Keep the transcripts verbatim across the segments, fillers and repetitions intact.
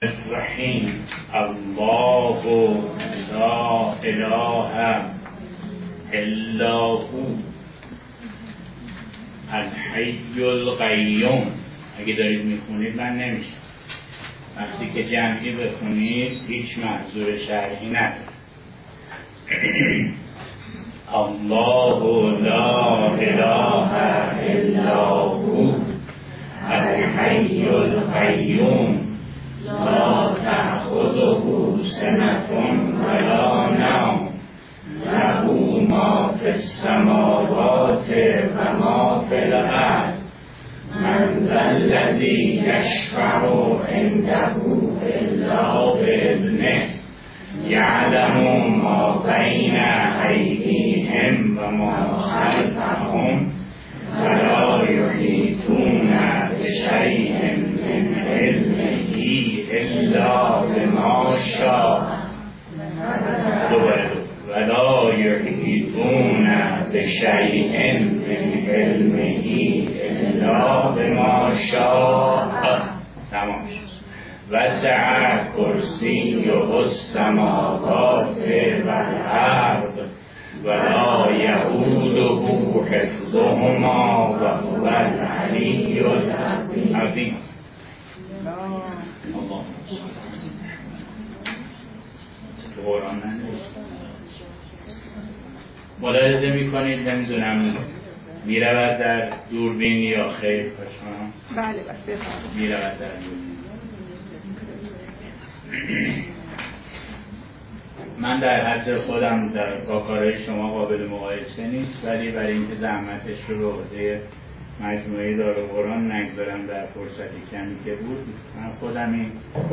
الرحیم الله لا اله الا هو الحی القیوم. اگه دارید میخونید من نمیشه، وقتی که جمعی بخونید هیچ محضور شرعی نداره. الله لا اله الا هو الحی القیوم لا تأخذه سنة ولا نوم له ما في السماوات و ما في الأرض من ذا الذی یشفع عنده إلا بإذنه یعلم ما بین أیدیهم و ما خلفهم ولا یحیطون بشیء من علمه الا بما شاء. ولا یحیطون بشیء من علمه الا بما شاء. تمام شد. وسع کرسیه السماوات والارض ولا یئوده حفظهما وهو العلی العظیم. قرآن ملاحظه میکنید نمیدونم میرود در دوربین یا خیر؟ بله بله میرود در دوربین. من در حد خودم در با کارهای شما قابل مقایسه نیست، ولی برای اینکه زحمتش رو به عهده مجموعه دارالقرآن نگذارم در فرصتی کمی که بود، من خودم این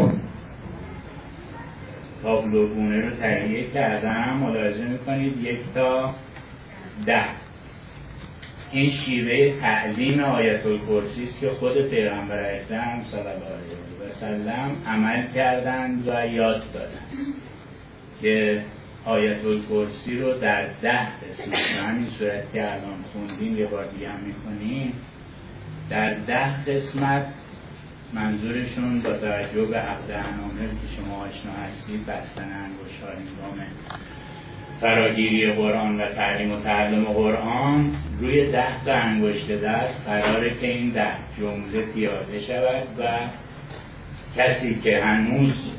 تابلوگونه رو تهیه کردم. ملاحظه میکنید یک تا ده این شیوه تعلیم آیت الکرسی است که خود پیغمبر اکرم صلی الله علیه و سلم عمل کردند و یاد دادند که آیت الکرسی رو در ده قسمت به همین صورت که الان خوندیم یه بار دیگه هم میکنیم، در ده قسمت منظورشون با توجه به عقد انامل که شما آشنا هستید، بستن انگشت‌ها هنگام فراگیری قرآن و تعلیم و تعلم قرآن، روی ده تا انگشت دست قراره که این ده جمله پیاده شود و کسی که هنوز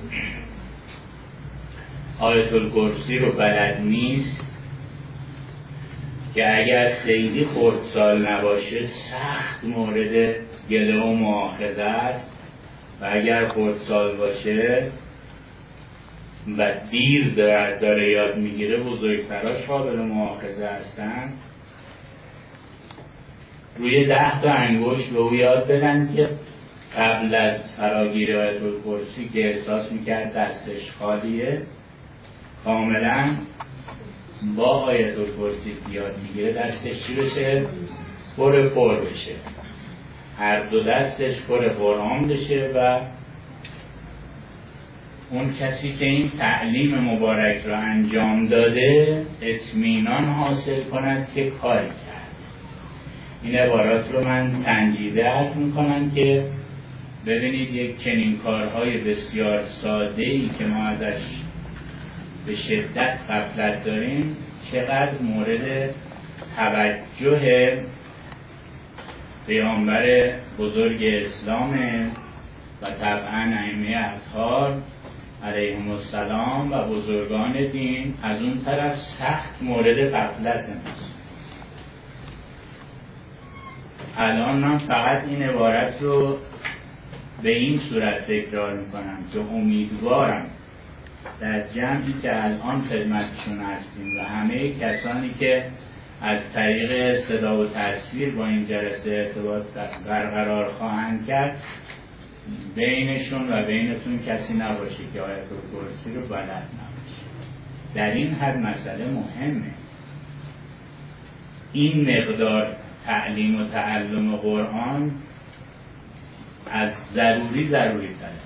آیت الکرسی رو بلد نیست، که اگر خیلی خردسال نباشه سخت مورد گله و مؤاخذه است، و اگر خردسال باشه و دیر داره, داره یاد میگیره بزرگتراش قابل مؤاخذه هستن. روی ده تا انگشت به او یاد بدن که قبل از فراگیری آیت الکرسی که احساس میکرد دستش خالیه، کاملا با آیت الکرسی یاد میگیره دستش چی بشه؟ پر پر بشه، هر دو دستش پر قرآن بشه و اون کسی که این تعلیم مبارک را انجام داده اطمینان حاصل کند که کاری کرد. این عبارات رو من سنجیده عرض میکنم که ببینید یک چنین کارهای بسیار ساده‌ای که ما ازش به شدت غفلت داریم چقدر مورد توجه پیامبر بزرگ اسلامه و طبعا ائمه اطهار علیهم السلام و بزرگان دین، از اون طرف سخت مورد غفلت ماست. الان من فقط این عبارت رو به این صورت تکرار میکنم که امیدوارم در جمعی که الان خدمتشون هستیم و همه کسانی که از طریق صدا و تصویر با این جلسه ارتباط برقرار خواهند کرد، بینشون و بینتون کسی نباشه که آیت الکرسی رو بلد نباشه. در این حد مسئله مهمه. این مقدار تعلیم و تعلم قرآن از ضروری ضروری تره.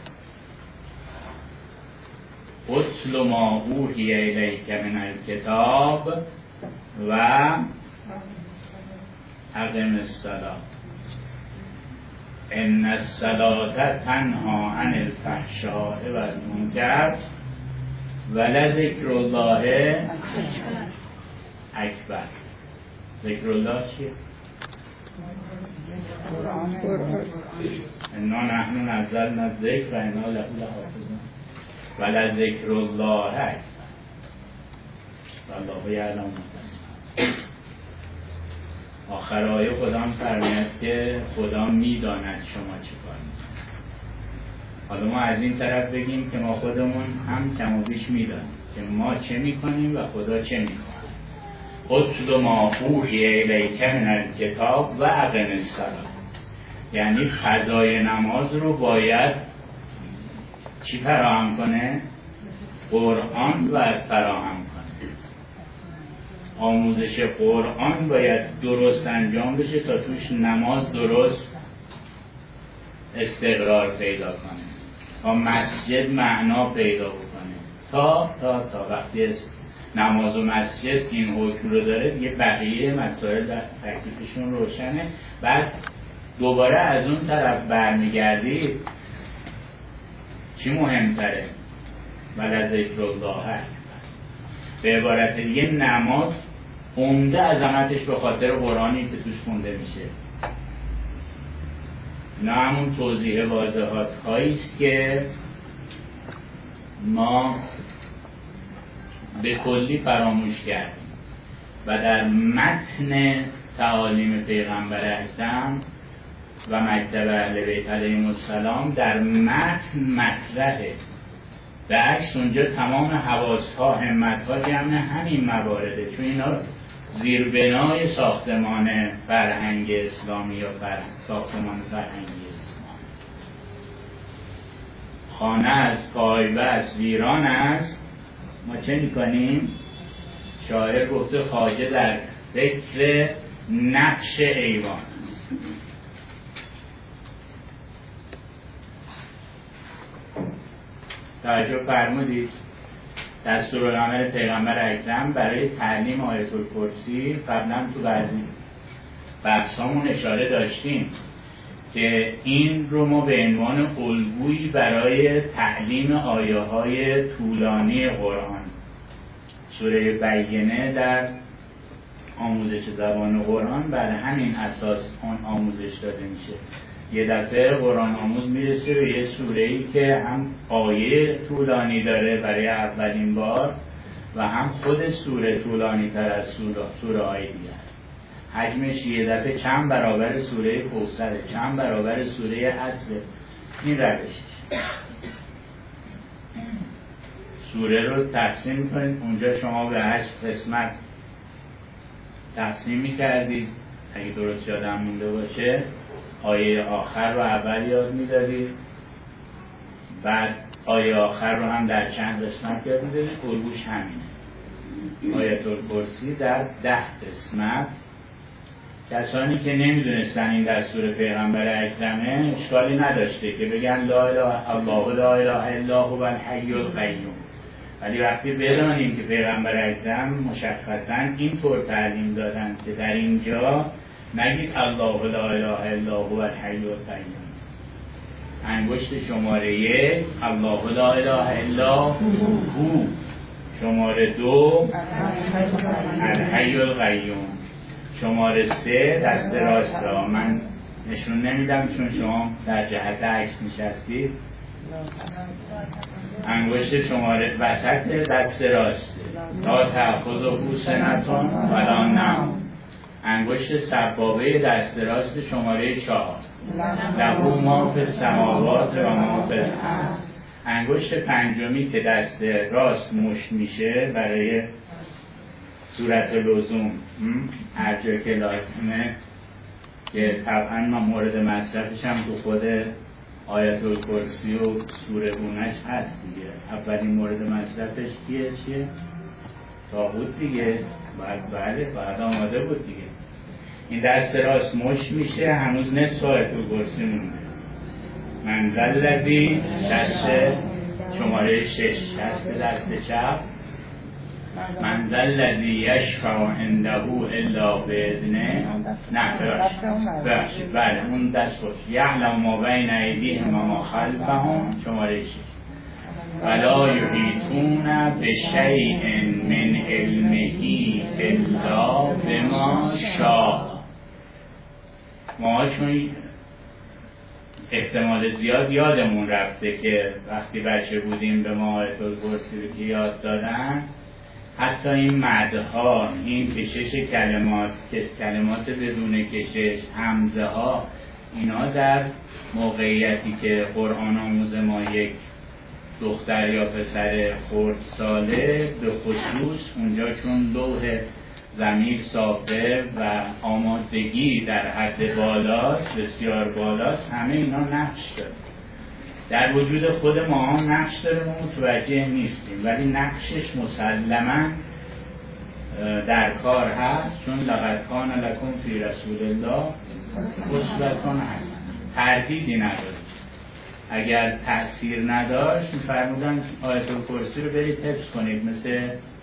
اتل ما اوحی الیک من الکتاب و اقم الصلاة. ان الصلاة تنها عن الفحشاء و المنکر ولذکر الله اکبر. ذکر الله چیه؟ انا نحن نزلنا الذکر و انا له لحافظون ولذکر الله اکبر والله یعلم ما تصنعون. آخرای خدا فرماید که خدا میداند شما چه کار میکنید. حالا ما از این طرف بگیم که ما خودمون هم کم و بیش میدانیم که ما چه میکنیم و خدا چه میکنه. اتل ما اوحی الیک من الکتاب و اقم الصلاة، یعنی قضای نماز رو باید چی فراهم کنه؟ قرآن باید فراهم کنه. آموزش قرآن باید درست انجام بشه تا توش نماز درست استقرار پیدا کنه، تا مسجد معنا پیدا بکنه. تا تا تا وقتی نماز و مسجد این حکم رو داره دیگه بقیه مسائل در تکلیفشون روشنه. بعد دوباره از اون طرف برمیگردید چی مهمتره؟ ولذکر الله اکبر. به عبارت دیگه نماز عمده عظمتش به خاطر قرآنی که توش خونده میشه. نه همون توضیح واضحات هایی است که ما به کلی فراموش کردیم و در متن تعالیم پیغمبر اکرم و مکتب اهل بیت علیهم السلام در متن مطرحه. به عکس اونجا تمام حواسها همتها جمع همین موارده، چون اینا زیربنای ساختمان فرهنگ اسلامی یا فرهنگ ساختمان فرهنگی اسلام. خانه از پایبه از ویران است، ما چه میکنیم؟ شاعر گفته خواجه در فکر نقش ایوان است. توجه فرمودید؟ دستورالعمل پیغمبر اکرم برای تعلیم آیت الکرسی قبلا تو بعضی بحثامون اشاره داشتیم که این رو ما به عنوان الگویی برای تعلیم آیه های طولانی قرآن، سوره بینه در آموزش زبان قرآن بر همین اساس آن آموزش داده میشه. یه دفعه قرآن آموز میرسه به یه سوره‌ای که هم آیه طولانی داره برای اولین بار و هم خود سوره طولانی تر از سوره, سوره های دیگه است. حجمش یه دفعه چند برابر سوره کوثر، چند برابر سوره اصل. این روشش. سوره رو تقسیم میکنید، اونجا شما به هشت قسمت تقسیم میکردید اگه درست یادم مونده باشه. آیه آخر رو اول یاد میدادید، بعد آیه آخر رو هم در چند قسمت یاد میدادید. الگوش همینه. آیت الکرسی در ده قسمت. کسانی که نمیدونستن این دستور پیغمبر اکرمه اشکالی نداشته که بگن لا اله الله لا اله الا هو الحی القیوم، ولی وقتی بدانیم که پیغمبر اکرم مشخصا اینطور تعلیم دادن که در اینجا نگید الله لا اله الا هو الحی القیوم، انگشت شماره یک الله لا اله الا هو، شماره دو الحی القیوم، شماره سه دست راست را من نشون نمیدم چون شما در جهت عکس نشستید. انگشت شماره وسط دست راست تا تأخذ سنتون ولا نوم. انگشت سبابه دست راست شماره چهار له ما فی السماوات و ما فی الارض. انگشت پنجمی که دست راست مشت میشه برای صورت لزوم هر جا که لازمه، که طبعا ما مورد مصرفش هم تو خود آیت الکرسی و سوره گونش هست دیگه. اولین مورد مصرفش کیه چیه؟ طاغوت دیگه. بعد بله بعد آماده بود دیگه. این دست راست مشت میشه، هنوز نصف آیت الکرسی مونده. منزل لذی دست شماره شش، دست دست چپ من ذا الذی یشفع عنده الا باذنه. نه ببخشید، بله اون دست خوش. یعلم ما بین ایدیهم و ما خلفهم، شماره شش. ولا یحیطون بشیء من علمه الا بما شاء. ما چون احتمال زیاد یادمون رفته که وقتی بچه بودیم به ما آیت الکرسی رو که یاد دادن، حتی این مدها، این کشش کلمات، کلمات بدون کشش، همزه ها، اینا در موقعیتی که قرآن آموز ما یک دختر یا پسر خردساله به خصوص اونجا چون لوح ضمیر ثابت و آمادگی در حد بالاست، بسیار بالاست، همه اینا نقش داره. در وجود خود ما هم نقش داره، ما متوجه نیستیم، ولی نقشش مسلما در کار هست، چون لقد کان لکم فی رسول الله اسوة حسنه. تردیدی نداره. اگر تأثیر نداشت می‌فرمودن آیت الکرسی رو برید حفظ کنید، مثل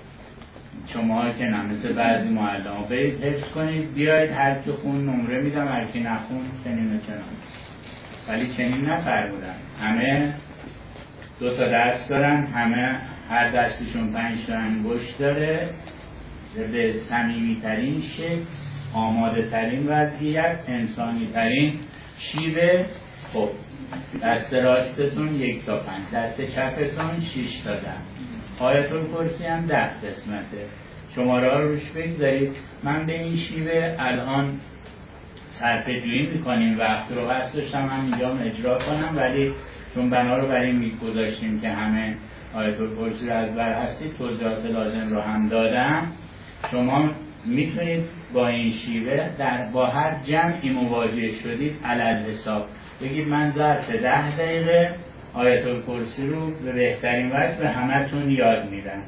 شما که نه، مثل بعضی معلمان برید حفظ کنید، بیاید هر کی خون نمره میدم، هر کی نخون چنین و چنان. ولی چنین نفرمودن. همه دو تا دست دارن، همه هر دستشون پنج تا انگشت داره، به صمیمی‌ترین شکل، آماده ترین وضعیت، انسانی ترین شیوه. خب دست راستتون یک تا پنج، دست چپتون شش تا ده. آیت الکرسی هم ده قسمته. شماره ها روش بگذارید. من به این شیوه الان صرفه جویی میکنیم، وقت رو قصد داشتم هم اینجا اجرا کنم، ولی چون بنا رو برای میگذاشتیم که همه آیت الکرسی رو از بر هستید، توضیحات لازم رو هم دادم. شما میتونید با این شیوه در با هر جمعی مواجه شدید علل حساب بگید من ظرف ده دقیقه آیت الکرسی رو به بهترین وجه به همتون یاد میدم.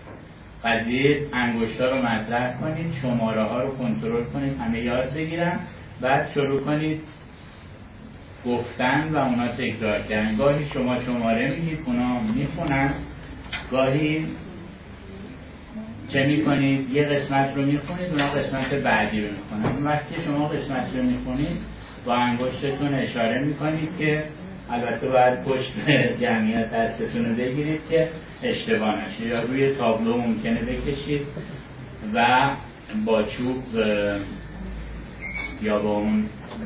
قضیه انگشتا رو مطرح کنید، شماره ها رو کنترل کنید، همه یاد بگیرن، بعد شروع کنید گفتن و اونا تکرار کردن. گاهی شما شماره میگید، اونا میخونن، گاهی چه میکنید؟ یه قسمت رو میخونید، اونا قسمت بعدی رو میخونن. وقتی شما قسمت رو میخونید با انگشتتون اشاره میکنید که البته باید پشت جمعیت دستتون رو بگیرید که اشتباه نشه، یا روی تابلو ممکنه بکشید و با چوب یا با اون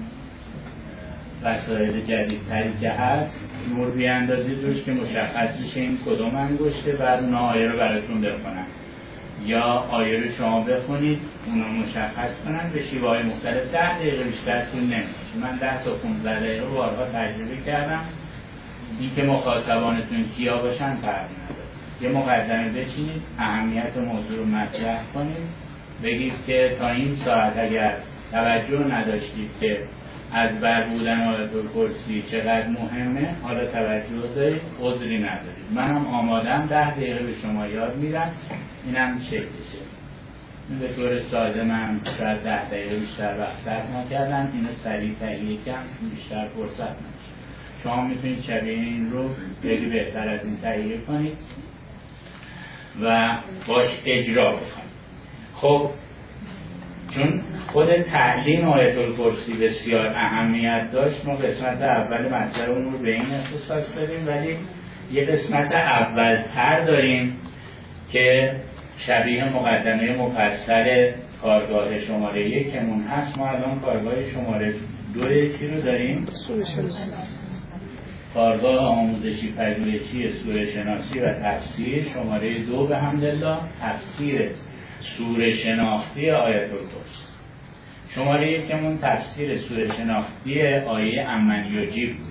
وسایل جدیدتری که هست نور بیاندازید روش که مشخص بشه این کدوم انگشته، بعد اون آیه رو براتون بخونن، یا آیه رو شما بخونید اونا مشخص کنن به شیوه‌های مختلف. ده دقیقه بیشتر طول نمیشه. من ده تا پانزده دقیقه بارها تجربه کردم. این که مخاطبانتون کیا باشن فرق نداره. یه مقدمه بچینید، اهمیت موضوع رو مطرح کنید، بگید که تا این ساعت اگر توجه نداشتید که از بر بودن آیت الکرسی چقدر مهمه، حالا توجه دارید، عذری ندارید. منم آمادم ده دقیقه به شما یاد میدم. اینم شکلشه. این به طور ساده من شاید ده دقیقه بیشتر وقت صرف نکردم. اینو سریع تهیه کردم بیشتر فرصت نمیشه. شما میتونید شبیه این رو خیلی بهتر از این تهیه کنید و باش اجرا بکنید. خب چون خود تعلیم آیت الکرسی بسیار اهمیت داشت، ما قسمت اول مطلبمون رو به این اختصاص داریم، ولی یه قسمت اولتر داریم که شبیه مقدمه مفصل کارگاه شماره یکمون هست. ما الان کارگاه شماره دو چی رو داریم؟ کارگاه آموزشی پژوهشی سوره شناسی و تفسیر شماره دو به حمدالله، تفسیر سوره شناختی آیت الکرسی. شماره یکمون تفسیر سوره شناختی آیه امن یجیب بود.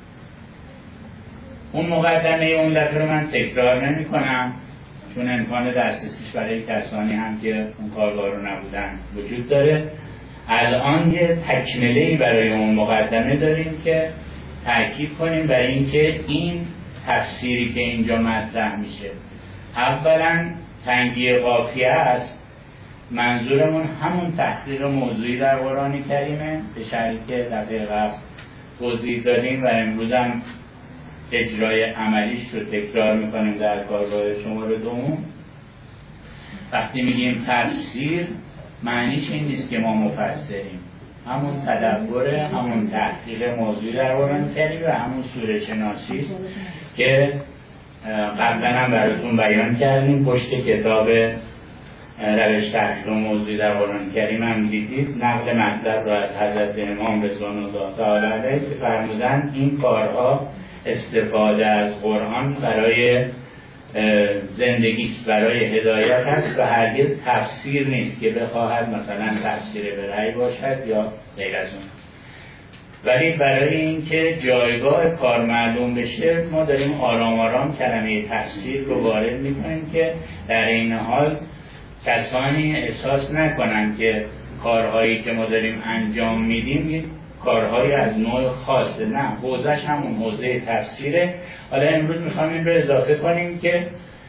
اون مقدمه اون دفعه رو من تکرار نمی کنم چون امکان دسترسیش برای کسانی هم که اون کارگاه رو نبودن وجود داره. الان یه تکمله‌ای برای اون مقدمه داریم که تأکید کنیم برای اینکه این تفسیری که اینجا مطرح میشه اولا تنگی قافیه است. منظورمون همون تحقیق موضوعی در قرآن کریمه به شرطی که دفعه قبل توضیح دادیم و امروز هم اجرای عملیش رو تکرار میکنیم در کارگاه شماره دوم. وقتی میگیم تفسیر معنیش این نیست که ما مفسریم، همون تدبر، همون تحقیق موضوعی در قرآن کریم و همون سوره شناسی است که قبلا هم براتون بیان کردیم. پشت کتاب روش تحقیق موضوعی در قرآن کریم هم دیدید نقل مطلب را از حضرت امام رضوان الله تعالی علیه که فرمودن این کارها استفاده از قرآن برای زندگی است، برای هدایت است و هرگز تفسیر نیست که بخواهد مثلا تفسیر به رأی باشد یا غیر از اون. ولی برای اینکه جایگاه کار معلوم بشه ما داریم آرام آرام کلمه تفسیر رو وارد میکنیم که در این حال کسانی احساس نکنن که کارهایی که ما داریم انجام میدیم کارهایی از نوع خاصه، نه، حوزه‌اش همون حوزه تفسیره. حالا امروز میخوام این رو اضافه کنیم که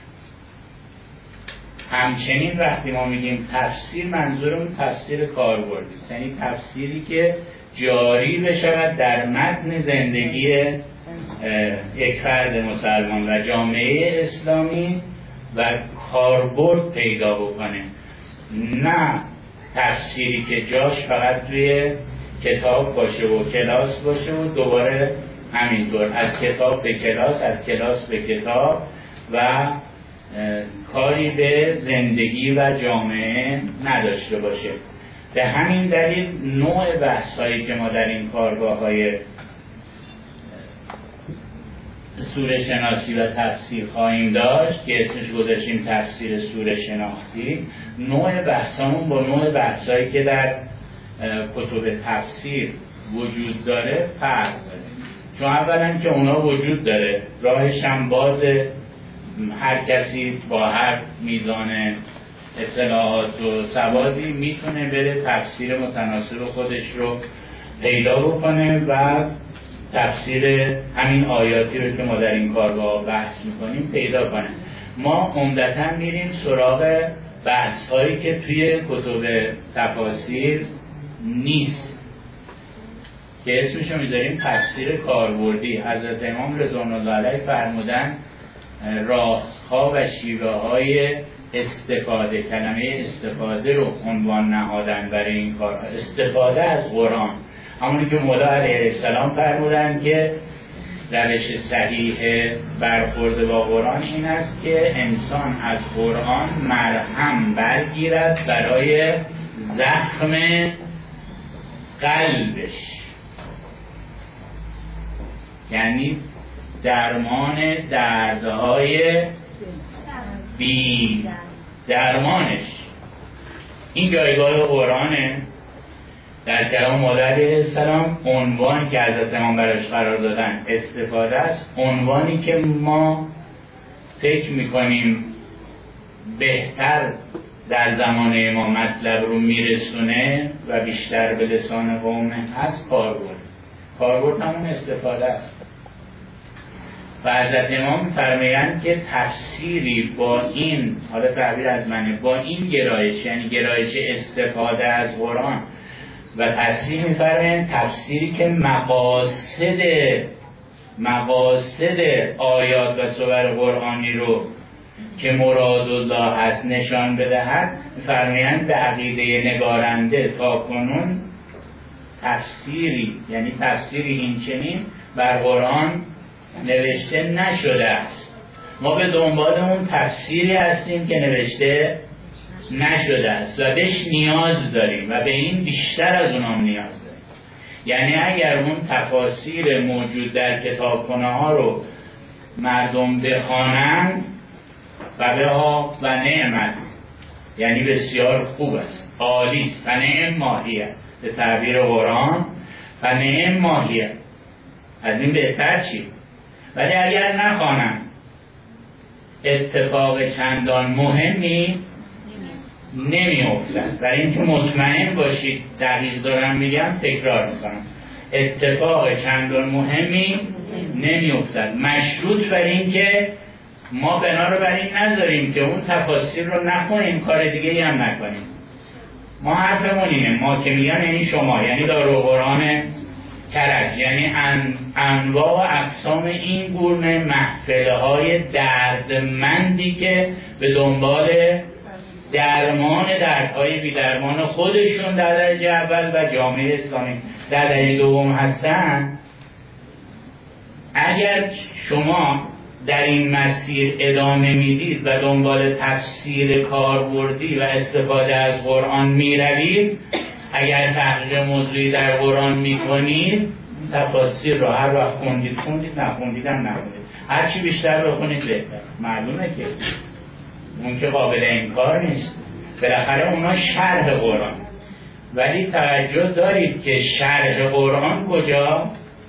همچنین وقتی ما میگیم تفسیر منظورمون تفسیر کاربردی است، یعنی تفسیری که جاری بشود در متن زندگی یک فرد مسلمان و جامعه اسلامی و کاربرد پیدا بکنه، نه تفسیری که جاش فقط توی کتاب باشه و کلاس باشه و دوباره همینطور از کتاب به کلاس، از کلاس به کتاب و کاری به زندگی و جامعه نداشته باشه. به همین دلیل نوع بحثایی که ما در این کارگاه‌های سوره شناسی و تفسیر خواهیم داشت که اسمش گذاشتیم تفسیر سوره شناختی، نوع بحثامون با نوع بحثایی که در کتب تفسیر وجود داره فرق داره. چون اولا که اونا وجود داره، راهش هم بازه، هر کسی با هر میزان اطلاعات و سوادی میتونه بره تفسیر متناسب خودش رو پیدا بکنه و تفسیر همین آیاتی رو که ما در این کارگاه بحث میکنیم پیدا کنه. ما عمدتاً میریم سراغ بحث هایی که توی کتب تفاسیر نیست که اسمشو میذاریم تفسیر کاربردی. حضرت امام رضوان الله علیه فرمودن راهها و شیوه های استفاده، کلمه استفاده رو عنوان نهادن برای این کار، استفاده از قرآن. همونی که مولا علیه السلام فرمودن که روش صحیح برخورد با قرآن این است که انسان از قرآن مرهم برگیرد برای زخم قلبش، یعنی درمان دردهای بی درمانش. این جایگاه قرآنه در کلام مولا علیه السلام. عنوان که حضرت امام براش قرار دادن استفاده است، عنوانی که ما فکر میکنیم بهتر در زمانه ما مطلب رو میرسونه و بیشتر به لسان قومه هست کاربرد. کاربرد همون استفاده است. و حضرت امام فرمایند که تفسیری با این، حالا تعبیر از منه، با این گرایش، یعنی گرایش استفاده از قرآن و تفسیر می‌فرمایند تفسیری که مقاصد مقاصد آیات و سور قرآنی رو که مراد الله هست نشان بدهد، می‌فرمایند به عقیده نگارنده تا کنون تفسیری، یعنی تفسیری این چنین بر قرآن نوشته نشده است. ما به دنبال اون تفسیری هستیم که نوشته نشده است و بهش نیاز داریم و به این بیشتر از اونام نیاز داریم. یعنی اگر اون تفاسیر موجود در کتابخانه ها رو مردم بخوانند و به ها و نعمت، یعنی بسیار خوب است، عالی است، و نعم ماهیه به تعبیر قرآن، و نعم ماهیه، از این بهتر چی؟ ولی اگر نخوانند اتفاق چندان مهمی نمی افتد. برای اینکه مطمئن باشید دقیق دارم میگم، تکرار میکنم، اتفاق چندان مهمی نمی افتد، مشروط بر اینکه ما بنا رو بر این نذاریم که اون تفاسیر رو نخونیم، کار دیگه هم نکنیم. ما حرفمون اینه، ما که میگن یعنی شما، یعنی دارالقرآن کرج، یعنی ان انواع و اقسام این گونه محفله های دردمندی که به دنبال درمان دردهای بی درمان خودشون در درجه اول و جامعه اسلامی در درجه دوم هستن، اگر شما در این مسیر ادامه میدید و دنبال تفسیر کاربردی و استفاده از قرآن میروید، اگر تحقیق موضوعی در قرآن میکنید، تفاسیر رو هر وقت خوندید خوندید، نخوندید هم نخوندید، هر چی بیشتر بخونید بهتر. معلومه که اون که قابل انکار نیست، بالاخره اونا شرح قرآن. ولی توجه دارید که شرح قرآن کجا؟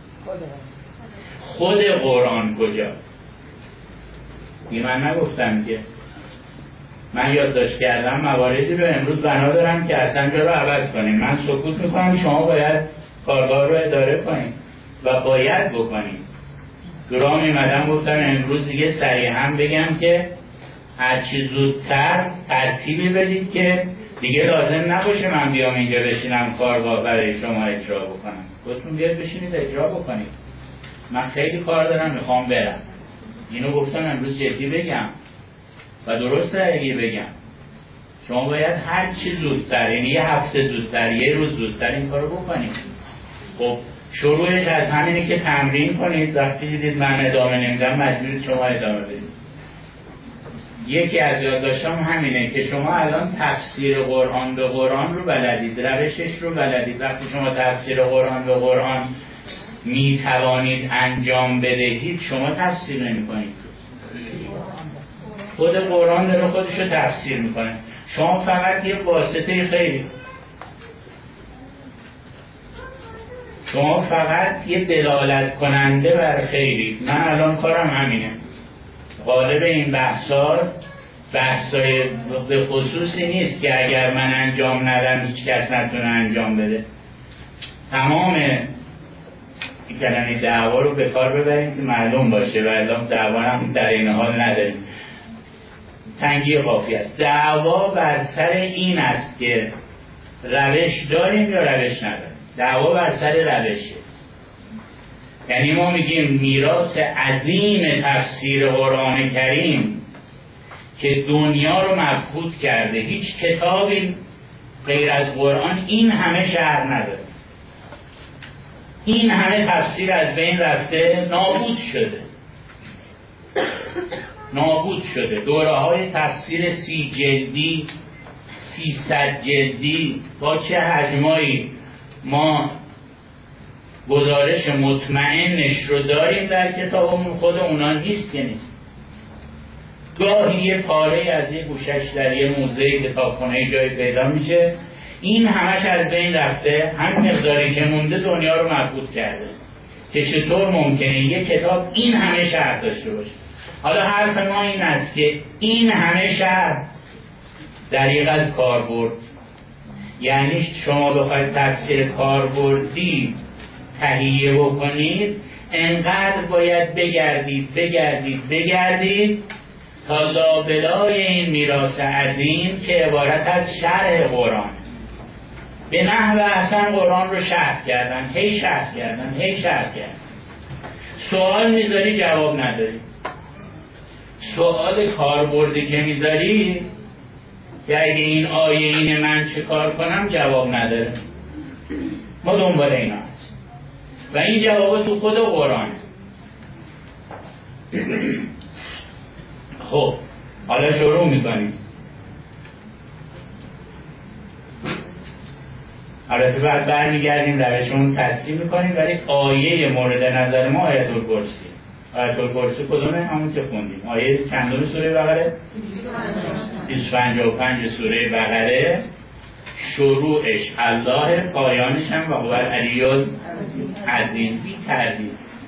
خود قرآن کجا؟ این من نگفتم که من یادداشت کردم مواردی رو امروز بنا دارم که اصلا جا رو عوض کنیم. من سکوت میکنم، شما باید کارگاه رو اداره کنید و باید بکنید. درام میمدم گفتم امروز دیگه صریحا بگم که هرچی زودتر ترتیبی بدید که دیگه لازم نباشه من بیام اینجا بشینم کارگاه برای شما اجرا بکنم. خودتون بیاد بشینید اجرا بکنید. من خیلی کار دارم، میخوام برم. اینو گفتم امروز جدی بگم و درست اگه بگم شما باید هر چی زودتر، یعنی یه هفته زودتر، یه روز زودتر این کارو بکنید. خب شروعش از همینه که تمرین کنید. وقتی دیدید من ادامه نمیدم مجبورید شما ادامه بدید. یکی از یادداشتام همینه که شما الان تفسیر قرآن به قرآن رو بلدید، روشش رو بلدید. وقتی شما تفسیر قرآن به قرآن می توانید انجام بدهید، شما تفسیر نمی کنید. خود قرآن داره خودش رو تفسیر میکنه. شما فقط یه واسطه خیلی شما فقط یه دلالت کننده بر خیلی. من الان کارم همینه. غالب این بحثار بحثای به خصوصی نیست که اگر من انجام ندم هیچ کس نتونه انجام بده. تمام این کلمه دعوا رو به کار ببریم که معلوم باشه و الان دعوا هم در این حال نداریم. تنگی قافیه است. دعوا بر سر این است که روش داریم یا روش نداریم. دعوا بر سر روشه. یعنی ما میگیم میراث عظیم تفسیر قرآن کریم که دنیا رو مبهوت کرده، هیچ کتابی غیر از قرآن این همه شرح نداره. این همه تفسیر از بین رفته، نابود شده. نابود شده. دوره های تفسیر سی جلدی، سیصد جلدی با چه حجمایی ما گزارش مطمئنش رو داریم در کتابمون، خود اونا نیست که نیست. گاهی یه پاره از یه گوشش در یه موزه کتابخونه جای پیدا میشه. این همش از بین رفته. هم مقداری که مونده دنیا رو مبهوت کرده که چطور ممکنه یه کتاب این همه شرح داشته باشه. حالا حرف ما این است که این همه شرح دریغ از کاربرد، یعنی شما بخواید تفسیر کاربردی تهیه بکنید، انقدر باید بگردید بگردید بگردید تا لابلای این میراث عظیم که عبارت از شرح قرآن به نحو احسن قرآن رو شرح کردن، هی شرح کردن هی شرح کردن. سوال میذاری جواب نداری. سوال کاربردی که میذاری که اگه این آیه اینه من چه کار کنم جواب نداره. ما دنبال اینا هست و این جواب تو خود قرآن. خب حالا شروع میکنیم. البته بعد برمیگردیم روشمون تصدیق میکنیم، ولی آیه مورد نظر ما آیت الکرسی. آیت الکرسی کدومه؟ همون که خوندیم. آیه چندم سوره بقره؟ دویست و پنجاه و پنج سوره بقره. شروعش الله، پایانش هم و هو العلی العظیم. بی تردید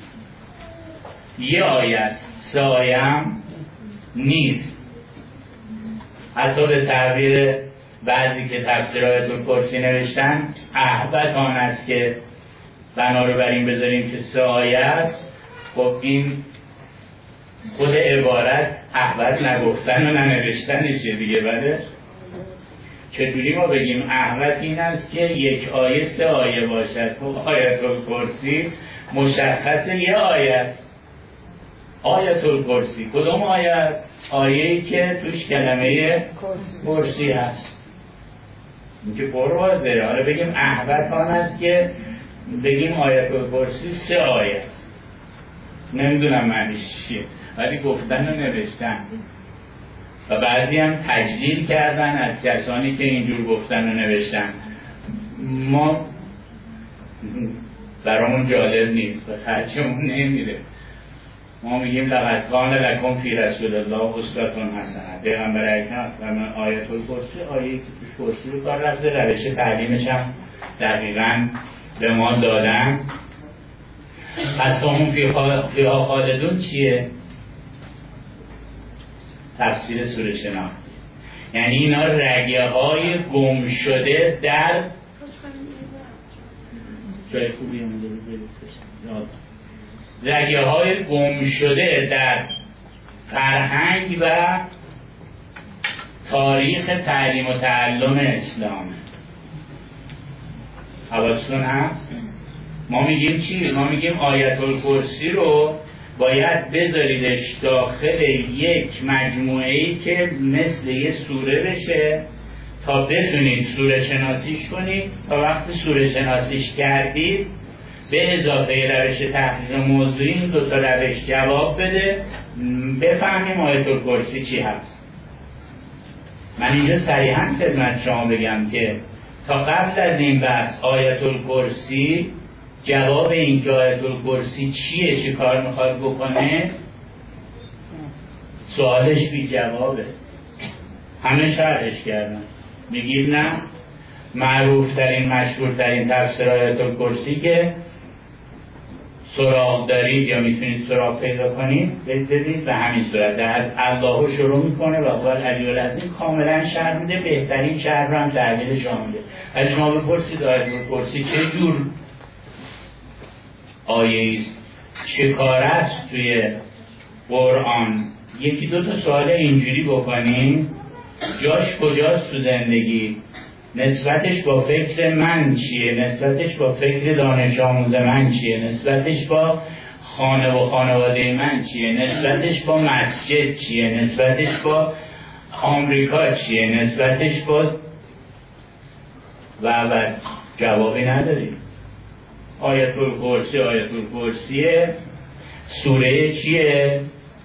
یه آیه است، سه آیه هم نیست. حتی به تعبیر بعضی که تفسیر آیت الکرسی نوشتن احبت آن است که بنا رو بر این بذاریم که سه آیه است. خب این خود عبارت احبت نگفتن و ننوشتنشه دیگه. بله چطوری ما بگیم احبت این است که یک آیه سه آیه باشد؟ خب آیت الکرسی مشخص یه آیه است. آیت الکرسی کدوم آیت؟ آیه‌ای که توش کلمه کرسی هست. این که پرواضحه. حالا بگیم احوط آن است که بگیم آیت الکرسی سه آیه است. نمیدونم معنیش چیه، ولی گفتن و نوشتن و بعضی هم تجلیل کردن از کسانی که اینجور گفتن و نوشتن. ما برامون جالب نیست، به خرجمون نمیره. ما میگیم لقد کان لکم فی رسول الله اسوة حسنه. پیغمبر اکرم فرمود آیت الکرسی آیه‌ای که توش کرسی رو کار رفته، روش تعلیمش هم دقیقاً به ما دادن. پس همون فیها خالدون چیه؟ تفسیر سوره شناختی. یعنی اینا رگه های گم شده در جای خوبی هم رگه های گم شده در فرهنگ و تاریخ تعلیم و تعلم اسلام. حواستون هست؟ ما میگیم چی؟ ما میگیم آیت الکرسی رو باید بذاریدش داخل یک مجموعه‌ای که مثل یه سوره بشه تا بتونید سوره شناسیش کنید. تا وقتی سوره شناسیش کردید به اضافه روش تحقیق موضوعی این دو تا روش جواب بده، بفهمیم آیت الکرسی چی هست. من اینجا صریحاً خدمت شما بگم که تا قبل از این بحث آیت الکرسی جواب این که آیت الکرسی چیه، چی کار میخواد بکنه، سوالش بی جوابه. همه شرحش کردن. میگید نه، معروف ترین مشهور ترین تفسیر آیت الکرسی که سراغ دارید یا میتونید سراغ پیدا کنید بدید به همین صورت از الله شروع میکنه و اول علی العظیم کاملا شرح میده، بهترین شرح رو هم تحلیل شما میده. اگه شما بپرسید آیت الکرسی چه جور آیه است، چه کار است توی قرآن، یکی دو تا سوال اینجوری بکنیم جاش کجاست تو زندگی، نسبتش با فکر من چیه، نسبتش با فکر دانش آموز من چیه، نسبتش با خانه و خانواده من چیه، نسبتش با مسجد چیه، نسبتش با آمریکا چیه، نسبتش با و بعد جوابی نداریم. آیت الکرسی آیت الکرسیه. سوره چیه؟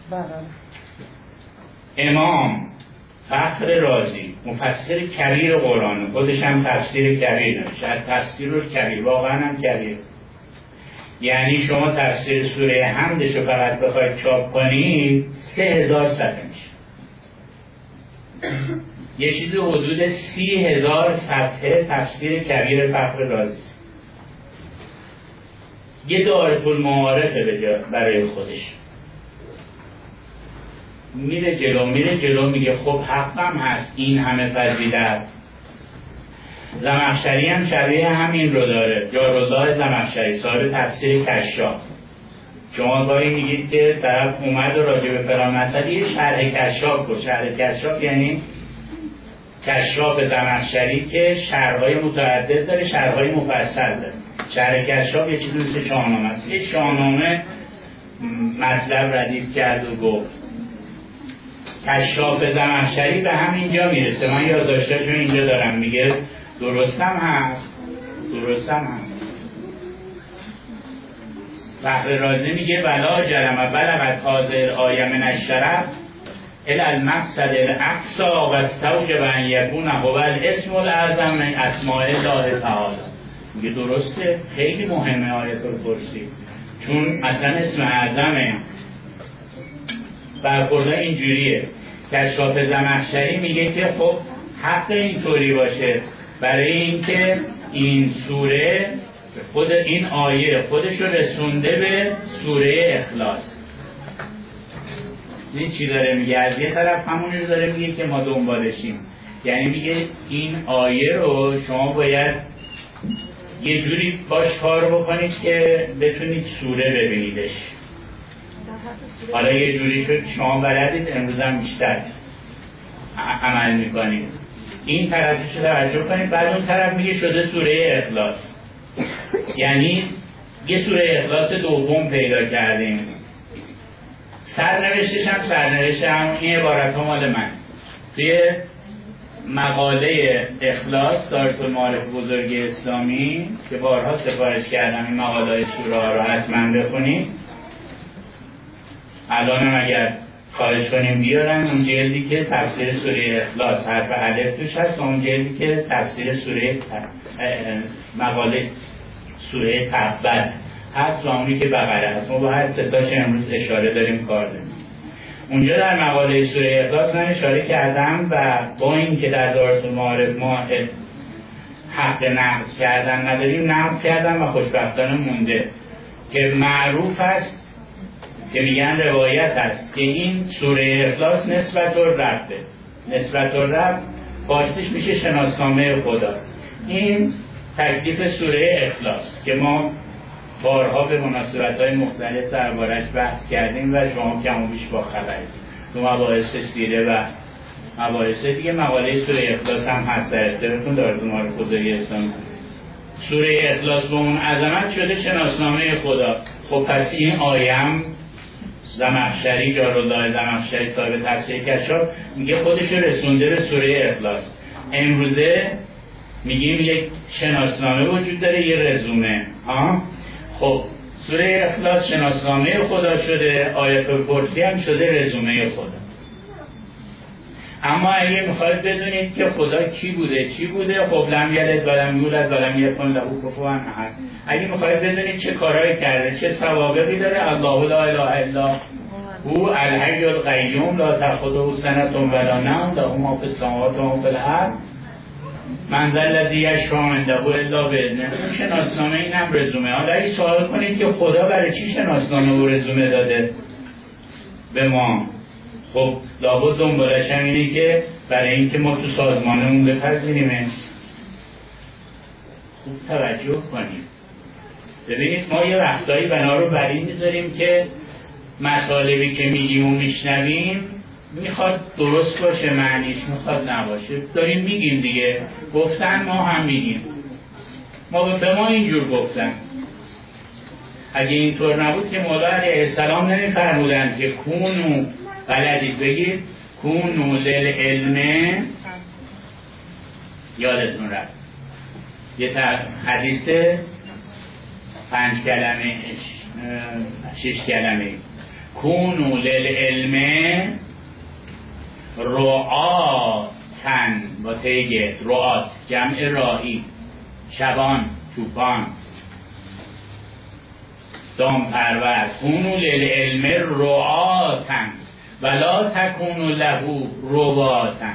امام فخر رازی مفسر کبیر قرآن، خودش هم تفسیر کبیر، شاید تفسیر رو کبیر، واقعا هم کبیر. یعنی شما تفسیر سوره حمدش رو فقط بخواید چاپ کنید سه هزار صفحه میشه، یه چیزی حدود سی هزار صفحه تفسیر کبیر فخر رازی است. یه دایره المعارفه برای خودش. میره جلو میره جلو میگه خب حقم هست این همه فضیلت. زمخشری هم شبیه همین رو داره، جارالله زمخشری صاحب تفسیر کشاف. شما گاهی میگید که طرف اومد و راجع به فلان مسئله یه شرح کشاف بود. شرح کشاف یعنی کشاف زمخشری که شرح‌های متعدد داره، شرح‌های مفصل داره. شرح کشاف یه چیزی مثل شاهنامه است. یه شاهنامه مطلب ردیف کرد و گفت. کشاف زمخشری به همینجا میرسه. من یادداشتاشو اینجا دارم. میگه درستم هست درستم هست فخر رازی میگه بلا جرم بلغت حاضر آیه من الشرف الى المقصد الاقصی و استوجب ان یکون هو الاسم الاعظم من اسماء الله تعالی. میگه درسته، خیلی مهمه آیت الکرسی، چون اصلا اسم اعظمه. برخورده اینجوریه. کشاف زمخشری میگه که خب حق اینطوری باشه برای اینکه این سوره خود این آیه خودش رو رسونده به سوره اخلاص. این چی داره میگه؟ از یه طرف همون رو داره میگه که ما دنبالشیم، یعنی میگه این آیه رو شما باید یه جوری باش کار بکنید که بتونید سوره ببینیدش. حالا یه جوری شد شما بلدید، امروز هم بیشتر عمل میکنید. این طرفش رو توجه کنید. بعد اون طرف میگه شده سوره اخلاص، یعنی یه سوره اخلاص دوم پیدا کردیم. سرنوشتش هم سرنوشت هم این عبارت ها مال من. توی مقاله اخلاص دارالمعارف بزرگ اسلامی که بارها سفارش کردم این مقاله شورا رو حتما بخونید. الان اگر خواهش کنیم بیارن اون جلدی که تفسیر سوره اخلاص حرف الف توش هست و اون جلدی که تفسیر سوره مقاله سوره تبت هست و اونی که بقره هست. ما با هر ستاش امروز اشاره داریم کار داریم. اونجا در مقاله سوره اخلاص من اشاره کردم و با این که در دارالمعارف ما حق نقد کردن نداریم، نقد کردم و خوشبختانه مونده که معروف است که میگن روایت است که این سوره اخلاص نسبت الرب، نسبت الرب فارسیش میشه شناسنامه خدا. این تکلیف سوره اخلاص که ما بارها به مناسبت‌های مختلف دربارش بحث کردیم و شما کم و بیش با خبرید. تو مباحث سیره و مباحث دیگه مقاله سوره اخلاص هم هست در اختیارتون دارالمعارف بزرگ اسلامی. سوره اخلاص به اون عظمت شده شناسنامه خدا. خب پس این آیم زمخشری جارالله زمخشری صاحب تفسیر کشاف میگه خودش رسونده به سوره اخلاص. امروزه میگیم یک شناسنامه وجود داره، یه رزومه. ها خب سوره اخلاص شناسنامه خدا شده، آیت الکرسی هم شده رزومه خدا. اما اگه میخواید بدونید که خدا کی بوده چی بوده، خب لم یلد و لم یولد و لم یکن له کفوا احد. اگه میخواید بدونید چه کارهایی کرده، چه سوابقی داره، الله لا اله الا هو الحی القیوم لا تأخذه سنة ولا نوم له ما فی السماوات و ما فی الارض من ذا الذی یشفع عنده الا باذنه. اون شناسنامه این هم رزومه. حالا اگه سوال کنید که خدا برای چی شناسنامه و رزومه داده به ما، خب لابد دنبالش هم اینه که برای اینکه ما تو سازمانمون بپذیریمش. خوب توجه کنیم. ببینید ما یه وقتایی بنا رو بر این میذاریم که مطالبی که میگیم و میشنویم میخواد درست باشه، معنیش میخواد نباشه، داریم میگیم دیگه. گفتن ما هم میگیم. ما به ما اینجور گفتن. اگه اینطور نبود که مولا علیه السلام نمیفرمودن که کونو بلدید بگید کونو للعلم، یادتون رفت یه حدیث پنج کلمه شش کلمه کونو للعلم رعاتن با تیگه رعات جمع راعی شبان چوپان دام پرور. کونو للعلم رعاتن ولا تکونو له رباتن.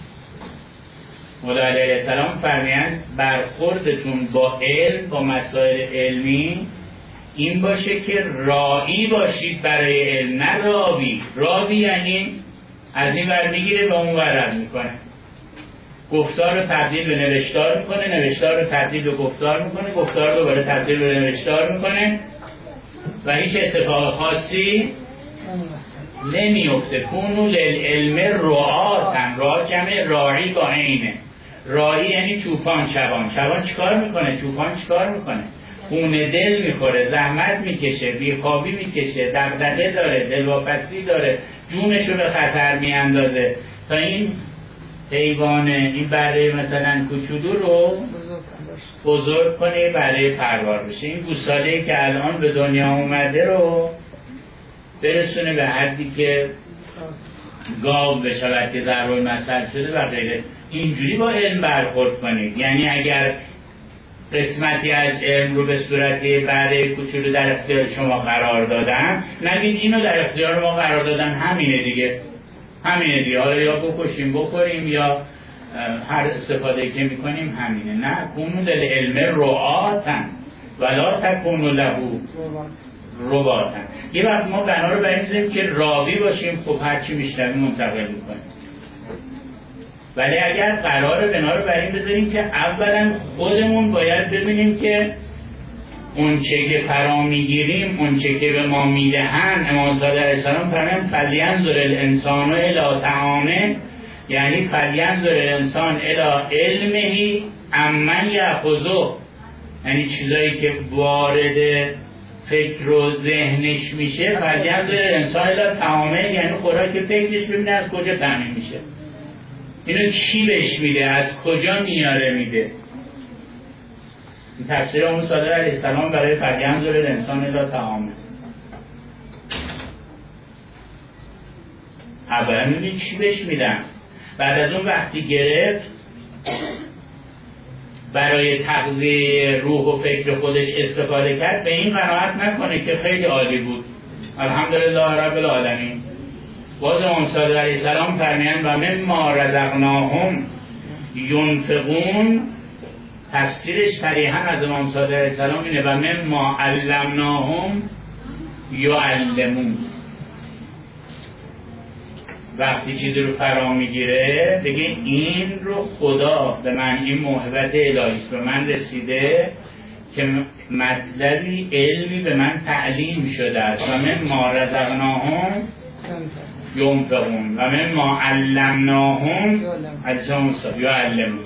مولا علیه السلام فرمیند برخوردتون با علم با مسائل علمی این باشه که راعی باشید برای علم، نه راوی. راوی یعنی از این ور میگیره به اون ور رد میکنه، گفتار رو تبدیل به نوشتار میکنه، نوشتار رو تبدیل به گفتار میکنه، گفتار رو دوباره تبدیل به نوشتار میکنه و هیچ اتفاق خاصی نمیفته. کونو للعلم رعاتن، رعات جمع راعی با عینه. راعی یعنی چوپان شبان. شبان چیکار میکنه؟ چوپان چیکار میکنه؟ خون دل میخوره، زحمت میکشه، بیخوابی میکشه، دغدغه داره، دلواپسی داره، جونشو به خطر میاندازه تا این حیوان این بره مثلا کوچولو رو بزرگ کنه برای پروار بشه. این گوساله‌ای که الان به دنیا اومده رو برسونه به حدی که گاو بشود که ضربه مثل شده و غیره. اینجوری با علم برخورد کنید. یعنی اگر قسمتی از علم رو به صورت بره کوچولو در اختیار شما قرار دادن، نگید اینو در اختیار ما قرار دادن، همینه دیگه، همینه دیگه، حالا یا بکشیم بخوریم یا هر استفاده که میکنیم همینه. نه، کونو للعلم رعاتن ولا تکونو له رباتن. یه وقت ما بنا رو بریم که راوی باشیم، خب هرچی میشنویم منتقل میکنیم. ولی اگر قراره بنا رو بریم بذاریم که اولا خودمون باید ببینیم که اون چه که فرا میگیریم، اون چه که به ما میدهن، امام صادق علیه السلام فرمودن فلینظر الانسان الی طعامه، یعنی فلینظر الانسان الی علمه عمن یاخذه، یعنی چیزایی که وارد فکر و ذهنش میشه فرجم داره انسان الا تمامه، یعنی خوراک فکرش ببینه از کجا تامین میشه، اینو کی بهش میده، از کجا میاره میده. این تفسیر اون صادق علیه السلام برای فرجم داره انسان الا تمامه. اولا میبینید چی بهش میدن. بعد از اون وقتی گرفت برای تغذیه روح و فکر خودش استفاده کرد، به این قناعت نکنه که خیلی عالی بود، الحمدلله رب العالمین. باز امام صادق علیه السلام فرمایند و مما رزقناهم ینفقون، تفسیرش صریحا از امام صادق علیه السلام اینه و مما علمناهم یعلمون. وقتی چیزی رو فرا میگیره بگه این رو خدا به من، این موهبت الهی است، به من رسیده که مطلبی علمی به من تعلیم شده است. و من ما رزقناهم ینفقون و من ما علمناهم یعلمون.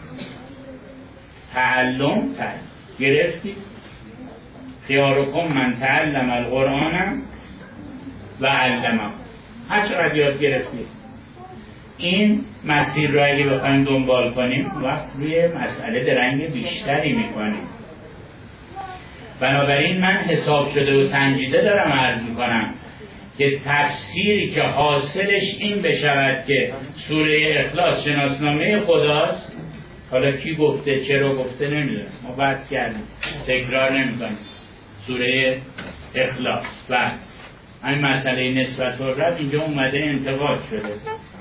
تعلم تعلم گرفتی خیارکم من تعلم القرآن و علمه. هر چقدر یاد گرفتید. این مسیر رو اگه بخوایم دنبال کنیم وقت روی مسئله درنگ بیشتری میکنیم. بنابراین من حساب شده و سنجیده دارم عرض میکنم که تفسیری که حاصلش این بشود که سوره اخلاص شناسنامه خداست. حالا کی گفته چرا گفته نمیدونم، ما بحث کردیم، تکرار نمیکنیم. سوره اخلاص و این مسئله نسبت و رد اینجا اومده انتقاد شده.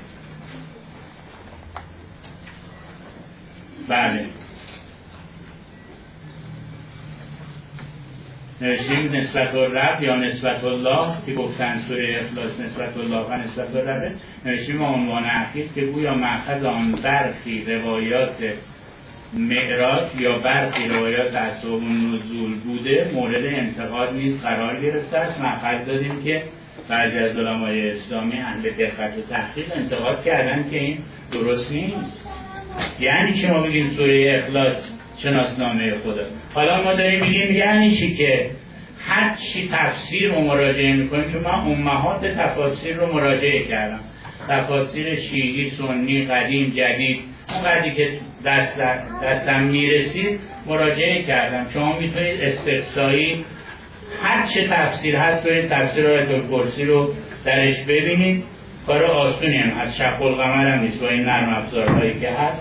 بله نوشتیم نسبت و رد یا نسبت الله که گفتن سوره اخلاص نسبت الله و نسبت و رد، نوشتیم عنوان اخیر که گویا مأخذ آن برخی روایات معراج یا برخی روایات اسباب النزول بوده مورد انتقاد نیز قرار گرفته است. مأخذ دادیم که بعضی از علمای اسلامی اهل دقت و تحقیق انتقاد کردن که این درست نیست. یعنی چی ما بگیم سوره اخلاص شناسنامه خدا؟ حالا ما داریم میگیم یعنی چی که هر چی تفسیر رو مراجعه میکنیم، چون من امهات تفاسیر رو مراجعه کردم، تفاسیر شیعی، سنی، قدیم، جدید، اونقدری که دست دستم میرسید مراجعه کردم. شما میتونید استقصایی هر چه تفسیر هست برید تفسیر آیت الکرسی رو درش ببینید. کار آسونی هم از شق القمر هم نیست با این نرم افزارهایی که هست.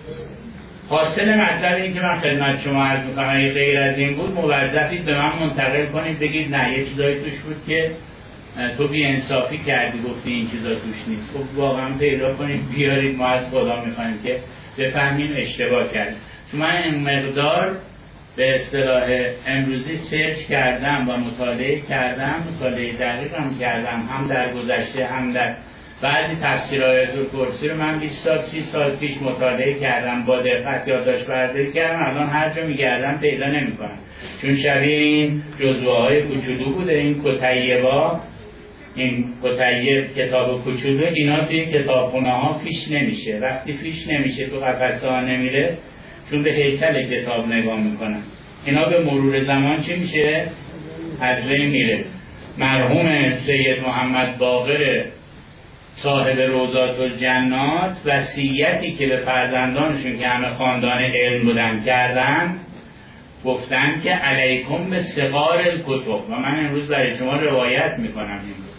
حاصل مطلب این که من خدمت شما عرض میکنم اگه غیر از این بود موظفید به من منتقل کنید بگید نه یه چیزایی توش بود که تو بی انصافی کردی گفتی این چیزا توش نیست. خب واقعا پیدا کنید بیارید، ما از خدا میخوایم که بفهمیم اشتباه کردیم. چون من این مقدار به اصطلاح امروزی سرچ کردم و مطالعه کردم، مطالعه دقیق هم کردم، هم در گذشته هم در بعضی تفسیر آیت الکرسی رو من بیست سال سی سال پیش مطالعه کردم، با دقت یادداشت برداری کردم. الان هر جا میگردم پیدا نمیکنم چون شبیه این جزوه های کوچولو بوده. این کتیبا، این کتیب کتاب کوچولو، اینا توی کتابخونه ها فیش نمیشه. وقتی فیش نمیشه تو قفسه ها نمیره چون به هیکل کتاب نگاه میکنن. اینا به مرور زمان چی میشه؟ از بین میره. مرحوم سید محمد باقر صاحب روضات الجنات وصیتی که به فرزندانشون که همه خاندان علم بودن کردن، گفتن که علیکم به صغار الکتب. و من امروز برای شما روایت میکنم امروز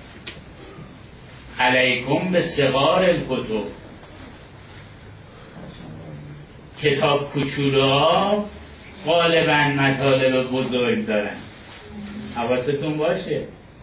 علیکم به صغار الکتب. کتاب کوچولوها غالبا مطالب بزرگ دارن، حواستون باشه.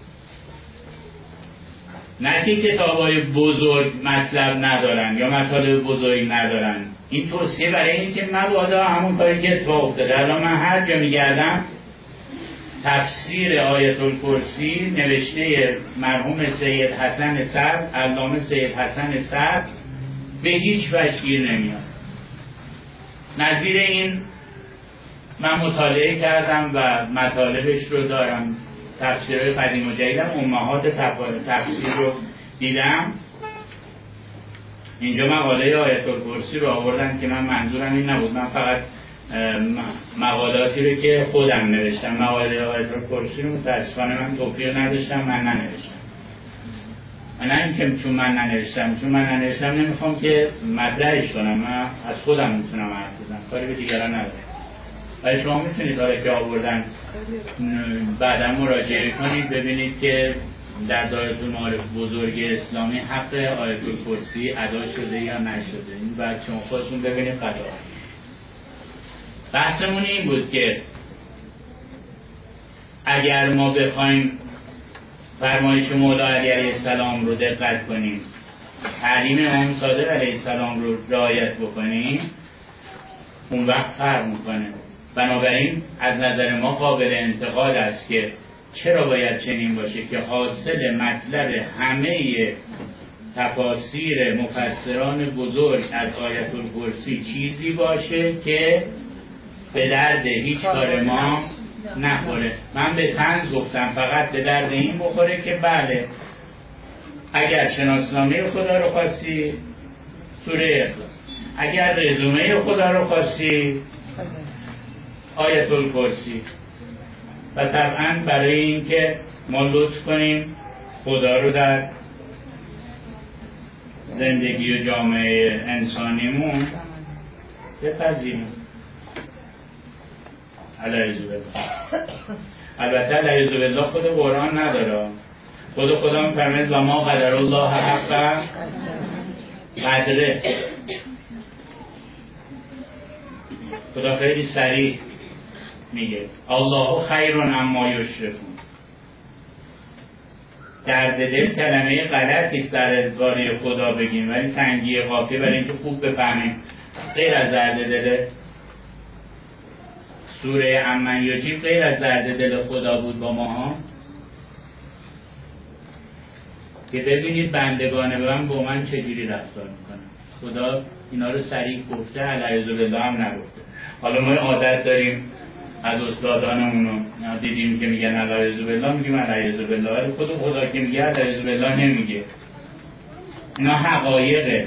نه که کتابای بزرگ مطلب ندارن یا مطالب بزرگ ندارن. این توصیه برای این که مبادا همون کاری که اتفاق افتاده. الان من هر جا میگردم تفسیر آیت الکرسی نوشته مرحوم سید حسن سعد، علامه سید حسن سعد، به هیچ وجه گیر نمیاد. نظیر این من مطالعه کردم و مطالبش رو دارم، تفسیرهای قدیم و جدیدم، امهات تفسیر رو دیدم. اینجا مقاله آیت الکرسی رو آوردن که من منظورم این نبود، من فقط مقالاتی رو که خودم نوشتم. مقاله آیت الکرسی رو متاسفانه من توفیق نداشتم، من ننوشتم. نه اینکه چون من ننوشتم، چون من ننوشتم نمیخوام که مطرحش کنم، من از خودم میتونم حرف بزنم، کاری به دیگران ندارم. ولی شما میتونید حالا که آوردن بعدا مراجعه کنید ببینید که در دایره المعارف بزرگ اسلامی حق آیت الکرسی ادا شده یا نشده. این بعد شما خودتون ببینید قضاوت. بحثمون این بود که اگر ما بخوایم فرمایش مولا علی علیه السلام رو دقت کنیم، تعلیم امام صادق علیه السلام رو رعایت بکنیم، اون وقت فرق میکنه. بنابراین از نظر ما قابل انتقاد است که چرا باید چنین باشه که حاصل مطلب همه تفاسیر مفسران بزرگ از آیت الکرسی چیزی باشه که به درد هیچ کار ما نخوره. من به طنز گفتم فقط به درد این بخوره که بله اگر شناسنامه خدا رو خواستی سوره اخلاص، اگر رزومه خدا رو خواستی آیت الکرسی. و طبعا برای اینکه ما لطف کنیم خدا رو در زندگی و جامعه انسانیمون بپذیریم. علیه بالله. البته علیه بالله خود قرآن نداره. خود خدا می‌فرماید و ما قدر الله حق قدره. خدا خیلی صریح میگه الله خیر عما یشرکون. درد دل کلمه غلطی سر باره خدا بگیم ولی تنگی قافیه برای اینکه خوب بفهمیم غیر از درد دل سوره امن یجیب غیر از درد دل خدا بود با ماها که ببینید بندگان من با من چجوری رفتار میکنن. خدا اینا رو صریح گفته، علیه بالله هم نگفته. حالا ما عادت داریم از استادانمونو دیدیم که میگن علیه بالله میگیم علیه بالله، ولی خود خدا که میگه علیه بالله نمیگه. اینا حقایقه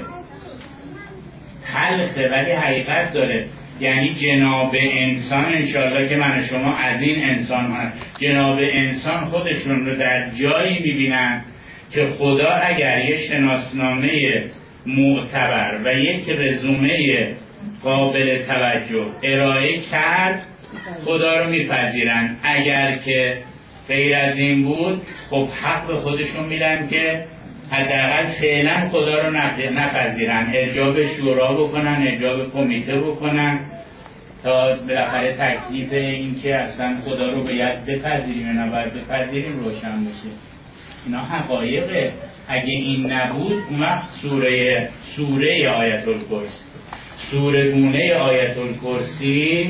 تلخه ولی حقیقت داره. یعنی جناب انسان انشاءالله که من شما از این انسان هست، جناب انسان خودشون رو در جایی میبینن که خدا اگر یه شناسنامه معتبر و یک رزومه قابل توجه ارائه کرد خدا رو میپذیرن. اگر که غیر از این بود خب حق به خودشون میدن که حداقل فعلا خدا رو نپذیرن، ارجاع به شورا بکنن، ارجاع به کمیته بکنن تا بالاخره تکلیف این که اصلا خدا رو باید بپذیریم یا نباید بپذیریم روشن بشه. اینا حقایقه. اگه این نبود اون وقت سوره سوره آیت الکرسی سوره گونه آیت الکرسی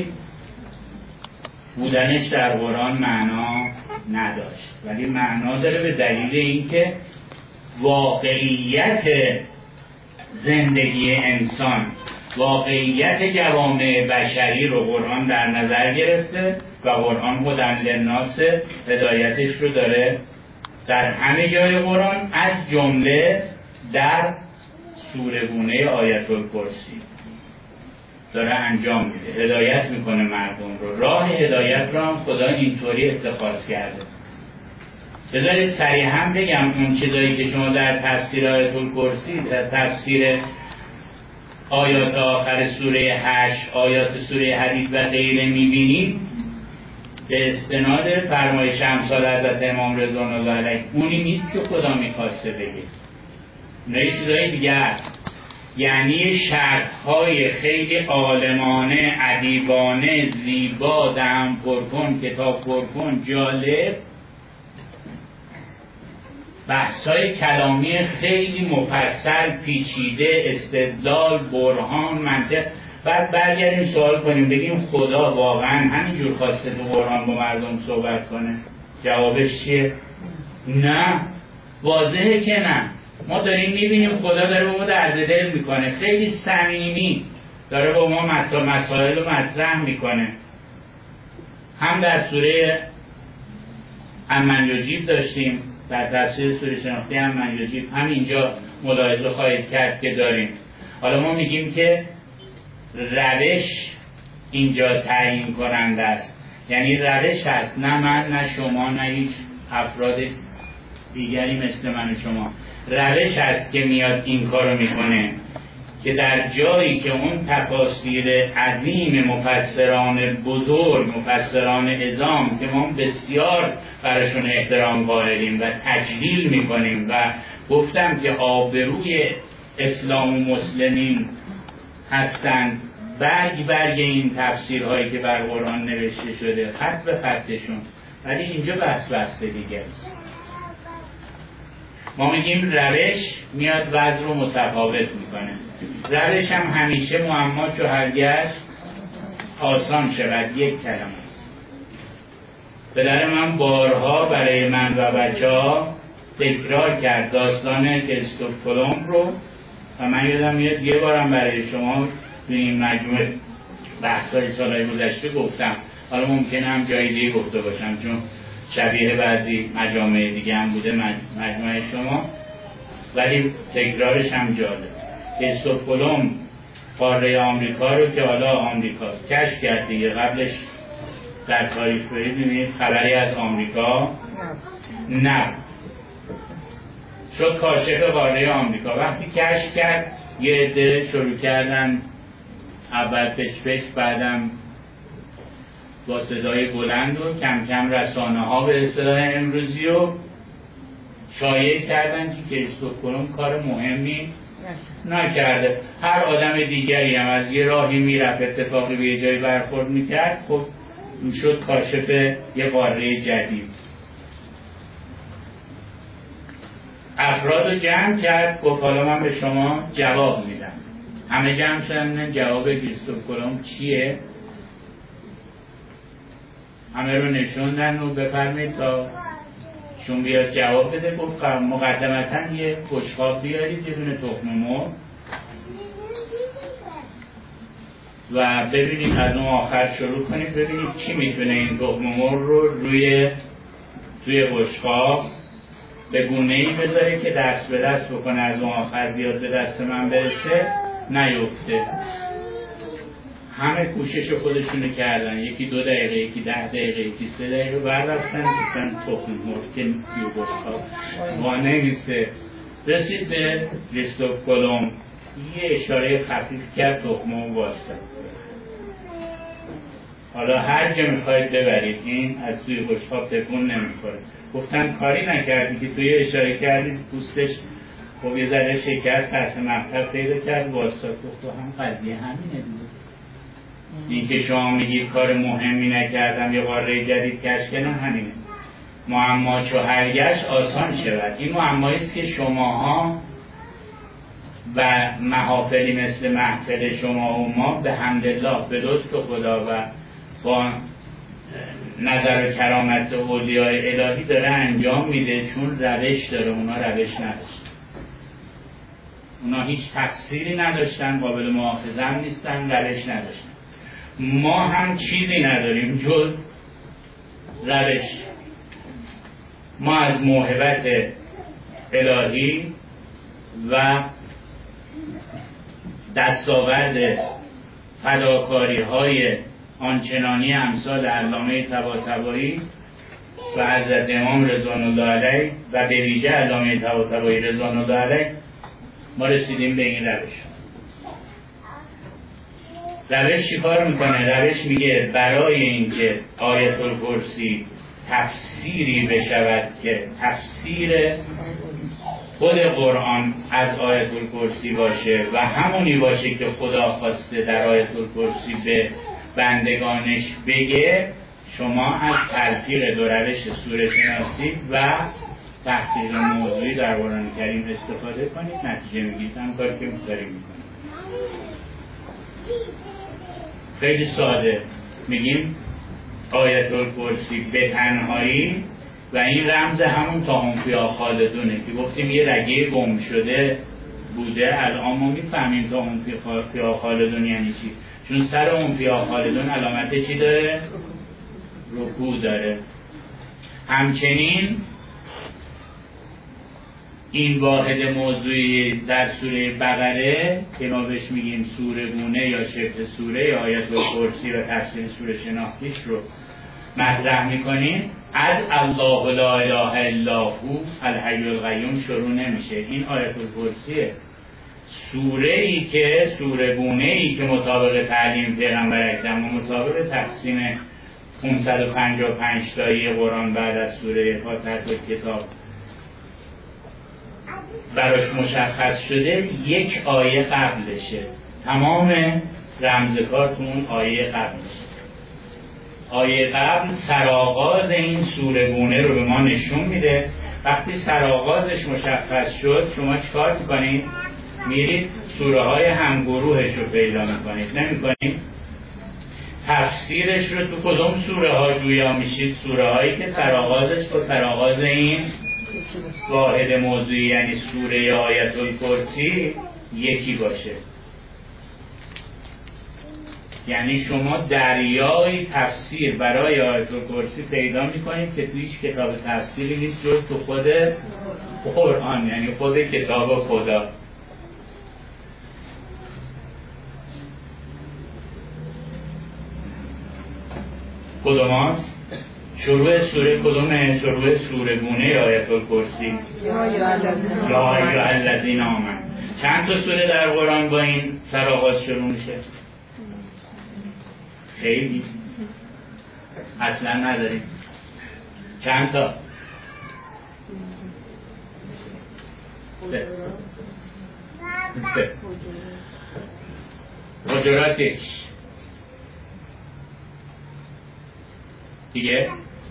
بودنش در قرآن معنا نداشت، ولی معنا داره به دلیل اینکه واقعیت زندگی انسان، واقعیت جوامع بشری رو قرآن در نظر گرفته و قرآن هدی للناس هدایتش رو داره در همه جای قرآن از جمله در سوره گونه آیت الکرسی داره انجام میده، هدایت میکنه مردم رو. راه هدایت رو هم خدا اینطوری اتخاذ کرده. بذارید صریحا بگم اون چیزایی که شما در تفسیر آیت الکرسی، در تفسیر آیات آخر سوره هشت، آیات سوره حدید و غیره میبینید به استناد فرمایش امثال حضرت امام رضوان الله علیه اونی نیست که خدا میخواسته بگه. اینا یه چیزای دیگه هست. یعنی شرح‌های خیلی عالمانه، ادیبانه، زیبا، دهن پرکن، کتاب پرکن، جالب، بحث‌های کلامی خیلی مفصل، پیچیده، استدلال، برهان، منطق. بعد برگردیم سوال کنیم بگیم خدا واقعا همینجور خواسته تو قرآن با مردم صحبت کنه؟ جوابش چیه؟ نه، واضحه که نه. ما داریم میبینیم خدا داره با ما درد دل میکنه، خیلی صمیمی داره با ما مسائل رو مطرح میکنه. هم در سوره امن یجیب داشتیم، در تفسیر سوره شناختی امن یجیب هم اینجا ملاحظه خواهید کرد که داریم. حالا ما میگیم که روش اینجا تعیین کننده است. یعنی روش هست، نه من نه شما نه هیچ افراد دیگری مثل من و شما. روش هست که میاد این کارو میکنه که در جایی که اون تفاسیر عظیم مفسران بزرگ، مفسران عظام که ما بسیار براشون احترام قائلیم و تجلیل میکنیم و گفتم که آبروی اسلام و مسلمین هستند، برگ برگ این تفسیرهایی که بر قرآن نوشته شده، خط به خطشون. ولی اینجا بحث بحث دیگه است. ما میگیم روش میاد وضع رو متفاوت میکنه. روش هم همیشه معما چو هرگز آسان شود، یک کلمه است. پدر من بارها برای من و بچه ها تکرار کرد داستان کریستوف کلمب رو و من یادم میاد یه بارم برای شما تو این مجموعه بحث‌های سالهای گذشته گفتم. حالا ممکنه هم جای دیگه گفته باشم چون شبیه بعضی مجامع دیگه هم بوده مجموعه شما، ولی تکرارش هم جالب. کریستوف کلمب قاره آمریکا رو که حالا آمریکاست کشف کرد دیگه. قبلش در تاریخ ببینید خبری از آمریکا نه، شد کاشف قاره آمریکا. وقتی کشف کرد یه عده شروع کردن اول پچ پچ، بعدم با صدای بلند و کم کم رسانه ها به اصطلاح امروزی رو شایع کردن که کریستوف کلمب کار مهمی نکرده. هر آدم دیگری هم از یه راهی میرفت اتفاقی به یه جایی برخورد میکرد، خب شد کاشف یه قاره جدید. افراد رو جمع کرد، گفت حالا من به شما جواب میدم. همه جمع شدن جواب کریستوف کلمب چیه؟ همه رو نشوندن و بفرمایید تا شون بیاد جواب بده. گفت مقدمتا یه بشقاب بیارید، یه دونه تخم مرغ و ببینید از اون آخر شروع کنید ببینید چی میتونه این تخم مرغ رو روی توی بشقاب به گونه‌ای بذاره که دست به دست بکنه، از اون آخر بیاد به دست من برسه نیفته. همه کوشش خودشونو کردن، یکی دو دقیقه، یکی ده دقیقه، یکی سه دقیقه برداشتن دیدن تخم مرغ که توی بشقاب وا نمیسته. رسید به کریستوف کلمب، یه اشاره خفیف کرد، تخم مرغ واسطه. حالا هر جا میخواید ببرید این از توی بشقاب تکون نمیخوره. گفتن کاری نکردی که توی اشاره کردی پوستش خب یه ذره شکست سطح مقطع پیدا کرد واسطه. تو هم قضیه همینه دیگه. این که شما میگید کار مهمی نکردم یا قاره جدید کشف کردم، همینه. معما چو هرگز آسان شود. این معمایی است که شماها و محافلی مثل محفل شما و ما به حمدالله به لطف خدا و با نظر و کرامت اولیاء الهی داره انجام میده، چون روش داره. اونا روش نداشتن، اونا هیچ تقصیری نداشتن، قابل مؤاخذه هم نیستن، روش نداشتن. ما هم چیزی نداریم جز روش. ما از موهبت الهی و دستاورد فداکاری های آنچنانی امثال علامه طباطبایی و حضرت امام رضوان الله علیه و به ویژه علامه طباطبایی رضوان الله علیه ما رسیدیم به این روش. روش چی کار میکنه؟ روش میگه برای اینکه آیت الکرسی تفسیری بشود که تفسیر خود قرآن از آیت الکرسی باشه و همونی باشه که خدا خواسته در آیت الکرسی به بندگانش بگه، شما از تلفیق دو روش سوره شناسی و تحقیق موضوعی در قرآن کریم استفاده کنید، نتیجه میگید. هم کاری که داریم میکنید خیلی ساده. میگیم آیت الکرسی به تنهایی و این رمز همون تاهم فیها خالدونه که گفتیم یه رگه گم شده بوده. الان ما میفهمیم تاهم فیها خالدون یعنی چی، چون سر اون فیها خالدون علامت چی داره؟ رکوع داره. همچنین این واحد موضوعی در سوره بقره که ما بهش میگیم سوره گونه یا شبه سوره یا آیت الکرسی و تفسیر سوره شناختیش رو مطرح میکنیم، از الله لا اله الا هو الحی القیوم شروع نمیشه. این آیت الکرسیه، سوره ای که سوره گونه ای که مطابق تعلیم پیغمبر اکرم و مطابق تقسیم پانصد و پنجاه و پنج تایی قرآن بعد از سوره فاتحه کتاب براش مشخص شده، یک آیه قبلشه. تمام رمزکار تو اون آیه قبلشه. آیه قبل سرآغاز این سوره گونه رو به ما نشون میده. وقتی سرآغازش مشخص شد شما چیکار میکنید؟ میرید سوره های همگروهش رو پیدا میکنید. نمیکنید؟ تفسیرش رو تو کدوم سوره ها جویا میشید؟ سوره هایی که سرآغازش با سرآغاز این واحد موضوعی یعنی سوره آیت الکرسی یکی باشه. یعنی شما دریای تفسیر برای آیت الکرسی پیدا میکنید که تو هیچ کتاب تفسیری نیست جز تو خود قرآن، یعنی خود کتاب خدا. کدوم هاست؟ شروع سوره کدومه؟ شروع سوره گونه آیت الکرسی یا ایها الذین آمنوا. چند تا سوره در قرآن با این سرآغاز شروع میشه؟ خیلی اصلا نداریم. چند تا؟ سه سه حجرات یک دیگه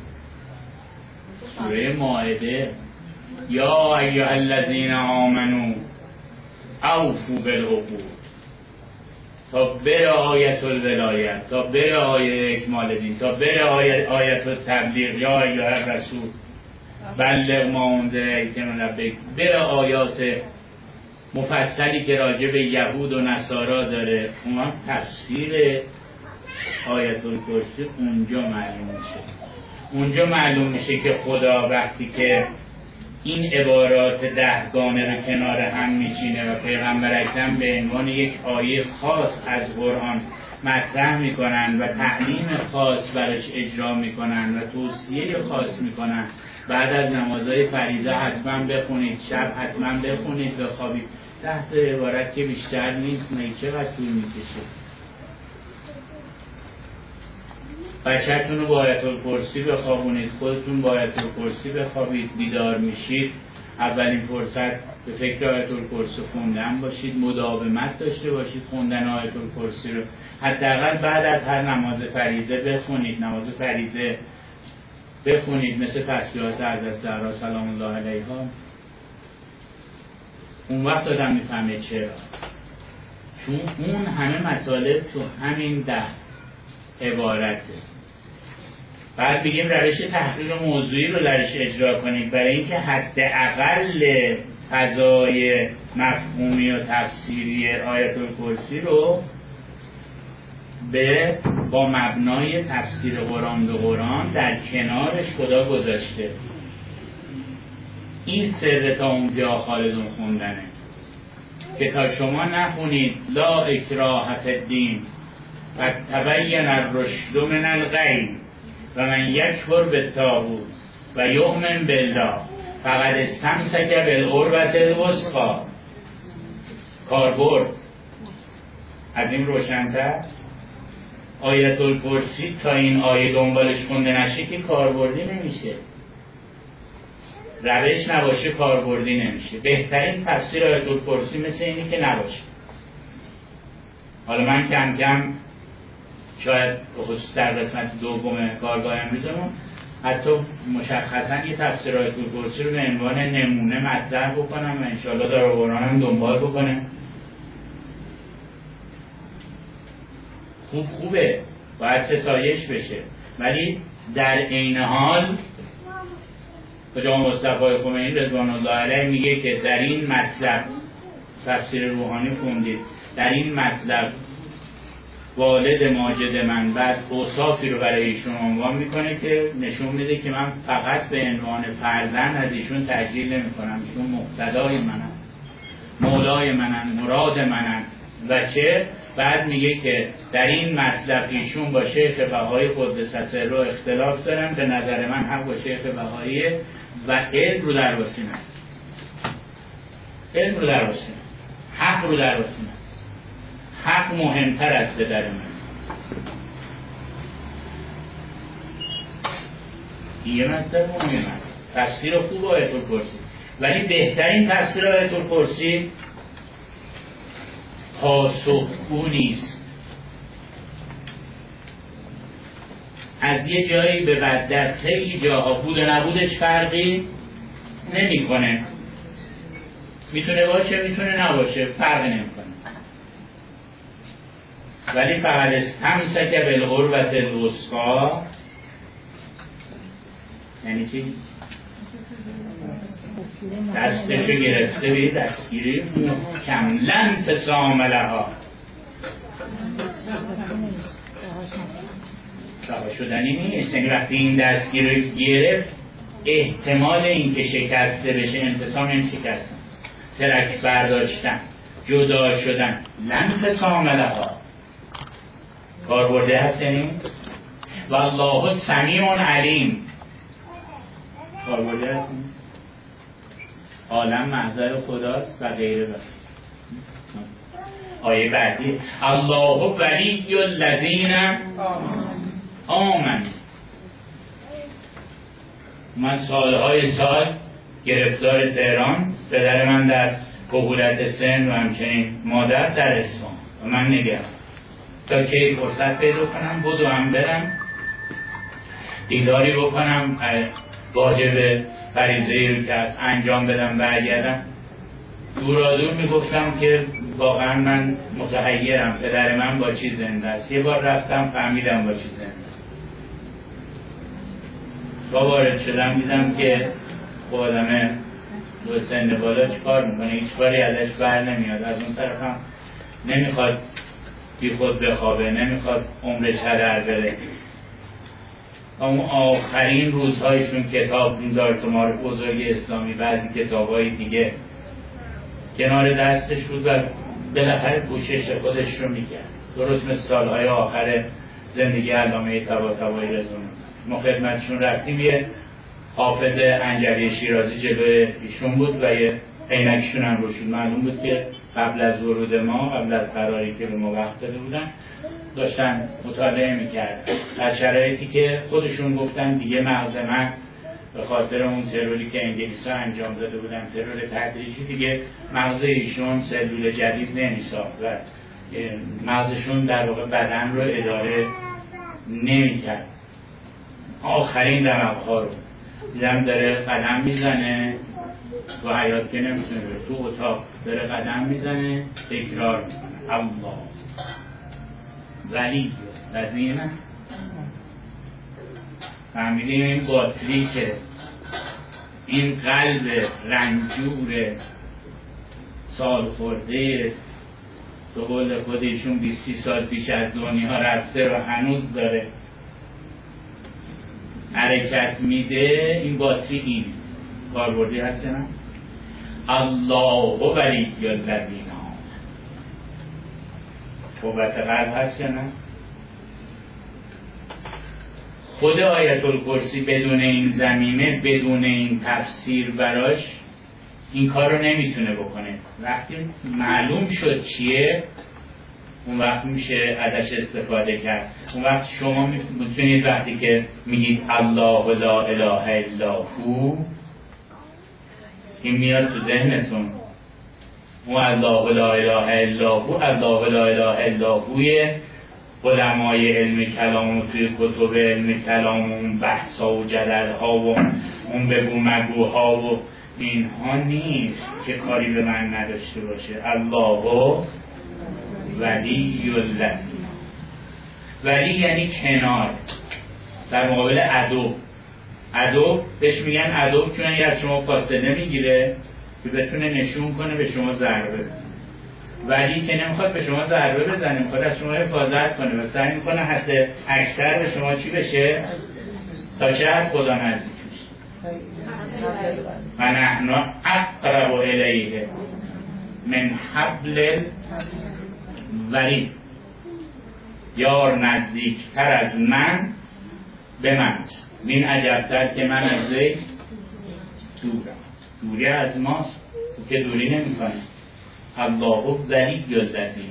سوره مائده یا ایها الذین آمنوا اوفوا بالعقود تا بره آیت الولایت، تا بره آیه اکمال دین، تا بره آیت, آیت التبلیغ یا ایها الرسول بلغ ما انزل الیک من ربک، بره آیات مفصلی که راجع به یهود و نصارا داره. اون تفسیر آیت الکرسی اونجا معلوم میشه. اونجا معلوم میشه که خدا وقتی که این عبارات دهگانه رو کنار هم میچینه و پیغمبر اکرم به عنوان یک آیه خاص از قرآن مطرح میکنن و تعلیم خاص براش اجرا میکنن و توصیه خاص میکنن، بعد از نمازهای فریضه حتما بخونید، شب حتما بخونید، بخوابید. ده تا عبارت که بیشتر نیست. نه چقدر طول میکشه. بچه‌تون رو با آیت الکرسی بخوابونید، خودتون با آیت الکرسی بخوابید. بیدار میشید اولین فرصت به فکر آیت الکرسی خوندن باشید، مداومت داشته باشید خوندن آیت الکرسی رو. حداقل بعد از هر نماز فریضه بخونید، نماز فریضه بخونید مثل تسبیحات حضرت زهرا سلام الله علیها. اون وقت آدم میفهمه چرا، چون اون همه مطالب تو همین ده عبارته. بعد بگیم روش تحقیق موضوعی رو درش اجرا کنید برای اینکه حداقل فضای مفهومی و تفسیری آیت الکرسی رو به با مبنای تفسیر قرآن به قرآن در کنارش خدا گذاشته. این سر تا اونجا خالصون خوندنه که تا شما نخونید لا اکراه فی الدین و تبین الرشد من الغی و من یکفر بالطاغوت و یؤمن بالله فقد استمسک بالعروة الوثقی. کاربرد از این روشن‌تر؟ آیت الکرسی تا این آیه دنبالش خونده نشه که کاربردی نمیشه. روش نباشه کاربردی نمیشه. بهترین تفسیر آیت الکرسی مثل اینی که نباشه. حالا من کم کم شاید خصوص در قسمت دوم کارگاه امروزمون حتی مشخصا یه تفسیر آیت الکرسی رو به عنوان نمونه مطرح بکنم و انشاءالله در قرآن هم دنبال بکنه. خوب خوبه، باید ستایش بشه، ولی در عین حال خدا مصطفی خمینی رضوان الله علیه میگه که در این مطلب تفسیر روحانی خوندید، در این مطلب والد ماجد من، بعد اوصافی رو برای ایشون عنوان میکنه که نشون میده که من فقط به عنوان فرزند از ایشون تأجیل نمی کنم، ایشون مقتدای منن، مولای منن، مراد منن و چه. بعد میگه که در این مطلب ایشون با شیخ بهایی قدس سره اختلاف دارن، به نظر من حق با شیخ بهاییه و علم رو در وسینه، علم رو در وسینه، حق رو در وسینه، حق مهمتر از پدر من. یه مطلب مهمه، تفسیر خوب آیت الکرسی، ولی بهترین تفسیر آیت الکرسی پاسخگو نیست. از یه جایی به بعد در خیلی جاها بود و نبودش فرقی نمیکنه، میتونه باشه میتونه نباشه، فرقی نمیکنه. ولی فقط استمسک بالعروة الوثقی یعنی چی؟ دستشو گرفته به دستگیری محکم، لن انفصام لها، رها شدنی نیست. یعنی وقتی این دستگیری رو گرفت احتمال اینکه شکسته بشه، انفصام این شکستن، ترک برداشتن، جدا شدن، لن انفصام لها کار برده هست. یعنی والله سمیع علیم کار برده هست. عالم محضر خداست و غیره. بس آیه بعدی الله ولی الذین آمنوا. من سالهای سال گرفتار تهران، پدر من در کهولت سن و همچنین مادر در اصفهان و من نگم تا که فرصت پیدا کنم بدو هم برم دیداری بکنم، واجب فریضه‌ای رو که از انجام بدم برگردم. دورا دور میگفتم که واقعا من متحیرم، پدر من با چی زنده است. یه بار رفتم فهمیدم با چی زنده است. با وارد شدم دیدم که خب آدم دو سن بالا چی کار میکنه، هیچ کاری ازش بر نمیاد. از اون طرف هم نمیخواد بی خود بخوابه، نمیخواد عمرش هدر بره. اون آخرین روزهایشون کتاب دارالمعارف بزرگ اسلامی، بعضی کتابای دیگه کنار دستش بود و بالاخره کوشش خودش رو میکرد، درست مثل سالهای آخر زندگی علامه طباطبایی رضوان. ما خدمتشون رفتیم، یه حافظ انجلی شیرازی جلوی ایشون بود و یه عینکشون هم روشون. معلوم بود که قبل از ورود ما، قبل از قراری که به ما وقت داده بودن، داشتن مطالعه میکرد از شرایطی که خودشون گفتن دیگه مغز من به خاطر اون تروری که انگلیس‌ها انجام داده بودن، ترور تدریجی، دیگه مغز ایشون سلول جدید نمیساخت و مغزشون در واقع بدن رو اداره نمیکرد. آخرین رمق‌ها رو دیدم داره قدم میزنه تو حیات که نمیتونه بره، تو اتاق داره قدم میزنه، تکرار میکنه الله ولی الذین. فهمیدیم این باطلی که این قلب رنجور سال خورده به قول خودشون بیست سال پیش از دنیا رفته و هنوز داره حرکت میده، این باطلی این کاربردی هست نه؟ الله ولی الذین آمنوا. قوت قلب هست یا نه؟ خود آیت الکرسی بدون این زمینه، بدون این تفسیر براش این کار رو نمیتونه بکنه. وقتی معلوم شد چیه، اون وقت میشه ازش استفاده کرد. اون وقت شما میتونید وقتی که میگید الله لا اله الا هو، این میاد تو ذهنتون، اون الله لا اله الا هو، الله لا اله الا هوی علمای علم کلام و توی کتب علم کلام و اون بحثا و جدلها و اون بگو مگوها و اینها نیست که کاری به من نداشته باشه. الله ولی الذین. ولی یعنی کنار، در مقابل عدو. عدو بهش میگن عدو چون یه از شما فاصله میگیره که بتونه نشون کنه به شما ضربه بزنه. ولی که نمیخواد به شما ضربه بزنه، میخواد از شما حفاظت کنه و سعی میکنه حد اکثر به شما چی بشه تا چه حد خدا نزدیک بشه. و نحن اقرب الیه من حبل الورید. یار نزدیکتر از من به من، این عجبتر که من از وی دورم. دوری از ماست که دوری نمی کنه. الله ولی الذین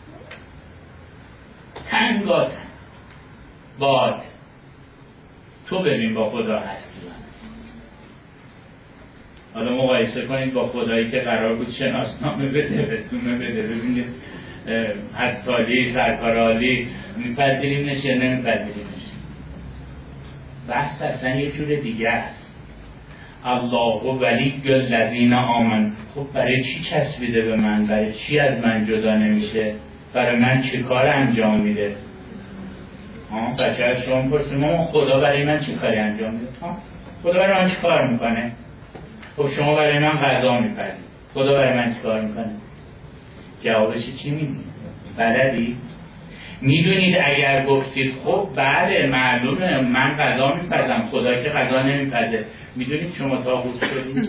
تنگات باد تو ببین با خدا هستی. حالا مقایسه کنید با خدایی که قرار بود شناسنامه بده، رسومه بده، ببینید هستالی، سرکارالی میپذیریمش یا نمیپذیریمش. بحث اصلا یه جور دیگه است. الله ولی الذین آمنوا. خب برای چی چسبیده به من؟ برای چی از من جدا نمیشه؟ برای من چه کار انجام میده؟ ها بچه از شما پرسید ما خدا برای من چه کاری انجام میده؟ ها خدا برای من چه کار میکنه؟ خب شما برای من غذا میپزید، خدا برای من چه کار میکنه؟ جوابش چی میدید؟ بلدی؟ میدونید اگر گفتید خب بله معلومه من غذا میپزم، خدا که غذا نمیپزه، میدونید شما طاغوت شدید؟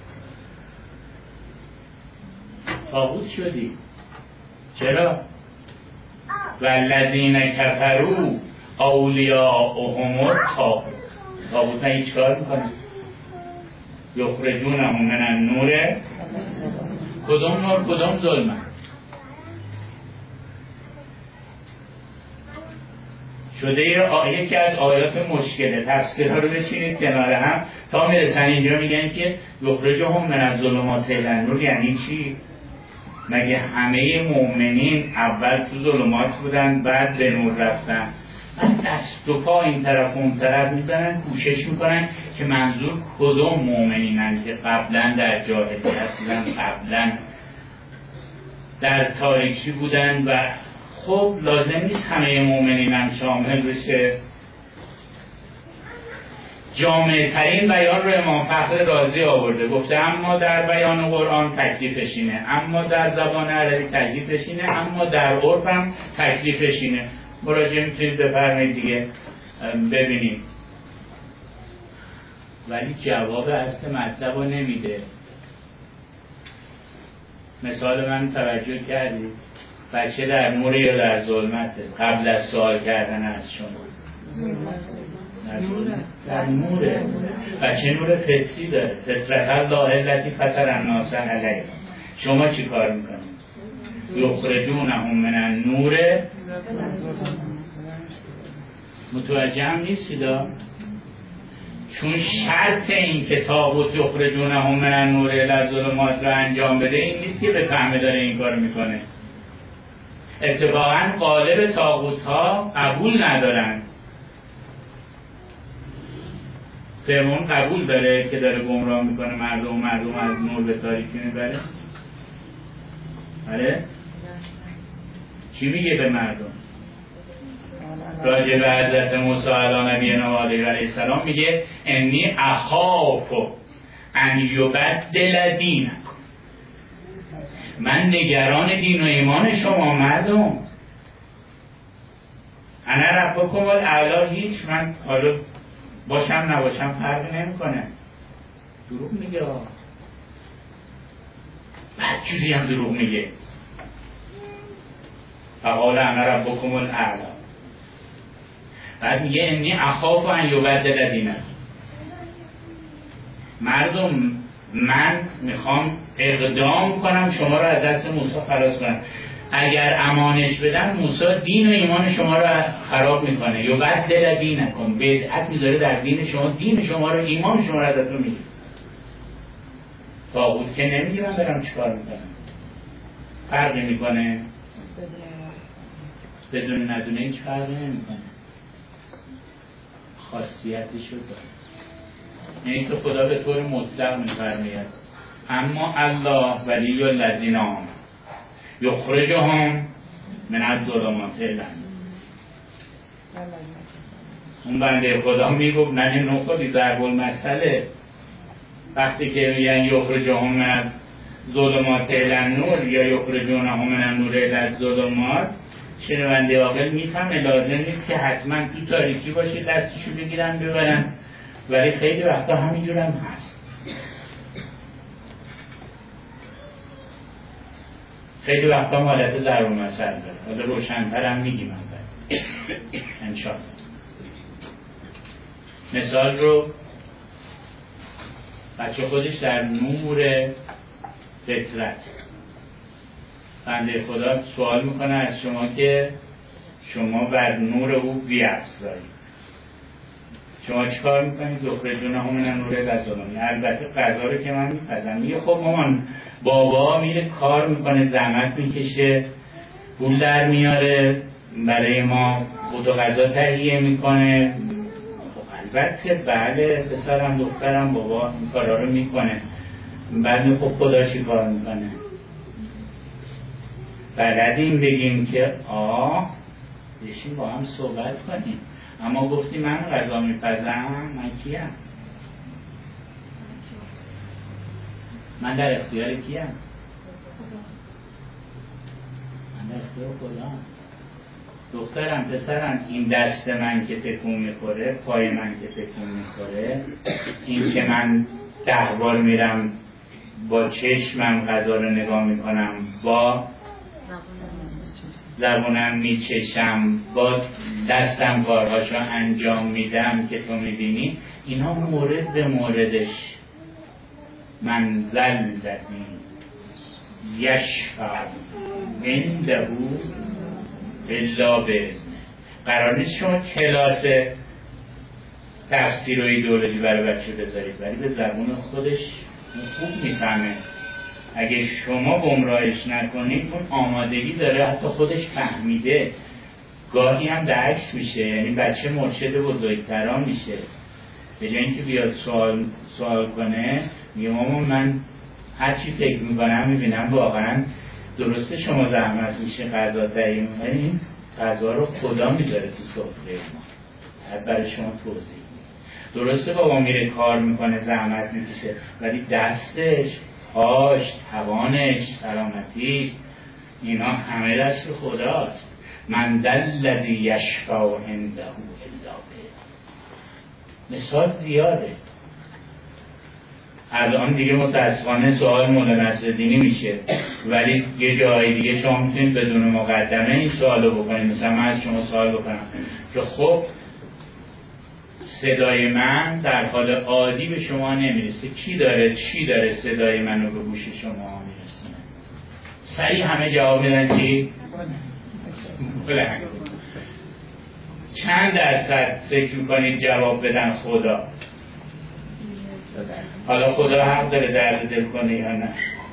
طاغوت شدید. چرا؟ والذین کفروا اولیاءهم الطاغوت. طاغوت ها هیچ کار میکنه؟ یخرجونهم من النور. کدوم نور کدوم ظلمت؟ شده آیه یکی از آیات مشکله، تفسیرها رو بشینید کنار هم تا میرسن اینجا میگن که یخرجهم من الظلمات الی النور. یعنی چی؟ مگه همه مؤمنین اول تو ظلمات بودن بعد به نور رفتن؟ دست و پا این طرف و اون طرف میزنن، کوشش میکنن که منظور کدوم مؤمنینن که قبلا در جاهلیت بودن، قبلا در تاریکی بودن. و خب لازم نیست همه مؤمنین هم شامل بشه. جامع ترین بیان رو امام فخر رازی آورده، گفته اما در بیان قرآن تکلیفش اینه، اما در زبان عربی تکلیفش اینه، اما در عرف هم تکلیفش اینه. مراجعه میتونید بفرمایید دیگه ببینید. ولی جواب اصل مطلب رو نمیده. مثال من توجه کردید؟ بچه در نور یا در ظلمته قبل از سوال کردن از شما؟ در نوره. بچه نور فطری داره، فطرت الله التی فطر الناس علیها. شما چی کار میکنید؟ یخرجونهم من النور. متوجه هم نیستیدا؟ چون شرط این که طاغوت یخرجونهم من النور الی الظلمات رو انجام بده این نیست که به فهمه داره این کار میکنه. اتفاقا غالب طاغوت ها قبول ندارن. فرعون قبول داره که داره گمراه میکنه مردم مردم از نور به تاریکی میبره؟ آره؟ چی میگه به مردم؟ راجع به حضرت موسی علی نبینا علیه السلام میگه انی اخاف ان یبدل دینکم. من نگران دین و ایمان شما مردم. انا ربکم الاعلی. هیچ من حالا باشم نباشم فرقی نمیکنه. دروغ میگه. بدجوری هم دروغ میگه. فقال انا ربکم الاعلی. بعد میگه انی اخاف ان یبدل دینکم. مردم من میخوام اقدام کنم شما رو از دست موسی خلاص کنم. اگر امانش بدن موسی دین و ایمان شما رو خراب میکنه. یبدل دینکم، بدعت میذاره در دین شما، دین شما رو، ایمان شما رو ازتون میگیره. طاغوت که نمیگه من برم چیکار میکنم. فرقی میکنه؟ بدون ندونه هیچ فرقی نمیکنه. خاصیتش رو داره. یعنی که خدا به طور مطلق میفرماید اما الله ولی الذین آمنوا یخرجهم من الظلمات الی النور. اون بنده خدا میگفت نه نخودی ضرب المثله. وقتی که میگن یخرجهم من ظلمات الی نور یا یخرجونهم من النور الی الظلمات، شنونده عاقل میفهمه لازم نیست که حتما تو تاریکی باشه دستشو بگیرن ببرن، ولی خیلی وقتا همینجور هم هست. خیلی وقتا حالت ضرب المثل داره. حالا روشن‌تر هم میگیم اول انشاءالله. مثال رو بچه خودش در نور فطرت، بنده خدا سوال میکنه از شما که شما بر نور او بیفزایید، شما چی کار میکنید؟ یخرجونهم من النور الی الظلمات. البته قضا رو که من میپذیرم. میگه خب مامان بابا میره کار میکنه، زحمت میکشه، پول در میاره برای ما، خود و غذا تهیه میکنه. خب البته بله پسرم دخترم بابا این کارا رو میکنه. بعد خب خدا چی کار میکنه؟ بلدیم بگیم که آه بشین با هم صحبت کنیم، اما گفتی من غذا میپزم، من کیم؟ من در اختیار کیم؟ من در اختیار خودم. دخترم پسرم این دست من که تکون میخوره، پای من که تکون میخوره، این که من ده بار میرم با چشمم غذا رو نگاه میکنم، با زبونم میچشم، با دستم کارهاشو انجام میدم که تو میبینی، اینا مورد به موردش منزل دستیم یشفع عنده الا باذنه. قرار نیست شما کلاس تفسیر و ایدئولوژی برای بچه بذارید، ولی به زبون خودش خوب میفهمه. اگه شما گمراهش نکنید اون آمادگی داره، حتی خودش فهمیده، گاهی هم درس میشه، یعنی بچه مرشد بزرگتران میشه. به جای اینکه بیاد سوال سوال کنه میگه مامان من هر چی فکر میکنم میبینم واقعا درسته شما زحمت میشه غذا تهیه میکنین، غذا رو خدا میذاره تو سفره ما، بعد برای شما توضیح میده. درسته بابا میره کار میکنه زحمت میکشه، ولی دستش، پاش، توانش، سلامتیش، اینا همه دست خداست. من ذا الذی یشفع عنده الا باذنه. مثال زیاده. الان دیگه متاسفانه سوال مولانا نصرالدینی میشه، ولی یه جای دیگه شما میتونید بدون مقدمه این سوالو بکنید. مثلا من از شما سوال بکنم که خب صدای من در حال عادی به شما نمیرسه، کی داره چی داره صدای منو به گوش شما میرسونه؟ سریع همه جواب میدن که بلند. چند درصد فکر میکنید جواب بدن خدا؟ حالا خدا حق داره درد دل کنه یا نه؟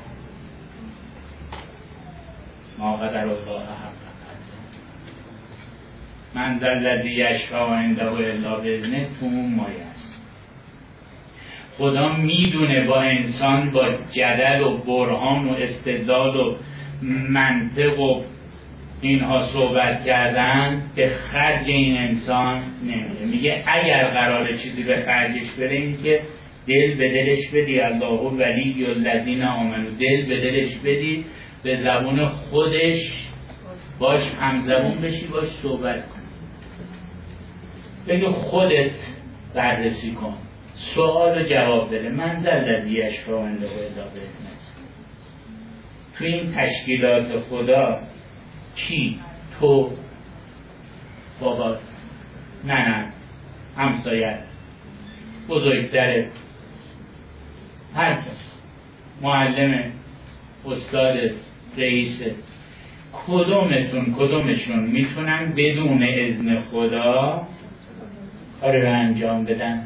ما قدر الله حق. من ذا الذی یشفع عنده الا باذنه تو اون مایه است. خدا میدونه با انسان با جدل و برهان و استدلال و منطق و اینها صحبت کردن به خرج این انسان نمیره. میگه اگر قراره چیزی به خرجش بره این که دل به دلش بدی، الله ولی الذین آمنوا، دل به دلش بدی، به زبون خودش باش همزبون بشی، باش صحبت کن، بگه خودت بررسی کن، سوال رو جواب بده. من ذا الذی یشفع عنده الا باذنه. تو این تشکیلات خدا کی؟ تو، بابات، ننت، همسایت، بزرگتره، هر کس، معلمه، استادت، رئیست، کدومتون کدومشون میتونن بدون اذن خدا کار رو انجام بدن؟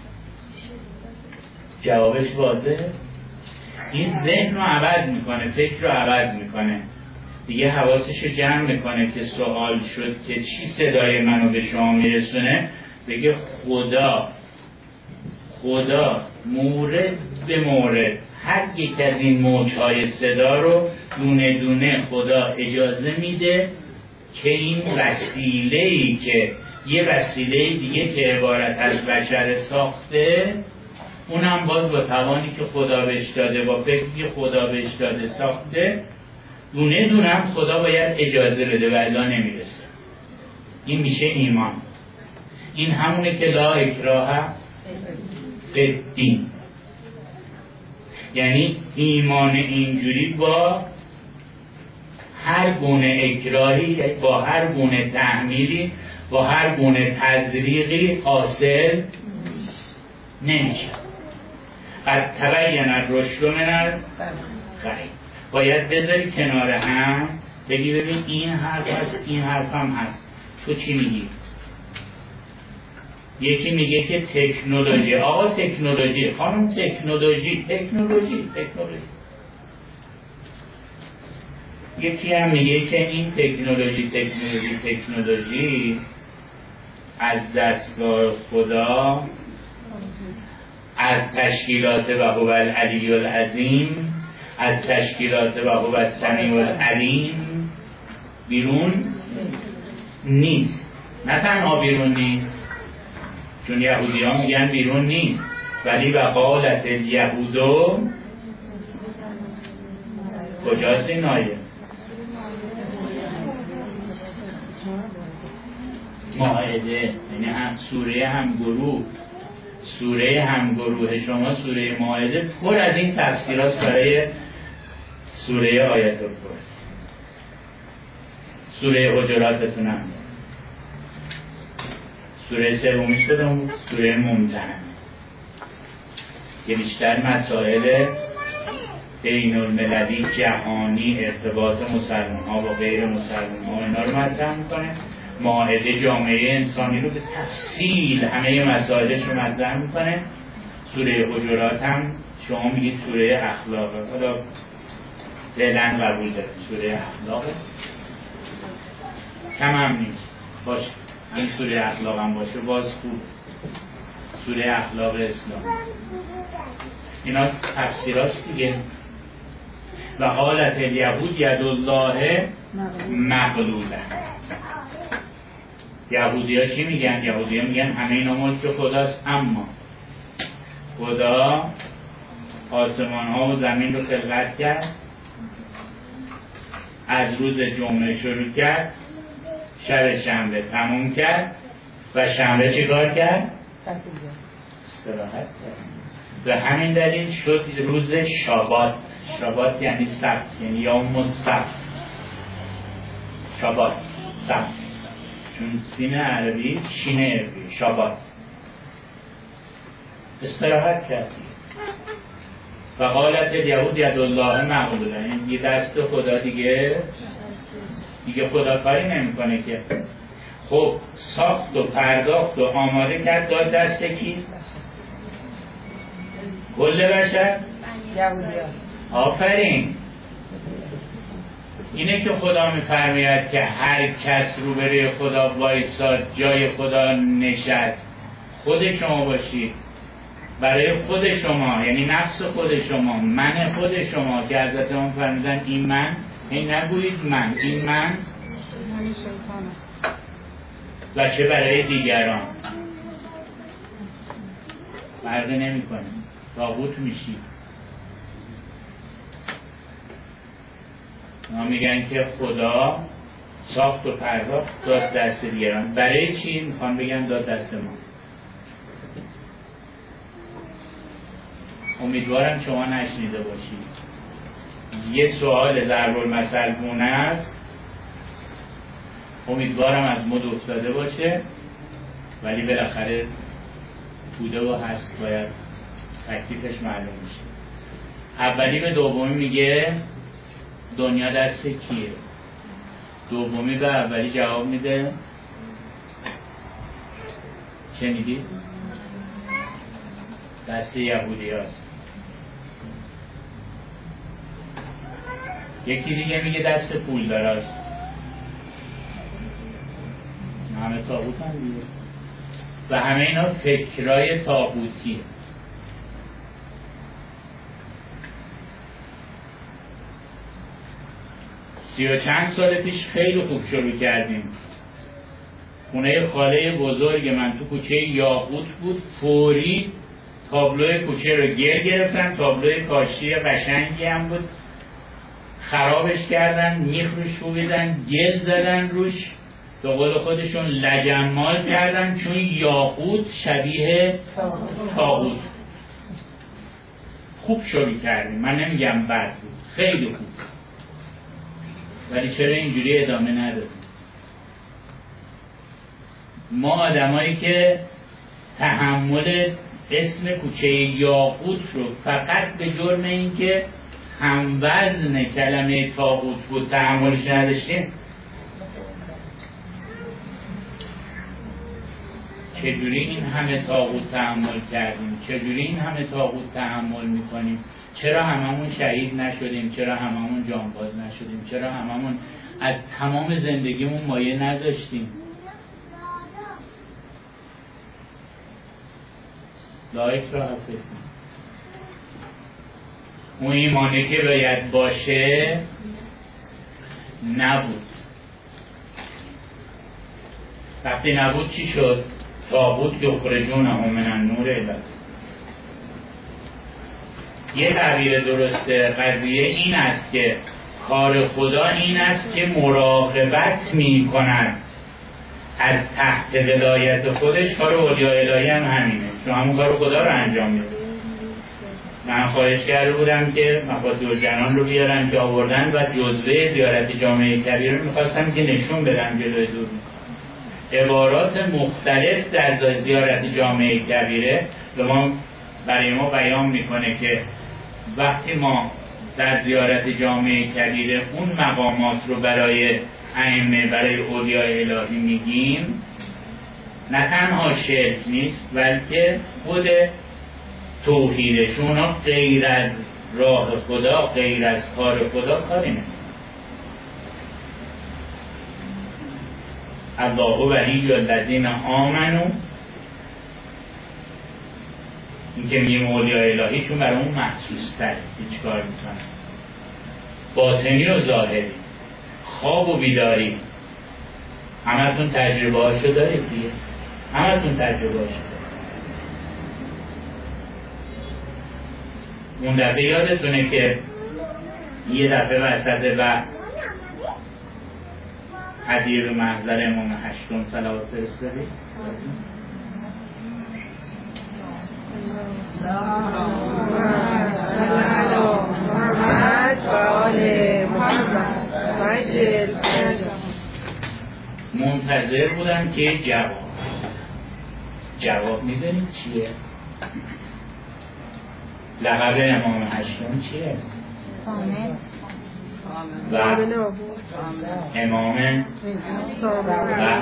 جوابش واضحه. این ذهن رو عوض میکنه، فکر رو عوض میکنه، دیگه حواسش رو جمع میکنه که سوال شد که چی صدای منو به شما میرسونه، بگه خدا خدا مورد به مورد هر یک از این موجهای صدا رو دونه دونه خدا اجازه میده که این وسیله‌ای که یه وسیله دیگه که عبارت از بشر ساخته اونم باز با توانی که خدا بهش داده، با فکری که خدا بهش داده ساخته، دونه دونه هم خدا باید اجازه بده و الا نمیرسه. این میشه ایمان. این همونه که لا اکراه فی الدین، یعنی ایمان اینجوری با هر گونه اکراهی، با هر گونه تحمیلی، با هر گونه تزریقی حاصل نمیشه. قد تبین الرشد من الغی. باید بذاری کنار هم بگی ببین این حرف هست، این حرف هم هست، تو چی میگی؟ یکی میگه که تکنولوژی، آقا تکنولوژی، خانم تکنولوژی، تکنولوژی، تکنولوژی. یکی هم میگه که این تکنولوژی، تکنولوژی، تکنولوژی از دستگاه خدا، از تشکیلات و هو العلی العظیم، از تشکیلات و هو السمیع العلیم بیرون نیست. نه تنها بیرون نیست، چون یهودی ها میگن بیرون نیست، ولی به قالت یهودو کجاست این آیه؟ مائده، یعنی هم سوره همگروه، سوره همگروه شما سوره مائده پر از این تفسیرات برای سوره آیت الکرسی. سوره حجراتتون هم سوره سومی شدم، سوره ممتحنه که بیشتر مسائل بین المللی جهانی، ارتباط مسلمان ها با غیر مسلمان ها اینا رو مطرح میکنه. مائده جامعه انسانی رو به تفصیل همه مسائلش رو مطرح میکنه. سوره حجرات هم شما میگید سوره اخلاقه، حالا فعلا قبول داریم سوره اخلاقه، کم هم نیست، باشه همین سوره اخلاق هم باشه باز خوب. سوره اخلاق اسلام اینا تفسیراش دیگه. و حالت الیهود ید الله مغلوله. یهودی ها چی میگن؟ یهودی ها میگن همه اینا ملک خداست، اما خدا آسمان ها و زمین رو خلقت کرد، از روز جمعه شروع کرد، شب شنبه تموم کرد و شنبه چی کار کرد؟ استراحت کرد. و همین دلیل شد روز شابات. شابات یعنی سبت، یعنی یوم السبت. شابات، سبت، چون سین عربی شین عربی، شابات. استراحت کرد. و قالت الیهود ید الله مغلوله، این یه دست خدا دیگه دیگه خدا کاری نمیکنه که. خب ساخت و پرداخت و آماده کرد داد دست کی؟ کل بشر؟ آفرین. اینه که خدا میفرماید که هر کس روبروی خدا وایساد، جای خدا نشست، خود شما باشید، برای خود شما، یعنی نفس خود شما، من خود شما که حضرت ما فرمودن این من، این نگویید من، این من و چه برای دیگران فرقی نمی کنه، طاغوت میشید. ما میگن که خدا ساخت و پرداخت داد دست دیگران. برای چی؟ میخوان بگن داد دست ما. امیدوارم شما نشنیده باشید. یه سوال ضرب المثل گونه است، امیدوارم از مد افتاده باشه، ولی بالاخره بوده و هست، باید تکلیفش معلوم میشه. اولی به دومی میگه دنیا دست کیه؟ دومی به اولی جواب میده شنیدید؟ دست یهودی هست. یکی دیگه میگه دست پول داراست. همه طاغوت هم دیگه و همه اینا فکرای طاغوتیه. سی و چند سال پیش خیلی خوب شروع کردیم. خونه خاله بزرگ من تو کوچه یاقوت بود، فوری تابلوی کوچه رو گیر گرفتن، تابلوی کاشی قشنگی هم بود، خرابش کردن، میخ روش کوبیدن، گل زدن روش، به قول خودشون لجمال کردن، چون یاقوت شبیه طاغوت. خوب شروع کردیم، من نمیگم بد بود، خیلی خوب، ولی چرا اینجوری ادامه ندادیم؟ ما آدمایی که تحمل اسم کوچه یاقوت رو فقط به جرم اینکه هم وزن کلمه طاغوت بود تحملش نداشتیم، چجوری این همه طاغوت تحمل کردیم؟ چجوری این همه طاغوت تحمل میکنیم؟ چرا هممون شهید نشدیم؟ چرا هممون جانباز نشدیم؟ چرا هممون از تمام زندگیمون مایه نداشتیم؟ لایک را حفظ اون ایمانی که باید باشه نبود. وقتی نبود چی شد؟ طاغوت یخرجونهم من النور الی الظلمات. یه تعبیر درسته قضیه این است که کار خدا این است که مراقبت می کند از تحت ولایت خودش. کار اولیاء الهی هم همینه، چون همون کار خدا رو انجام میده. من خواهش کرده بودم که مفاتیح الجنان رو بیارن که آوردن و جزوه زیارت جامعه کبیر رو میخواستم که نشون بدم جلوی دور. عبارات مختلف در زیارت جامعه کبیره به ما برای ما بیان میکنه که وقتی ما در زیارت جامعه کبیره اون مقامات رو برای ائمه، برای اولیاء الهی میگیم، نه تنها شرک نیست بلکه خود توحیدشون اونا غیر از راه خدا، غیر از کار خدا کاری نمی‌کنه. الله ولی الذین آمنوا، این که میگیم اولیاء الهیشون برای اون مخصوص تره هیچ کار میکنن، باطنی و ظاهری، خواب و بیداری. همتون تجربه هاشو دارید دیگه، همتون تجربه هاشو دارید. اون دفعه یادتونه که یه دفعه وسط بحث حدیر محضر امام هشتم صلوات فرستادید؟ منتظر بودم که جواب جواب میدونید چیه؟ لقب امام هشتم چیه؟ و امام و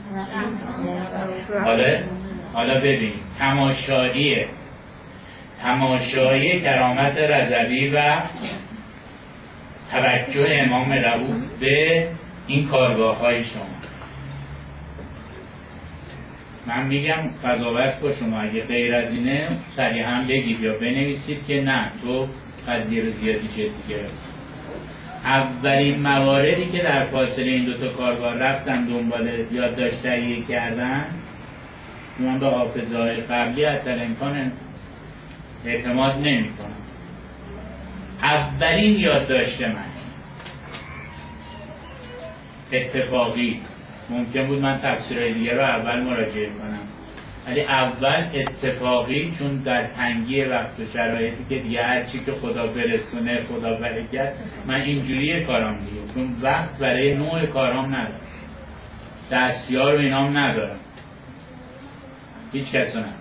حالا حالا ببین تماشاییه تماشایی کرامت رضوی و توجه امام رؤوف به این کارگاه های شما. من میگم قضاوت با شما، اگه غیر از اینه صریحا بگید یا بنویسید که نه تو قضیه رو زیادی جدی گرفت. اولین مواردی که در فاصله این دوتا کارگاه رفتن دنبال یادداشت تهیه کردن، من به حافظه‌های قبلی حتی امکان اعتماد نمی کنم. اولین یادداشت من اتفاقی، ممکن بود من تفسیرهای دیگه رو اول مراجعه کنم، ولی اول اتفاقی، چون در تنگی وقت و شرایطی که دیگه هرچی که خدا برسونه خدا برکت، من اینجوری کارام دیگه، چون وقت برای نوع کارام ندارم، دستیار و اینام ندارم، هیچ کسو ندارم.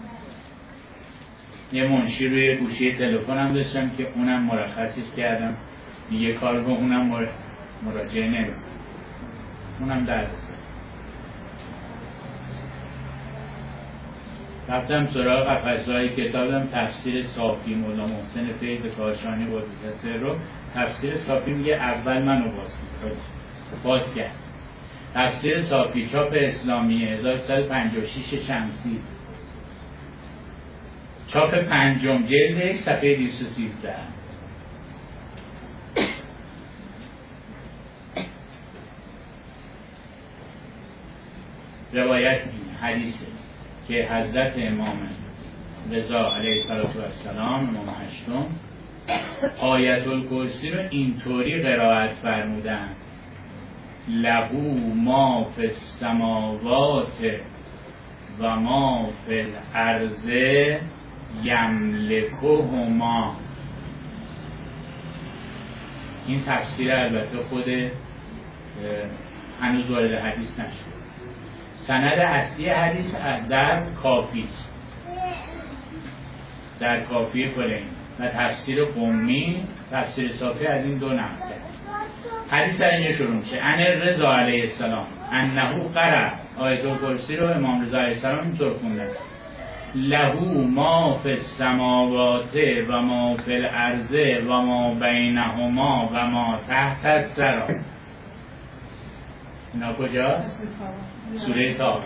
یه منشی روی گوشی تلفنم داشتم که اونم مرخصیش کردم، دیگه کار رو اونم مر... مراجعه نمی‌کنم، اونم دردسر. رفتم سراغ قفسه‌های کتابم، تفسیر صافی مولا محسن فیض کاشانی قدس رو. تفسیر صافی میگه اول منو باز باز کرد. تفسیر صافی چاپ اسلامی هزار و سیصد و پنجاه و شش شمسی، چاپ پنجم جلدش، صفحه دویست و سیزده. روایت این حدیثه که حضرت امام رضا علیه السلام امام هشتم آیت الکرسی رو اینطوری قرائت فرمودن: لهو ما فی السماوات و ما فی الارض یملکهما. این تفسیر البته خود هنوز وارد حدیث نشد. سند اصلی حدیث در کافی است، در کافی کلینی و تفسیر قمی، تفسیر صافی از این دو نقطه. حدیث در اینجا شروع میشه: ان رضا علیه السلام انه قرأ. آیت الکرسی رو امام رضا علیه السلام اینطور خوندن: لهو ما فی السماوات و ما فی الارض و ما بینهما و ما تحت الثری. اینا کجاست؟ سوره طه.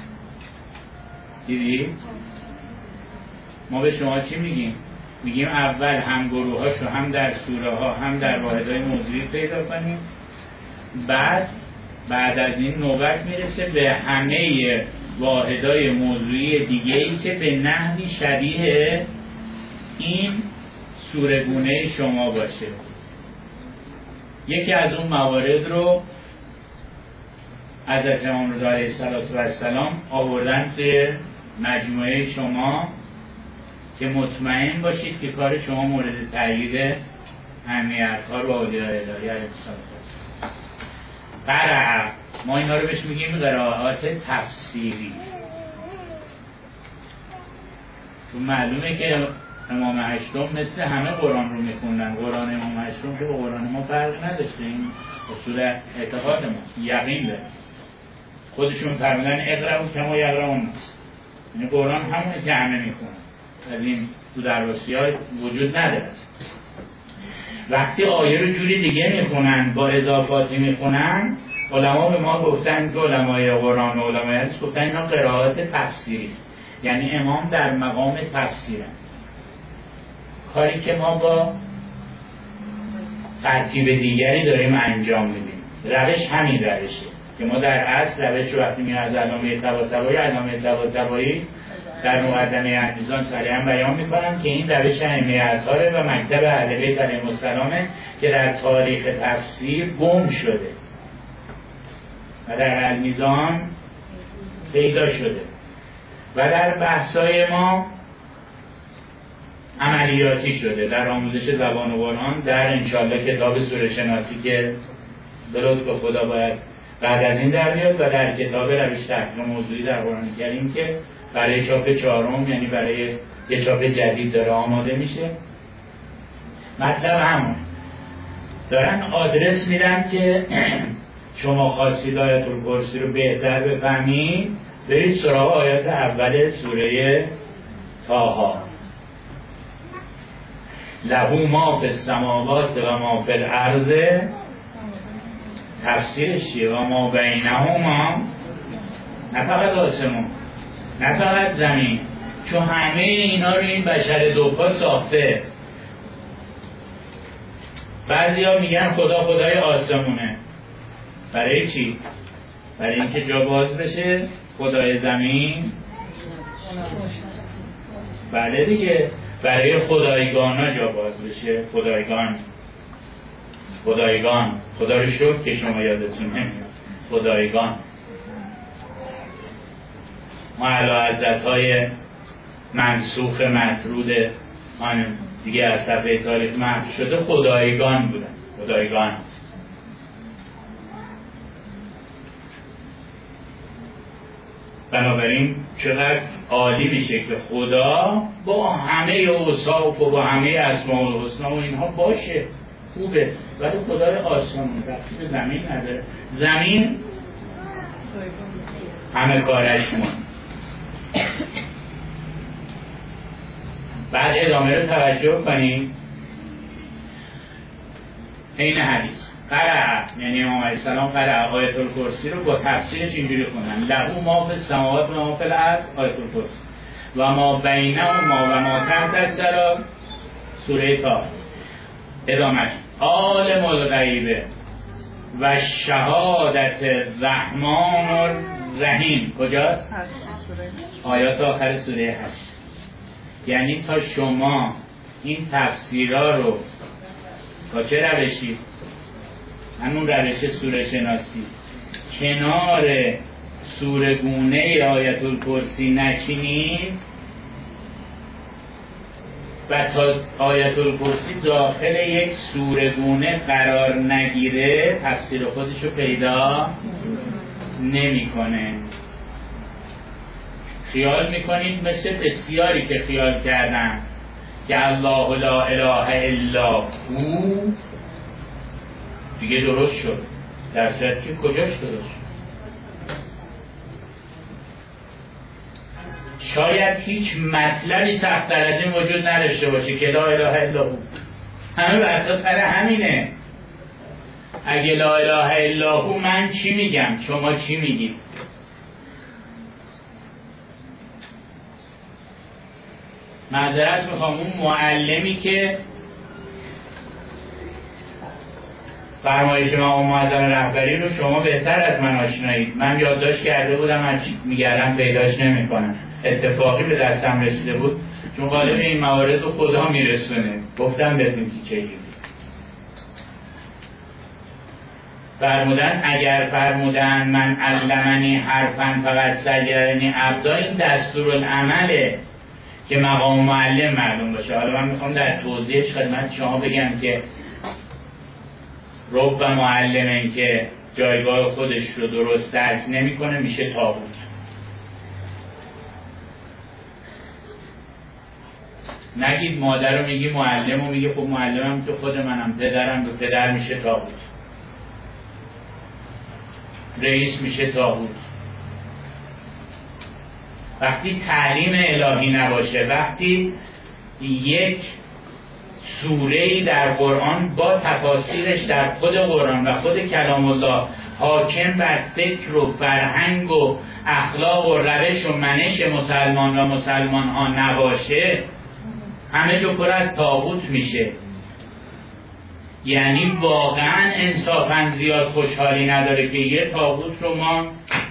دیدی؟ ما به شما چی میگیم؟ میگیم اول هم گروه هاشو هم در سوره ها هم در واحدهای موضوعی پیدا کنیم، بعد بعد از این نوبت میرسه به همه واحدهای موضوعی دیگه ای که به نحوی شبیه این سوره‌گونه شما باشه. یکی از اون موارد رو حضرت امام رضا علیه السلام آوردن توی مجموعه شما که مطمئن باشید که کار شما مورد تأیید اهمیت‌ها رو اولیاء الهی علیه السلام. قرأ، ما اینا رو بهش میگیم قرائات تفسیری، چون معلومه که امام هشتم مثل همه قرآن رو میخوندن. قرآن امام هشتم که با قرآن ما فرق نداشته، این اصول اعتقاد ماست، یقین داره. خودشون فرمودن اقرأوا کما یقرأ الناس، یعنی قرآن همونه که همه میخونن، از این تو درواسی های وجود نداره. وقتی آیه رو جوری دیگه میخونن، با اضافاتی میخونن، علما به ما گفتن که علمای قرآن و علمای حدیث گفتن اینا قرائات تفسیری است، یعنی امام در مقام تفسیرن. کاری که ما با ترتیب دیگری داریم انجام میدیم. روش همین روشه که ما در اصل روش وقتی میاد از علامه طباطبایی علامه طباطبایی در مقدمه احدیثان صریحا بیان میکنم که این روش اهمیت‌داره و مکتب اهل بیت علیهم السلام که در تاریخ تفسیر گم شده و در المیزان پیدا شده و در بحث‌های ما عملیاتی شده، در آموزش زبان و قرآن، در انشالله کتاب سوره شناسی که به لطف خدا باید بعد از این در بیاد و در کتاب روش تحقیق موضوعی در قرآن کریم که برای چاپ چهارم، یعنی برای یه چاپ جدید داره آماده میشه. مطلب همون دارن آدرس میدن که شما خواستید آیت الکرسی رو بهتر بفهمید، برید سراغ آیات اول سوره طه. له ما فی السماوات و ما فی الارض، تفسیرش چیه؟ و ما بینهما، نه فقط آسمون، نه فقط زمین، چون همه اینا رو این بشر دوپا ساخته. بعضی ها میگن خدا خدای آسمونه. برای چی؟ برای اینکه جا باز بشه. خدای زمین، بله دیگه، برای خدایگان ها جا باز بشه. خدایگان خدایگان خدا رو شکر که شما یادتون نمیاد. خدایگان ما علی حضرت های منسوخ مطرود آن دیگه از صفحه تاریخ محو شده خدایگان بودن. خدایگان بنابراین چقدر عالی میشه که خدا با همه اوصاف و با همه اسماء الحسنا و اینها باشه، خوبه، ولی خدای آسمان ربطی به زمین نداره. زمین همه کارش مون. بعد ادامه رو توجه کنیم. این حدیث قرأ، یعنی امام علیه السلام قرأ آیت الکرسی رو با تفسیرش اینجوری خوندن: له ما فی السماوات و ما فی الارض، آیت الکرسی، و ما بینهما و ما تحت الثری، سوره طه. ادامهش: عالم الغیب و شهادت الرحمن الرحیم. کجاست؟ آیات آخر سوره هشت. یعنی تا شما این تفسیرها رو با چه روشی؟ همون روش سوره شناسی کنار سوره گونه آیت الکرسی نچینید و تا آیت الکرسی داخل یک سوره گونه قرار نگیره تفسیر خودشو پیدا نمیکنه. خیال میکنید مثل بسیاری که خیال کردن که الله لا اله الا هو دیگه درست شد، در صورتی که کجاش درست شد؟ شاید هیچ مطلبی سخت در از این وجود نداشته باشه که لا اله الا هو، همه بر اساس سر همینه. اگه لا اله الا هو من چی میگم، شما چی میگید؟ معذرت میخوام اون معلمی که فرمایش امام معظم رهبری رو شما بهتر از من آشنایید، من یادداشت کرده بودم از میگردم پیداش نمیکنم، اتفاقی به دستم رسیده بود چون غالب این موارد رو خدا میرسونه، گفتم بهتون که چه گیری فرمودن. اگر فرمودن من علمنی حرفن فقط سیرنی عبدا، این دستورالعمله که مقام معلم معلوم باشه. حالا من میخوام در توضیحش خدمت شما بگم که رب معلمه که جایگاه خودش رو درست درک نمیکنه میشه طاغوت. نگید مادر رو میگی معلم و میگه خب معلمم که خود منم، پدرم به پدر میشه طاغوت، رئیس میشه طاغوت. وقتی تعلیم الهی نباشه، وقتی یک سوره‌ای در قرآن با تفاسیرش در خود قرآن و خود کلام الله حاکم بر فکر و فرهنگ و اخلاق و روش و منش مسلمان و مسلمان ها نباشه، همه جو پر از طاغوت میشه. یعنی واقعا انصافا زیاد خوشحالی نداره که یه طاغوت رو ما،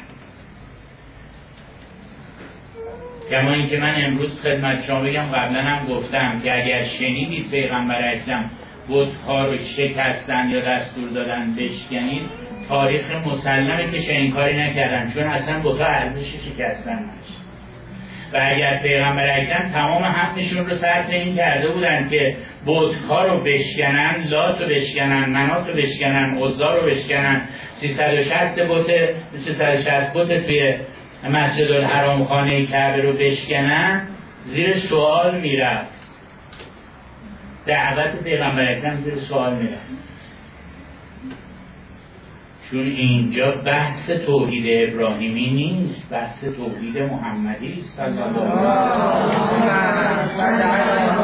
کما اینکه من امروز خدمت شما بگم، قبلا هم گفتم که اگر شنیدید پیغمبر اکرم بت‌ها رو شکستن یا دستور دادن بشکنید، تاریخ مسلمه که چنین کاری نکردن، چون اصلا بت‌ها ارزش شکستن نداشت. و اگر پیغمبر اکرم تمام حقشون رو صرف این کرده بودن که بت‌ها رو بشکنن، لات رو بشکنن، منات رو بشکنن، عزا رو بشکنن، سیصد و شصت بت سیصد و شصت بت توی مسجد الحرام خانه کعبه رو بشکنن، زیر سوال میرفت. دعوت پیغمبر اکرم زیر سوال میرفت، چون اینجا بحث توحید ابراهیمی نیست، بحث توحید محمدی است. صلی الله علیه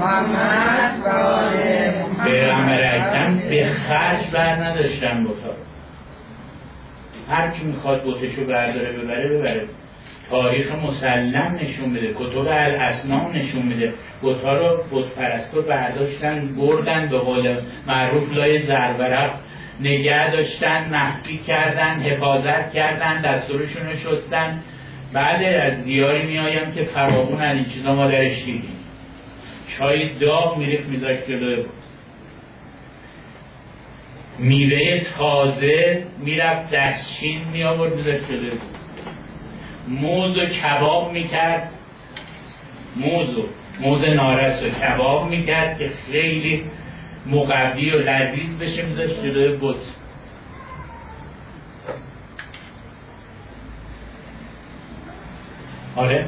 و پیغمبر اکرم به خرج بر نداشتن بتا، هر کی میخواد بتشو برداره ببره ببره. تاریخ مسلم نشون میده، کتب الاسنام نشون میده، بت‌ها رو بت‌پرستا برداشتن بردن به قول معروف لای زرورق نگه داشتن، مخفی کردن، حفاظت کردن، دستورشون رو شستن. بعد از دیاری میایم که فراوون از این چیزا ما درش دیدیم. چای داغ میریخت میذاشت جلوی، میوه تازه میرفت دستچین میآورد میذاشت جلوی، موز و کباب میکرد، موز و موز نارس و کباب میکرد که خیلی مقوی و لذیذ بشه، میذاشت جلوی بت. آره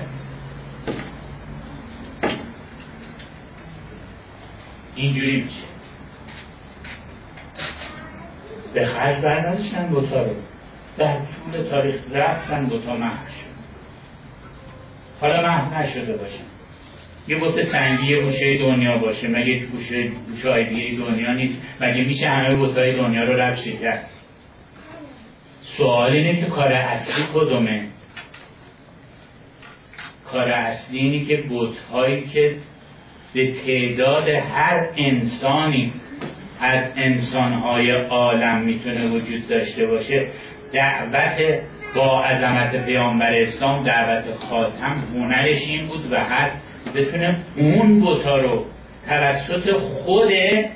اینجوری میشه. به خرج برنداشتن بتا رو، در طول تاریخ رفتن بتا محو شد. حالا محو نشده باشن، یه بت سنگی یه گوشه دنیا باشه، مگه گوشه گوشه دیگه دنیا نیست؟ مگه میشه همه بت‌های دنیا رو رفت شکست؟ سوال اینه که کار اصلی کدومه؟ کار اصلی اینه که بت‌هایی که به تعداد هر انسانی از انسانهای عالم میتونه وجود داشته باشه، دعوت با عظمت پیامبر اسلام، دعوت خاتم، هنرش این بود و هست بتونه اون بتا رو توسط خود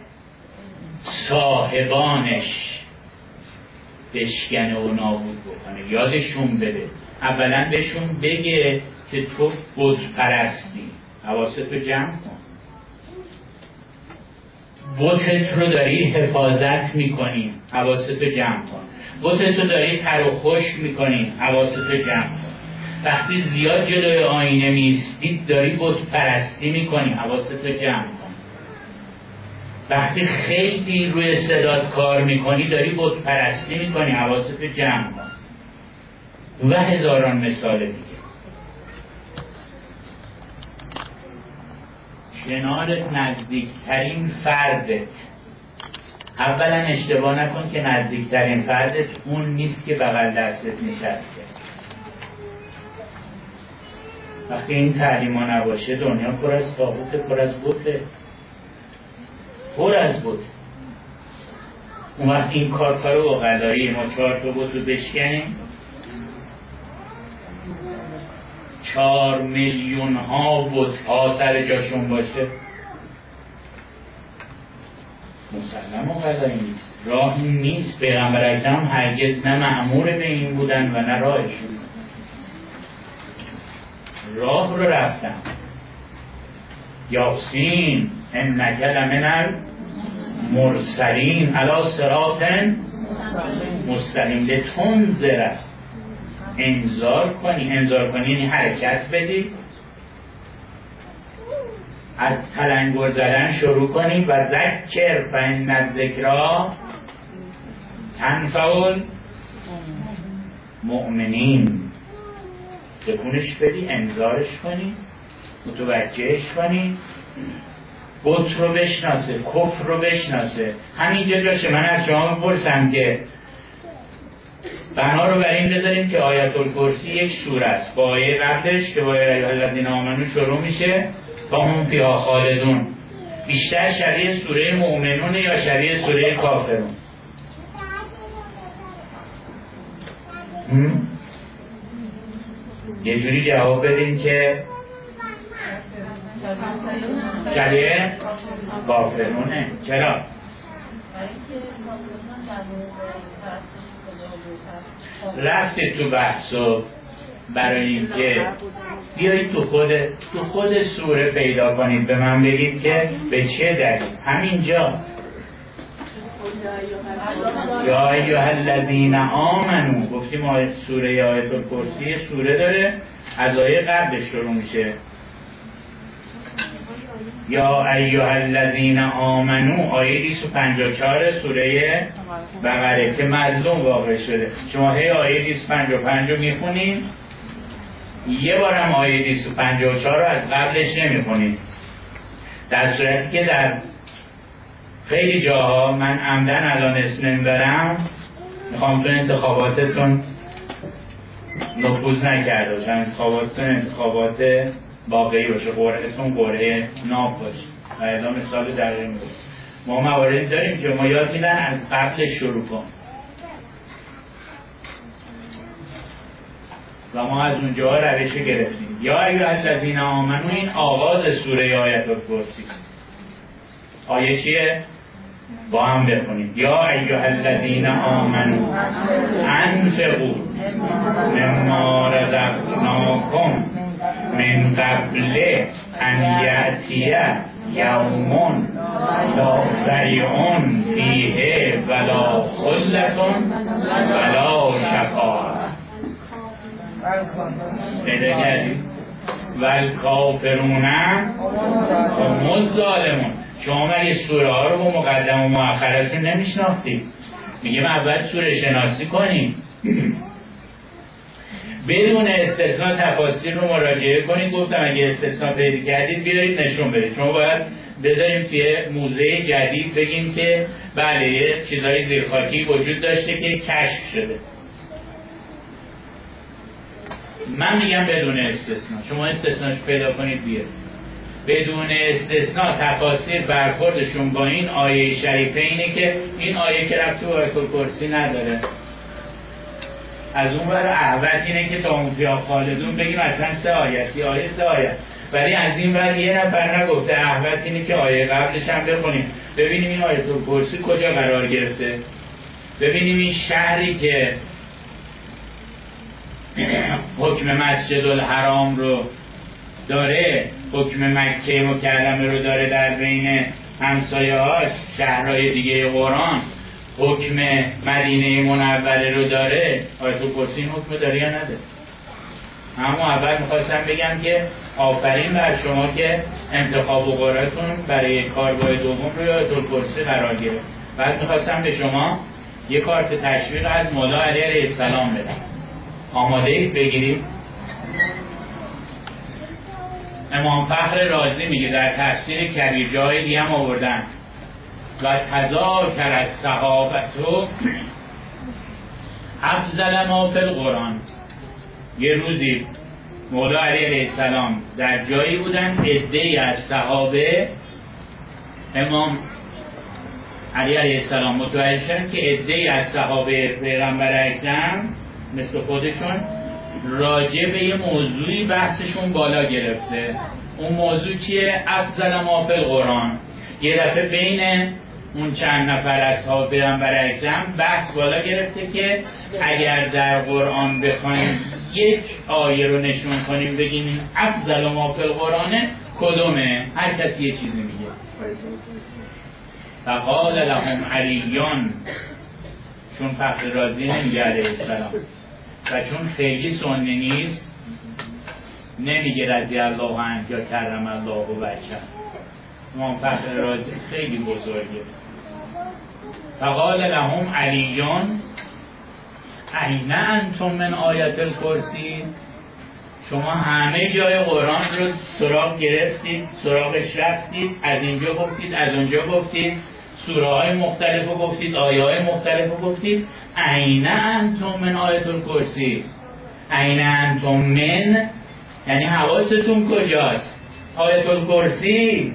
صاحبانش بشکنه و نابود بکنه. یادشون بده، اولا بهشون بگه که تو بت پرستی، حواستو جمع کن، بتت رو داری حفاظت میکنی، حواستو جمع کن، بتت رو داری تر و خشک میکنی، حواستو جمع کن. وقتی زیاد جلوی آینه میستی داری بت پرستی میکنی، حواستو جمع کن. وقتی خیلی روی صدات کار میکنی داری بت پرستی میکنی، حواستو جمع کن. و هزاران مثال دیگه. کنارت نزدیکترین فردت، اولا اشتباه نکن که نزدیکترین فردت اون نیست که بغل دستت نشسته. وقتی این تعلیما نباشه دنیا پر از طاغوته، پر از بته، پر از بته. اون وقت این کارها رو با قلاری ما چهار تا بت رو بشکنیم، چهار میلیون ها بت ها سر جاشون باشه، مسلم و قضایی نیست، راهی نیست. پیغمبر اکرم هرگز نه مأمور به این بودن و نه راهشون. راه رو رفتم. یاسین انک لمن المرسلین علی صراط مستقیم. به تنذر، انذار کنی. انذار کنی یعنی حرکت بدی، از تلنگر زدن شروع کنی. و ذکر فإن الذکری تنفع المؤمنین. تکونش بدی، انذارش کنی، متوجهش کنی، بت رو بشناسه، کفر رو بشناسه. همینجا جاشه. من از شما بپرسم که بنا رو بر این بذاریم که آیت الکرسی یک سوره است، با آیه قبلش که با آیه الذین آمنو شروع میشه با هم فیها خالدون. بیشتر شبیه سوره مؤمنون یا شبیه سوره کافرون؟ یه جوری جواب بدین که شبیه کافرونه. چرا؟ رفته تو بحثو برای اینکه بیایید تو خود تو خود سوره پیدا کنید، به من بگید که به چه دلیل. همینجا یا ایها الذین آمنو گفتیم آیه سوره آیت الکرسی سوره داره، از آیه قبلش شروع میشه. یا ایها الذین آمنو آیه دویست و پنجاه و چهار سوره بقره که مظلوم واقع شده. شما هی آیه دویست و پنجاه و پنج رو میخونید، یه بارم آیه دویست و پنجاه و چهار رو از قبلش نمیخونید، در صورتی که در خیلی جاها من عمدن الان اسم نمیبرم، میخوام تو انتخاباتتون نفوذ نکرده باشم، انتخاباتتون انتخابات واقعی باشه، قرعهتون قرعه ناب باشه. و الا مثال دقیقی میگم ما مواردی داریم که ما یاد میدن از قبلش شروع کن و ما از اونجا روش گرفتیم. یا ایها الذین آمنو این آغاز سوره آیت الکرسی. آیه چیه؟ با هم بخونید. یا ایها الذین آمنو انفقوا مما رزقناکم من قبل ان یأتی یوم لا بیع فیه ولا خلة ولا شفاعة. پیدا کردید؟ والکافرون هم الظالمون. شما مگه سوره ها رو با مقدم و مؤخرشون نمیشناختید؟ میگم اول سوره شناسی کنید، بدون استثناء تفاسیر رو مراجعه کنید. گفتم اگه استثناء پیدا کردید بیارید نشون بدید. شما باید بذاریم توی موزه جدید بگیم که بله یه چیزای زیرخاکی وجود داشته که کشف شده. من میگم بدون استثناء، شما استثناش پیدا کنید بیارید. بدون استثناء تفاسیر برخوردشون با این آیه شریفه اینه که این آیه که ربطی به آیت الکرسی نداره. از اون ور احوت اینه که تا اون فیا خالدون بگیم اصلا سه آیه سی آیه سه آیه، ولی از این ور یه نفر نگفته احوت اینه که آیه قبلش هم بخونیم ببینیم این آیت الکرسی کجا قرار گرفته، ببینیم این شهری که حکم مسجد الحرام رو داره، حکم مکه مکرمه رو داره در بین همسایه هاش شهرهای دیگه قرآن، حکم مدینه منوره رو داره، آیت الکرسی این حکم داره یا نداره؟ اما اول میخواستم بگم که آفرین بر شما که انتخاب و قرارتون برای کارگاه دوم روی آیت الکرسی قرار گرفت. بعد میخواستم به شما یک کارت تشویق از مولا علی علیه السلام بدم. آماده اید بگیریم؟ امام فخر رازی میگه در تفسیر کبیر جای دیگه هم آوردن و تذاکر از صحابتو افضل ما فی القرآن. یه روزی مولا علی علیه السلام در جایی بودن، عده‌ای از صحابه امام علی علیه السلام متوجه شدن که عده‌ای از صحابه پیغمبر اکرم مثل خودشون راجع به یه موضوعی بحثشون بالا گرفته. اون موضوع چیه؟ افضل ما فی القرآن. یه دفعه بین اون چند نفر اصحاب پیغمبر اکرم بحث بالا گرفته که اگر در قرآن بخوایم یک آیه رو نشون کنیم بگیم افضل ما فی القرآن کدومه؟ هر کسی یه چیزی میگه. فقال لهم علیون، چون فخر رازی نمیگه علیه السلام و چون خیلی سنی نیست نمیگه رضی الله عنه یا کرم الله وجهه، امام فخر رازی خیلی بزرگه. فقال لهم علیون این انتم من آیت الکرسی، شما همه جای قرآن رو سراغ گرفتید، سراغش رفتید، از اینجا گفتید از اونجا گفتید، سوره های مختلف رو گفتید، آیه های مختلف رو گفتید. این انتم من آیت الکرسی، این انتم من یعنی حواستون کجاست؟ آیت الکرسی.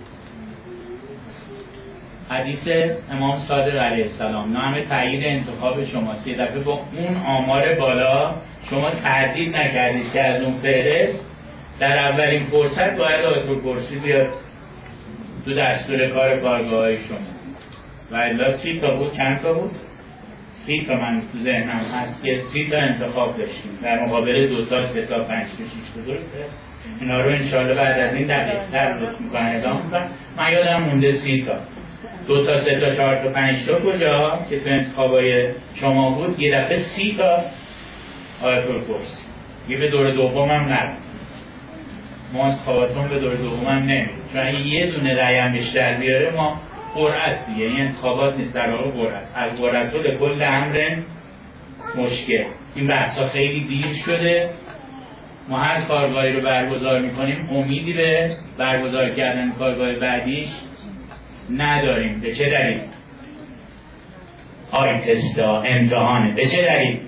حدیث امام صادق علیه السلام نام تایید انتخاب شماست. یه دفعه با اون آمار بالا شما تردید نکردید که از اون فهرست در اولین فرصت باید آیت الکرسی بیاد تو دستور کار کارگاه های شما. و الا سی تا بود، چند تا بود؟ سی تا من تو ذهنم هست که سی تا انتخاب داشتیم در مقابل دو تا، سه تا، پنج تا، شش تا. درسته؟ اینا رو انشاءالله بعد از این دقیق تر لطف میکنن ادامه میکنن. من یادم مونده سی تا، دو تا، سه تا، چهار تا، پنج تا کجا که تو انتخابای شما بود. یه دفعه سی تا آیت الکرسی. یه به دور دوم هم نرد، ما انتخاباتون به دور دوم هم نمید، چون اگه یه دونه رأی هم بیشتر بیاره ما قرعه است دیگه. این انتخابات نیست، در واقع قرعه است. از قرعه تو لکل امر مشکل. این بحثا خیلی دیر شده. ما هر کارگاهی رو برگزار میکنیم امیدی به برگزار کردن کارگاه بعدیش نداریم. به چه دلیل؟ آی تستا امتحانه. به چه دلیل؟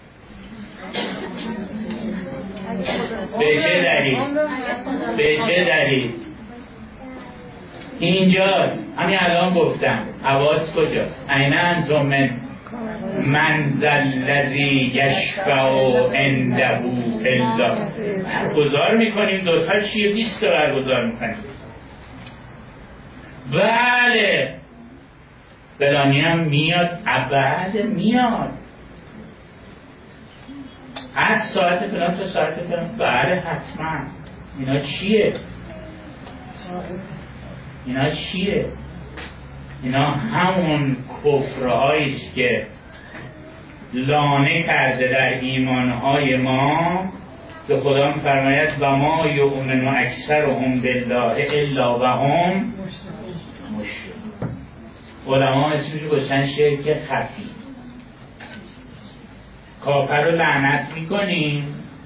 به چه دلیل؟ به چه دلیل؟ اینجاست. همین الان گفتم حواس کجاست؟ این انتم من منزل الذی یشفع عنده الا. برگزار میکنیم دوتا شیر بیست تا برگزار میکنیم. بله فلانی هم میاد، بله میاد از ساعت فلان تا ساعت فلان. بله حتما. اینا چیه؟ اینا چیه؟ اینا همون کفرهاییست که لانه کرده در ایمانهای ما که خدا می‌فرماید و ما یؤمن اکثرهم بالله الا و هم مشرکون. علما اسمش رو گذاشتن شرک خفی. کافر رو لعنت میکنیم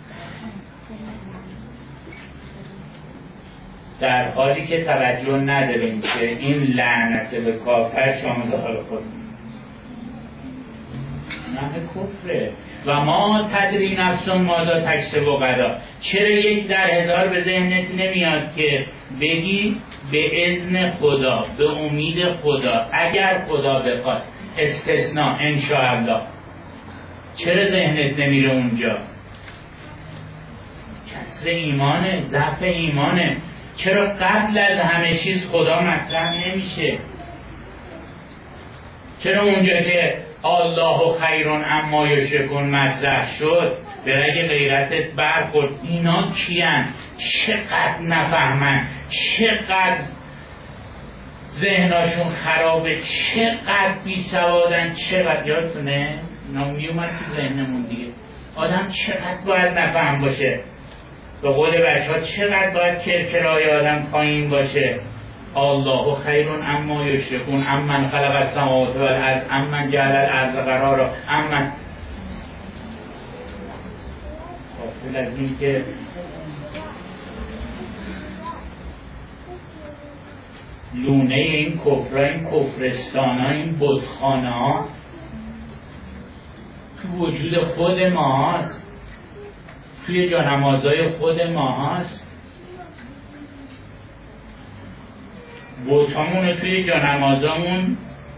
در حالی که توجه نداریم که این لعنت به کافر شامل حال خود. نه کفره. و ما تدری نفس ماذا تکسب غدا. چرا یک در هزار به ذهنت نمیاد که بگی به اذن خدا، به امید خدا، اگر خدا بخواد، استثناء انشاءالله؟ چرا ذهنت نمیره اونجا؟ کسر ایمانه، ضعف ایمانه. چرا قبل از همه چیز خدا مطرح نمیشه؟ چرا اونجا که الله خیرون اما یشرکون مطرح شد به رگ غیرتت برخورد؟ اینا کیان؟ چقدر نفهمن، چقدر ذهناشون خرابه، چقدر بی سوادن، چقدر. یادتونه اینا میومد تو ذهنمون دیگه. آدم چقدر باید نفهم باشه، به قول بچه ها چقدر باید کرکرای آدم پایین باشه. الله خیرون اما یشرکون، امن خلق السماوات والارض، امن جعل الارض قرارا، امن. غافل از این که لونه این کفرها، این کفرستان ها، این بتخانه ها تو وجود خود ما هست، توی جانمازهای خود ما هست. بوتامون رو توی جانمازامون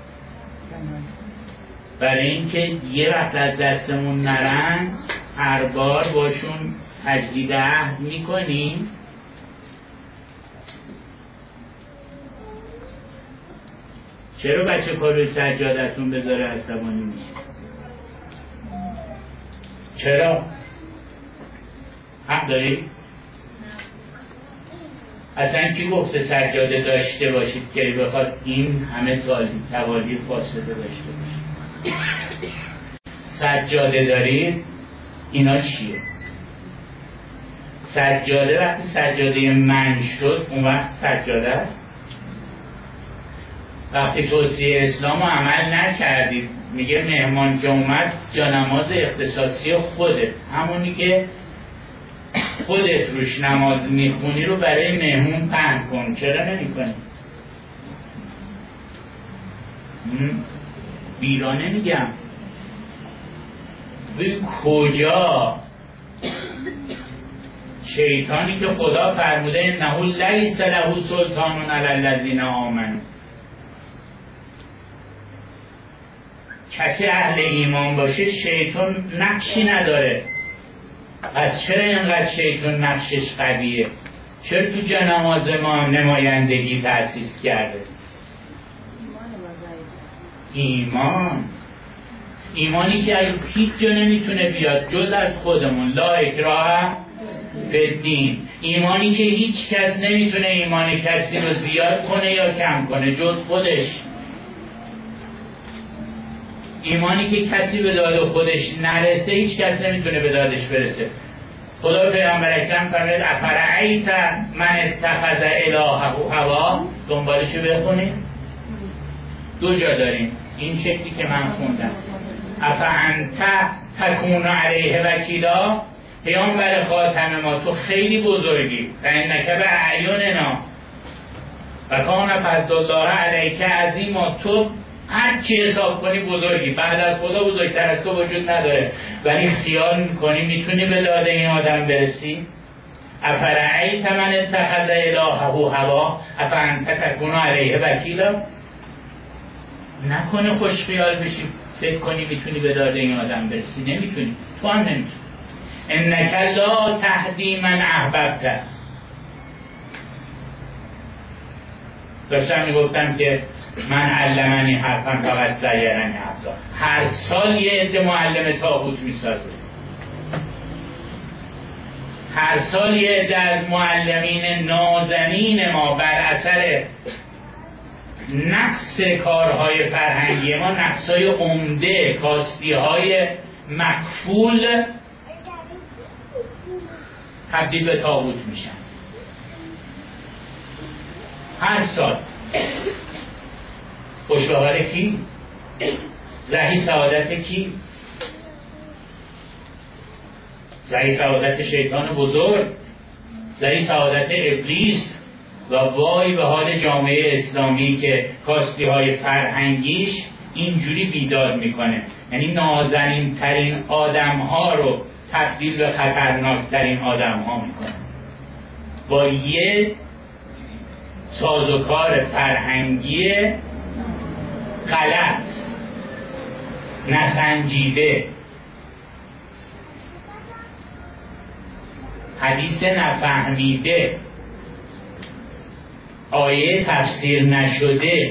برای اینکه یه وقت از دستمون نرن هر بار باشون تجدید عهد میکنیم. چرا بچه پا روی سجادتون بذاره عصبانی میشه؟ چرا؟ حق داری؟ اصلا کی گفته سجاده داشته باشید که بخواد این همه توالی فاسده داشته باشید؟ سجاده دارید؟ اینا چیه؟ سجاده وقتی سجاده من شد اون وقت سجاده است. وقتی توصیه اسلام رو عمل نکردید، میگه مهمان که اومد جانماز اختصاصی خودت، همونی که خودت روش نماز میخونی رو برای مهمون پهن کن. چرا نمی کنی؟ بیرانه میگم. ببین کجا شیطانی که خدا فرموده انه لیس له سلطان علی الذین آمنوا، کسی اهل ایمان باشه شیطان نقشی نداره. پس چرا اینقدر شیطان نقشش قویه؟ چرا تو جانماز ما نمایندگی تأسیس کرده؟ ایمان ایمانی که از هیچ جا نمیتونه بیاد جز از خودمون. لا اکراه فی الدین. ایمانی که هیچ کس نمیتونه ایمان کسی رو زیاد کنه یا کم کنه جز خودش. ایمانی که کسی به داد خودش نرسه هیچ کس نمیتونه به دادش برسه. خدا پیغمبر اکرم فرمود افرأیت من اتخذ الهه هواه. دنبالشو بخونید، دو جا داریم این شکلی که من خوندم. افانت تکون علیه وکیلا. پیامبر خاتم ما تو خیلی بزرگی، فانک باعیننا و کان فضل الله علیک عظیما. تو هر چی حساب کنی بزرگی، بعد از خدا بزرگتر از تو وجود نداره، ولی خیال میکنی میتونی به داده این آدم برسی؟ افرأیت من اتخذ الهه هواه افانت تکون علیه وکیلا. نکنه خوش خیال بشی فکر کنی میتونی به داده این آدم برسی. نمیتونی، تو هم نمیتونی. انک لا تهدی من احببت. داشتم میگفتم که من علمنی حرفم فقط سیرنی حرفا. هر سال یه عده معلم طاغوت میسازه. هر سال یه عده از معلمین نازنین ما بر اثر نقص کارهای فرهنگی ما، نقصهای عمده، کاستیهای مکفول، تبدیل به طاغوت میشن. هر سال. خوشبهار کی؟ زهی سعادت کی؟ زهی سعادت شیطان بزرگ، زهی سعادت ابلیس. و وای به حال جامعه اسلامی که کاستی های فرهنگیش اینجوری بیدار میکنه، یعنی نازنین ترین آدم ها رو تبدیل به خطرناک ترین آدم ها میکنه با یه سازوکار فرهنگی غلط، نسنجیده، حدیث نفهمیده، آیه تفسیر نشده.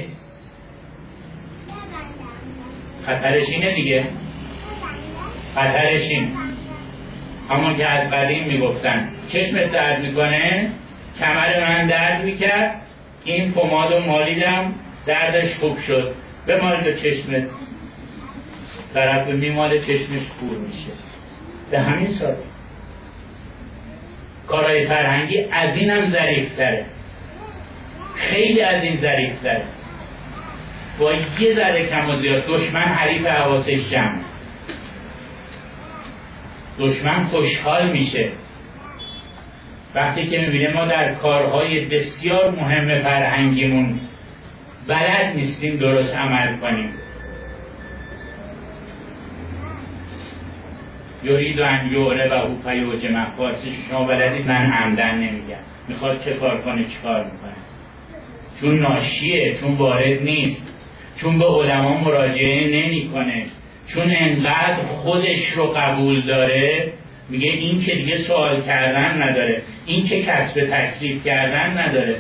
خطرش اینه دیگه، خطرش این همون که از قدیم میگفتن چشمت درد میکنه، کمر من درد میکرد، این پمادو مالیدم دردش خوب شد، به مال چشمت، طرف میماله چشمش کور میشه. به همین ساده کارهای فرهنگی از این هم ظریف‌تره، خیلی از این ظریف‌تره. با یه ذره کم و زیاد دشمن حریف حواسش جمع، دشمن خوشحال میشه وقتی که میبینه ما در کارهای بسیار مهم فرهنگیمون بلد نیستیم درست عمل کنیم. یورید و انجوره و او پیوج مفاسش شما بلدید، من عمدن نمیگم، میخواد چه کار کنه چه کار میکنه، چون ناشیه، چون وارد نیست، چون به علما مراجعه نمیکنه، چون انقدر خودش رو قبول داره، میگه این که دیگه سوال کردن نداره، این که کسب تکلیف کردن نداره.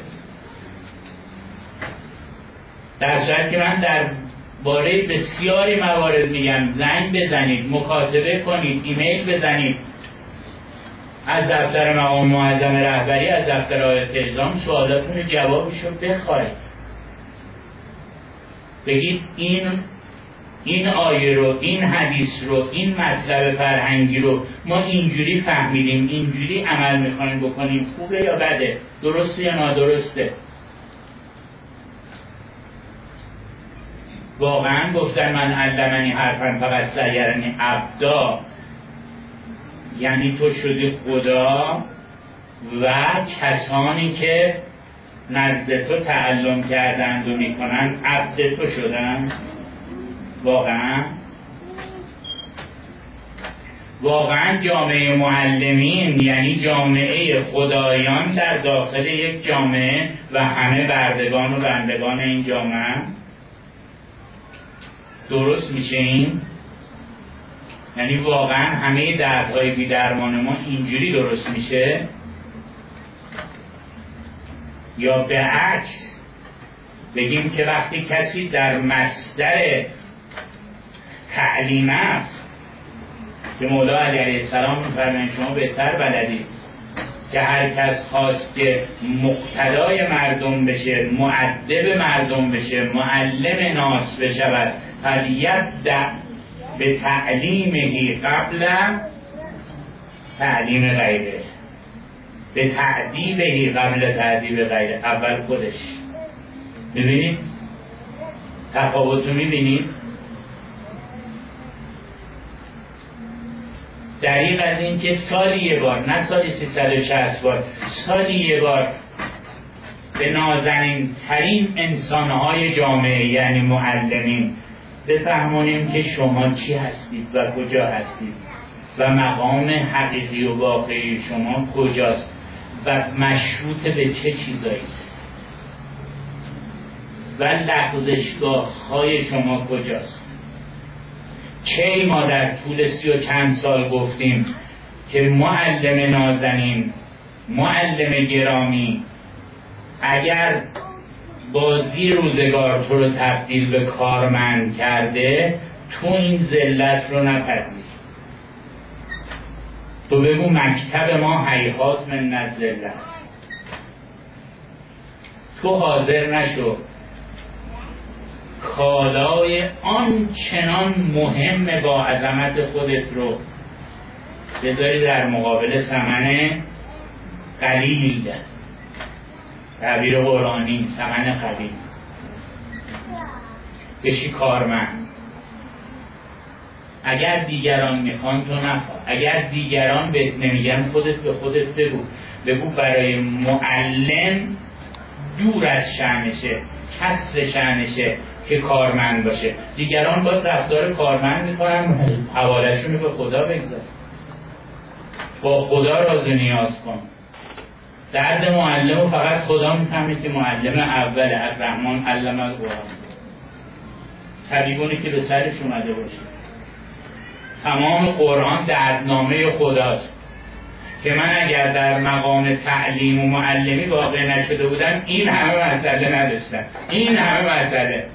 در صورت که من در باره بسیاری موارد میگم زنگ بزنید، مکاتبه کنید، ایمیل بزنید، از دفتر مقام معظم رهبری، از دفتر آیت اعظام سوالاتون جوابش رو بخواید، بگید این این آیه رو، این حدیث رو، این مطلب فرهنگی رو ما اینجوری فهمیدیم، اینجوری عمل میخوایم بکنیم، خوبه یا بده، درسته یا نادرسته. واقعا گفتن من علمنی حرفا فقط سیرنی عبدا، یعنی تو شدی خدا و کسانی که نزد تو تعلم کردند و میکنند عبد تو شدن. واقعا واقعا جامعه معلمین یعنی جامعه خدایان در داخل یک جامعه و همه بردگان و بندگان این جامعه. درست میشه این؟ یعنی واقعا همه دردهای بی درمان ما اینجوری درست میشه؟ یا به عکس بگیم که وقتی کسی در مصدر تعلیم است که مولا علی علیه السلام می‌فرمایند شما بهتر بلدید که هر کس خواست که مقتدای مردم بشه، مؤدب مردم بشه، معلم ناس بشود، فلیبدأ به تعلیمه قبل تعلیم غیره، به تعدیبه قبل تعدیب غیره، اول خودش. ببینید تفاوت رو میبینید؟ دریغ از این که سالی یه بار، نه سالی سیصد و شصت بار، سالی یه بار به نازنین ترین انسانهای جامعه یعنی معلمین بفهمونیم که شما چی هستید و کجا هستید و مقام حقیقی و واقعی شما کجاست و مشروط به چه چیزایی است و لغزشگاه های شما کجاست. کی ما در طول سی و چند سال گفتیم که معلم نازنین، معلم گرامی، اگر بازی روزگار تو رو تبدیل به کارمند کرده، تو این ذلت رو نپذیر. تو بگو مکتب ما هیهات من الذلة است. تو حاضر نشو کالای آن چنان مهم با عظمت خودت رو بذاری در مقابل ثمن قلیل، تعبیر قرآنی ثمن قلیل، بشی کارمند. اگر دیگران میخوان تو نخواه، اگر دیگران بهت نمیگن خودت به خودت بگو. بگو برای معلم دور از شأنشه، کسر شأنشه که کارمند باشه. دیگران باید رفتار کارمند میکنن، حواله‌شون به خدا بگذار، با خدا راز و نیاز کن. درد معلم رو فقط خدا میفهمه که معلم اول الرحمن علم القرآن، طبیبونی که به سرش اومده باشه. تمام قرآن دردنامه خداست که من اگر در مقام تعلیم و معلمی واقع نشده بودم این همه مسئله نداشتم، این همه مسئله.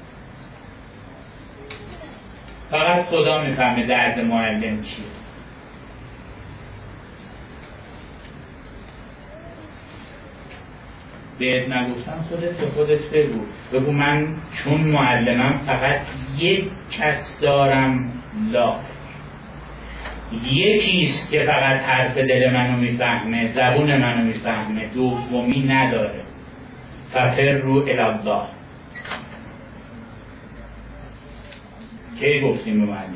فقط خدا میفهمه درد معلم چیه. بهت نگفتم خودت به خودت بگو، بگو من چون معلمم فقط یک کس دارم، لا یکیست که فقط حرف دل منو میفهمه، زبون منو میفهمه، دومی نداره. ففروا الی الله. کی گفتیم به معلم؟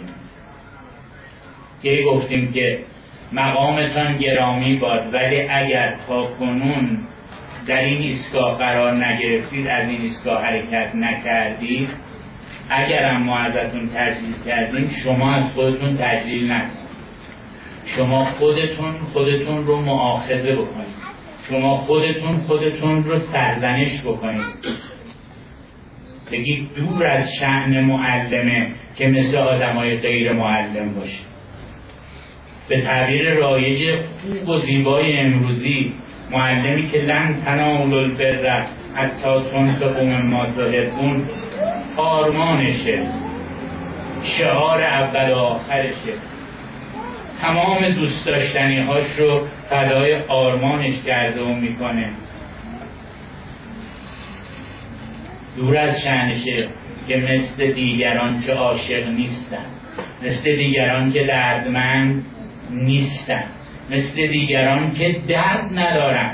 کی گفتیم که مقامتان گرامی باد، ولی اگر تا کنون در این ایستگاه قرار نگرفتید، از این ایستگاه حرکت نکردید، اگرم ما ازتون تجلیل کردیم، شما از خودتون تجلیل نکنید. شما خودتون خودتون رو مؤاخذه بکنید، شما خودتون خودتون رو سرزنش بکنید، بگید دور از شأن معلمه که مثل آدمای غیر معلم باشه. به تعبیر رایج خوب و زیبای امروزی، معلمی که لن تنالوا البر حتی تنفقوا مما تحبون آرمانشه، شعار اول و آخرشه، تمام دوست داشتنی هاش رو فدای آرمانش کرده و میکنه. دور از شأنشه که مثل دیگران که عاشق نیستن، مثل دیگران که دردمند نیستن، مثل دیگران که درد ندارن.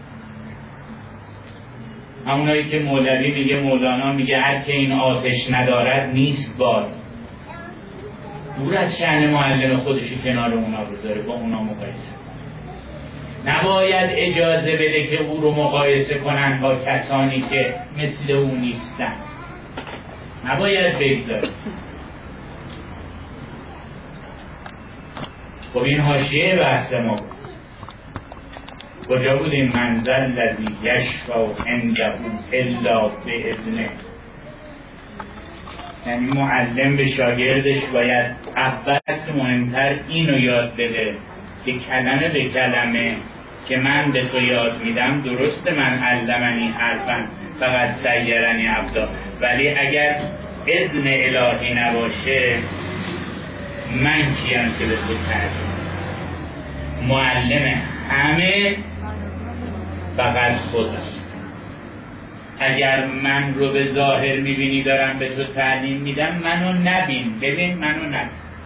همونایی که مولوی میگه، مولانا میگه هر که این آتش ندارد نیست باد. دور از شأن معلم خودشی کنار اونا بذاره، با اونا مقایسه. نباید اجازه بده که او رو مقایسه کنن با کسانی که مثل او نیستن. نباید بگذاره. خب این حاشیه بحث ما بود. کجا بودیم؟ منزل الذی یشفع عنده الا باذنه. یعنی معلم به شاگردش باید اول مهمتر اینو یاد بده که کلمه به کلمه که من به تو یاد میدم، درست من علمنی حرفا فقط سیرنی عبدا، ولی اگر اذن الهی نباشه من کیم که به تو ترجمه. معلم همه فقط خداست. اگر من رو به ظاهر میبینی دارم به تو تعلیم میدم، منو نبین، ببین منو نبین.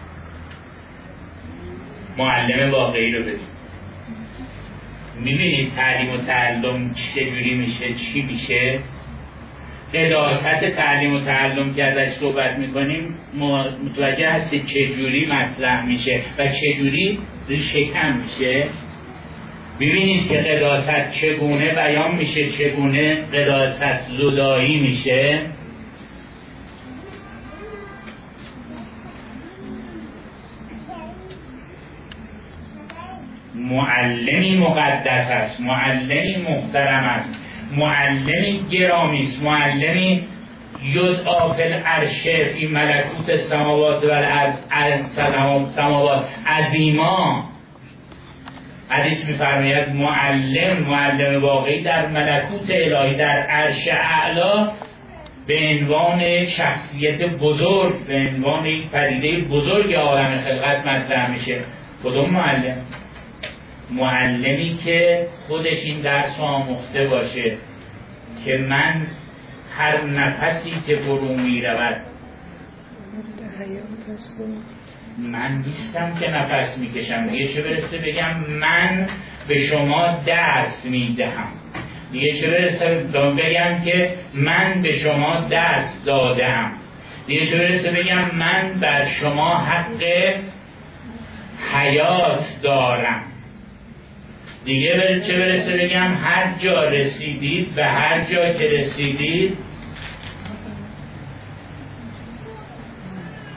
معلم واقعی رو ببین. میبینید تعلیم و تعلم چجوری میشه، چی میشه؟ قداست تعلیم و تعلم که ازش صحبت میکنیم متوجه هستی چجوری مطرح میشه و چجوری ریشه‌کن میشه. ببینید که قداست چگونه بیان میشه، چگونه قداست زدایی میشه. معلمی مقدس است، معلمی محترم است، معلمی گرامی است، معلمی یدعا فی العرش فی ملکوت السماوات و الارض سماوات عظیما. حدیث می‌فرماید معلم معلم واقعی در ملکوت الهی در عرش اعلا به عنوان شخصیت بزرگ، به عنوان یک پدیده بزرگ عالم خلقت مطرح میشه. کدوم معلم؟ معلمی که خودش این درس رو آموخته باشه که من هر نفسی که برو میرود من نیستم که نفس میکشم. دیگه چه برسه بگم من به شما درس میدهم، دیگه چه برسه بگم که من به شما دست دادم، دیگه چه برسه بگم من بر شما حق حیات دارم، دیگه چه برسه بگم هر جا رسیدید به هر جا که رسیدید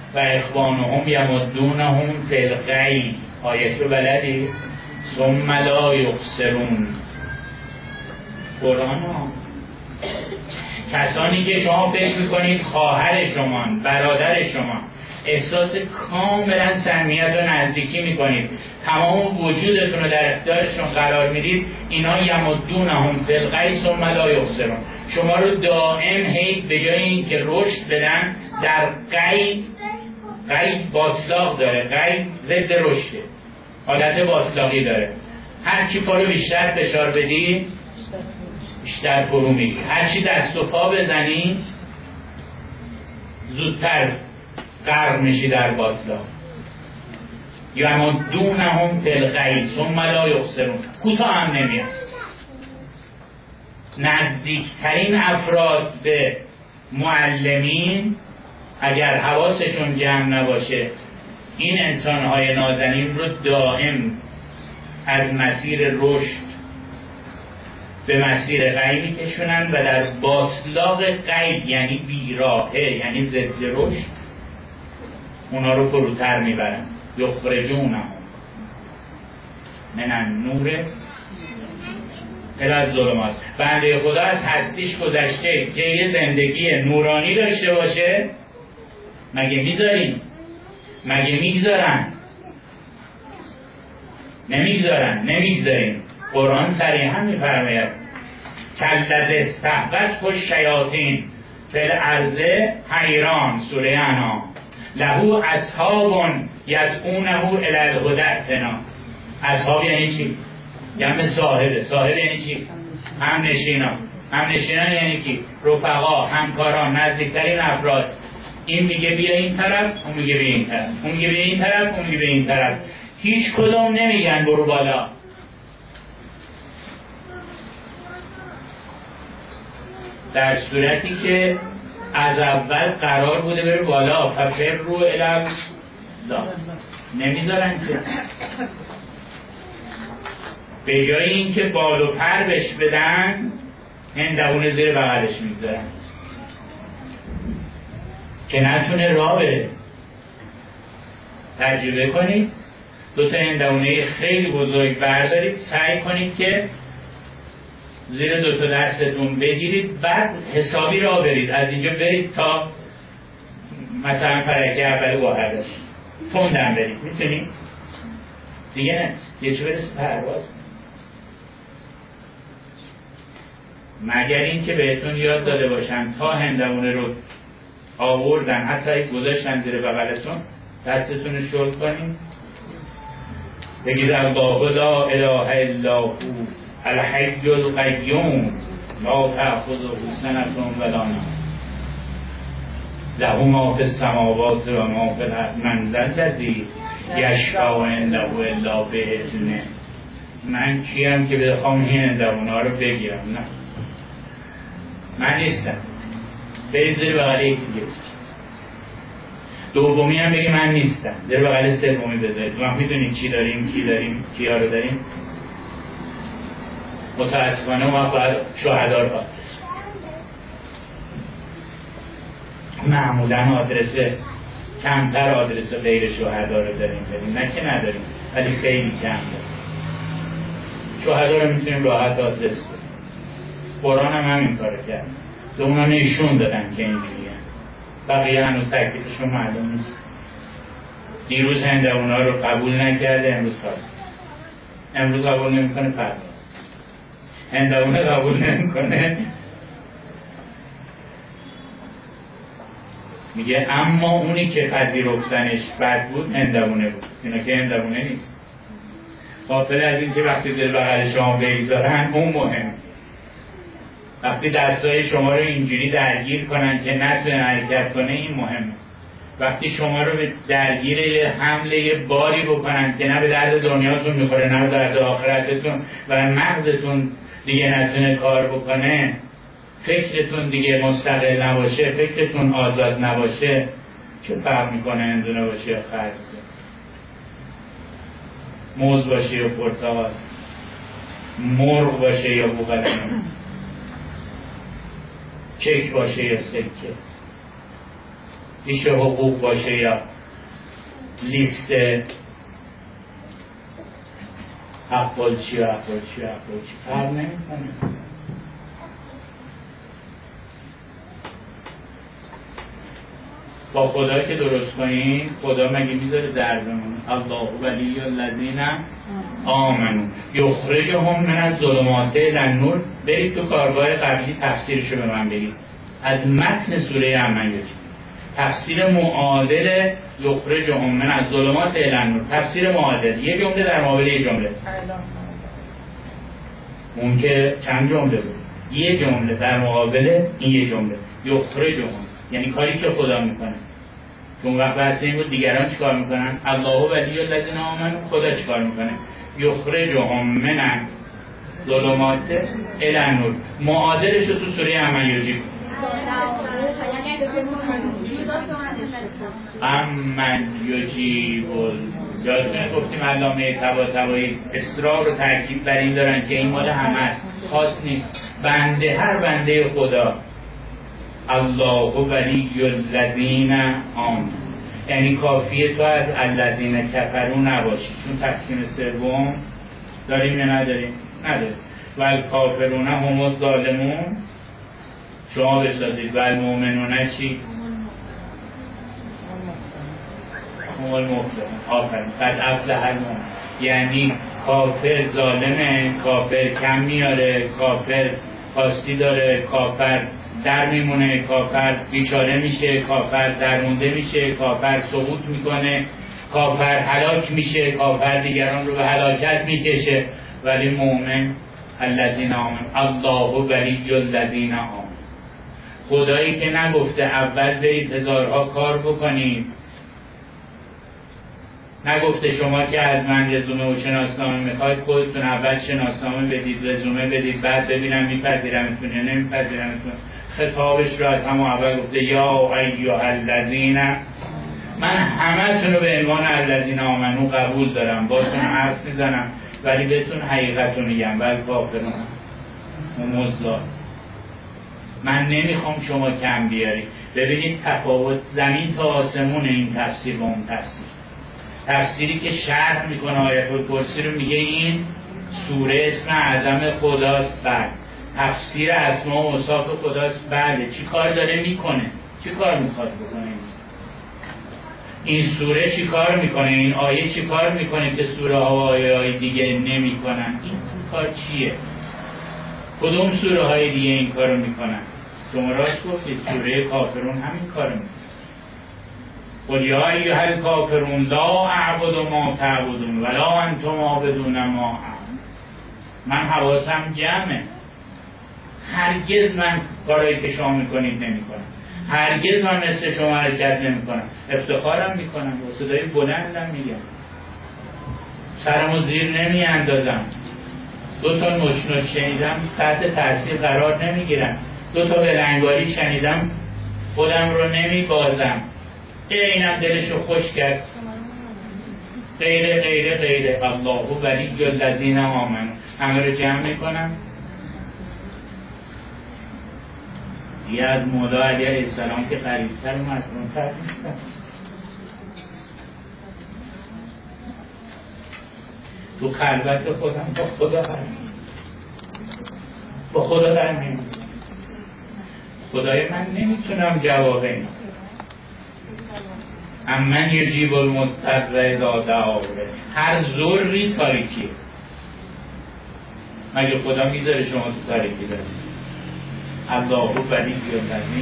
و اخوانهم یمدونهم فی الغی. آیت رو بلدی؟ ثم لا یخسرون. قرآن ها. کسانی که شما فکر میکنید خواهر شما، برادر شما، احساس کاملا صمیمیت و نزدیکی میکنید، تمام وجودتون رو در اختیارشون قرار میدید، اینا یمدونهم فی الغی ثم لا یخسرون. شما رو دائم هی به جای اینکه رشد بدن در غی، غی باطلاق داره، غی ضد رشده، حالت باطلاقی داره. هرچی پا رو بیشتر فشار بدی بیشتر فرو میگی، هرچی دست و پا بزنی زودتر غرق میشی در باطلاق. یمدونهم فی الغی ثم لا یخسرون. کوتاه هم نمیاد. نزدیکترین افراد به معلمین اگر حواسشون جمع نباشه این انسانهای نازنین رو دائم از مسیر رشد به مسیر غی میکشونن و در باطلاق غی یعنی بیراهه، یعنی ضد رشد، اونا رو فروتر میبرن. یخرجونهم من النور الی الظلمات. بنده خدا از هستیش گذشته که یه زندگی نورانی داشته باشه، مگه میذاریم؟ مگه میگذارن؟ نمیگذارن، نمیگذاریم. قرآن صریحا میفرماید کالذی استحوته الشیاطین فی الارض حیران، سوره انعام، له اصحاب یدعونه الی الهدی ائتنا. اصحاب یعنی چی؟ جمع صاحبه. صاحب یعنی چی؟ هم نشینا. هم نشینان یعنی کی؟ رفقا، همکاران، نزدیکترین افراد. این میگه بیا این طرف، اون میگه بیا این طرف، اون میگه بیا این طرف، اون میگه بیا این طرف. هیچ کدوم نمیگن برو بالا. در صورتی که از اول قرار بوده بره بالا، ففر رو الم نمیذارن که. به جای اینکه بال و پر بهش بدن هندونه زیر بغلش میذارن که نتونه راه بره. تجربه کنید، دو تا هندونه خیلی بزرگ بردارید، سعی کنید که زیر دو تا دستتون بگیرید، بعد حسابی راه برید، از اینجا برید تا مثلا فرقه اول واحدش تندم برید. میتونید دیگه نه یه چه برسید پرواز، مگر این که بهتون یاد داده باشن تا هندونه رو آوردن حتی گذاشتن زیر بغلتون دستتون رو شل کنید، بگید الله لا اله الا هو الحی القیوم لا تأخذه سنة ولا نوم له ما فی السماوات و ما فی الارض من ذا الذی یشفع عنده الا باذنه. من کیم که بخوام این هندونه رو بگیرم؟ نه، من نیستم. برید زیر بغل یکی دیگه. دومی هم بگی من نیستم، زیر بغل سومی بذارید. ما میدونیم چی داریم، کی داریم، کیا رو داریم. متاسفانه ما باید شهدا رو آدرس، معمولا آدرس کمتر آدرس غیر شهدا رو داریم داریم نه که نداریم، ولی خیلی کم داریم. شهدا رو میتونیم راحت آدرس کنیم. قرآن هم همین کار کرد، به اونا نشون دادن که اینجوریه. بقیه هنوز تکلیفشون معلوم نیست. دیروز هنده اونا رو قبول نکرده، امروز خواست، امروز قبول نمیکنه، فردا هندونه قبول نمیکنه، میگه اما اونی که پذیرفتنش بد بود هندونه بود. اینا که هندونه نیست. غافل از این که وقتی زیر بغل شما بگذارن اون مهم، وقتی دستای شما رو اینجوری درگیر کنن که نتونه حرکت کنه این مهمه. وقتی شما رو به درگیر حمله باری بکنن که نه به درد دنیاتون میخوره نه به درد آخرتتون و مغزتون دیگه نتونه کار بکنه، فکرتون دیگه مستقل نباشه، فکرتون آزاد نباشه، چه فرق میکنه هندونه باشه یا خرسه، موز باشه یا پرتقال، مرغ باشه یا بوقلمون، چک باشه یا سکه. لیست حقوق باشه یا لیست احوال چی و احوال چی و احوال چی فرق نمی‌کنه. با خدا که درست کنین خدا مگه میذاره دربمون الله ولی الذین آمنوا یخرجهم من الظلمات الی النور. برید تو کارگاه قبلی تفسیرشو به من بگید از متن سوره انبیاء. تفسیر معادل یخرجهم من الظلمات الی النور، تفسیر معادل یه جمله در مقابل یه جمله. اون که چند جمله بود؟ یه جمله در مقابل این یه جمله. یخرجهم یعنی کاری که خدا میکنه. اون وقت بحث این بود دیگران چیکار میکنن؟ الله ولی الذین آمنوا، خدا چیکار میکنه؟ یخرجهم من ظلمات الی النور. معادلش رو تو سوره انبیاء بود. امن یجیب یادتونه گفتیم علامه طباطبایی اصرار و تاکید بر این دارن که این مال همه است، خاص نیست. بنده هر بنده خدا الله ولی الذین آمنوا، یعنی کافیه تو از الذین کفروا نباشی، چون تقسیم سوم داریم یا نداریم؟ نداریم. و الکافرون هم الظالمون شما بسازید. و المؤمنون چی؟ هم المفلحون. آفرین. قد افلح المؤمنون. یعنی کافر ظالمه، کافر کم میاره، کافر خاستی داره، کافر در میمونه، کافر بیچاره میشه، کافر درمونده میشه، کافر سقوط میکنه، کافر هلاک میشه، کافر دیگران رو به هلاکت میکشه. ولی مؤمن الذین آمنوا الله ولی الذین آمنوا، خدایی که نگفته اول برید هزارها کار بکنید، نگفته شما که از من رزومه و شناسنامه میخواید خودتون اول شناسنامه بدید، رزومه بدید، بعد ببینم میپذیرمتون یا نمیپذیرمتون. خطابش رو از همون اول گفته یا ایها الذین، من همتون رو به عنوان الذین آمنو قبول دارم، باتون حرف میزنم ولی بهتون حقیقت رو میگم. ولی کافرون هم الظالمون، من نمیخوام شما کم بیاری. ببینید تفاوت زمین تا آسمون این تفسیر با اون تفسیر. تفسیری که شرح میکنه آیت الکرسی رو میگه این سوره اسم اعظم خداست، بله. تفسیر اسما و اوصاف خداست، بله. چی کار داره میکنه؟ چی کار میخواد بکنه؟ این سوره چی کار میکنه؟ این آیه چی کار میکنه که سوره ها و آیه های دیگه نمیکنن؟ این کار چیه؟ کدوم سوره های دیگه این کارو میکنن؟ شما راست گفتید سوره کافرون همین کارو میکنه. قل یا ایها الکافرون لا اعبد ما تعبدون ولا انتم عابدون ما اعبد. من حواسم جمعه، هرگز من کارایی که شما میکنید نمیکنم، هرگز من مثل شما حرکت نمیکنم. افتخارم میکنم، با صدای بلندم میگم، سرمو زیر نمی اندازم. دو تا نشنوش شنیدم تحت تاثیر قرار نمیگیرم، دو تا بلنگاری شنیدم خودم رو نمی بازم، اینم دلش رو خوش کرد، غیره غیره غیره. الله ولی الذین آمنوا. همه رو جمع میکنم. یه از مولا علیه السلام که قریبتر و مطمئن‌تر نیستم، تو خلوت خودم با خدا قرمیم با خدا قرمیم خدای من نمیتونم جواب این امن یجیب المضطر اذا دعاه. هر ذری تاریکیه، مگه خدا میذاره شما تو تاریکی دارید؟ الله ولی الذین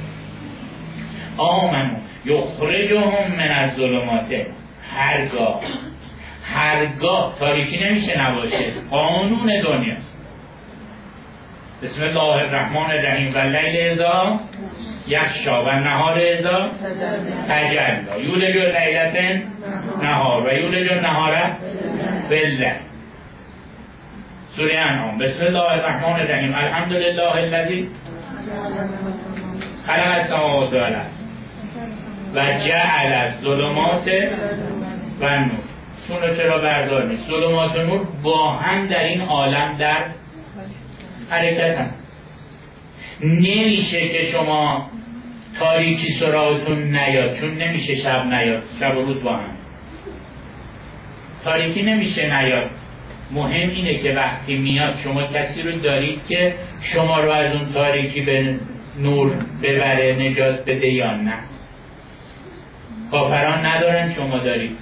آمنوا یخرجهم من الظلمات. هرگاه هرگاه تاریکی نمیشه نباشه، قانون دنیاست. بسم الله الرحمن الرحیم و اللیل اذا یغشا و النهار اذا تجلی یولج الليل نهار و یولج النهار باللیل. سوره انعام. بسم الله الرحمن الرحیم الحمد لله الذی خلق السماوات والارض و جعل الظلمات و نور. چون رو چرا بردار نیست؟ ظلمات و نور با هم در این عالم در حرکت هم. نمیشه که شما تاریکی سراغتون نیاد، چون نمیشه شب نیاد، شب و روز با هم تاریکی نمیشه نیاد. مهم اینه که وقتی میاد شما کسی رو دارید که شما رو از اون تاریکی به نور ببره، نجات بده یا نه. کافران ندارن، شما دارید.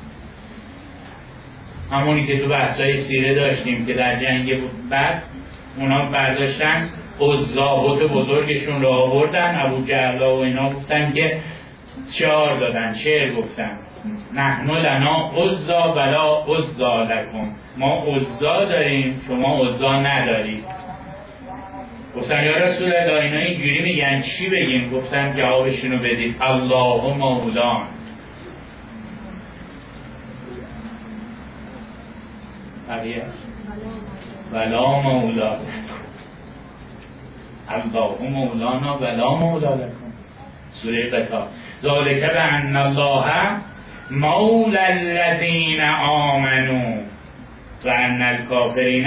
همونی که تو بحثای سیره داشتیم که در جنگ بعد اونا برداشتن عزا بت بزرگشون رو آوردن، ابو جهل و اینا گفتن که شعار دادن، شعر گفتن نحن لنا عزا ولا عزا لکم، ما عزا داریم شما عزا ندارید. گفتن یا رسول الله اینا اینجوری میگن چی بگیم؟ گفتن جوابشونو بدید الله مولان. بقیه ولا مولا الله مولانا ولا مولا لکم. سوره قتال. ذالک بأن الله مولا الذین آمنوا و ان الکافرین.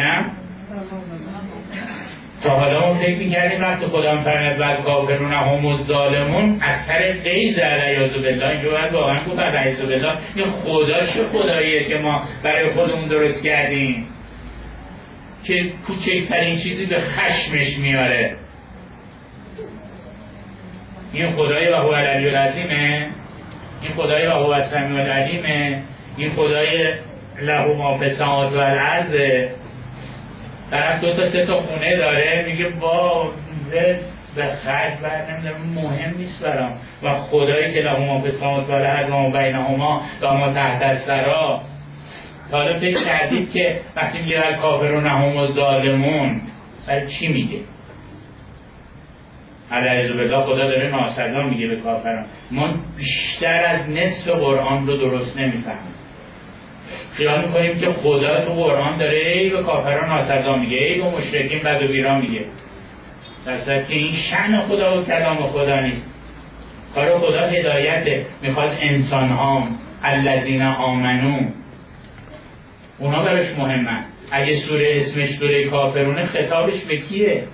تا حالا ما فکر می‌کردیم وقتی خدا فرمود و الکافرون هم الظالمون اثر غیظ علیاذ بالله، اینجا باید واقعا گفت علیاذ بالله این خداش خداییه که ما برای خودمون درست کردیم که کوچکترین چیزی به خشمش میاره. این خدای و هو العلی العظیمه، این خدای و هو السمیع العلیمه، این خدای له ما فی السماوات و الارض. طرف دو تا سه تا خونه داره میگه با به خرج بر نمیدونم مهم نیست برام، و خدایی که له ما فی السماوات و الارض و ما بینهما و ما تحت الثری. حالا فکر کردید که وقتی میگه الکافرون هم الظالمون برای چی میگه؟ علیاذ بالله خدا داره ناسزا میگه به کافران. ما بیشتر از نصف قرآن رو درست نمیفهمیم. خیال میکنیم که خدا تو قرآن داره ای به کافران ناسزا میگه، ای به مشرکین بد و بیرا میگه، در صورتی که این شأن خدا و کلام خدا نیست. کار خدا هدایته، میخواد انسان ها الذین آمنو اونا براش مهمه. اگه سوره اسمش سوره کافرونه خطابش به کیه؟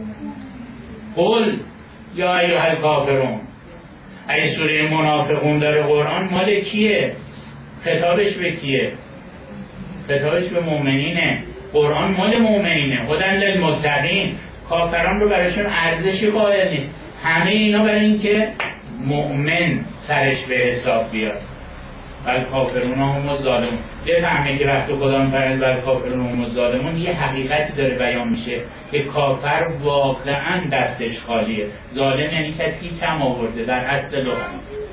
قل یا ایها الکافرون. اگه سوره منافقون داره قرآن مال کیه؟ خطابش به کیه؟ خطابش به مؤمنینه. قرآن مال مؤمنینه. هدی للمتقین. کافران رو براشون ارزشی قائل نیست. همه اینا برای این که مؤمن سرش به حساب بیاد. بل کافرون هم الظالمون. یه فهمه که وقتی خدا می‌فرماید بل کافرون هم الظالمون یه حقیقتی داره بیان میشه که کافر واقعا دستش خالیه. ظالم یعنی کسی که کم آورده در اصل لغت.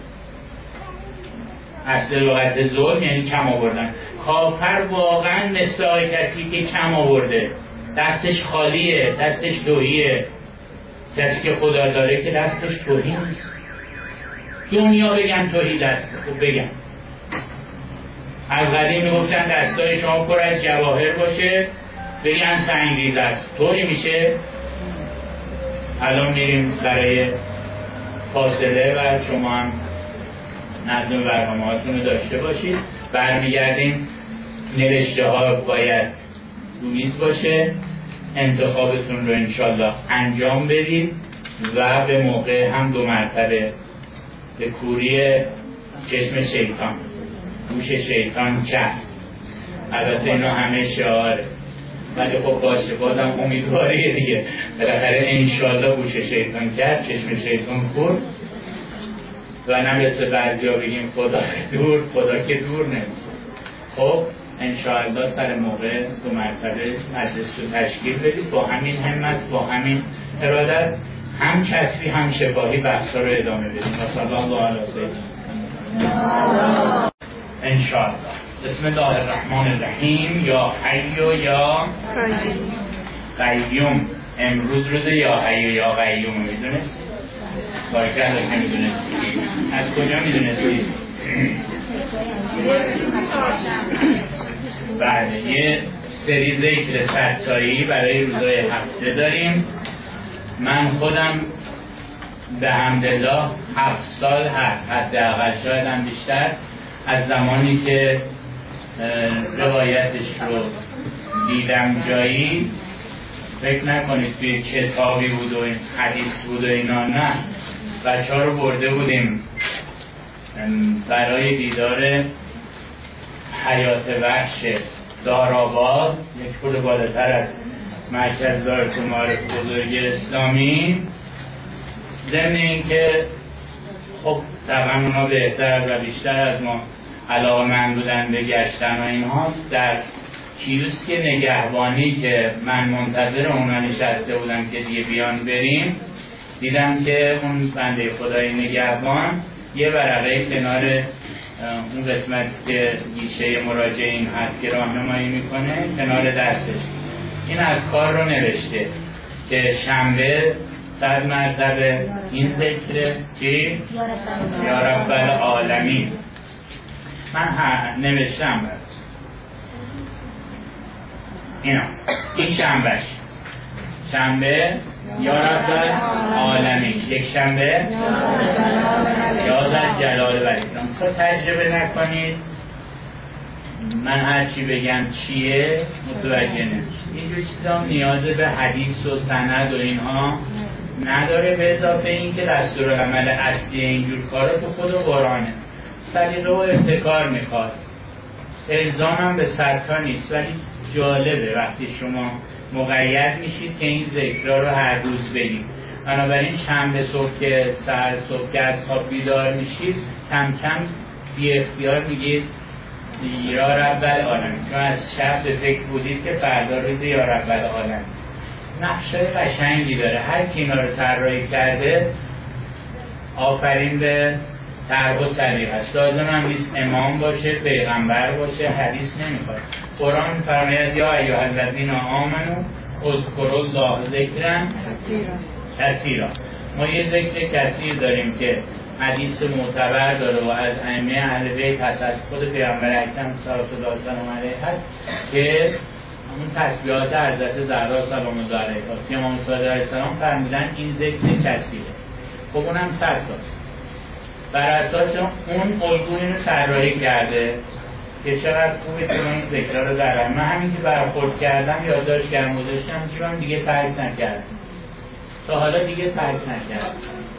اصل لغت ظلم یعنی کم آوردن. کافر واقعا مثل آی کسی که کم آورده، دستش خالیه، دستش دوییه. کسی که خدا داره که دستش توهی نیست. دنیا بگن توهی دست خوب بگن. از قدیم میگفتن دستای شما پر از جواهر باشه بگن سنگریز است. طوری میشه. الان میریم برای فاصله و شما هم نظم برنامه هاتون رو داشته باشید. برمیگردیم. نوشته ها باید رویز باشه. انتخابتون رو انشالله انجام بدید و به موقع هم دو مرتبه به کوری چشم شیطان، گوش شیطان کرد. البته اینا همه شعاره ولی خب باشه بازم امیدواره دیگه. بالاخره انشالله گوش شیطان کرد، چشم شیطان خورد و نمیسه بعضی ها بگیم خدا دور، خدا که دور نمیشه. خب انشاءالله سر موقع دو مرتبه مجلس رو تشکیل بدید با همین همت، با همین ارادت، هم کسبی هم شفاهی بحثا رو ادامه بدید. صلی الله علیه و انشاءالله. بسم الله الرحمن الرحیم. یا حی و یا قیوم. امروز روز یا حی و یا قیوم میدونست؟ بارکه الله که میدونستی. از کجا میدونستی؟ بعد یه سری ذکر ستایی برای روزهای هفته داریم. من خودم به حمدالله هفت سال هست، حداقل شاید هم بیشتر، از زمانی که روایتش رو دیدم جایی. فکر نکنید توی کتابی بود و این حدیث بود و اینا، نه، بچه ها رو برده بودیم برای دیدار حیات وحش دارآباد، یک خود بالاتر از مرکز دارالعلوم معارف بزرگ اسلامی. ضمن اینکه خب طبعا اونا بهتر و بیشتر از ما علاقه‌مند بودن به گشتن و اینها، در کیوسک نگهبانی که من منتظر اونا نشسته بودم که دیگه بیان بریم، دیدم که اون بنده خدای نگهبان یه ورقه کنار اون قسمت که گیشه مراجعین هست که راهنمایی میکنه کنار دستش این از کار رو نوشته که شنبه صد مرتبه این ذکر چی؟ یا رب العالمین. من نوشتم برد اینا این شنبهش شنبه یا رب العالمین، یک شنبه یا ذل جلال و اکرام. تا تجربه نکنید من هر چی بگم چیه متوجه نمیشید. اینجور چیزا نیاز به حدیث و سند و اینها نداره، به اضافه این که دستورالعمل اصلی اینجور کارا تو خود قرآنه. سلیقه و ابتکار میخواد، الزامم به صدتا نیست، ولی جالبه وقتی شما مقید میشید که این ذکرها رو هر روز بگید. بنابراین شنبه صبح که سحر صبح که از خواب بیدار میشید کم کم بی اختیار میگید یا رب العالمین، چون از شب به فکر بودید که فردا روز یا رب العالمین. نقشه قشنگی داره، هر کی اینا رو طراحی کرده آفرین به طرح و سلیقه‌اش. لازم هم نیست امام باشه، پیغمبر باشه، حدیث نمیخواد. قرآن می‌فرماید یا ایها الذین آمنوا اذکروا الله ذکرا کثیرا. ما یه ذکر کثیر داریم که حدیث معتبر داره و از ائمه اهل بیت هست، از خود پیامبر اکرم صلوات الله سلام علیه هست که اون تسبیحات حضرت زهرا سلام الله علیها است که امام صادق علیه السلام فرمودن این ذکر کثیره. خب اونم صد تاست. بر اساس اون الگویی رو طراحی کرده که چقدر خوبه که من این ذکرها رو دارم. من همین که برخورد کردم یادداشت کردم گذاشتم جیبم، دیگه ترک نکردم، تا حالا دیگه ترک نکردم.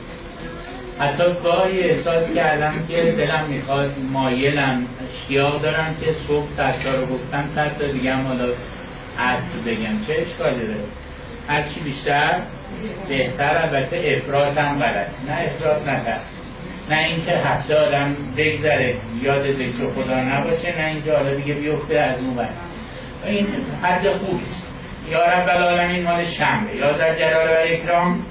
حتی گاهی احساس کردم که دلم میخواد، مایلم، اشتیاق دارم که صبح صد تا رو گفتم صد تا دیگه هم حالا عصر بگم، چه اشکالی داره؟ هرچی بیشتر بهتر. البته افراط هم غلط، نه افراط نکرد، نه اینکه هفته آدم بگذره یاد ذکر خدا نباشه، نه اینکه حالا دیگه بیفته از اون بر. این حد خوبیست. یا رب العالمین مال شنبه، یا در جلال و اکرام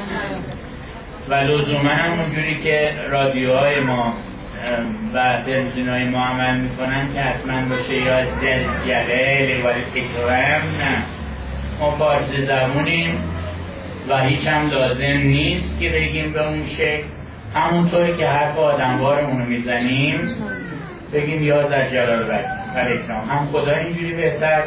و لزوما هم اونجوری که رادیوهای ما و تلویزیونهای ما عمل میکنن که حتما باشه یا زل جلال و اکرام. نه، ما فارسی زبونیم و هیچ هم لازم نیست که بگیم به اون شکل. همونطوری که حرف آدموارمون رو میزنیم بگیم یا ذل جلال و اکرام. هم خدا اینجوری بهتر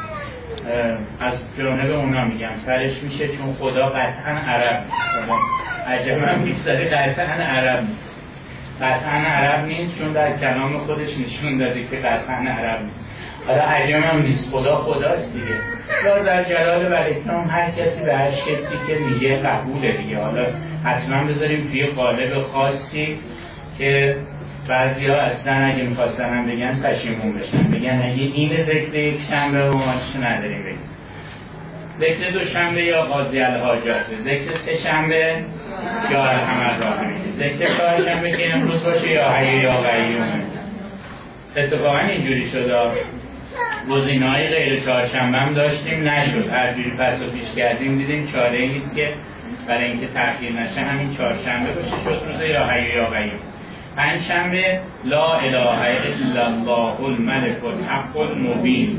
از جانب اونا میگم سرش میشه، چون خدا قطعا عرب نیست. عجبم نیست داره قطعا عرب نیست. قطعا عرب نیست چون در کلام خودش نشون داده که قطعا عرب نیست. حالا عجبم نیست، خدا خداست دیگه. یا در جلال و اکرام هر کسی به هر شکلی که میگه قبوله دیگه. حالا حتما بذاریم توی قالب خاصی که بعضی ها اصلا اگه میخواستن هم بگن پشیمون بشن، بگن اگه این ذکر یک شنبه و ماشت نداریم بگیم. ذکر دو شنبه یا قاضی الحاجات، ذکر سه شنبه یا ارحم الراحمین، ذکر چهار شنبه که امروز باشه یا حی یا قیوم. اتفاقا اینجوری شده، گزینه‌های غیر چهارشنبه هم داشتیم نشد، هر جوری پس و پیش کردیم دیدیم چاره ای نیست که برای اینکه تأخیر نشه همین چهارشنبه باشه، شد روز یا حی یا قیوم. پنجشنبه لا اله الا الله الملک الحق المبین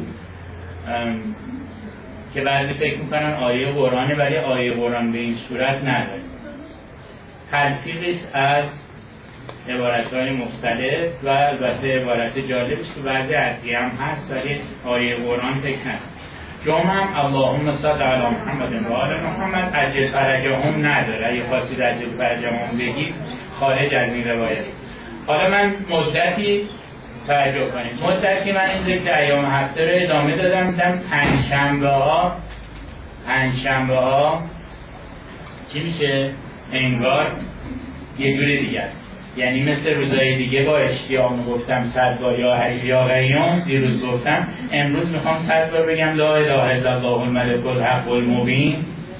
که بعضی فکر میکنن آیه قرآنه ولی آیه قرآن به این صورت نداره. تلفیقی از عبارت‌های مختلف و البته عبارت جالبش که بعضی عرفی هم هست ولی آیه قرآن فکر نداره. جمعه اللهم صل علی محمد و آل محمد عجل فرجهم نداره. اگه خواستید عجل فرجهم بگید خارج از این روایت. حالا من مدتی توجه کنید، مدتی من این ذکر ایام هفته رو ادامه دادم، دیدم پنجشنبه ها پنجشنبه ها چی میشه؟ انگار یه جور دیگه است. یعنی مثل روزهای دیگه با اشتیاق میگفتم صد بار یا حی یا قیوم، دیروز گفتم، امروز میخوام صد بار بگم لا اله الا الله الملک الحق المبین.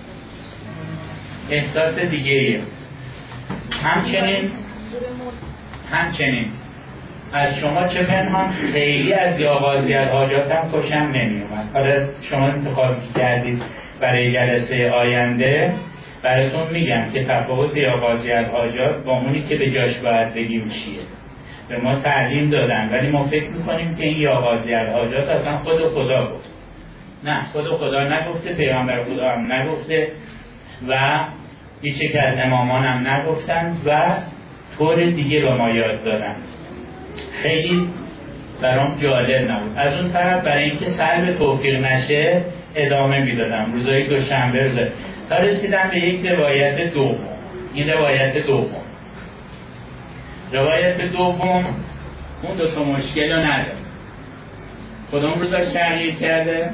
احساس دیگه ایه. همچنین همچنین از شما چه پنهان خیلی از یا قاضیت حاجاتم خوشم نمیومد. حالا شما انتخاب کردید برای جلسه آینده، براتون میگم که تفاوت یا قاضیت حاجات با اونی که به جاش باید بگیم چیه. به ما تعلیم دادن ولی ما فکر میکنیم که این یا قاضیت حاجات اصلا خود خدا گفت. نه، خود خدا نگفته، پیامبر خدا هم نگفته و هیچ یک از امامان هم نگفتن و طور دیگه به ما یاد دادن. خیلی برام جالب نبود. از اون طرف برای اینکه سلب توفیق نشه ادامه میدادم روزهای دوشنبه روزه تا رسیدم به یک روایت دوم. این روایت دوم روایت دوم اون دو تا مشکل رو نداره. کدوم روزا تغییر کرده؟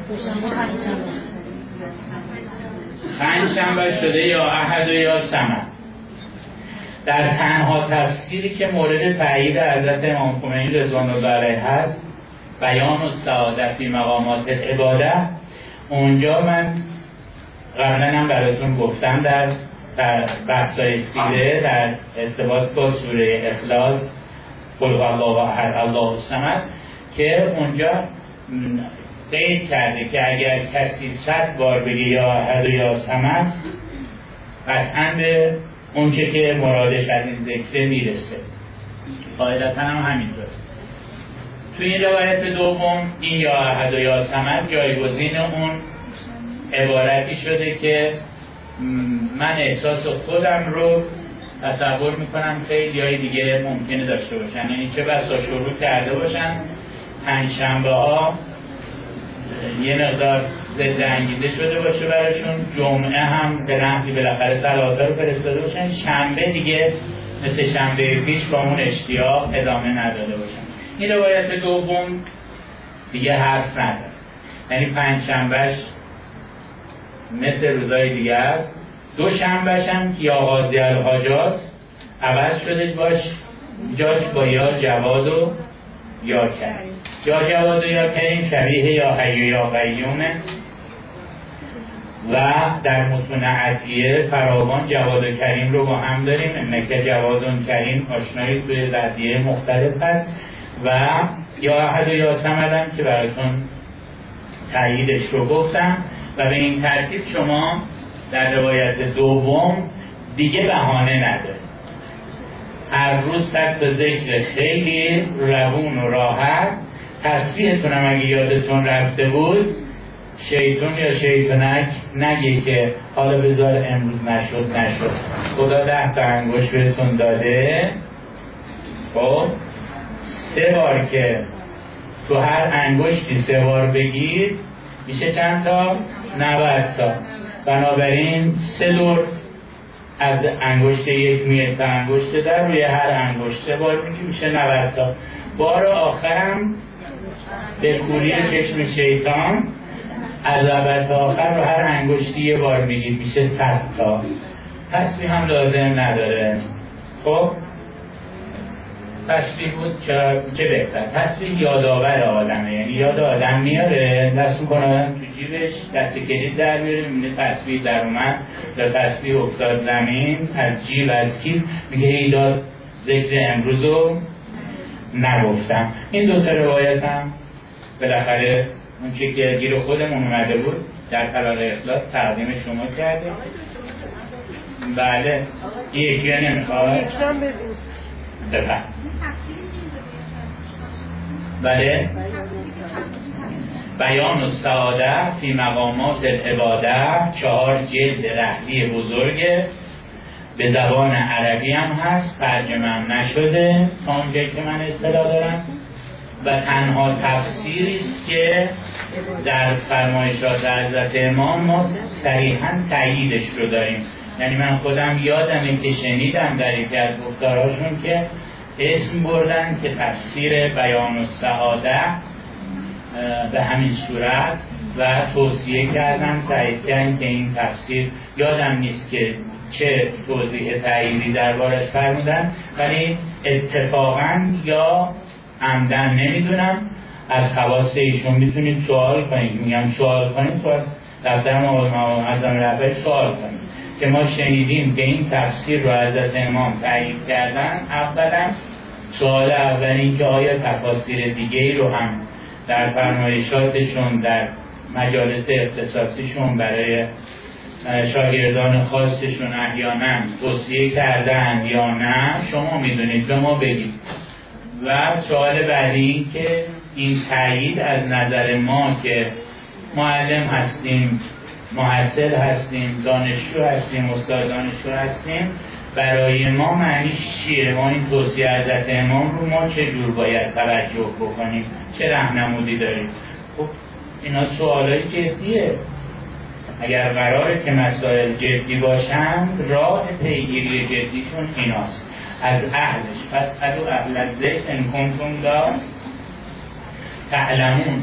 پنجشنبه شده یا احد و یا صمد. در تنها تفسیری که مورد تایید حضرت امام خمینی رضوان الله علیه هست، بیان السعادة فی مقامات العباده، اونجا من قبلا هم براتون گفتم در بحث‌های سیره در ارتباط با سوره اخلاص قل هو الله احد الله الصمد که اونجا قید کرده که اگر کسی صد بار بگه یا احد و یا صمد قطعاً به اونچه که مرادش از این ذکر میرسه. قاعدتاً هم همینطور. توی این روایت دوم این یا احد و یا صمد جایگزین اون عبارتی شده که من احساس خودم رو تصور میکنم خیلی های دیگه ممکنه داشته باشن. یعنی چه بسا شروع کرده باشن پنجشنبه ها یه مقدار ضد انگیزه شده باشه براشون، جمعه هم به نحوی بالاخره صلواتا رو فرستاده باشن، شنبه دیگه مثل شنبه پیش با اون اشتیاق ادامه نداده باشن. این روایت دوم دیگه حرف نداره. یعنی پنجشنبهش مثل روزهای دیگه است، دو شنبهش هم که یا قاضی الحاجات عوض شده باش جاش با یا جواد و یا کریم. یا جواد و یا کریم شبیه یا حی و یا قیومه و در متون عدیه فراوان جواد و کریم رو با هم داریم. انکه جواد و کریم آشنایی توی عدیه مختلف هست و یا احد و یا صمد هم که براتون تاییدش رو گفتم. و به این ترتیب شما در روایت دوم دیگه بهانه نداره. هر روز صد تا ذکر خیلی روون و راحت. تسبیحتون هم اگه یادتون رفته بود شیطان یا شیطانک نگه که حالا بذار امروز نشد نشد. خدا ده تا انگشت بهتون داده، خب سه بار که تو هر انگشتی سه بار بگید میشه چند تا؟ نود تا. بنابراین سه دور از انگشت یک میه تا انگشت در روی هر انگشت سه بار میگی میشه نود تا. بار آخرم به کوری چشم شیطان از اول تا آخر رو هر انگشتی یه بار میگید میشه صد تا. تسبیح هم لازم نداره. خب تسبیح بود چه, چه بهتر. تسبیح یادآور آدمه، یعنی یاد آدم میاره، دست میکنه آدم تو جیبش، دست کلید در میاره میبینه تسبیح در اومد یا تسبیح افتاد زمین از جیب از کیف، میگه ایداد ذکر امروز رو نگفتم. این دو تا روایت هم بالاخره اون چه که گیر خودمون اومده بود در طبق اخلاص تقدیم شما کرده. بله یکی ها نمیخواد بفهم. بله بیان السعادة فی مقامات العباده، چهار جلد رحلی بزرگه، به زبان عربی هم هست، ترجمه هم نشده تا اونجایی که من اطلاع دارم و تنها تفسیری است که در فرمایشات حضرت امام ما صریحاً تاییدش رو داریم. یعنی من خودم یادمه که شنیدم در یکی از گفتارهاشون که اسم بردن که تفسیر بیان السعادة به همین صورت و توصیه کردن تایید کردن که این تفسیر یادم نیست که چه توضیح تأییدی دربارش فرمودن، ولی اتفاقا یا عمدن نمیدونم از خواص ایشون میتونید سوال کنید. میگم سوال کنید تو از دفتر معظم رهبری سوال کنید که ما شنیدیم که این تفسیر رو حضرت امام تأیید کردن. اولا سوال اولی که آیا تفاسیر دیگه‌ای رو هم در فرمایشاتشون در مجالس اختصاصیشون برای شاگردان خاصشون احیانا توصیه کردن یا نه، شما میدونید، به ما بگید. و سوال بعدی این که این تأیید از نظر ما که معلم هستیم، محصل هستیم، دانشجو هستیم، استاد دانشجو هستیم، برای ما معنیش چیه؟ ما این توصیه حضرت امام رو ما چه جور باید توجه بکنیم؟ چه راهنمودی داریم؟ خب اینا سوالای جدیه. اگر قراره که مسائل جدی باشن، راه پیگیری جدیشون ایناست، از اهلش. پس ادو اهل الذکر ان کنتم لا تعلمون.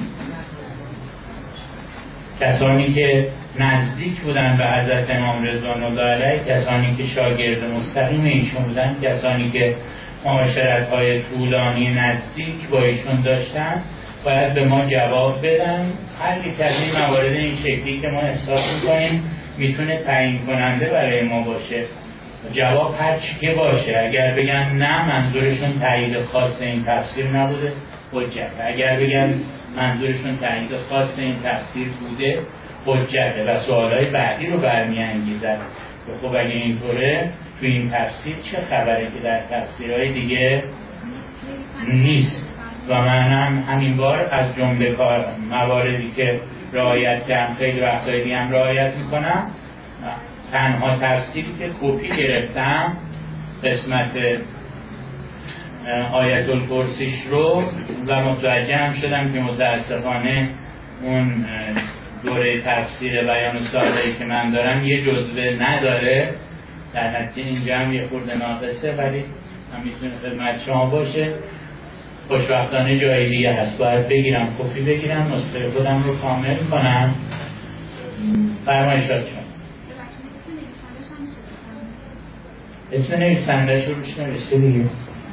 کسانی که نزدیک بودن به حضرت امام رضوان الله علیه، کسانی که شاگرد مستقیم ایشون بودن، کسانی که معاشرت‌های طولانی نزدیک با ایشون داشتن، باید به ما جواب بدن. هر یک از این موارد این شکلی که ما احساس می‌کنیم میتونه تعیین کننده برای ما باشه، جواب هر چی که باشه. اگر بگن نه منظورشون تایید خاص این تفسیر نبوده، حجت. اگر بگن منظورشون تایید خاص این تفسیر بوده، حجته و سوالای بعدی رو برمی‌انگیزد. خب اگه اینطوره تو این تفسیر چه خبره که در تفسیرهای دیگه نیست؟ و من هم همین بار از جمله کار مواردی که رعایت کردم، خیلی وقتایی دیگه هم رعایت میکنم، تنها تفسیری که کپی گرفتم قسمت آیت الکرسیش رو و متوجه هم شدم که متاسفانه اون دوره تفسیر بیان ساده‌ای که من دارم یه جزوه نداره. در نتیجه اینجا هم یه خورده ناقصه، ولی هم میتونه خدمت شما باشه. خوشبختانه جای دیگه هست، باید بگیرم، کپی بگیرم، نسخه خودم رو کامل کنم. فرمایشات شما. اسم نویسنده شروعش نوشته دیگه،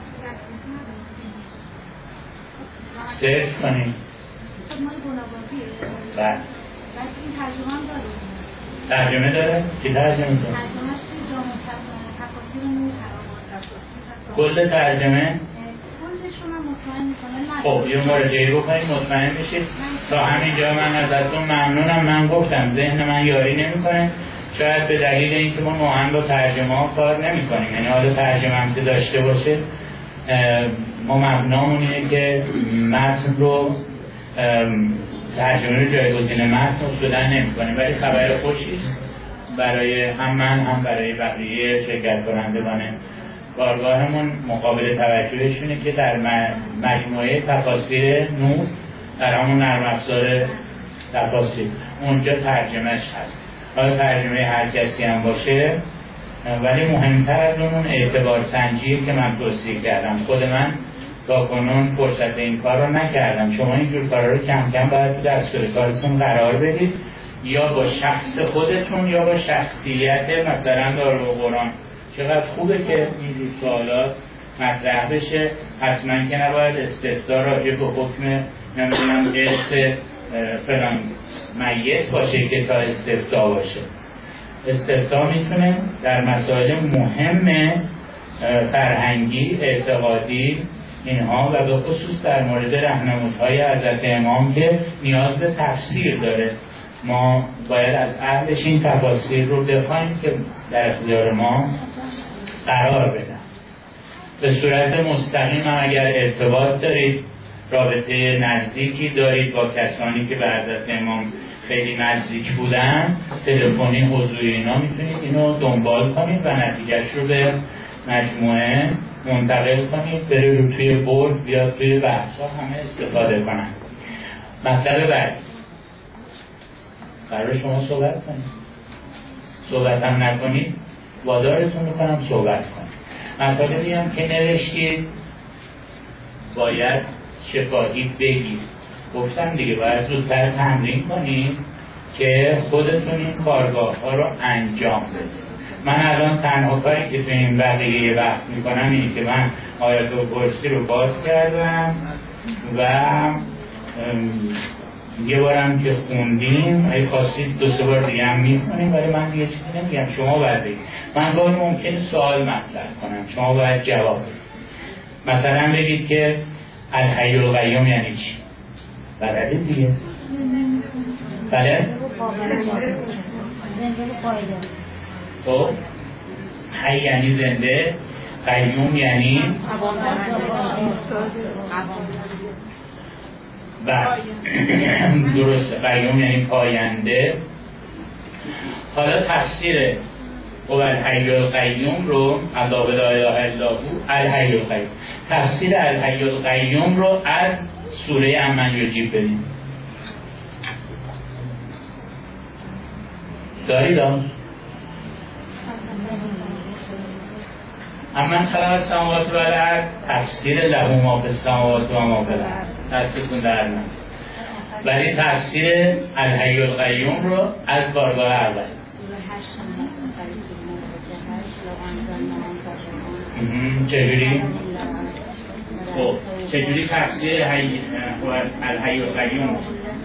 سرچ کنید. بله. ترجمه داره؟ کی ترجمه داره؟ کل ترجمه؟ خب یه مراجعه بکنید، مطمئن بشید. تا همینجا من ازتون ممنونم. من گفتم ذهن من یاری نمیکنه، شاید به دلیل اینکه ما نوعاً با ترجمه ها کار نمی کنیم. یعنی حالا ترجمه هم که داشته باشه، ما مبنامون اینه که متن رو ترجمه رو جایگزین متن اصولا نمی کنیم. ولی خبر خوشیست برای هم من هم برای بقیه شرکت کنندگان کارگاهمون، مقابل توجهشونه که در مجموعه تفاسیر نور، در همون نرم افزار تفاسیر، اونجا ترجمهش هست. حالا ترجمه هر کسی هم باشه، ولی مهمتر از اون اعتبار سنجیه که من توصیه کردم. خود من تا کنون فرصت این کار رو نکردم. شما اینجور کارا رو کم کم باید تو دستور کارتون قرار بدید، یا با شخص خودتون یا با شخصیت مثلا دارالقرآن. چقدر خوبه که اینجور سوالات مطرح بشه. حتما که نباید استفتا راجع به حکم نمیدونم ارث فلان میت باشه که تا استفتا باشه. استفتا میتونه در مسائل مهم فرهنگی، اعتقادی اینها، و به خصوص در مورد راهنمودهای حضرت امام که نیاز به تفسیر داره، ما باید از اهلش این تفاسیر رو بخوایم که در اختیار ما قرار بدن. به صورت مستقیم هم اگر ارتباط دارید، رابطه نزدیکی دارید با کسانی که به حضرت امام خیلی نزدیک بودن، تلفنی حضوری اینا، میتونید اینو دنبال کنید و نتیجهش رو به مجموعه منتقل کنید، بره رو توی بورد بیاد توی بحثا همه استفاده کنن. مطلب بعد قرار شما صحبت کنید، صحبت هم نکنید وادارتون میکنم صحبت کنید. مطالبی هم که نوشتید باید شفاهی بگید. گفتم دیگه باید زودتر تمرین کنید که خودتون این کارگاه ها رو انجام بدید. من الان تنها کاری که تو این بقیه وقت میکنم اینه که من آیت الکرسی رو باز کردم و یه بارم که خوندیم، اگه خواستید دو سه بار دیگه هم میخونیم، ولی من دیگه چیزی نمیگم، شما باید بگید. من گاهی ممکنه سوال مطرح کنم، شما باید جواب بدید. مثلا بگید که الحی القیوم یعنی چی؟ بلده دیگه؟ بله؟ خب حی یعنی زنده، قیوم یعنی بله درسته، قیوم یعنی پاینده. حالا تفسیر و الحی القیوم رو الله لا اله الا هو الحی القیوم، تفسیر الحی القیوم رو از سوره امن یجیب بدیم. دارید آن؟ امن خلق السماوات و الارض، تفسیر له ما فی السماوات و ما فی الارض، دستتون در نمیاد. ولی تفسیر الحی القیوم رو از بارگاه اول. چجوری؟ خب چجوری تفسیر الحی القیوم؟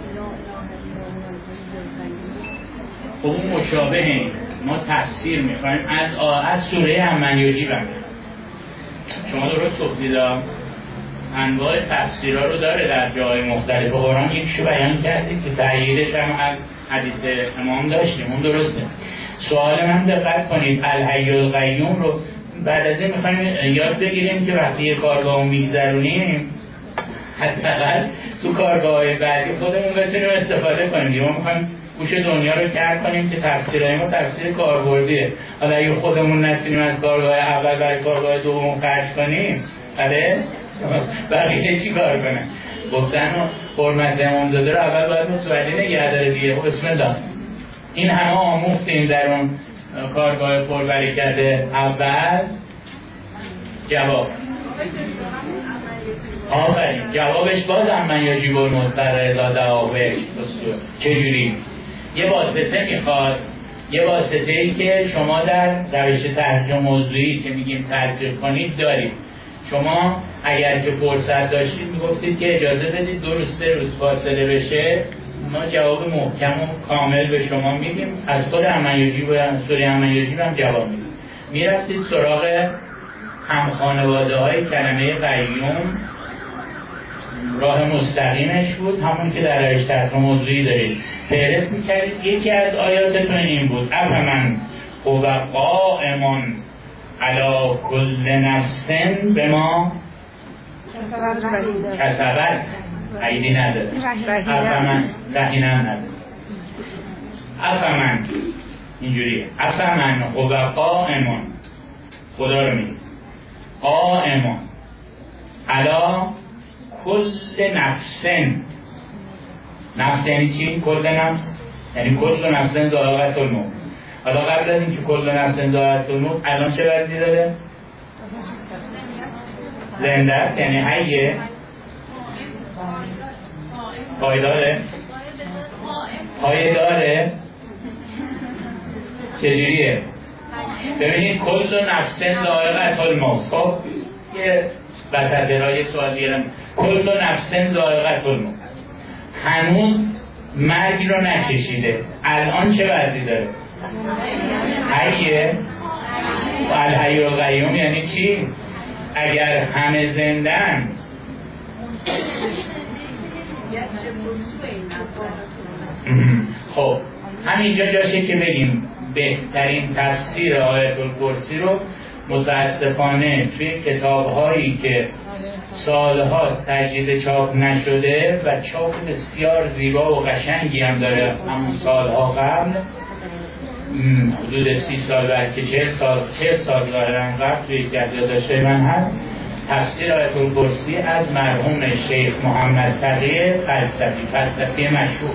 خب اون مشابهه، ما تفسیر میخوایم از از سوره امن یجیب هم. شما درست گفتید، انواع تفسیرها رو داره در جای مختلف قرآن، یکیشو بیان کردید که تأییدش هم از حدیث امام داشتیم، اون درسته. سوال من دقت کنید، الحی القیوم رو بعد از این میخوایم یاد بگیریم که وقتی یه کارگاه میگذرونیم حداقل تو کارگاه بعدی خودمون بتونیم استفاده کنیم. ما میخوایم گوش دنیا رو کار کنیم که تفسیرهای ما تفسیر کاربردیه. حالا اگه خودمون نتونیم از کارگاه اول برای کارگاه دوم خرج کنیم، بله بقیه چی کار کنه؟ گفتن و حرمت امامزاده رو اول باید متولی نگه داره دیگه. بسم الله. این همه آموختیم در اون کارگاه پربرکت اول. جواب آفرین، جوابش باز امن یجیب المضطر اذا دعاه دستور. چجوری؟ یه واسطه میخواد، یه واسطه ای که شما در روش ترجمه موضوعی که میگیم ترجمه کنید دارید. شما اگر که فرصت داشتید میگفتید که اجازه بدید دو روز سه روز فاصله بشه، ما جواب محکم و کامل به شما میدیم، از خود امن یجیب و سوره امن یجیب هم جواب میدیم. میرفتید سراغ هم خانواده های کلمه قیوم، راه مستقیمش بود همون که در روش ترجمه موضوعی دارید فهرست میکردید. یکی از آیاتتون این بود افمن هو قائم علی کل نفس بما کسبت عیدی نداره، افمن رهینه نداره، افمن اینجوریه، افمن هو قائم، خدا رو میگه قائم علی کل نفسن. نفس یعنی چی؟ کل نفس یعنی کل نفسن ذائقة الموت. حالا قبل از اینکه کل نفسن ذائقة الموت الان چه وضعی داره؟ زنده است، یعنی حیه، پایداره، پایداره. چجوریه؟ ببینید کل نفسن ذائقة الموت. خب یه وسط رای سوال بیارم، کل نفسن ذائقة الموت، هنوز مرگ رو نکشیده، الان چه وضعی داره؟ حیه. و الحی القیوم یعنی چی؟ اگر همه زندن خب همینجا جاشه که بگیم بهترین تفسیر آیت الکرسی رو متاسفانه توی کتاب‌هایی که سال‌هاست تجدید چاپ نشده و چاپ بسیار زیبا و قشنگی هم داره، همون سال‌ها قبل، حدود سی سال بلکه چهل سال چهل سال دارن قبل توی یک یادداشت من هست، تفسیر آیت الکرسی از مرحوم شیخ محمد تقی فلسفی، فلسفی مشهور،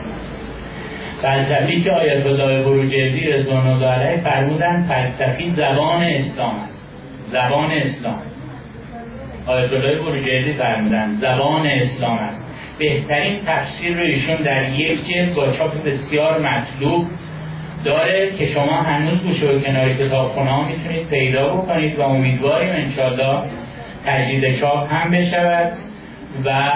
فلسفی که آیت الله بروجردی رضوان الله علیه فرمودن فلسفی زبان اسلام است. زبان اسلام، آیت الله بروجردی فرمودن زبان اسلام است. بهترین تفسیر رو ایشون در یک جلد با چاپ بسیار مطلوب داره که شما هنوز گوشه و کنار کتابخونه ها میتونید پیدا بکنید و امیدواریم انشالله تجدید چاپ هم بشود. و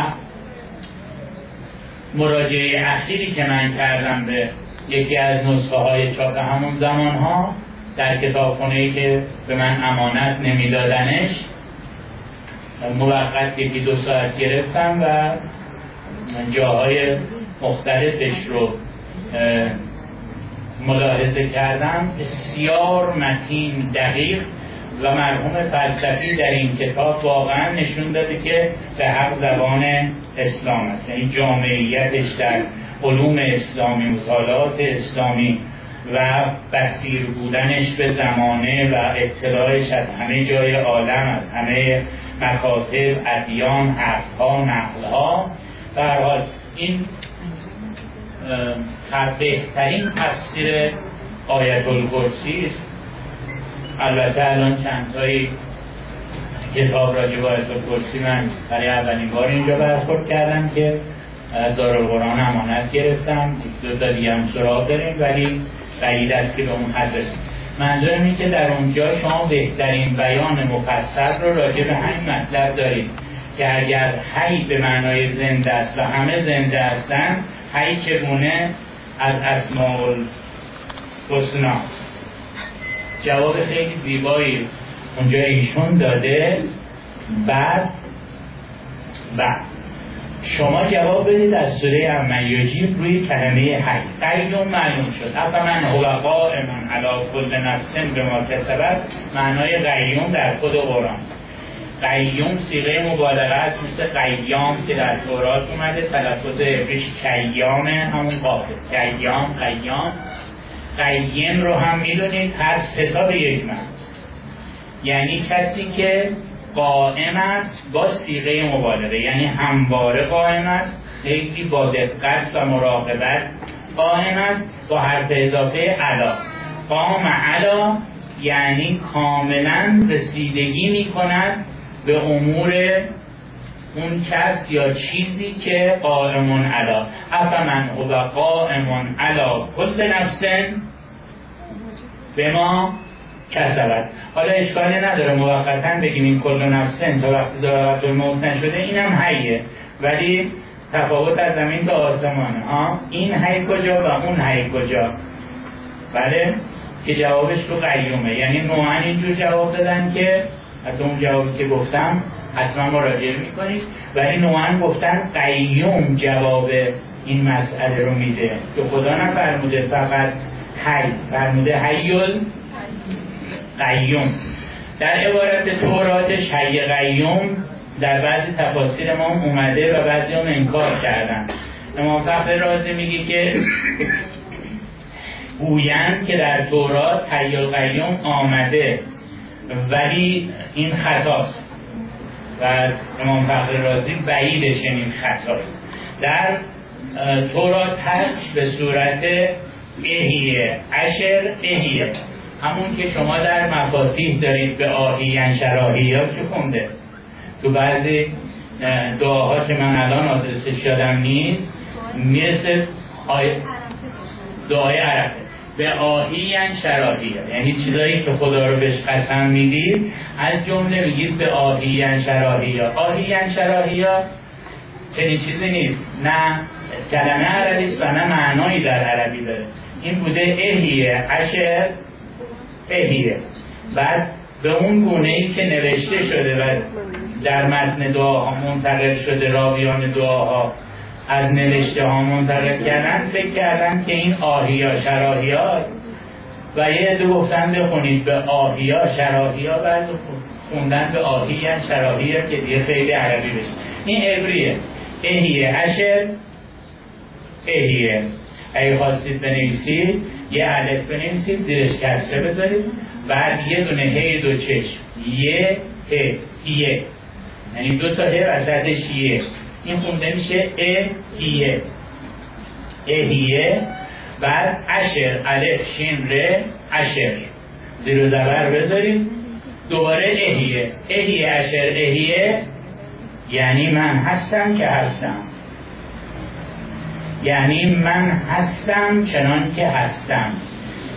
مراجعه اخیری که من کردم به یکی از نسخه های چاپ همون زمان ها در کتابخونه‌ای که به من امانت نمیدادنش، موقت یکی دو ساعت گرفتم و جاهای مختلفش رو ملاحظه کردم. بسیار متین، دقیق و مرحوم فلسفی در این کتاب واقعا نشون داده که به حق زبان اسلام است، یعنی جامعیتش در علوم اسلامی، مطالعات اسلامی و بصیر بودنش به زمانه و اطلاعش از همه جای عالم، از همه مکاتب، ادیان، حرفها، نقلها. به هر حال این بهترین تفسیر آیت الکرسی است. البته الان چند تایی کتاب راجع به آیت الکرسی من برای اولین بار اینجا برخورد کردم که دارالقرآن امانت گرفتم، دو تا دیگه هم سراغ داریم ولی بعید است که به اون حد رسیم. منظورم اینه که در اونجا شما بهترین بیان مفصل رو راجع به همین مطلب دارید که اگر حی به معنای زنده است و همه زنده هستن، حی چگونه از اسماء الحسنی است. جواب خیلی زیبایی اونجا ایشون داده. بعد بعد شما جواب بدید از سوره امن یجیب روی کلمه حی. قیوم معلوم شد. افمن هو قائم علی کل نفس بما کسبت، معنای قیوم در خود قرآن. قیوم صیغه مبالغه است، مثل قیام که در تورات اومده، تلفظ عبریش کیامه، همون قافه کیام، قیام. قیم رو هم میدونید هر سه تا به یک معنی است، یعنی کسی که قائم است با صیغه مبالغه، یعنی همواره قائم است، خیلی با دقت و مراقبت قائم است، با حرف اضافه علا. قام علا یعنی کاملا رسیدگی می کند به امور اون کس یا چیزی که قائمون علا. افمن هو قائمون علا کل نفس بما کسبت. حالا اشکالی نداره موقتا بگیم این کل نفس تا وقتی ذائقة الموت نشده، اینم حیه، ولی تفاوت از زمین تا آسمانه. ها این حی کجا و اون حی کجا؟ بله که جوابش رو قیومه. یعنی نوعا اینجور جواب دادن که حتی اون جوابی که گفتم حتما مراجعه میکنید، ولی نوعا گفتن قیوم جواب این مسئله رو میده که خدا نفرموده فقط حی، فرموده حیل قیوم. در عبارت توراتش حی قیوم در بعضی تفاسیر ما اومده و بعضی هم انکار کردن. امام فخر رازی میگه که گویند که در تورات حی قیوم آمده ولی این خطاست و امام فخر رازی بعید چنین خطایی. در تورات هست به صورت احیه، عشر احیه، همون که شما در مفاتیح دارید به آهیان شراحیات که خونده تو بعضی دعاها که من الان آدرسش یادم نیست، میرسه دعای عرفه به آهیان شراحیات، یعنی چیزایی که خدا رو بهش قسم میدید از جمله میگید به آهیان شراحیات. آهیان شراحیات چنین چیزی نیست، نه کلمه عربی است و نه معنایی در عربی داره. این بوده احیه، عشر احیه. بعد به اون گونه‌ای که نوشته شده و در متن دعاها منتقل شده، راویان دعاها از نوشته ها منتقل کردن، فکر کردن که این آهیا شراحیا است و یه عده گفتن بخونید به آهیا شراحیا، بعد خوندن به آهیا شراحیا که دیگه خیلی عربی بشه. این عبریه، احیه عشر احیه. اگه خواستید بنویسید یه الف بنویسید، زیرش کسره بذارید، بعد یه دونه هی دو چشم، یه ه یه، یعنی دو تا ه وسطش یه، این خونده میشه احیه احیه. بعد عشر الف شین ر عشر، زیر و زبر بذارید، دوباره احیه احیه عشر احیه، یعنی من هستم که هستم، یعنی من هستم چنان که هستم.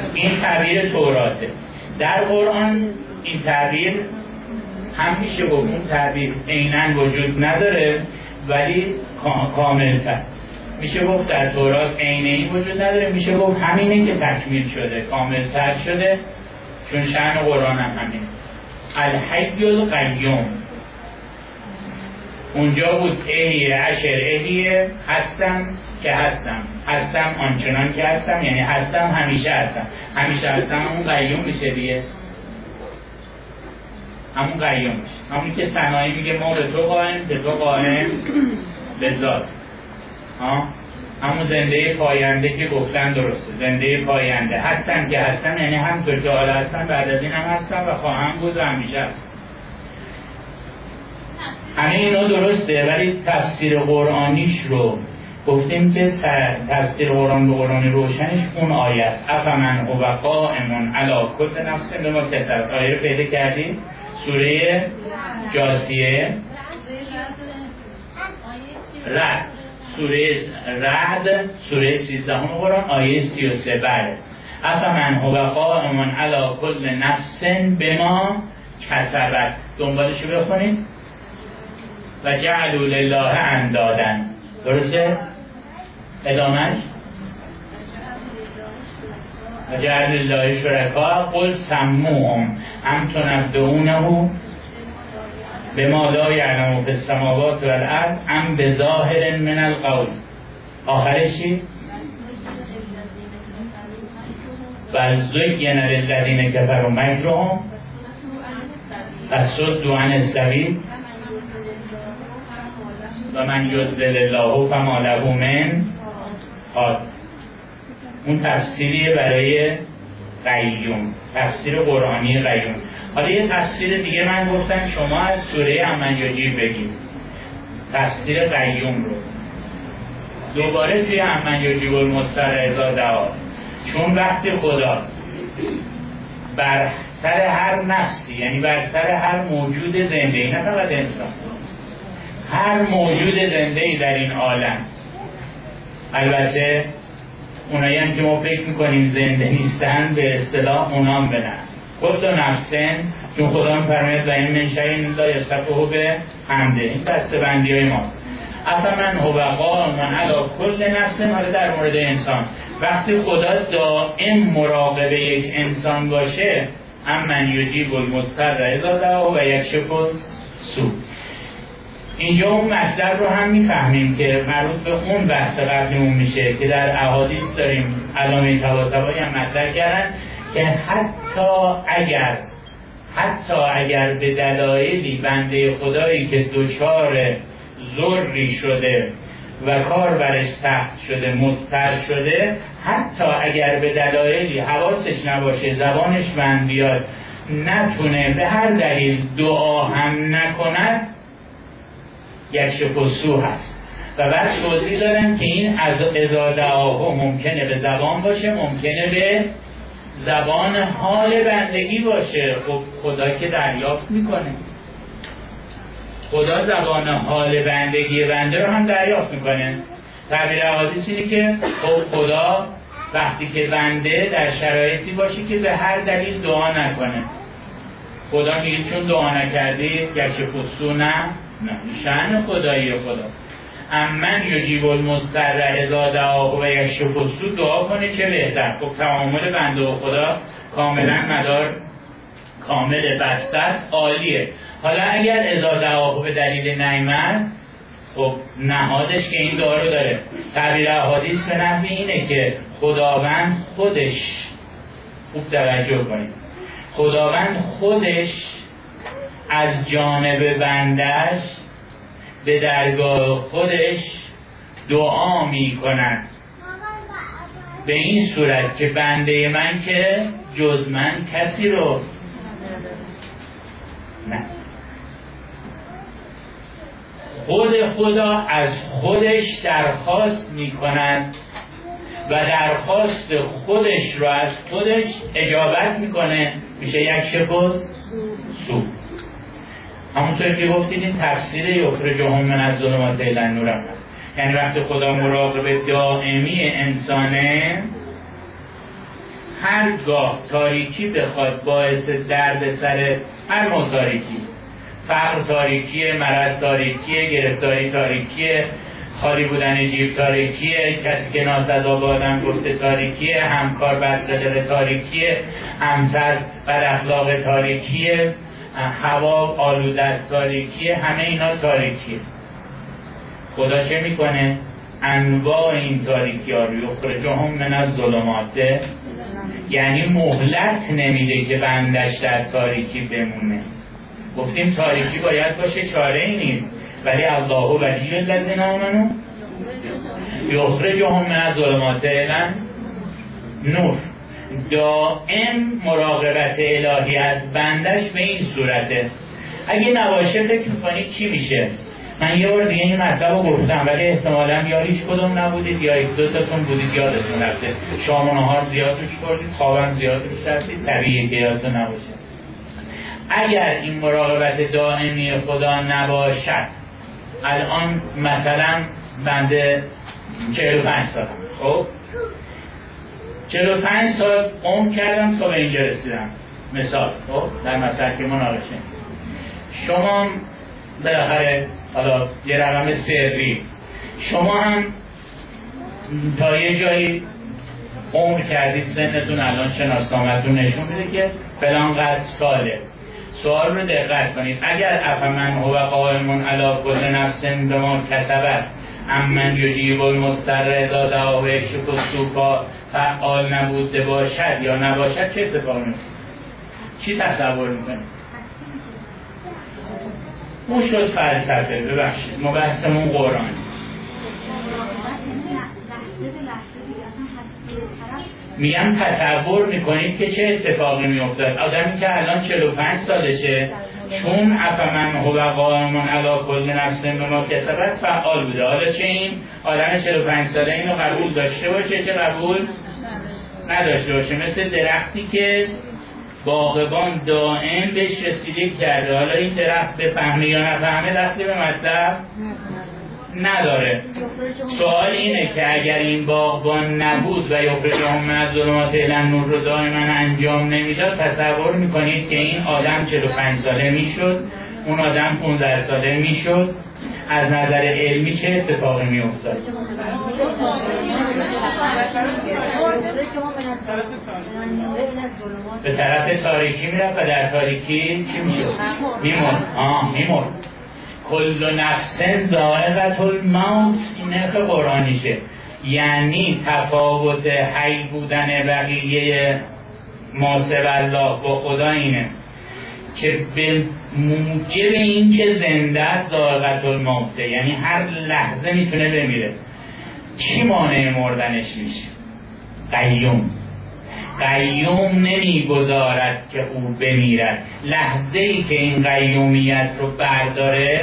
این تعبیر توراته. در قرآن این تعبیر هم میشه گفت اون تعبیر عیناً وجود نداره ولی کامل‌تر. میشه گفت در تورات عینی وجود نداره، میشه گفت همینه که تکمیل شده، کامل‌تر شده، چون شأن قرآن هم همینه. الحی القیوم اونجا بود اهیه عشر اهیه هستم که هستم، هستم آنچنان که هستم، یعنی هستم همیشه هستم، همیشه هستم همون قیوم میشه دیگه، همون قیوم میشه، همون که ثنایی میگه ما به تو قائم، به تو قائم به ذات، همون زنده پاینده که گفتن درسته، زنده پاینده هستم که هستم، یعنی همطور که حالا هستم بعد از این هم هستم و خواهم بود و همیشه هستم. همه اینا درسته ولی تفسیر قرآنیش رو گفتیم که تفسیر قرآن به قرآن روشنش اون آیه است. افمن هو قائم علی کل نفس بما کسبت. آیه رو پیدا کردیم؟ سوره جاثیه، رعد، سوره رعد، سوره سیزدهم قرآن، آیه سی و سه. بله. افمن هو قائم علی کل نفس بما کسبت. دنبالش رو بخونید. و جعلوا لله اندادا. درسته؟ ادامهش و جعلوا لله شرکا قل سموهم ام تنبئونه بما لا یعلم فی السماوات والارض ام بظاهر من القول. آخرش چی؟ بل زین للذین کفروا مکرهم فصدوا عن السبیل و من یضلل الله فما له من هاد. اون تفسیریه برای قیوم، تفسیر قرآنی قیوم. حالا یه تفسیر دیگه من گفتم شما از سوره امن یجیب بگید تفسیر قیوم رو دوباره توی امن یجیب المضطر اذا دعا، چون وقتی خدا بر سر هر نفسی، یعنی بر سر هر موجود زنده، نه فقط انسان، هر موجود زنده‌ای در این عالم، البته اونایی هم که ما فکر میکنیم زنده نیستن به اصطلاح اونام بدن خود دو نفسن، چون خدا هم فرماید و این منشأ لا یصفه به حمده. این دسته بندی های ماست. افمن هو قائم علی کل نفس. حالا در مورد انسان وقتی خدا دائم مراقب یک انسان باشه، امن یجیب المضطر اذا دعا و یکشف السوء. اینجا اون مطلب رو هم میفهمیم که مربوط به اون بحث قبلیمون میشه که در احادیث داریم، علامه طباطبایی هم مطرح کردن که حتی اگر حتی اگر به دلایلی بنده خدایی که دچار ضری شده و کار برش سخت شده، مضطر شده، حتی اگر به دلایلی حواسش نباشه، زبانش بند بیاد، نتونه به هر دلیل دعا هم نکند، یکشف السوء هست. و بعد توضیح دارن که این از اذا دعاها ممکنه به زبان باشه، ممکنه به زبان حال بندگی باشه. خب خدا که دریافت میکنه، خدا زبان حال بندگی بنده رو هم دریافت میکنه. تعبیر حدیث اینه که خب خدا وقتی که بنده در شرایطی باشه که به هر دلیل دعا نکنه، خدا میگه چون دعا نکردی یکشف السوء نه نه شأن خدایی خدا. امن یجیب المضطر اذا دعاه و یکشف السوء. دعا کنه چه بهتر. خب تعامل بنده و خدا کاملا مدار کامل بسته است، عالیه. حالا اگر اذا دعاه به دلیل نیامد، خب نهادش که این دعا رو داره. تعبیر احادیث به نحوی اینه که خداوند خودش، خوب توجه کنید، خداوند خودش از جانب بندش به درگاه خودش دعا می کند به این صورت که بنده من که جز من کسی رو نه، خود خدا از خودش درخواست می کند و درخواست خودش رو از خودش اجابت میکنه، میشه یکشف السوء. همونطور که گفتید این تفسیر یخرجهم من الظلمات الی النور هست. یعنی وقتی خدا مراقب دائمی انسانه، هرگاه تاریکی بخواد باعث درد سر هر نوع تاریکی، فقر تاریکیه، مرض تاریکیه، گرفتاری تاریکیه، خالی بودن جیب تاریکیه، کسی که ناتضا با آدم گفته تاریکیه، همکار بدقدر تاریکیه، همسر بد اخلاق تاریکیه، هوا آلوده از تاریکیه، همه اینا تاریکیه. خدا چه میکنه؟ انواع این تاریکی ها رو یخرجهم من الظلمات، یعنی مهلت نمیده که بندش در تاریکی بمونه. گفتیم تاریکی باید باشه، چاره ای نیست، ولی الله ولی الذین آمنوا یخرجهم من الظلمات الی نور. دائم مراقبت الهی از بندش به این صورته. اگه نباشه فکر میکنید چی میشه؟ من یه بار دیگه این مطلب رو گفتم، ولی احتمالاً یا هیچ کدوم نبودید یا یک دو تاتون بودید یادتون رفته. شام و نهار زیاد روش خوردید، خوابم زیاد روش رفتید، طبیعیه که یادتون نباشه. اگر این مراقبت دائمی خدا نباشد، الان مثلا بنده چهل و پنج سالم، خب چهل و پنج سال عمر کردم تا به اینجا رسیدم، مثال، خب در مسلک مناقشه. شما بالاخره حالا یه رقم سری، شما هم تا یه جایی عمر کردید، سنتون الان شناسنامه‌تون نشون میده که فلان قدر ساله. سوال رو دقت کنید، اگر افمن هو قائم علی کل نفس بما کسبت امن یجیب المضطر اذا دعاه و یکشف السوء فعال نبوده باشد یا نباشد، چه اتفاقی میفته؟ چی تصور میکنید؟ اون شد فلسفه. ببخشید مبحثمون قرآن. میگم تصور میکنید که چه اتفاقی میافتاد؟ آدمی که الان چهل و پنج سالشه، چون افمن هو قائم علی کل نفس بما کسبت فعال بوده، حالا چه این آدم چهل و پنج ساله اینو قبول داشته باشه چه قبول نداشته باشه؟ مثل درختی که باغبان دائم بهش رسیدگی کرده، حالا این درخت بفهمه یا نفهمه دخلی به مطلب نداره. سوال اینه که اگر این باغبان نبود و یخرجهم من الظلمات الی النور رو دائما انجام نمیداد، تصور میکنید که این آدم چهل و پنج ساله میشد، اون آدم پانزده ساله میشد؟ از نظر علمی چه اتفاقی میافتاد؟ به طرف تاریکی میرفت و در تاریکی چی میشد؟ میمرد. آه میمرد. کل نفس ذائقة الموت، این نرخ قرآنیشه، یعنی تفاوت حی بودن بقیه ما سوی الله با خدا اینه که به موجب این که زنده ذائقة الموته، یعنی هر لحظه میتونه بمیره. چی مانع مردنش میشه؟ قیوم. قیوم نمیگذارد که او بمیرد. لحظه ای که این قیومیت رو برداره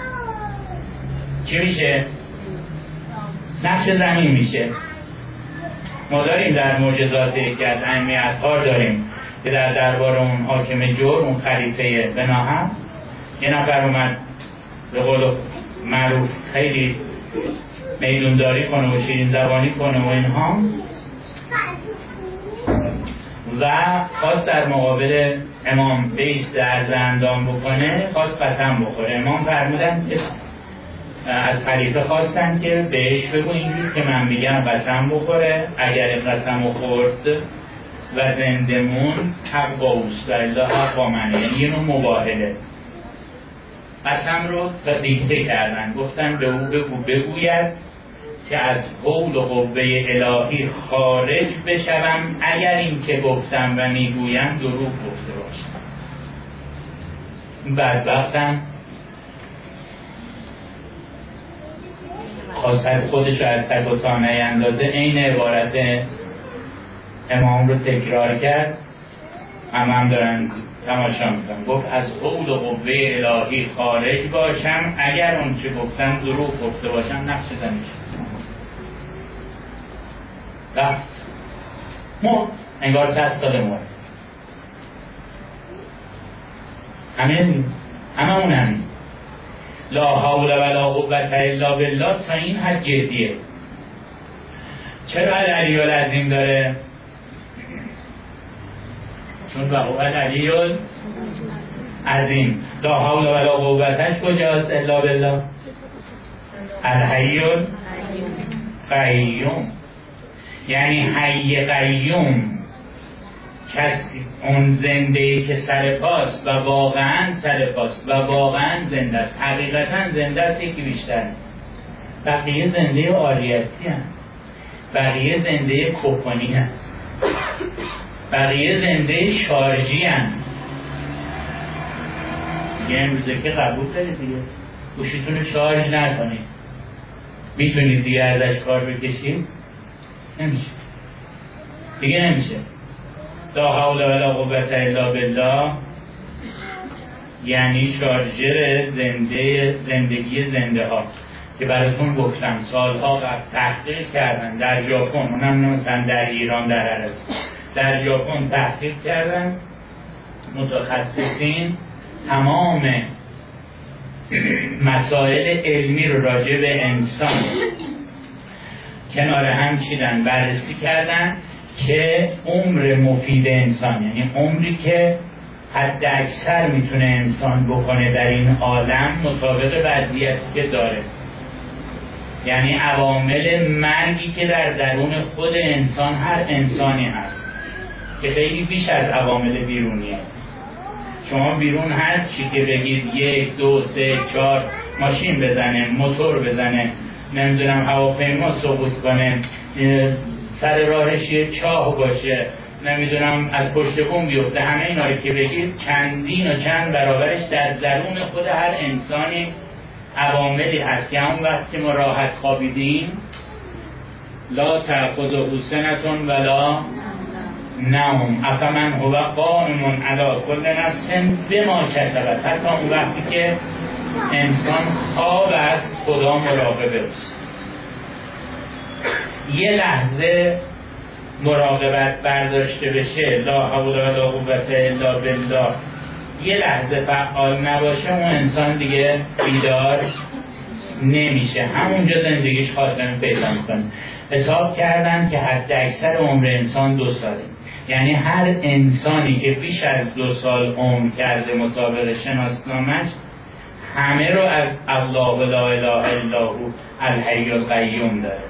چی میشه؟ نقش زمین میشه. ما داریم در معجزات یکی از اهمیت‌ها داریم که در دربار اون حاکم جور، اون خلیفه بناهم، یه نفر اومد به قول معروف خیلی میدونداری کنه و شیرین زبانی کنه و اینها، و خواست در مقابل امام بیسته عرض اندام بکنه، خواست قسم بخوره. امام فرمودن که از خلیفه خواستن که بهش بگو اینجور که من میگم قسم بخوره، اگر قسم خورد و زندمون حق با اوست و الا حق با منه، یعنی یه نوع مباهله. قسم رو دیکته کردن، گفتن به او بگو بگوید که از قول و قوه الهی خارج بشوم اگر این که گفتم و میگویم دروغ گفته باشم. بدبختم خواست خودش رو از تک و تانه اندازه این عبارت امام رو تکرار کرد، هم هم دارن تماشا میکنم. گفت از قول و قوه الهی خارج باشم اگر اون چه گفتم دروغ گفته باشم، نقش زنیش رفت مرد، انگار صد سال مرد. همه همه اون همین لا حول ولا قوة الا بالله. تا این حد جدیه. چرا علی العظیم داره؟ چون و هو العلی عظیم. لا حول ولا قوتش کجاست؟ الا بالله. الحی قیوم، یعنی حی قیوم، کسی اون زنده‌ای که سر پاست و واقعا سر پاست و واقعا زنده است، حقیقتا زنده است، یکی بیشتر نیست. بقیه زنده عاریتی هست، بقیه زنده کوپانی هست، بقیه زنده شارژی هست. یه امروزه که قبول دارید دیگه، گوشیتون رو شارژ نکنید، میتونید دیگه ازش کار بکشید؟ نمیشه دیگه، نمیشه. لا حول ولا قوة الا بالله یعنی شارژر زنده زندگی زنده ها که براتون گفتم سالها قبل تحقیق کردن در ژاپن، اونم مثلا در ایران، در عربستان، در ژاپن تحقیق کردن متخصصین، تمام مسائل علمی رو راجع به انسان کنار هم چیدن، بررسی کردن که عمر مفید انسان، یعنی عمری که حد اکثر میتونه انسان بکنه در این عالم مطابق وضعیتی که داره، یعنی عوامل مرگی که در درون خود انسان، هر انسانی هست که خیلی بیش از عوامل بیرونیه. شما بیرون هر چی که بگید، یک دو سه چهار، ماشین بزنه، موتور بزنه، نمیدونم هواپیما سقوط کنه، سر راهش یه چاه باشه، نمیدونم از پشت بوم بیفته، همه اینا رو که بگید چندین و چند برابرش در درون خود هر انسانی عواملی هست. یعنی اون وقت که ما راحت خوابیدیم، لا تأخذه سنة ولا نوم افمن هو قائم علی کل نفس بما کسبت، حتی اون وقتی که انسان خواب است خدا مراقبه است. یه لحظه مراقبت برداشته بشه، لا حول ولا قوة الا بالله، یه لحظه فعال نباشه، اون انسان دیگه بیدار نمیشه، همونجا زندگیش خاتمه پیدا میکنه. حساب کردن که حد اکثر عمر انسان دو ساله، یعنی هر انسانی که بیش از دو سال عمر کرده مطابق شناسنامش، همه رو از الله لا اله الا هو الحی القیوم داره.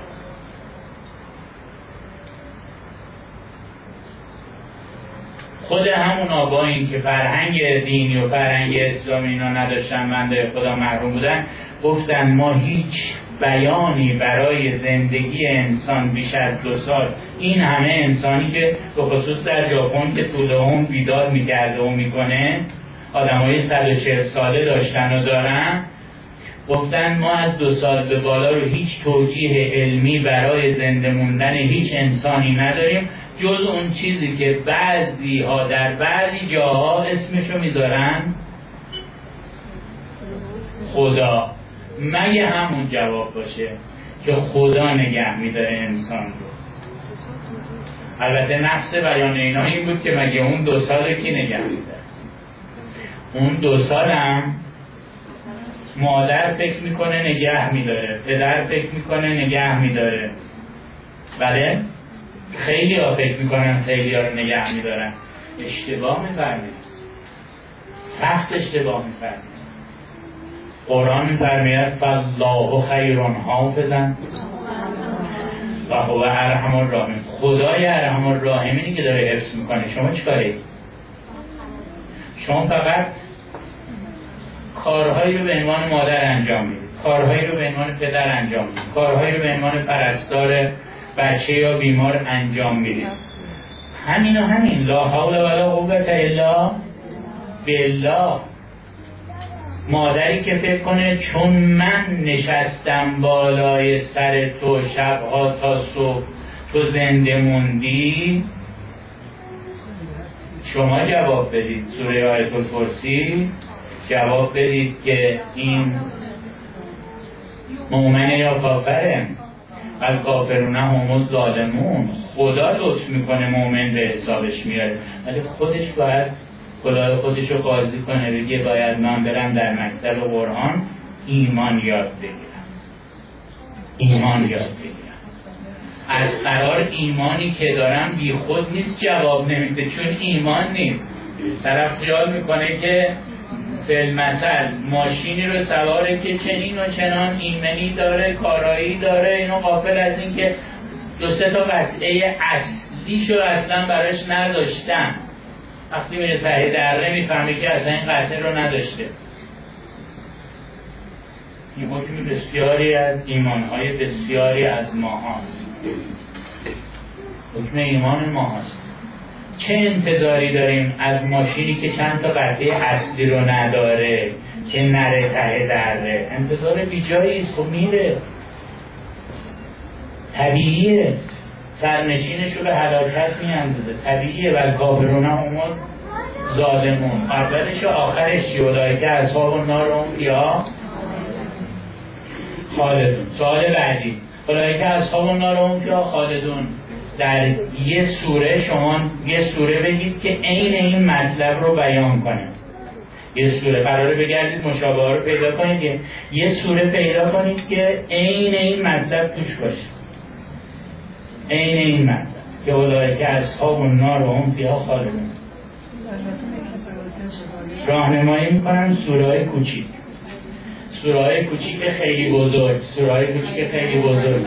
خود همون آبایین که فرهنگ دینی و فرهنگ اسلامی اینا نداشتن، بنده خدا محروم بودن، گفتن ما هیچ بیانی برای زندگی انسان بیش از دو سال، این همه انسانی که به خصوص در ژاپن که طول عمر بیدار میکرده و میکنه، آدمای صد و چهل ساله داشتن و دارن، گفتن ما از دو سال به بالا رو هیچ توجیه علمی برای زنده موندن هیچ انسانی نداریم، جز اون چیزی که بعضی ها در بعضی جاها اسمشو میذارن خدا. مگه همون جواب باشه که خدا نگه میداره انسان رو. البته نفس بیان اینا این بود که مگه اون دو سال کی نگه میداره؟ اون دو سال هم مادر فکر میکنه نگه میداره، پدر فکر میکنه نگه میداره، بله؟ خیلی ها فکر میکنن خیلی ها رو نگه میدارن. اشتباه میفرمید، سخت اشتباه میفرمید. قرآن میفرمید فالله خیر حافظا و هو ارحم الراحمین. خدای ارحم الراحمینی که داره حفظ میکنه. شما چیکارید؟ شما فقط کارهایی رو به عنوان مادر انجام میدید، کارهایی رو به عنوان پدر انجام میدید، کارهایی رو به عنوان پرستار بچه یا بیمار انجام میدید. همین و همین، لا حول ولا قوة الا بالله. مادری که فکر کنه چون من نشستم بالای سر تو شبها تا صبح تو زنده موندی، شما جواب بدید. سوره آیت الکرسی جواب بدید که این مؤمنه یا کافره. الکافرون هم الظالمون. خدا لطف میکنه مؤمن به حسابش میاره، ولی خودش باید خدا خودش رو قاضی کنه، بگه باید من برم در مکتب قرآن ایمان یاد بگیرم، ایمان یاد بگیرم. از قرار ایمانی که دارم بی خود نیست جواب نمیده، چون ایمان نیست. طرف خیال میکنه که فیلمثل ماشینی رو سواره که چنین و چنان ایمنی داره، کارایی داره، اینو غافل از این که دو سه تا قطعه اصلیشو اصلا براش نداشتن. وقتی میره ته دره میفهمه که اصلا این قطعه رو نداشته. این حکم بسیاری از ایمانهای بسیاری از ما هست. حکم ایمان ما هست. چه انتظاری داریم از ماشینی که چند تا قطعه اصلی رو نداره که نره ته دره؟ انتظار بی جایی است. خب میره، طبیعیه، سرنشینش رو به هلاکت میاندازه، طبیعیه. و کافرون هم ظالمون، اولش و آخرش اولئک اصحاب النار هم فیها خالدون. سوال بعدی، اولئک اصحاب النار هم فیها خالدون. در یه سوره شما یه سوره بگید که عین این مطلب رو بیان کنه. یه سوره قراره بگردید مشابه رو پیدا کنید، یه, یه سوره پیدا کنید که عین این مطلب توش باشه، عین این مطلب که اولئک اصحاب النار هم فیها خالدون. راهنمایی میکنم سوره های کوچیک، سوره های کوچیک خیلی بزرگ، سوره های کوچیک خیلی بزرگ،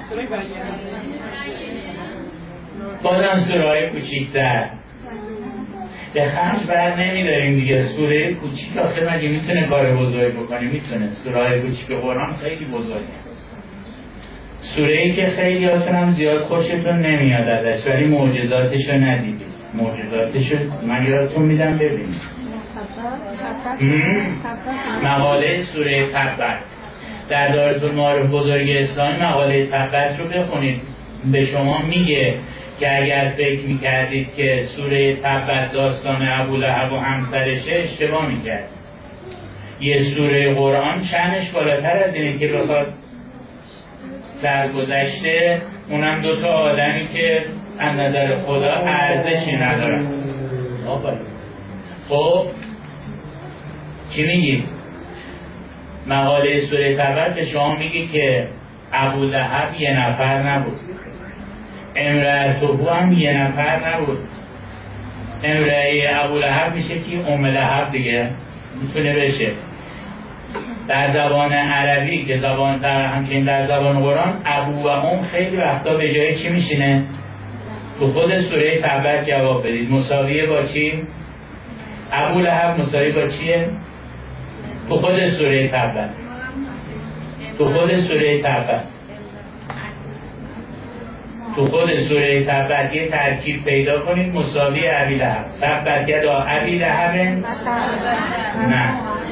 بازم سوره های کوچیک‌تر. به خرج بر نمیداریم دیگه. سوره کوچیک آخر مگه میتونه کار بزرگ بکنه؟ میتونه. سوره های کوچیک قرآن خیلی بزرگه. سوره‌ای که خیلی هاتونم زیاد خوشتون نمیاد ازش، ولی معجزاتش رو ندیدید. معجزاتش رو من یادتون میدم ببینید. مقاله سوره تبت در دارالمعارف بزرگ اسلامی، مقاله تبت رو بخونید. به شما میگه که اگر فکر میکردید که سوره تبت داستان ابولهب و همسرشه اشتباه میکرد. یه سوره قرآن شأنش بالاتر از اینه که بخواد سرگذشته، اونم دوتا آدمی که از نظر خدا ارزشی ندارن. خب چی میگی؟ مقاله سوره تبت به شما میگی که ابولهب یه نفر نبود، امرأته هم یه نفر نبود. امرأه ابولهب میشه که ام لهب دیگه میتونه بشه. در زبان عربی که زبان در همچنین در زبان قرآن ابو و ام خیلی وقتا به جای چی میشینه؟ تو خود سوره تبت جواب بدید. مساویه با چی؟ ابولهب مساویه با چیه؟ تو خود سوره تبت، تو خود سوره تبت تو خود سوره تبت یه ترکیب پیدا کنید مساوی ابی لهب. تبت یدا ابی لهب، نه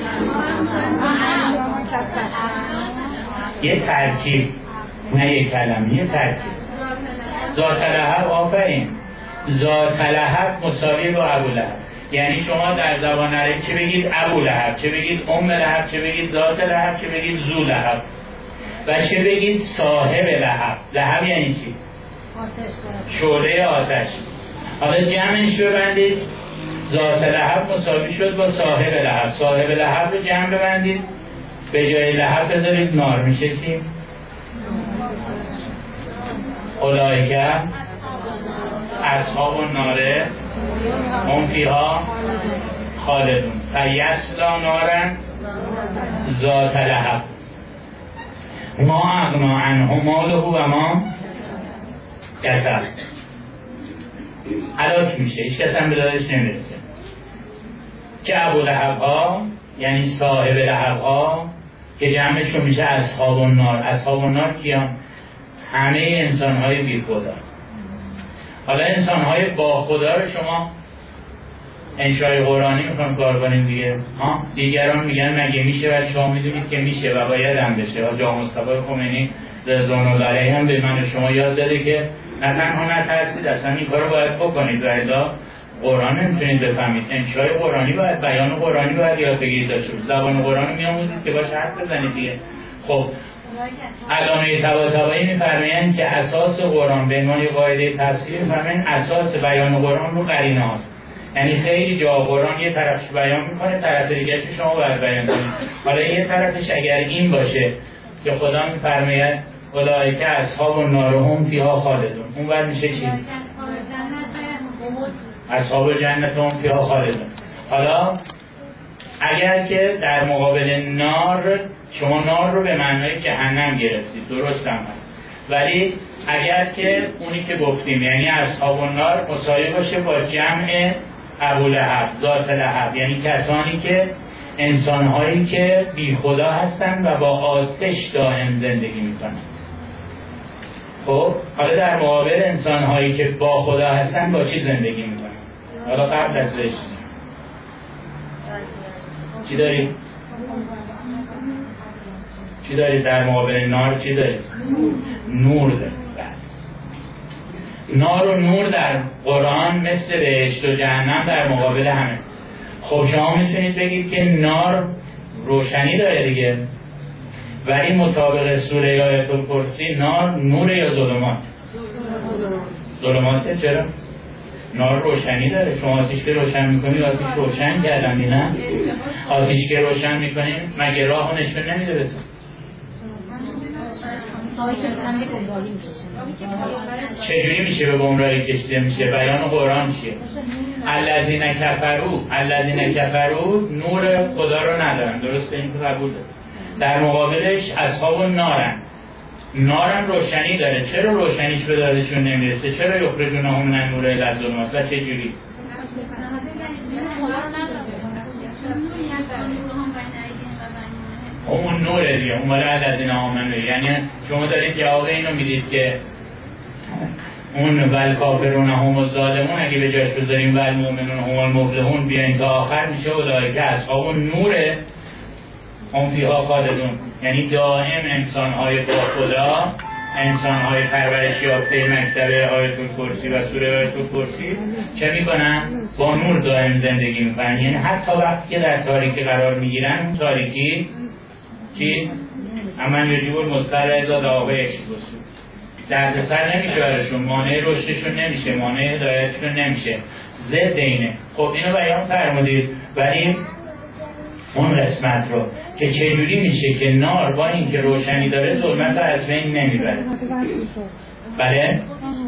یه ترکیب، نه یه کلمه، یه ترکیب. ذات لهب، آفرین، ذات لهب مساوی با ابو لهب. یعنی شما در زبان عربی چه بگید ابو لهب، چه بگید ام لهب، چه بگید ذات لهب، چه بگید ذو لهب و چه بگید صاحب لهب. لهب یعنی چی؟ شعله آتش. حالا جمعش ببندید، ذات لهب مساوی شد با صاحب لهب. صاحب لهب رو جمع ببندید، به جای لهب بذارید نار، میشه چی؟ اولئک اصحاب النار هم فیها خالدون سیصلی نارا ذات لهب ما اغنی عنه ماله و ما کسب. هلاک میشه، هیچ کس هم به دادش نمیرسه. که ابولهب ها یعنی صاحب لهب ها که جمعشون میشه اصحاب النار. اصحاب النار کیان؟ همه انسان های بی خدا. حالا انسان های با خدا رو شما انشای قرآنی میخوام کار کنیم دیگه. ها دیگران میگن مگه میشه، ولی شما میدونید که میشه و باید هم بشه. آقا مصطفی خمینی رضوان الله علیه هم به من و شما یاد داده که نه تنها نترسید، اصلا این کارو باید بکنید و الا قرآن نمیتونید بفهمید. انشای قرآنی باید، بیان قرآنی باید یاد بگیرید داشته باشید. زبان قرآنی میآموزید که باشه حرف بزنید دیگه. خب علامه طباطبایی می‌فرمایند که اساس قرآن به عنوان قاعده تفسیر می‌فرمایند اساس بیان قرآن رو قرینه هاست. یعنی خیلی جا قرآن یه طرفش بیان می‌کنه، طرف دیگه‌اش شما باید بیان کنید. حالا یه طرفش اگر این باشه که خدا می‌فرماید اولئک اصحاب النار هم فیها خالدون. اون ور میشه چی؟ اصحاب جنت هم فیها خالدون. حالا اگر که در مقابل نار شما نار رو به معنای جهنم گرفتید، درست هم هست، ولی اگر که اونی که گفتیم یعنی اصحاب النار مساوی باشه با جمع ابولهب، ذات لهب، یعنی کسانی که انسانهایی که بی خدا هستن و با آتش دائم زندگی میکنن. خب حالا در مقابل انسانهایی که با خدا هستن با چی زندگی میکنن؟ حالا قبل از بهش چی داریم؟ چی داریم در مقابل نار؟ چی داریم؟ نور داریم. نار و نور در قرآن مثل بهشت و جهنم در مقابل همه. خب شما میتونید بگید که نار روشنی داره دیگه، ولی مطابق سوره آیت الکرسی نار نور یا ظلمات؟ ظلماته. چرا؟ نار روشنی داره. شما آتیش که روشن میکنید آتیش روشن کردن نه؟ آتیش که روشن میکنید مگه راه نشون نمیده بهتون؟ چجوری میشه به گمراهی کشیده میشه؟ بیان قرآن چیه؟ الذین کفروا، الذین کفروا نور خدا رو ندارن، درسته؟ این که قبول داره. در مقابلش اصحاب النارن، نارم روشنی داره. چرا روشنیش به دادشون نمیرسه؟ چرا یخرجونهم من النور الی الظلمات؟ و چجوری؟ اون نوره دیگه، اون مال الذین آمنوا. یعنی شما دارید جواب اینو میدید که اون ول کافرون هم الظالمون اگه به جاش بذاریم ول مؤمنون هم المفلحون بیاین تا آخر میشه اولئک اصحاب النور هم فیها خالدون. یعنی دائم انسان‌های با خدا، انسان‌های پرورش یافته مکتب آیت الکرسی و سوره آیت الکرسی چه میکنن؟ با نور دائم زندگی میکنن. یعنی حتی وقتی که در تاریکی قرار میگیرن اون تاریکی چی؟ اما یجیب المضطر اذا دعاه عشق بسود، درد سر نمیشه برشون، مانع رشدشون نمیشه، مانع هدایتشون نمیشه، ضد اینه. خب اینو بیان فرمودید. ولی اون قسمت رو که چجوری میشه که نار با این که روشنی داره ظلمت رو از بین نمیبره؟ بله؟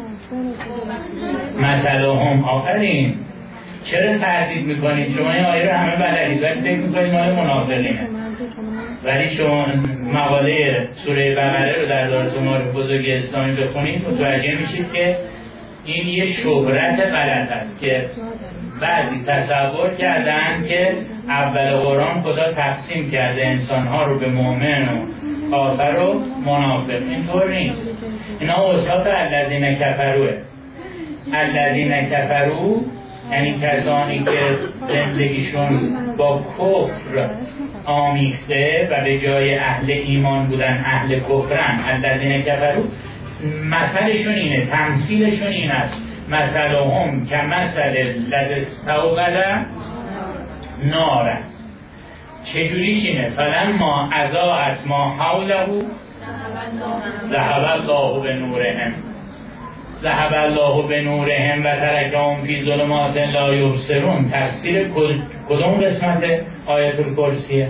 مثلا هم آفرین. چرا تردید میکنید؟ شما این آیه رو همه بلدید ولی فکر میکنید مال منافقینه. ولی شما مقاله سوره بقره رو در دارالعلوم معارف بزرگ اسلامی بخونید متوجه میشید که این یه شهرت غلط است که بعضی تصور کردن که اول قرآن خدا تقسیم کرده انسانها رو به مؤمن و کافر و منافق. اینطور نیست. اینا اوصاف الذین کفروه. الذین کفروا یعنی کسانی که زندگیشون با کفر آمیخته و به جای اهل ایمان بودن اهل کفرن. الذین کفروا مثلشون اینه، تمثیلشون این است. مثلهم کمثل الذی استوقد نارا. چجوریش اینه؟ فلما اضاءت ما حوله ذهب الله بنورهم، ذهب الله بنورهم و ترکهم فی ظلمات لا یبصرون. تفسیر کدوم قسمت آیت الکرسیه؟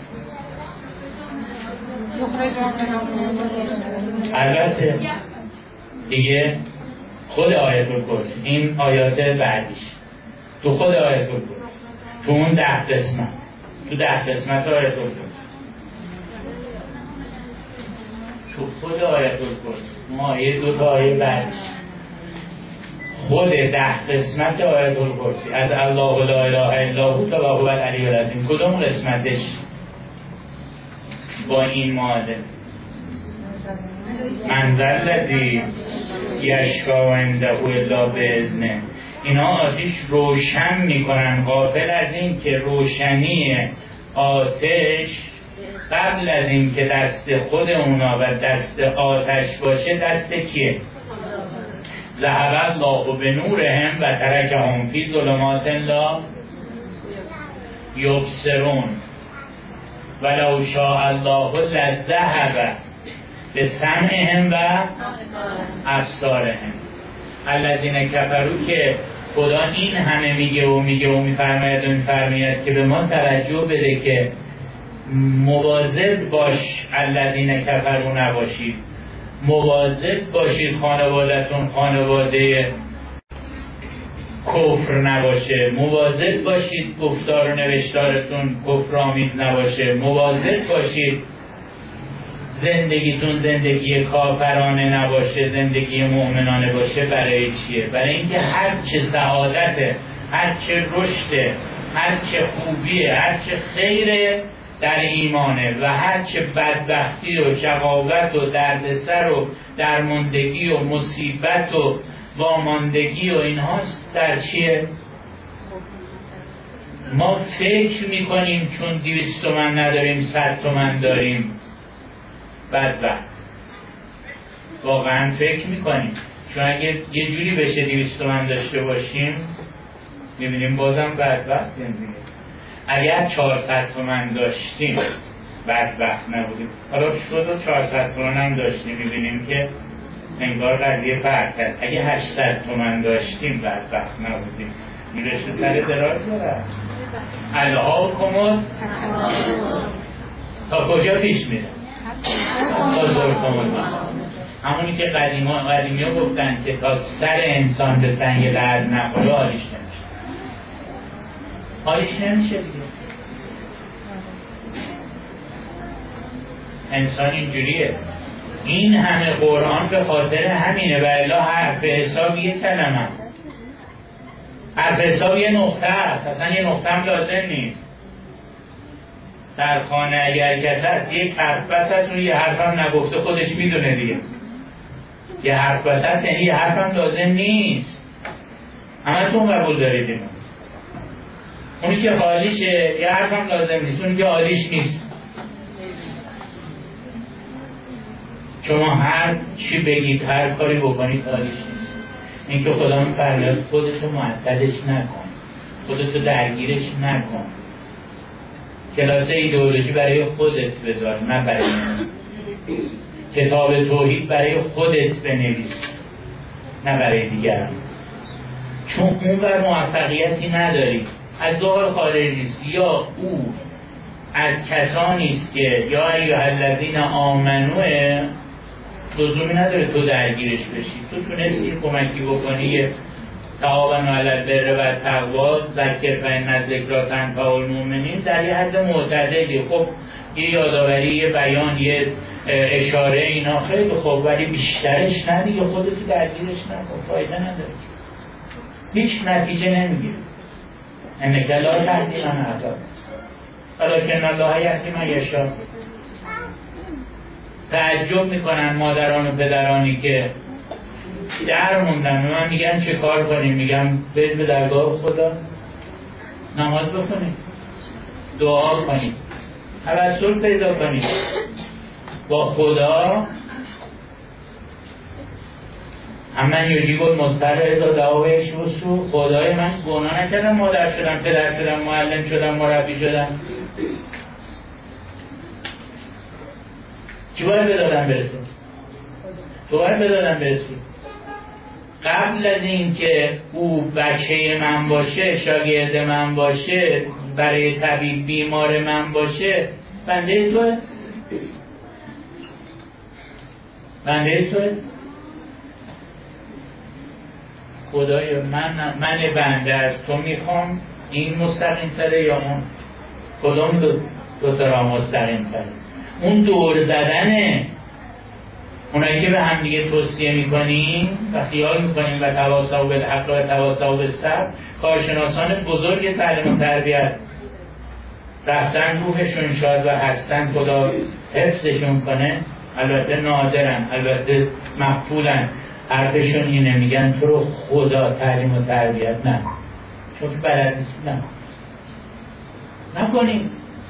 البته دیگه خود آیت الکرسی، این آیات بعدیش تو خود آیت الکرسی، تو اون ده قسمت، تو ده قسمت آیت الکرسی، تو خود آیت الکرسی ما یه دو تا آیه بعدیش خود ده قسمت آیت الکرسی از الله لا اله الا هو تا هو العلی العظیم. کدوم قسمتش با این ماده؟ منزل الذی یشفع عنده الا باذنه. اینا آتش روشن میکنن، غافل از این که روشنی آتش قبل از این که دست خود اونا و دست آتش باشه دست کیه؟ ذهب الله بنورهم و ترکهم فی ظلمات لا یبصرون ولو شاء الله لذهب بسمعهم و ابصارهم. الذین کفروا که خدا این همه میگه و میگه و میفرماید و میفرماید که به ما توجه بده که مواظب باش الذین کفروا نباشید. مواظب باشید خانواده‌تون خانواده کفر نباشه، مواظب باشید گفتار و نوشتارتون کفرآمیز نباشه، مواظب باشید زندگیتون زندگی کافرانه نباشه، زندگی مؤمنانه باشه. برای چیه؟ برای اینکه هر چه سعادته، هر چه رشده، هر چه خوبیه، هر چه خیره در ایمانه و هر چه بدبختی و شقاوت و دردسر و درماندگی و مصیبت و واماندگی و اینهاست در چیه؟ ما فکر میکنیم چون دویست تومن نداریم صد تومن داریم بدبخت. واقعا فکر میکنیم چون اگه یه جوری بشه دویست تومن داشته باشیم میبینیم بازم بدبخت زندگی. اگر چهارصد تومن داشتیم بدبخت نبودیم. حالا شد و چهارصد تومن هم داشتیم میبینیم که انگار قضیه فرق کرد. اگه هشتصد تومن داشتیم بدبخت نبودیم. میرشته سر دراز داره. الها و کمد تا کجا پیش میره؟ تا زور کمد. همونی که قدیمی قدیمی ها گفتن که تا سر انسان به سنگ لرز نخوره حالیش نمیشه. حالیش نمیشه دیگه. انسان اینجوریه. این همه قرآن به خاطر همینه. و الا حرف حساب یه کلمه است. حرف حساب یه نقطه است. اصلا یه نقطه هم لازم نیست. در خانه اگر کسی هست یک حرف بس هست اون یه حرف هم نگفته خودش میدونه دیگه. یه حرف بس هست یعنی یه حرف هم لازم نیست. همه تون قبول دارید اینو. اونی که حالیشه یه حرف هم لازم نیست. اونی که حالیش نیست. شما هر چی بگید هر کاری بکنید حالیش نیست. این که خدا می‌فرماید خودتو معطلش نکن، خودتو درگیرش نکن. کلاس ایدئولوژی برای خودت بذار نه برای من. کتاب توحید برای خودت بنویس نه برای دیگران. چون اون بر موفقیتی نداری. از دو حال خارج نیست. یا او از کسانی است که یا ایها الذین آمنوه لزومی نداره تو درگیرش بشی. تو تونستی کمکی بکنی تعاونوا علی البر و التقوا ذکر فإن الذکری تنفع المؤمنین در یه حد معتدلی. خب یه یادآوری، یه بیان، یه اشاره اینا خیلی خوب، ولی بیشترش نه دیگه. خودت درگیرش نکن، فایده نداره، هیچ نتیجه نمیگیره. انک لا تهدی من احببت ولکن الله یهدی من یشاء. تعجب میکنن مادران و پدرانی که در موندن و من میگن چه کار کنیم؟ میگم برید به درگاه خدا نماز بخونید، دعا کنید، توسل پیدا کنید با خدا. من یجیب المضطر اذا دعا بهش رسو. خدای من گناه نکردم مادر شدم، پدر شدم، معلم شدم، مربی شدم. چی باید به دادن برسیم؟ تو باید به دادن برسیم. قبل از این که او بچه من باشه، شاگرد من باشه، برای طبیب بیمار من باشه، بنده توه؟ بنده توه؟ خدای من من بنده از تو میخوام این مستقیم تره یا اون؟ کدوم دو, دو تا را مستقیم تره؟ اون دور زدنه. اونایی که به هم دیگه توصیه میکنیم و خیال میکنیم و تواصوا بالحق و تواصوا بالصبر، کارشناسان بزرگ تعلیم و تربیت رفتن روحشون شاد و هستن، خدا حفظشون کنه. البته نادرن، البته مقبولن. حرفشون اینه، میگن تو رو خدا تعلیم و تربیت نه، چون که بلد نیست نه نکنیم.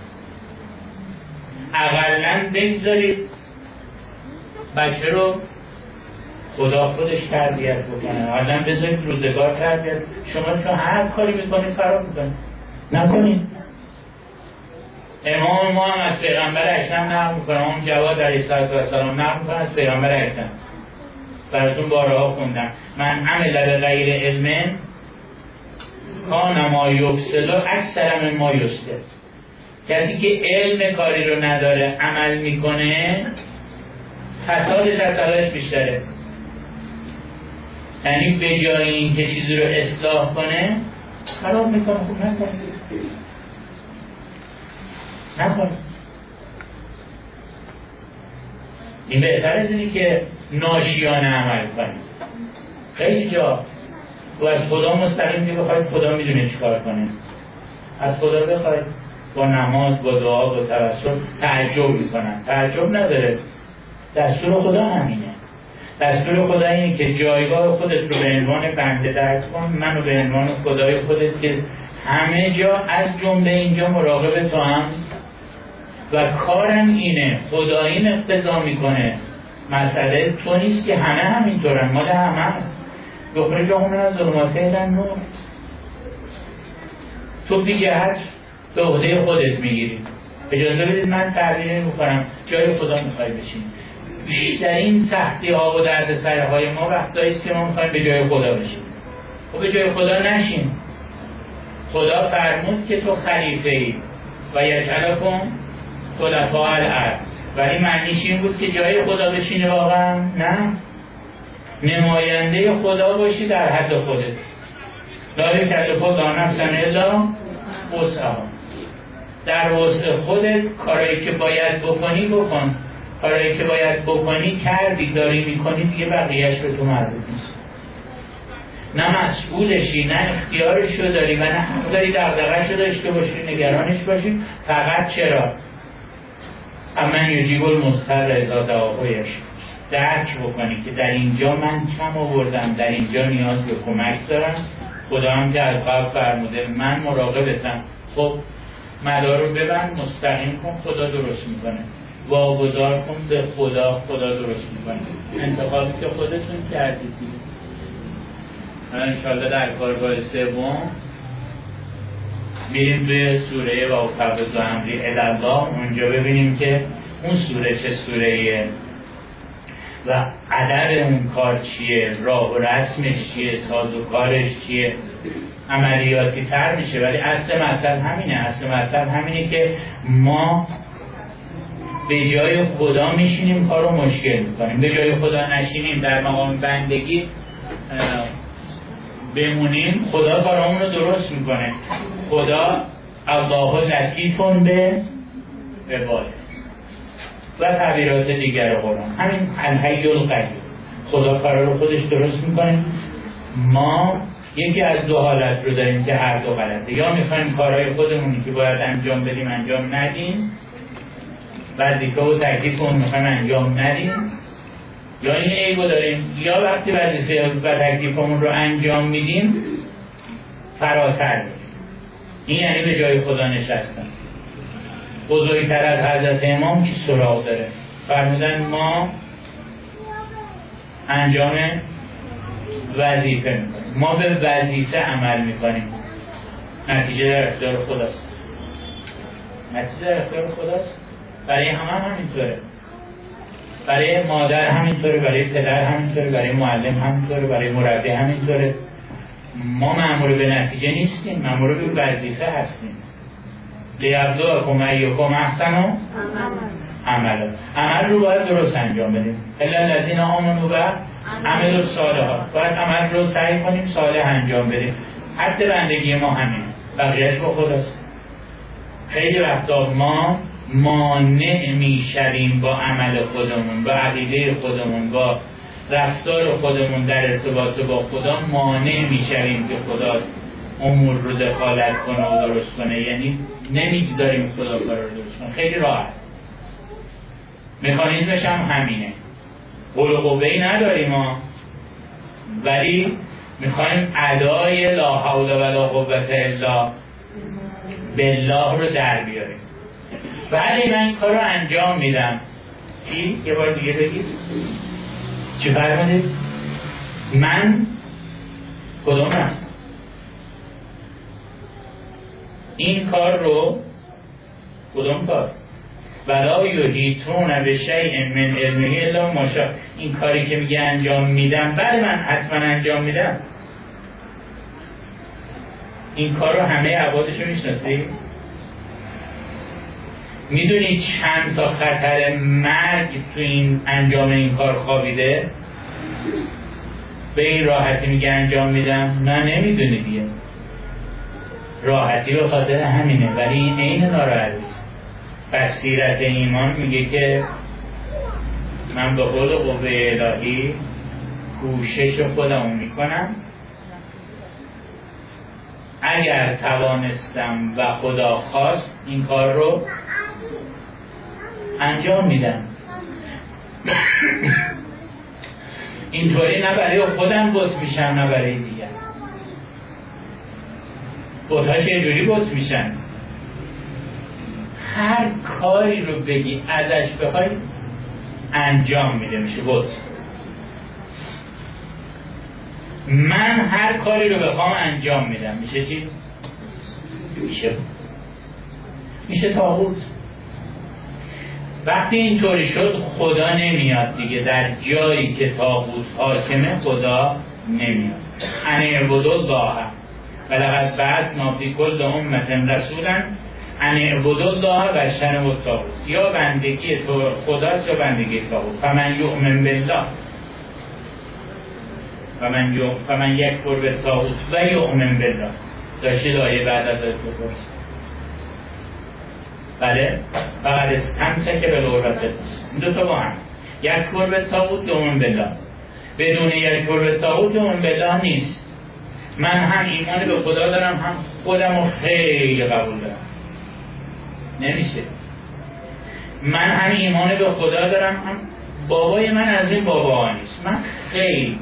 اقلن بگذارید بچه رو خدا خودش تربیت بکنه. اقلن بذارید روزگار تربیت. شما چون هر کاری میکنید خراب میکنید. نکنید. امام ما هم از پیغمبر اکرم نقل میکنه. امام جواد علیه السلام نقل میکنه از پیغمبر اکرم. براتون بارها خوندم. من عمل به غیر علم کان ما یفسد اکثر من ما یفسد. کسی که علم کاری رو نداره عمل میکنه فسادش از صلاحش بیشتره. یعنی به جای این که چیزی رو اصلاح کنه خراب میکنه. خوب نکنه نکنه این بهتر از اینی که ناشیانه عمل کنیم. خیلی جا و از خدا مستقیم که بخواید خدا میدونه چی کار کنه. از خدا بخواید با نماز با دعا با توسل تعجب میکنن. تعجب نداره، دستور خدا همینه. دستور خدا اینه که جایگاه خودت رو به عنوان بنده درک کن، منو به عنوان خدای خودت که همه جا از جمله اینجا مراقب تو هم و کارم اینه. خدا این اقتضا میکنه. مسئله تو نیست که همه همینطورن، مال همه هست. یخرجهم من الظلمات الی النور. تو بی جهت به عهده خودت میگیری. اجازه بدید من تعبیر میکنم جای خدا میخوای بشین. بیشترین سختی ها و درد سرهای ما وقتایی است که ما میخوایم به جای خدا بشیم. و به جای خدا نشیم. خدا فرمود که تو خلیفه ای و یجعلکم خلفاء الارض، ولی معنیش این بود که جای خدا بشینه واقعا؟ نه، نماینده خدا باشی در حد خودت. لا یکلف الله نفسا الا وسعها. در وسع خودت کارایی که باید بکنی بکن، کارایی که باید بکنی کردی، داری میکنی، دیگه بقیهش به تو مربوط نیست. نه مسئولشی، نه اختیارشو داری و نه حق داری دغدغه‌شو داشته باشی، نگرانش باشی. فقط چرا؟ اما یجیب المضطر اذا دعاه درک بکنی که در اینجا من کم آوردم، در اینجا نیاز به کمک دارم. خدا هم که از قبل فرموده من مراقبتم. خب مدار رو ببند، مستقیم کن، خدا درست میکنه. واگذار کن به خدا، خدا درست میکنه. انتخابی که خودتون کردید دیگه. انشاءالله در کارگاه سوم میریم به سوره و قبض و امری الله. اونجا ببینیم که اون سوره چه سوره‌ایه و عدد اون کار چیه، راه و رسمش چیه، ساز و کارش چیه. عملیاتی تر میشه ولی اصل مطلب همینه. اصل مطلب همینه که ما به جای خدا میشینیم کارو مشکل میکنیم، به جای خدا نشینیم در مقام بندگی بمونیم، خدا کارامون رو درست میکنه. خدا الله لطیفون به عباده و تعبیرات دیگر قرآن. همین الحی القیوم، خدا کارا رو خودش درست میکنه. ما یکی از دو حالت رو داریم که هر دو غلطه. یا میخوایم کارهای خودمونی که باید انجام بدیم انجام ندیم، وظیفه و تکلیفمون میخوایم انجام ندیم، یا این عیبو داریم یا وقتی وظیفه و تکلیفمون رو انجام میدیم فراتر میدیم. این یعنی به جای خدا نشستن. بزرگتر از حضرت امام چی سراغ داره؟ فرمودن ما انجام وظیفه میکنیم، ما به وظیفه عمل میکنیم، نتیجه در اختیار خداست. نتیجه در اختیار خداست. برای همه هم همینطوره، برای مادر همینطوره، برای پدر همینطوره، برای معلم همینطوره، برای مربی همینطوره. ما مأمور به نتیجه نیستیم، مأمور به وظیفه هستیم. لیبلوکم ایکم احسن عملا. عمل رو باید درست انجام بدیم. الا الذین آمنوا و عملوا الصالحات. باید عمل رو سعی کنیم صالح انجام بدیم. حد بندگی ما همین، بقیه‌اش با خداست. خیلی وقتا ما مانع میشویم با عمل خودمون، با عقیده خودمون، با رفتار خودمون در ارتباط با خدا مانع میشویم که خدا امور رو دخالت کنه و درست کنه. یعنی نمیگذاریم خدا کار رو درست کنه. خیلی راحت. مکانیزمش هم همینه. قول و قوه‌ای نداریم ما، ولی میخوایم ادای لا حول ولا قوة الا بالله رو در بیاریم. ولی من کار رو انجام میدم. چی؟ یه بار دیگه بگید. چی فرمودید؟ من کدومم؟ این کار رو کدوم کار؟ ولا یحیطون بشیء من علمه الا ما شاء. این کاری که میگه انجام میدم، بله من حتما انجام میدم. این کار رو همه عبادش رو میشناسی؟ میدونی چند تا خطر مرگ تو این انجام این کار خوابیده؟ به این راحتی میگه انجام میدم؟ نه نمیدونی دیگه. راحتی به خاطر همینه، ولی این عین ناراحتی است. بصیرت ایمان میگه که من به قول قوه الهی کوشش خودمو میکنم، اگر توانستم و خدا خواست این کار رو انجام میدم. اینطوری نه برای خودم بت میشم نه برای دیگر. بت‌ها چجوری بت میشن؟ هر کاری رو بگی ازش بخوای انجام میده میشه بت. من هر کاری رو بخوام انجام میدم میشه چی؟ میشه میشه طاغوت. وقتی اینطوری شد خدا نمیاد دیگه. در جایی که طاغوت حاکمه خدا نمیاد. ان اعبدوا الله ولقد بعثنا فی کل امة رسولا ان اعبدوا الله واجتنبوا الطاغوت. یا بندگی تو خداست یا بندگی طاغوت. فمن یؤمن بالله فمن یؤمن فمن یکفر بالطاغوت و یؤمن بالله. داشتید آیه بعد از بپرس. بله فقط استمسک بالعروة الوثقی. این دو تا با هم یکفر بالطاغوت یؤمن بالله. بدون یکفر بالطاغوت یؤمن بالله نیست. من هم ایمان به خدا دارم هم خودم رو خیلی قبول دارم. نمیشه. من هم ایمان به خدا دارم هم بابای من از این بابا نیست. من خیلی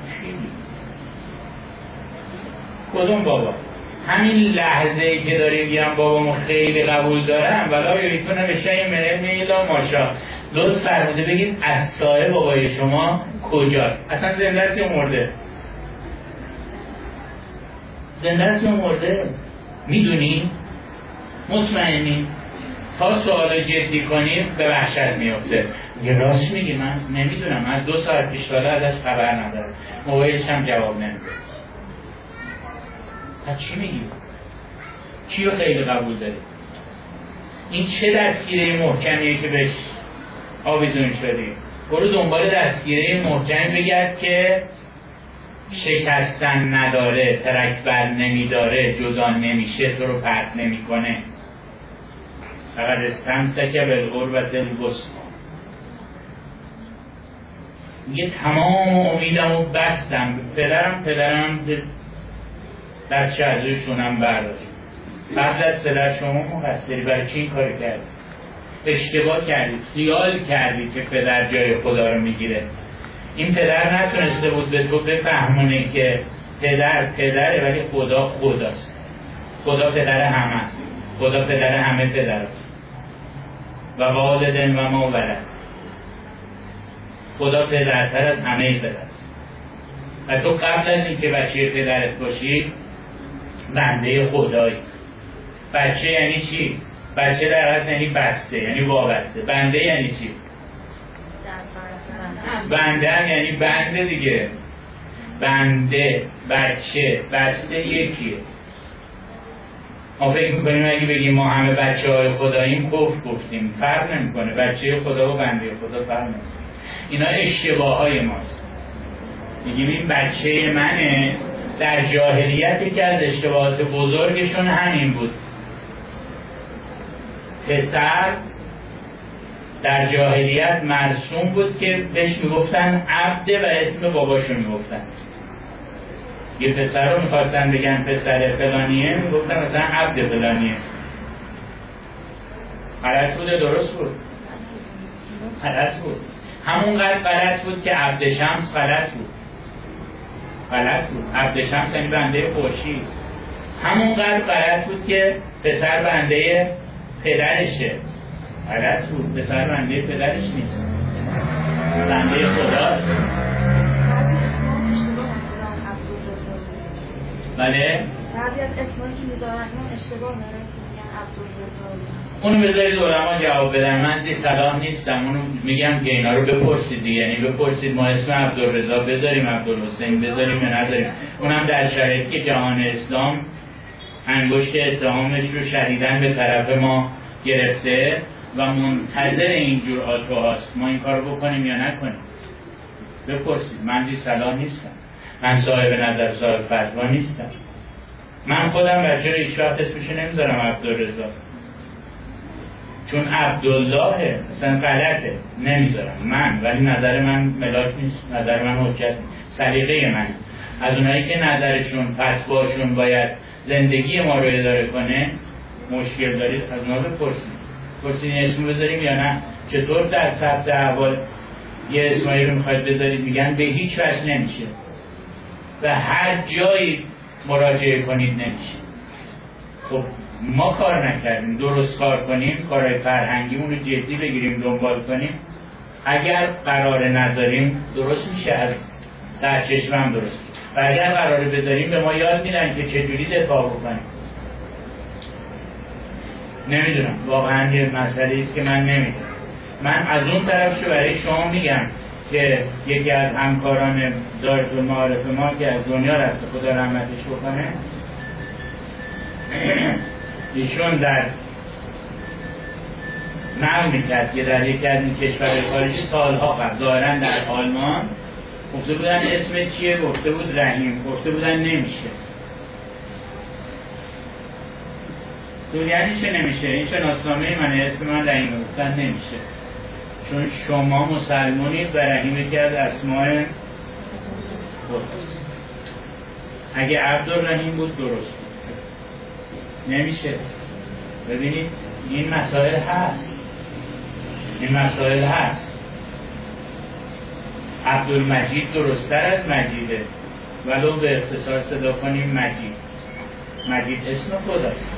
کدوم بابا؟ همین لحظه ای که داری میگم بابامو خیلی قبول دارم ولا یریتونه به شی من میلا ماشا لطف فرموده بگید اسای بابای شما کجاست؟ اصلا زنده است یا مرده؟ زنده است یا مرده؟ میدونی؟ مطمئنی؟ تا سوال جدی کنیم به وحشت میفته. یه راست میگی من نمیدونم. من دو ساعت پیش بالا ازش خبر ندارم. موبایلش هم جواب نمیده. چی میگی؟ چی رو خیلی قبول داری؟ این چه دستگیره محکمیه که بهش آویزون شدی؟ برو دنبال دستگیره محکمی بگرد که شکستن نداره، ترک بر نمیداره، جدا نمیشه، تو رو پرت نمیکنه. فقط استمسک بالعروة الوثقی. میگه تمام امیدمو بستم. پدرم پدرم دست شهدوشونم برداریم. قبل از پدر شما مقصری. برای چی این کاری کردی؟ اشتباه کردی. خیال کردی که پدر جای خدا رو میگیره. این پدر نتونسته بود به تو بفهمونه که پدر پدره ولی خدا خداست. خدا پدر همه است. خدا پدر همه پدر است. و والدین و ما ولد. خدا پدرتر از همه پدر است. و تو قبل از اینکه بچه پدرت باشی بنده خدایی. بچه یعنی چی؟ بچه در اصل یعنی بسته، یعنی وابسته. بنده یعنی چی؟ بنده هم یعنی بنده دیگه. بنده، بچه، بسته یکیه. ما فکر میکنیم اگه بگیم ما همه بچه های خداییم کفر گفتیم. فرق نمیکنه. بچه خدا و بنده خدا فرق نمیکنه. اینا اشتباه های ماست. میگیم این بچه منه. در جاهلیت یکی از اشتباهات بزرگشون همین بود. پسر در جاهلیت مرسوم بود که بهش میگفتن عبده و اسم باباشو میگفتن. یه پسر رو میخواستن بگن پسر فلانیه میگفتن مثلا عبد فلانیه. غلط بوده درست بود؟ غلط بود. همونقدر غلط بود که عبد شمس غلط بود. غلط بود. عبد شمس یعنی بنده خورشید. همونقدر غلط بود که پسر بنده پدرشه. غلط بود. پسر بنده پدرش نیست. بنده خداست. بله؟ بعضی از اسمایی که میذارن اون اشتباه داره که میگن عبدالرضا. اونو بذارید علما جواب بدن. من زی صلاح نیستم. اونو میگم که اینا رو بپرسید دیگه. یعنی بپرسید ما اسم عبدالرضا بذاریم، عبدالحسین بذاریم یا نذاریم. اونم در شرایطی که جهان اسلام انگشت اتهامش رو شدیداً به طرف ما گرفته و منتظر اینجور آتو هاست ما این کار بکنیم یا نکنیم. بپرسید. من دی صلاح نیستم، من صاحب نظر صاحب فتوا نیستم. من خودم بچه رو هیچ وقت اسمشو نمیذارم عبدالرضا، چون عبدالله اصلا غلطه نمیذارم من، ولی نظر من ملاک نیست، نظر من حجت نیست، سلیقه من. از اونایی که نظرشون فتواشون باید زندگی ما رو اداره کنه مشکل دارید از اونا بپرسید. پرسید اسمو بذاریم یا نه. چطور در ثبت احوال یه اسمایی رو میخواید بذارید میگن به هیچ وجه نمیشه و هر جایی مراجعه کنید نمیشه. خب ما کار نکردیم، درست کار کنیم، کارهای فرهنگیمون رو جدی بگیریم دنبال کنیم. اگر قرار نذاریم درست میشه، از سرچشمه درست میشه. و اگر قراره بذاریم به ما یاد میدن که چجوری دفاع بکنیم. نمیدونم، واقعا یه مسئله است که من نمیدونم. من از اون طرفشو برای شما میگم که یکی از همکاران دارالمعارف ما که از دنیا رفته خدا رحمتش بکنه، ایشون در نقل میکرد که در یکی از این کشور خارجی سالها قبل ظاهرا در آلمان گفته بودن اسم چیه؟ گفته بود رحیم. گفته بودن نمیشه. تو یعنی چه نمیشه؟ این شناسنامه من، اسم من رحیم، گفتن نمیشه چون شما مسلمانید و رحیم که از اسماء خود. اگه عبدالرحیم بود درست بود. نمیشه. ببینید این مسائل هست، این مسائل هست. عبدالمجید درست‌تر از مجیده، ولو به اختصار صدا کنیم مجید. مجید اسم خداست،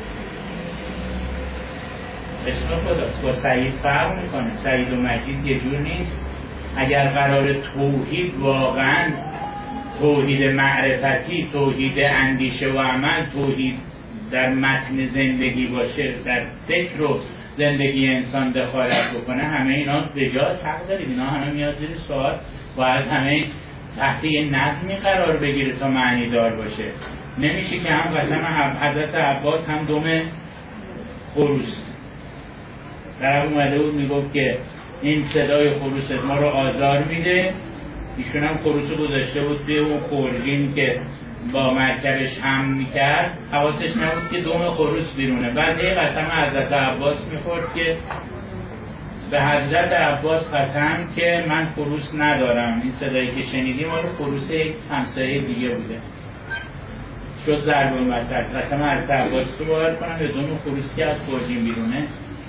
اسم خداست. با سعید فرق میکنه. سعید و مجید یه جور نیست. اگر قرار توحید واقعا توحید معرفتی، توحید اندیشه و عمل، توحید در متن زندگی باشه، در فکر و زندگی انسان دخالت بکنه، همه اینا بجاز حق دارید. اینا همه میاد زیر سوال، باید همه تحت یه نظمی قرار بگیره تا معنی دار باشه. نمیشه که هم قسم حضرت عباس هم دم خروس. در اومده بود میگفت که این صدای خروس ما رو آزار میده. ایشون هم خروس رو گذاشته بود توی اون خورجین که با مرکبش هم میکرد، حواسش نبود که دم خروس بیرونه. بعد یه قسم حضرت عباس میخورد که به حضرت عباس قسم که من خروس ندارم. این صدایی که شنیدیم مال خروس یک همسایه دیگه بوده. شد ضرب المثل. قسم حضرت عباس رو باور کنم به دم خروس که از خورجین بیرونه.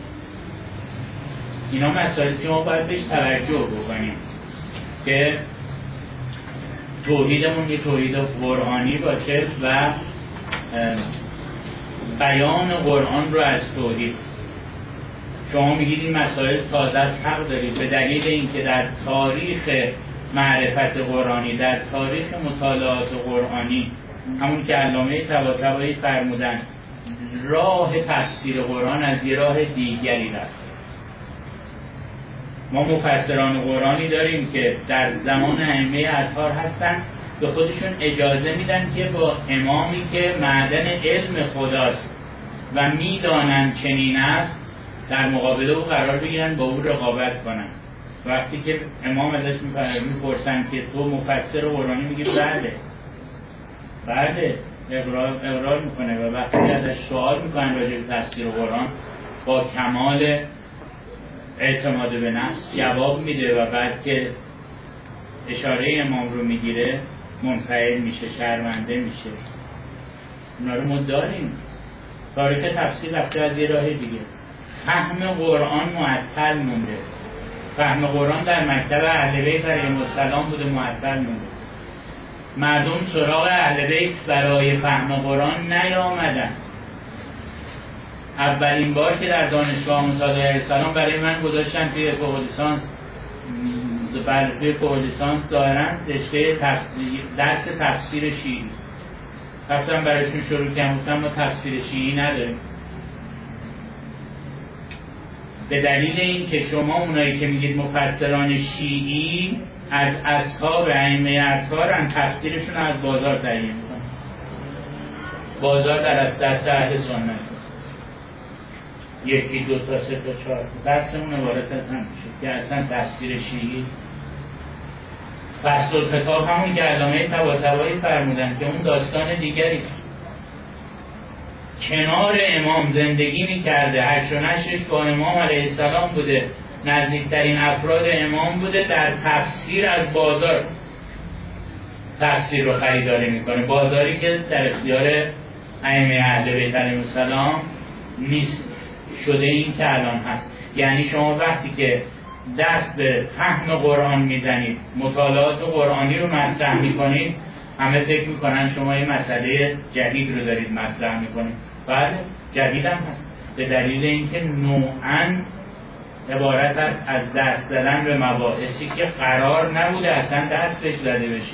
اینا مسائلی که ما باید بهش توجه بکنیم که توحیدمون یه توحید قرآنی باشه و بیان قرآن رو از توحید. شما میگید این مسائل تازه است، حق دارید، به دلیل اینکه در تاریخ معرفت قرآنی، در تاریخ مطالعات قرآنی، همون که علامه طباطبایی فرمودن راه تفسیر قرآن از یه راه دیگری رفت. ما مفسران قرآنی داریم که در زمان ائمه اطهار هستن، به خودشون اجازه میدن که با امامی که معدن علم خداست و میدانن چنین است در مقابله او قرار بگیرن، با او رقابت کنن. وقتی که امام ازش میپرسن که تو مفسر قرآنی، میگه بله بله، اقرار, اقرار میکنه. و وقتی ازش سوال میکنن راجع به تفسیر قرآن، با کمال اعتماد به نفس جواب میده و بعد که اشاره امام رو میگیره منفعل میشه، شرمنده میشه. اونا رو ما داریم. تاریخ تفسیر رفته از یه راه دیگه. فهم قرآن معطل مونده. فهم قرآن در مکتب اهل بیت علیهم السلام بوده، معطل مونده. مردم سراغ اهل بیت برای فهم قرآن نیامدن. اولین بار که در دانشگاه موسی علیه السلام برای من گذاشتن توی فوق لیسانس، برای توی فوق لیسانس ظاهراً رشته درس تفسیر شیعی. رفتم برایشون شروع کردم، گفتم ما تفسیر شیعی نداریم. به دلیل این که شما اونایی که میگید مفسران شیعی از اصحاب ائمه اطهارن، تفسیرشون از بازار تعیین میکنن. بازار در از دست اهل سنت. یکی دو تا سه تا چهار درسمون عبارت از هم میشه که اصلا تفسیر شیعی فصل الخطاب همون که علامه طباطبایی فرمودن که اون داستان دیگری کنار امام زندگی میکرده، هشت و نشرش با امام علیه السلام بوده، نزدیکترین افراد امام بوده، در تفسیر از بازار تفسیر رو خریداری میکنه، بازاری که در اختیار ائمه اهل بیت علیهم السلام نیست شده این که الان هست. یعنی شما وقتی که دست به فهم قرآن میزنید، مطالعات قرآنی رو مطرح میکنید، همه فکر میکنن شما یه مسئله جدید رو دارید مطرح میکنید. بله جدید هم هست، به دلیل اینکه نوعاً عبارت است از دست دادن به مباحثی که قرار نبوده اصلا دست بهش داده بشه.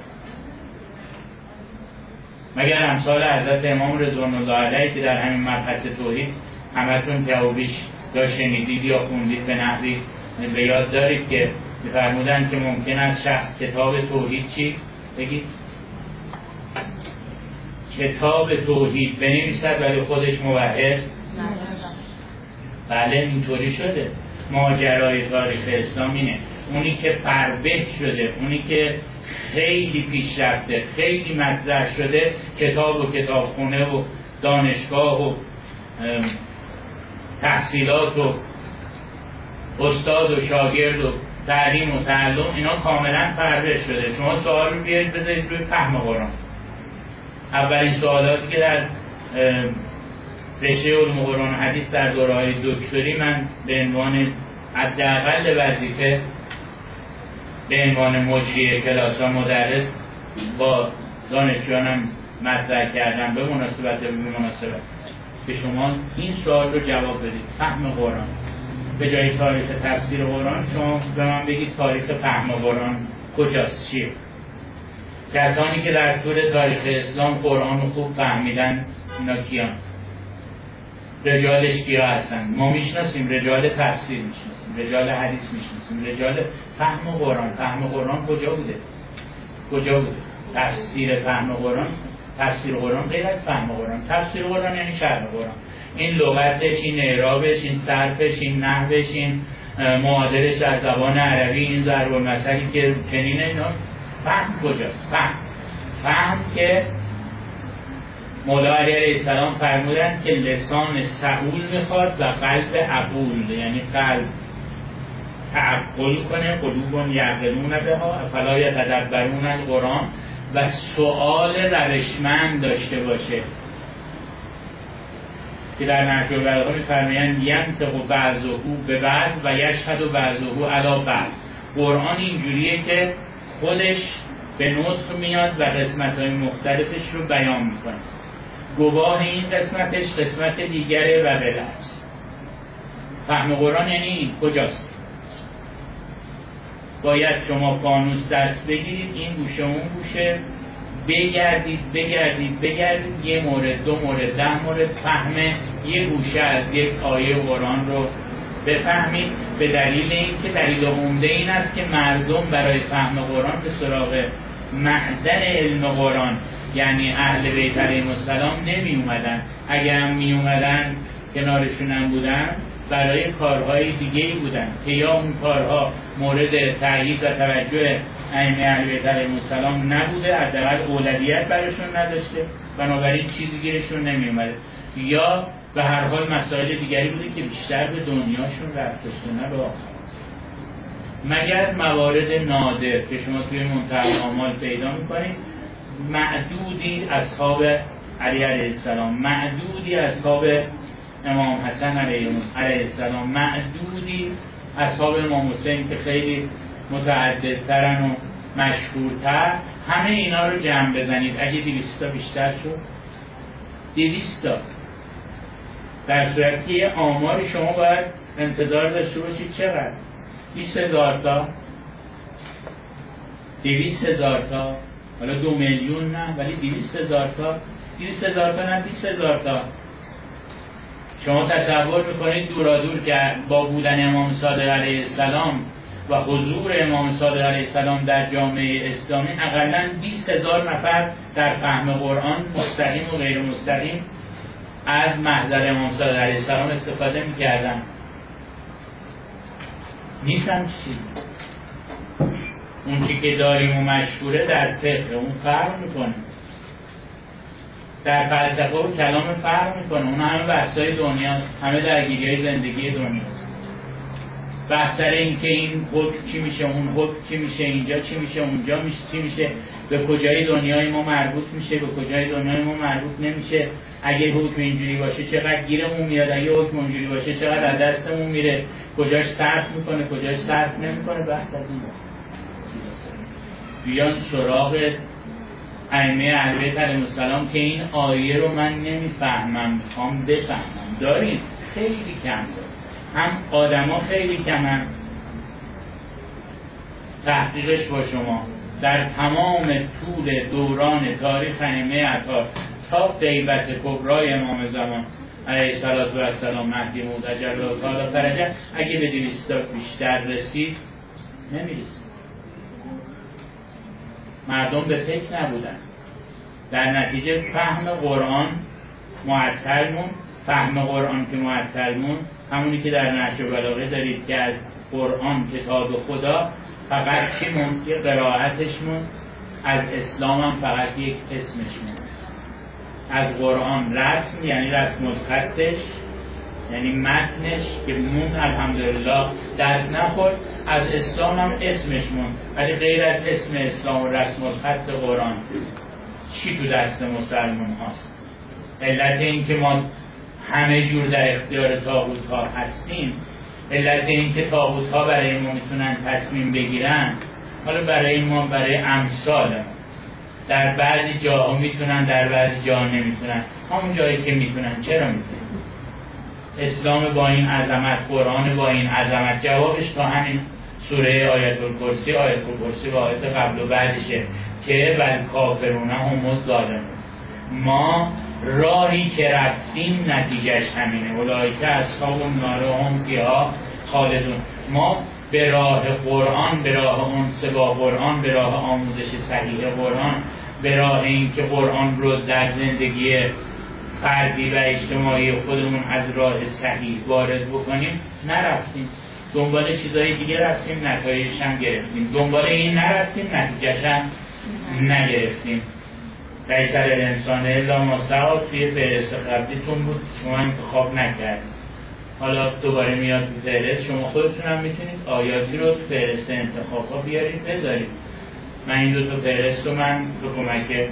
مگر امثال حضرت امام رضوان الله علیه که در همین مبحث توحید همتون توبیش یا شنیدید یا خوندید به نحوی به یاد دارید که می‌فرمودن که ممکن است شخص کتاب توحید چی؟ بگید کتاب توحید بنویسد ولی خودش موحد بله اینطوری شده. ماجرای تاریخ اسلام اینه، اونی که فربه شده، اونی که خیلی پیشرفته، خیلی مطرح شده، کتاب و کتابخونه و دانشگاه و تحصیلات و استاد و شاگرد و تعلیم و تعلم اینا کاملا فربه شده. شما سوال رو بیارید بذارید روی فهم قرآن. اولین سوالاتی که در رشته علوم قرآن و حدیث در دوره‌های دکتری من به عنوان حداقل وظیفه به عنوان مجری کلاس ها مدرس با دانشجویانم مطرح کردم به مناسبت به مناسبت که شما این سوال رو جواب بدید. فهم قرآن به جای تاریخ تفسیر قرآن شما به من بگید تاریخ فهم قرآن کجاست، چیه؟ کسانی که در طول تاریخ اسلام قرآن رو خوب فهمیدن اینا کیان؟ رجالش کیا هستن؟ ما میشناسیم رجال تفسیر میشناسیم، رجال حدیث میشناسیم، رجال فهم قرآن. فهم قرآن کجا بوده؟ کجا بوده؟ تفسیر فهم قرآن، تفسیر قرآن غیر از فهم قرآن. تفسیر قرآن یعنی شرح قرآن، این لغتش، این اعرابش، این صرفش، این نحوش، این معادلش در زبان عربی، این ضرب المثلی که چنین اینا. فهم کجاست؟ فهم فهم که مولا علی علیه السلام فرمودن که لسان سئول میخواد و قلب عقول، یعنی قلب تعقل کنه، قلوب یعقلون بها افلا یتدبرون القرآن، و سؤال روشمند داشته باشه که در نهج البلاغه میفرمایند ینطق بعضه به بعض و یشهد بعضه علی بعض. قرآن اینجوریه که خودش به نطق میاد و قسمت‌های مختلفش رو بیان میکنه. گواه این قسمتش قسمت دیگره و بلعش. فهم قرآن یعنی این کجاست؟ باید شما فانوس دست بگیرید، این گوشه اون گوشه بگردید بگردید بگردید یه مورد دو مورد ده مورد فهم یه گوشه از یک آیه قرآن رو بفهمید، به دلیل اینکه دلیل عمده این است که مردم برای فهم قرآن به سراغ معدن علم قرآن یعنی اهل بیت علیهم السلام نمی اومدن. اگر هم می اومدن کنارشون هم بودن برای کارهای دیگه‌ای بودن که یا اون کارها مورد تأیید و توجه ائمه اهل بیت علیهم السلام نبوده، حداقل اولویت براشون نداشته، بنابراین چیزی گیرشون نمی اومده، یا به هر حال مسائل دیگری بوده که بیشتر به دنیاشون رفت داشته نه به آخرت. مگر موارد نادر که شما توی منتهی اعمال پیدا می‌کنید، معدودی اصحاب علی علیه السلام، معدودی اصحاب امام حسن علیه السلام، معدودی اصحاب امام حسین که خیلی متعددترن و مشهورتر، همه اینا رو جمع بزنید اگه دویست تا بیشتر شد، دویست تا، در صورتی که یه آماری شما باید انتظار داشته باشید چقدر؟ بیست هزار تا، دویست هزار تا، حالا دو میلیون نه ولی دویست هزار تا، دویست هزار تا نه بیست هزار تا. شما تصور میکنید دورا دور که با بودن امام صادق علیه السلام و حضور امام صادق علیه السلام در جامعه اسلامی اقلاً بیست هزار نفر در فهم قرآن مستقیم و غیر مستقیم از محضر امام صادق علیه السلام استفاده میکردن. نیستم چیزی. اون چی که داریم و مشهوره در فقه اون فرق میکنه، در فلسفه و کلام فرق میکنه. اون همه بحثای دنیاست، همه درگیری‌های زندگی دنیاست. بحث سر این که این حکم چی میشه، اون حکم چی میشه، اینجا چی میشه، اونجا میشه چی میشه، به کجای دنیای ما مربوط میشه، به کجای دنیای ما مربوط نمیشه، اگه حکم اینجوری باشه چقدر گیرمون میاد، اگه حکم اونجوری باشه چقدر از دستمون میره، کجاش صرف میکنه، کجاش صرف نمیکنه. بحث از این بیان سراغ ائمه اهل بیت علیهم السلام که این آیه رو من نمیفهمم، میخوام بفهمم. داریم خیلی کم داریم، هم آدما خیلی کمن. تحقیقش با شما در تمام طول دوران تاریخ ائمه اطهار تا غیبت کبرای امام زمان علیه السلام مهدی موعود عجل الله تعالی فرجه، اگه به دویست تا بیشتر رسید نمیرسید. مردم به فکر نبودن. در نتیجه فهم قرآن معطل مون. فهم قرآن که معطل مون همونی که در نهج البلاغه دارید که از قرآن کتاب خدا فقط چی مون؟ یه قرائتش مون. از اسلام هم فقط یک اسمش مون. از قرآن رسم یعنی رسم الخطش، یعنی متنش که مون الحمدلله دست نخورد. از اسلام هم اسمش مون، ولی غیر از اسم اسلام و رسم الخط قرآن چی تو دست مسلمان هاست؟ علت این که ما همه جور در اختیار طاغوت ها هستیم، علت این که طاغوت ها برای ما میتونن تصمیم بگیرن، حالا برای ما برای امثال در بعضی جاها میتونن، در بعضی جاها نمیتونن. همون جایی که میتونن چرا میتونن؟ اسلام با این عظمت، قرآن با این عظمت، جوابش تا همین سوره آیت الکرسی، آیت الکرسی و آیت قبل و بعدشه که بل کافرون هم الظالمون. ما راهی که رفتیم نتیجهش همینه، اولئک اصحاب النار هم فیها خالدون. ما به راه قرآن، به راه انس با قرآن، به راه آموزش صحیح قرآن، به راه این که قرآن رو در زندگی فردی و اجتماعی خودمون از راه صحیح وارد بکنیم نرفتیم. دنبال چیزای دیگه رفتیم، نتایجش هم گرفتیم. دنبال این نرفتیم، نتیجهش هم نگرفتیم. لیس علی الانسان الا ما سعی توی فهرست قبلیتون بود، شما انتخاب نکردید. حالا دوباره میاد تو فهرست، شما خودتون هم میتونید آیاتی رو تو فهرست انتخاب ها بیارید بذارید. من این دو تا فهرست رو من به کمک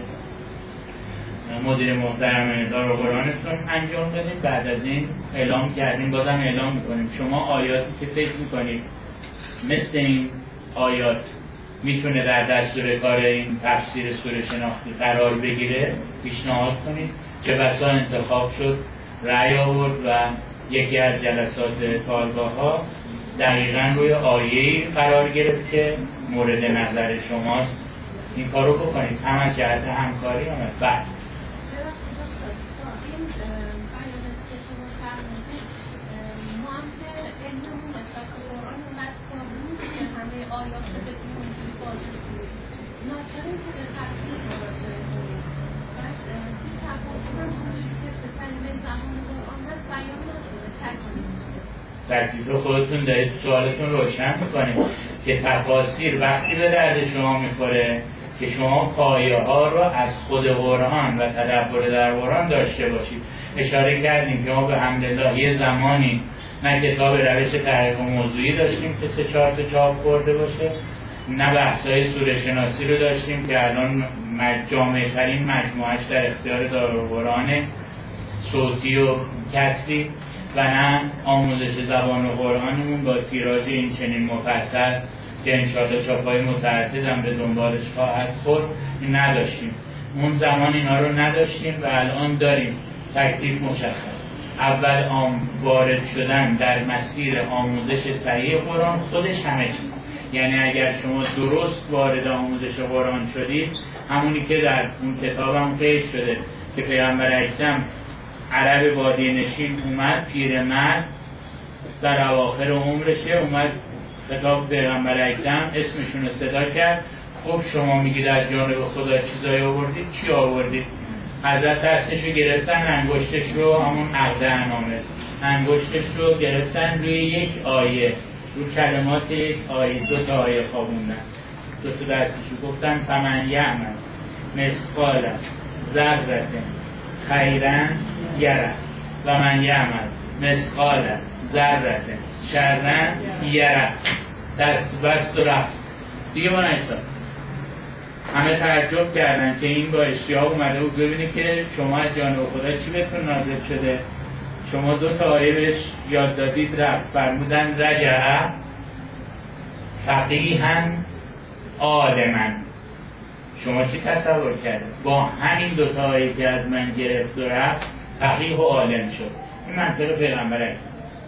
مدیر محترم اداره قرآنتون انجام دادیم. بعد از این اعلام کردیم، بازم اعلام میکنیم شما آیاتی که فکر میکنید مثل این آیات میتونه در دستور کار این تفسیر سوره شناختی قرار بگیره پیشنهاد کنید. چه بسا انتخاب شد، رأی آورد و یکی از جلسات کارگاه ها دقیقاً روی آیه‌ای قرار گرفت که مورد نظر شماست. این کارو بکنید. همه جهت همکاری آمد. بعد تکلیف خودتون دارید سوالتون روشن میکنید که تفاسیر وقتی به درد شما میخوره که شما پایه ها رو از خود قرآن و تدبر در قرآن داشته باشید. اشاره کردیم که ما به حمدالله یه زمانی نه کتاب روش تحقیق موضوعی داشتیم که سه چهار تا چاپ خورده باشه، نه بحث‌های سوره شناسی رو داشتیم که الان جامع ترین مجموعهش در اختیار دارالقرآن صوتی و کتبی، و نه آموزش زبان قرآنمون با تیراژ این چنین مفصل که انشاءالله چاپ‌های متعدد هم به دنبالش خواهد خورد نداشتیم. اون زمان اینا رو نداشتیم و الان داریم. تکلیف مشخص. اول آم وارد شدن در مسیر آموزش صحیح قرآن خودش همه چیز. یعنی اگر شما درست وارد آموزش قرآن شدید، همونی که در اون کتاب هم قید شده که پیامبر اکرم عرب بادیه نشین اومد، پیرمرد در اواخر عمرشه اومد خطاب پیغمبر اکرم اسمشون رو صدا کرد. خب شما میگید از جانب خدا چیزایی آوردید، چی آوردید؟ حضرت دستش رو گرفتن، انگشتش رو همون عقد انامه انگشتش رو گرفتن روی یک آیه، رو کلمات یک آیه، دو تا آیه خوابوندن، دو تا دستش رو گفتن فمن یعمل مثقال ذره خیرا یره و من یعمل مثقال ذره شرا یره. دست بست و رفت دیگه. ما نشتم همه تعجب کردن که این با اشتیاق اومده بود ببینید که شما از جانب خدا چی بهتون نازل شده. شما دو تا آیه بهش یاد دادید رفت. فرمودن رجع فقیها عالما. شما چی تصور کرد؟ با همین دو تا آیه که از من گرفت و رفت فقیه و عالم شد. این منطق پیغمبر است.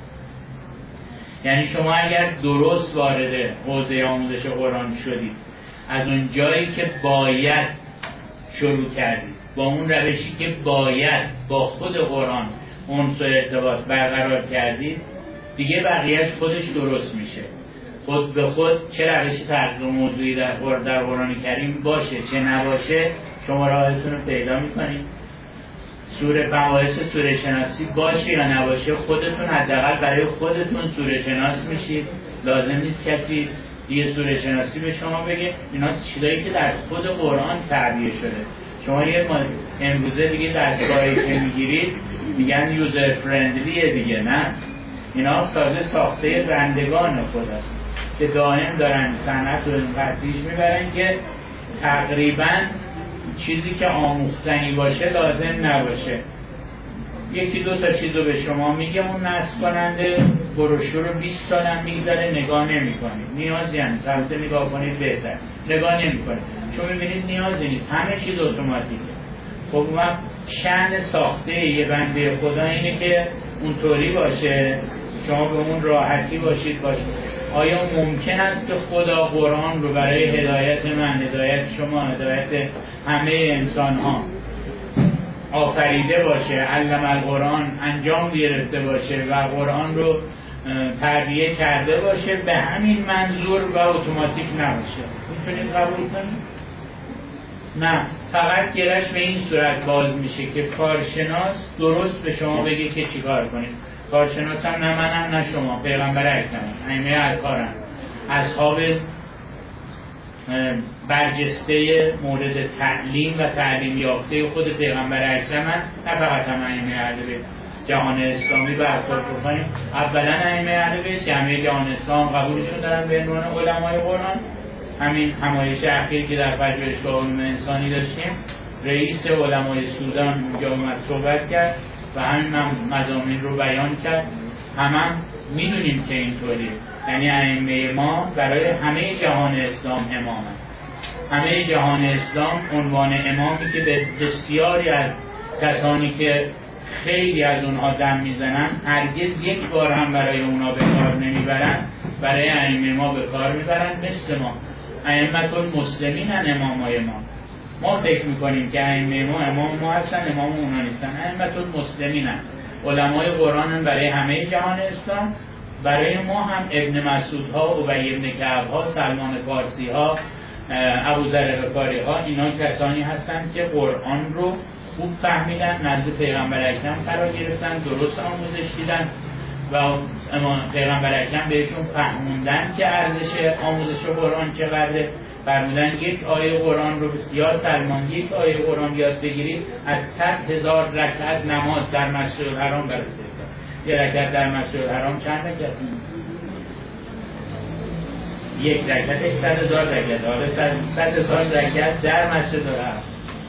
یعنی شما اگر درست وارد حوزه آموزش قرآن شدید، از اون جایی که باید شروع کردید، با اون روشی که باید با خود قرآن انس و ارتباط برقرار کردید، دیگه بقیهش خودش درست میشه. خود به خود چه روشی تحقیق موضوعی در در قرآن کریم باشه چه نباشه، شما راهتون رو پیدا میکنید. سوره مباحث سوره شناسی باشه یا نباشه، خودتون حداقل برای خودتون سوره شناس میشید. لازم نیست کسی دیگه سوره شناسی به شما بگه. اینا چیزایی که در خود قرآن تعبیه شده. شما یه امروزه دیگه دستگاهی که میگیرید میگن یوزر فرندلیه دیگه، نه، اینا تازه ساخته بندگان خداست که دائم دارن صنعت رو اینقدر پیش میبرن که تقریبا چیزی که آموختنی باشه لازم نباشه. یکی دو تا چیزو به شما میگه، اون نصب کننده بروشور رو بیست سالم میگذاره نگاه نمی کنید. نیازی هست البته نگاه کنید بهتر، نگاه نمی کنید چون میبینید نیازی نیست، همه چیز اتوماتیکه. خب اون شأن ساخته یه بنده خدا اینه که اونطوری باشه، شما به اون راحتی باشید باشه. آیا ممکن است که خدا قرآن رو برای هدایت من، هدایت شما، هدایت همه انسان ها آفریده باشه، علم القرآن انجام گرفته باشه و قرآن رو تربیه کرده باشه به همین منظور و اتوماتیک نباشه؟ میتونید قبول کنید؟ نه، فقط گرش به این صورت باز میشه که کارشناس درست به شما بگه که چیکار کنید. کارشناس هم نه منم نه شما، پیغمبر اکرم، ائمه اطهارن، اصحاب برجسته مورد تعلیم و تعلیم یافته خود پیغمبر اکرم هست، نه فقط هم ائمه اهل بیت. جهان اسلامی برخورد بکنیم، اولا ائمه اهل بیت جمعیت جهان اسلام قبولشون دارن به عنوان علمای قرآن. همین همایش اخیر که در پژوهشگاه علوم انسانی داشتیم، رئیس علمای سودان اونجا اومد صحبت کرد و همین مضامین رو بیان کرد. همه هم میدونیم که اینطوریه. یعنی ائمه ما برای همه جهان اسلام امامن. همه جهان اسلام عنوان امامی که به بسیاری از کسانی که خیلی از اونها دم میزنن هرگز یک بار هم برای اونا به کار نمیبرن، برای ائمه ما به کار میبرن. مثل ما ائمه المسلمینن، امامای ما. ما فکر میکنیم که ائمه ما امام ما هستن، امام اونا نیستن. ائمه المسلمینن، علمای قرآن برای همه جهان اسلام. برای ما هم ابن مسعود ها، ابی بن کعب ها، سلمان فارسی ها، ابوذر غفاری ها، اینا کسانی هستند که قرآن رو خوب فهمیدن، نزد پیغمبر اکرم قرار گرفتن، درست آموزش دیدن و پیغمبر اکرم بهشون فهموندن که ارزش آموزش قرآن چقدره. فرمودن یک آیه قرآن رو یا سلمان یک آیه قرآن یاد بگیرید از صد هزار رکعت نماز در مسجد الحرام برات بهتره. یه رکعت در مسجد الحرام چند رکعت؟ یک رکعتش صد هزار رکعت. حالا صد هزار رکعت در مسجد الحرام.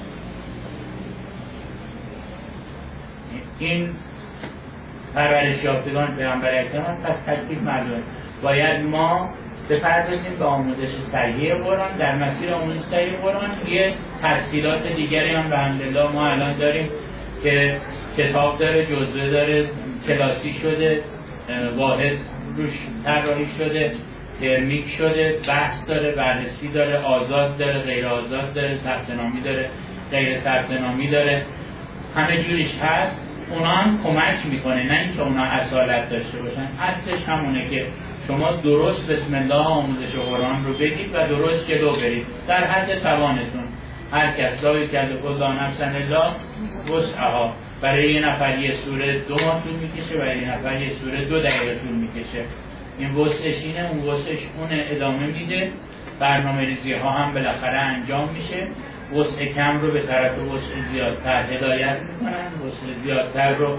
این پرورش یافتگان پیغمبر اکرم. پس تکلیف مردم باید ما بپردازیم به آموزش صحیح قرآن. در مسیر آموزش صحیح قرآن یه تسهیلات دیگری هم به الحمدلله ما الان داریم که کتاب داره، جزوه داره، کلاسی شده، واحد روش طراحی شده، ترمیک شده، بحث داره، بررسی داره، آزاد داره، غیر آزاد داره، ثبت نامی داره، غیر ثبت نامی داره، همه جوریش هست. اونا هم کمک میکنه، نه اینکه اونا اصالت داشته باشن. اصلش همونه که شما درست بسم الله آموزش قرآن رو بدید و درست جلو برید در حد توانتون. هر کس لا یکلف الله نفسا الا وسعها. برای یه نفر یه سوره دو ماه طول میکشه، برای یه نفر یه سوره دو دقیقه طول میکشه. این وسعش اینه، اون وسعش اونه، ادامه میده. برنامه ریزی ها هم بالاخره انجام میشه. وسع کم رو به طرف وسع زیادتر هدایت میکنن، وسع زیادتر رو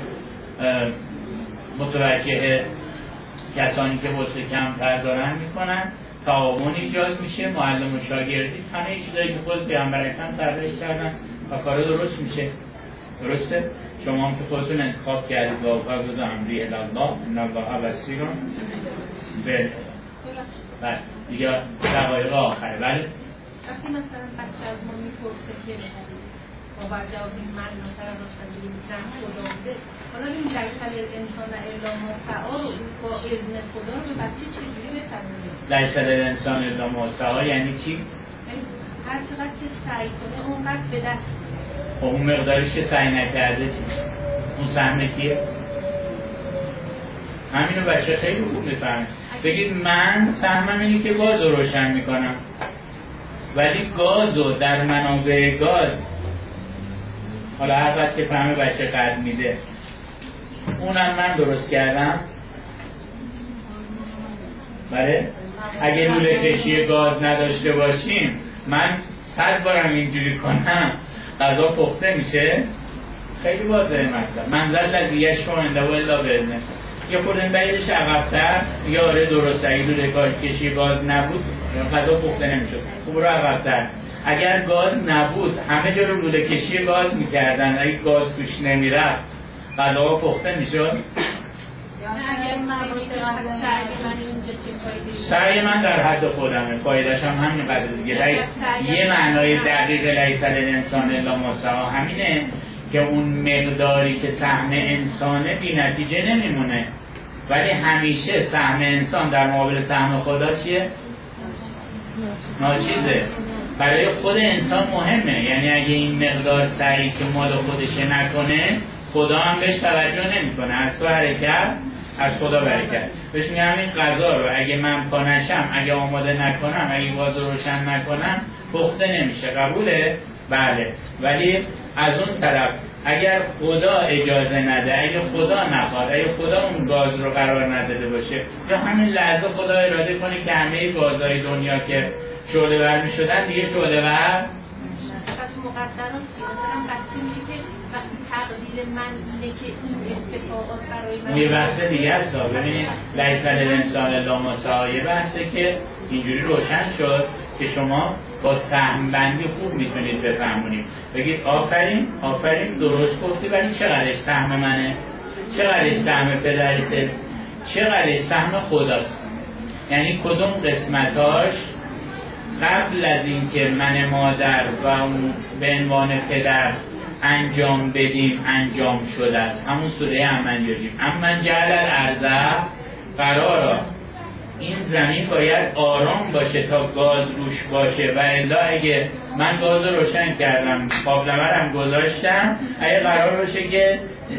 متوجه کسانی که وسع کمتر دارن میکنن. تعاون ایجاد میشه، معلم و شاگردی، همه چیزایی که خود پیامبر اکرم طراحی کردن و کارا درست میشه. درسته؟ شما هم که خودتون انتخاب کردید و فوض امری الی الله ان الله بصیر به بعد دیگه دقایق آخره. بله وقتی مثلا بچه از ما میپرسه که با برجاز این من مثلا روشنی زن خدا بوده، حالا این لیس الانسان الا ما سعی رو با اذن خدا رو بچه چجوری بفهمه؟ لیس الانسان الا ما سعی یعنی چی؟ هر چقدر که سعی کنه اونقدر به دست میاره. خب اون مقدارش که سعی نکرده چی؟ اون سهم کیه؟ همینو بچه خیلی خوب میفهمه. بگید من سهمم اینی که گاز رو روشن میکنم، ولی گاز رو در منابع گاز، حالا هر وقت که فهمه بچه قد میده، اونم من درست کردم. بله؟ اگه لوله کشی گاز نداشته باشیم، من صد بارم اینجوری کنم غذا پخته میشه. خیلی واضحه مطلب. منزل لذی یشفع عنده الا باذنه. یه خودن بعیدش عقب‌تر، یا آره درست اگه لوله کشی گاز نبود غذا پخته نمیشد. خوب رو عقب‌تر. اگر گاز نبود همه جا رو لوله کشی گاز میکردن، اگه گاز توش نمیرفت غذا پخته میشد. سعی من در حد خودمه، فایدهش هم همین قدر دیگه. یه معنای دقیق لیس الانسان الا ما سعی همینه که اون مقداری که سهم انسانه بی نتیجه نمیمونه، ولی همیشه سهم انسان در مقابل سهم خدا چیه؟ ناچیزه. برای خود انسان مهمه، یعنی اگه این مقدار سعی که مال خودشه نکنه، خدا هم بهش توجه نمیکنه. از تو حرکت از خدا برکت. بهش میگم این غذا رو اگه من پا نشم، اگه آماده نکنم، اگه غذا روشن نکنم، پخته نمیشه. قبوله؟ بله. ولی از اون طرف اگر خدا اجازه نده، اگه خدا نخواد، اگه خدا اون گاز رو قرار نداده باشه، یا همین لحظه خدا اراده کنه که همه گازهای دنیا که شعله ور میشدن دیگه شعله ور مقدرات چیه؟ مثلا بچه میگه که وقتی تقدیر من اینه که این اتفاقات برای من یه بحث دیگه هست. ببینید لیس الانسان الا ما سعی، یه بحثه که اینجوری روشن شد که شما با سهم بندی خوب میتونید بفهمونید. بگید آفرین آفرین درست گفتی، ولی چقدرش سهم منه، چقدرش سهم پدرته، چقدرش سهم خداست. یعنی کدوم قسمتاش قبل از اینکه من مادر و اون به عنوان پدر انجام بدیم انجام شده است. همون سوره امن یجیم امن جعل الارض قرارا. این زمین باید آرام باشه تا گاز روش باشه، و الا اگه من گاز رو روشن کردم، پاپلمرم گذاشتم، اگه قرار باشه که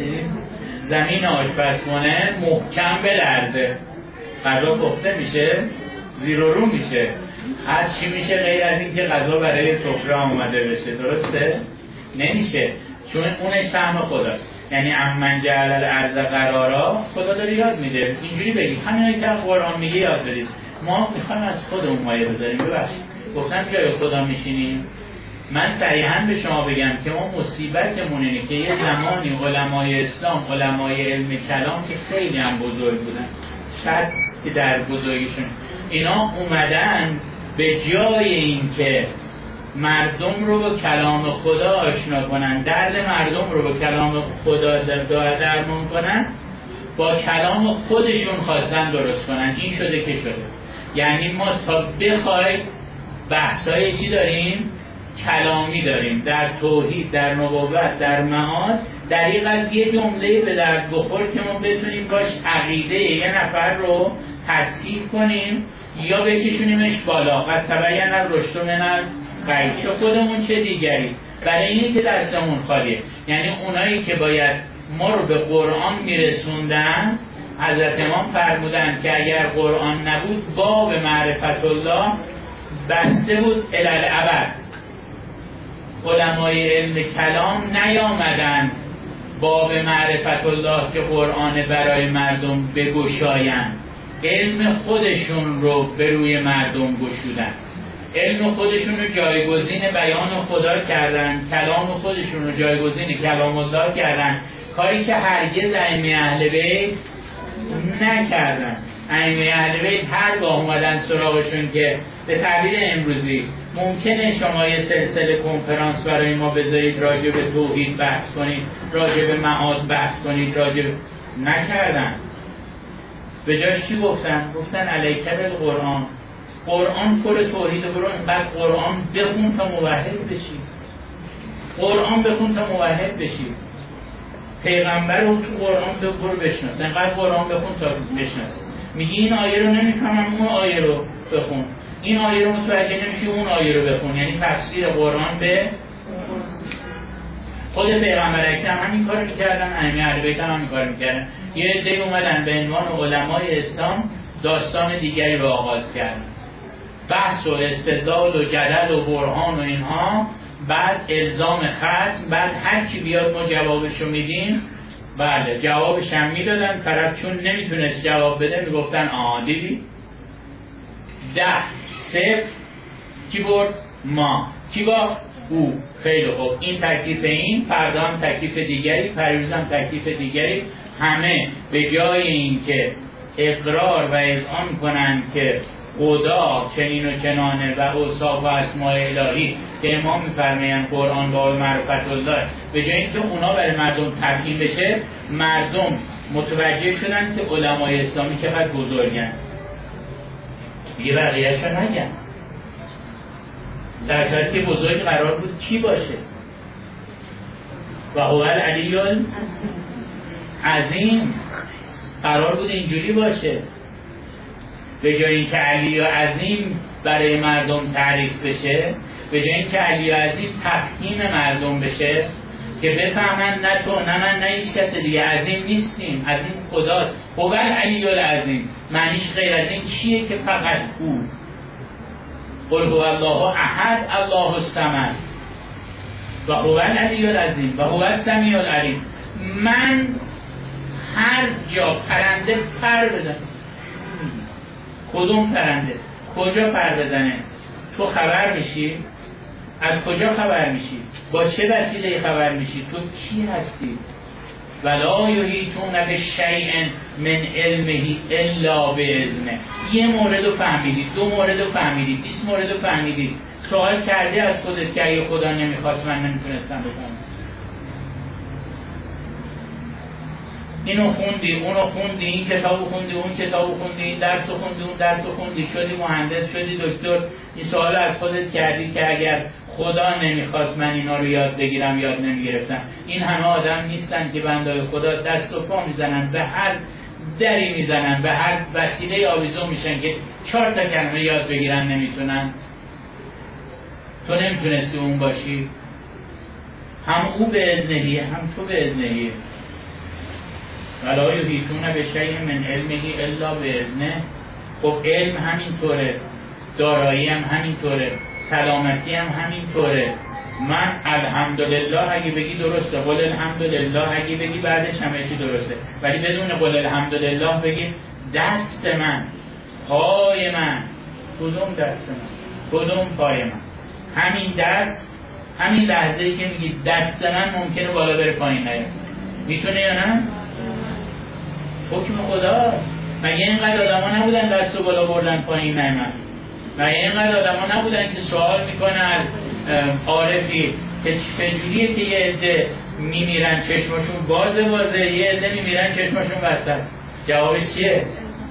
زمین آشپزخونه محکم بلرزه، غذا پخته میشه، زیر و رو میشه، هر چی میشه غیر از این که غذا برای سفره آماده بشه. درسته؟ نمیشه، چون اونش سهم خداست. یعنی امن جعل الارض قرارا، خدا داره یاد میده اینجوری بگید، همین که قرآن میگه یاد بدید. ما میخوایم از خودمون مایه بذاریم. ببخشید گفتم جای خدا میشینیم. من صریحا به شما بگم که ما مصیبتمون اینه که یه زمانی علمای اسلام، علمای علم کلام که خیلی هم بزرگ بودن، شاید که در بزرگیشون اینا اومدن به جای اینکه مردم رو با کلام خدا آشنا کنن، درد مردم رو با کلام خدا درمان کنن، با کلام خودشون خواستن درست کنن. این شده که شده. یعنی ما تا بخوای بحثای چی داریم؟ کلامی داریم، در توحید، در نبوت، در معاد، دقیق از یه جمله به درد بخور که ما بتونیم باش عقیده یه نفر رو تصحیح کنیم یا بکشونیمش بالا. قد تبین الرشد من الغی، چه خودمون چه دیگری. برای اینه که دستمون خالیه. یعنی اونایی که باید ما رو به قرآن میرسوندن، حضرت امام فرمودن که اگر قرآن نبود باب معرفت الله بسته بود الی الابد. علمای علم کلام نیامدن باب معرفت الله که قرآن برای مردم بگشایند، علم خودشون رو به روی مردم گشودن، علم خودشون رو جایگزین بیان خدا کردن، کلام خودشون رو جایگزین کلام الله کردن، کاری که هرگز ائمه اهل بیت نکردن. ائمه اهل بیت هرگاه اومدن سراغشون که به تعبیر امروزی ممکنه شما یه سلسله کنفرانس برای ما بذارید راجع به توحید بحث کنید، راجع به معاد بحث کنید، راجع به... نکردن. به جاش چی گفتن؟ گفتن علیک بالقرآن، قرآن پر توحید برو، اینقدر قرآن بخون تا موحد بشی، قرآن بخون تا موحد بشی، پیغمبر رو تو قرآن برو بشناس، اینقدر قرآن بخون تا بشناس. میگی این آیه رو نمیفهمم، اون آیه رو بخون، این آیه رو متوجه نمیشی، اون آیه رو بخون. یعنی تفسیر قرآن به خود پیغمبر اکرم همین کارو میکردن، ائمه اهل بیت هم همین کارو میکردن. یه عده‌ای اومدن به عنوان علمای اسلام داستان دیگری رو آغاز کردن، بحث و استدلال و جدل و برهان و اینها، بعد الزام خصم، بعد هر کی بیاد ما جوابشو میدیم. بله جوابش هم میدادن، طرف چون نمیتونست جواب بده میگفتن آها دیدی ده صفر کی برد؟ ما. کی باخت؟ او. خیلی خوب، این تکلیف این، فردا هم تکلیف دیگری، پریروز هم تکلیف دیگری. همه به جای اینکه اقرار و اذعان کنن که خدا چنین و چنانه و اوصاف و اسماء الهی که امام می‌فرمایند قرآن با معرفت الله، به جای اینکه اونا برای مردم تبیین بشه، مردم متوجه شدن که علمای اسلامی چقدر بزرگن. دیگه بقیه‌اش رو نگن. در صورتی که بزرگ قرار بود چی باشه؟ و هو العلی عظیم قرار بود اینجوری باشه. به جای اینکه علی و عظیم برای مردم تعریف بشه، به جای اینکه علی و عظیم تفهیم مردم بشه که بفهمن نه تو نه من نه هیچ کس دیگه عظیم نیستیم، عظیم خداست. هو العلی العظیم معنیش غیر از این چیه که فقط او. قل هو الله احد الله الصمد و هو العلی العظیم و هو السمیع العلیم. من هر جا پرنده پر بزنه، کدوم پرنده کجا پر بزنه تو خبر میشی؟ از کجا خبر میشی؟ با چه وسیله خبر میشی؟ تو کی هستی؟ ولا یحیطون بشیء من علمه الا باذنه. یه مورد رو فهمیدی، دو مورد رو فهمیدی، بیست مورد رو فهمیدی، سوال کردی از خودت که اگه خدا نمیخواست من نمیتونستم بفهمم. اینو خوندی، اونو خوندی، این کتابو خوندی، اون کتابو خوندی، این درسو خوندی، اون درسو خوندی، شدی مهندس، شدی دکتر. این سوال از خودت کردی که اگر خدا نمیخواست من اینا رو یاد بگیرم یاد نمیگرفتم. این همه آدم نیستن که بندای خدا دست و پا میزنن، به هر دری میزنن، به هر وسیله آویزون میشن که چهار تا کلمه یاد بگیرن نمیتونن. تو نمیتونستی اون باشی، هم او به اذنهیه هم تو به اذنهیه. ولا یحیطون بشیء من علمه الا باذنه. خب علم همینطوره، دارایی هم همینطوره، سلامتی هم همینطوره. من الحمدلله اگه بگی درسته، قل الحمدلله اگه بگی بعدش همه چی درسته، ولی بدون قل الحمدلله بگی دست من، پای من. کدوم دست من؟ کدوم پای من؟ همین دست، همین لحظه‌ای که میگی دست من ممکنه بالا بره پایین نیاد. میتونه یا نه؟ حکم خدا. مگه اینقدر آدم ها نبودن دست رو بالا بردن پایین نیامد؟ مگه اینقدر آدم ها نبودن که سوال میکنن از عارفی که چجوریه که یه عده میمیرن چشمشون بازه بازه، یه عده میمیرن چشمشون بسته؟ جوابش چیه؟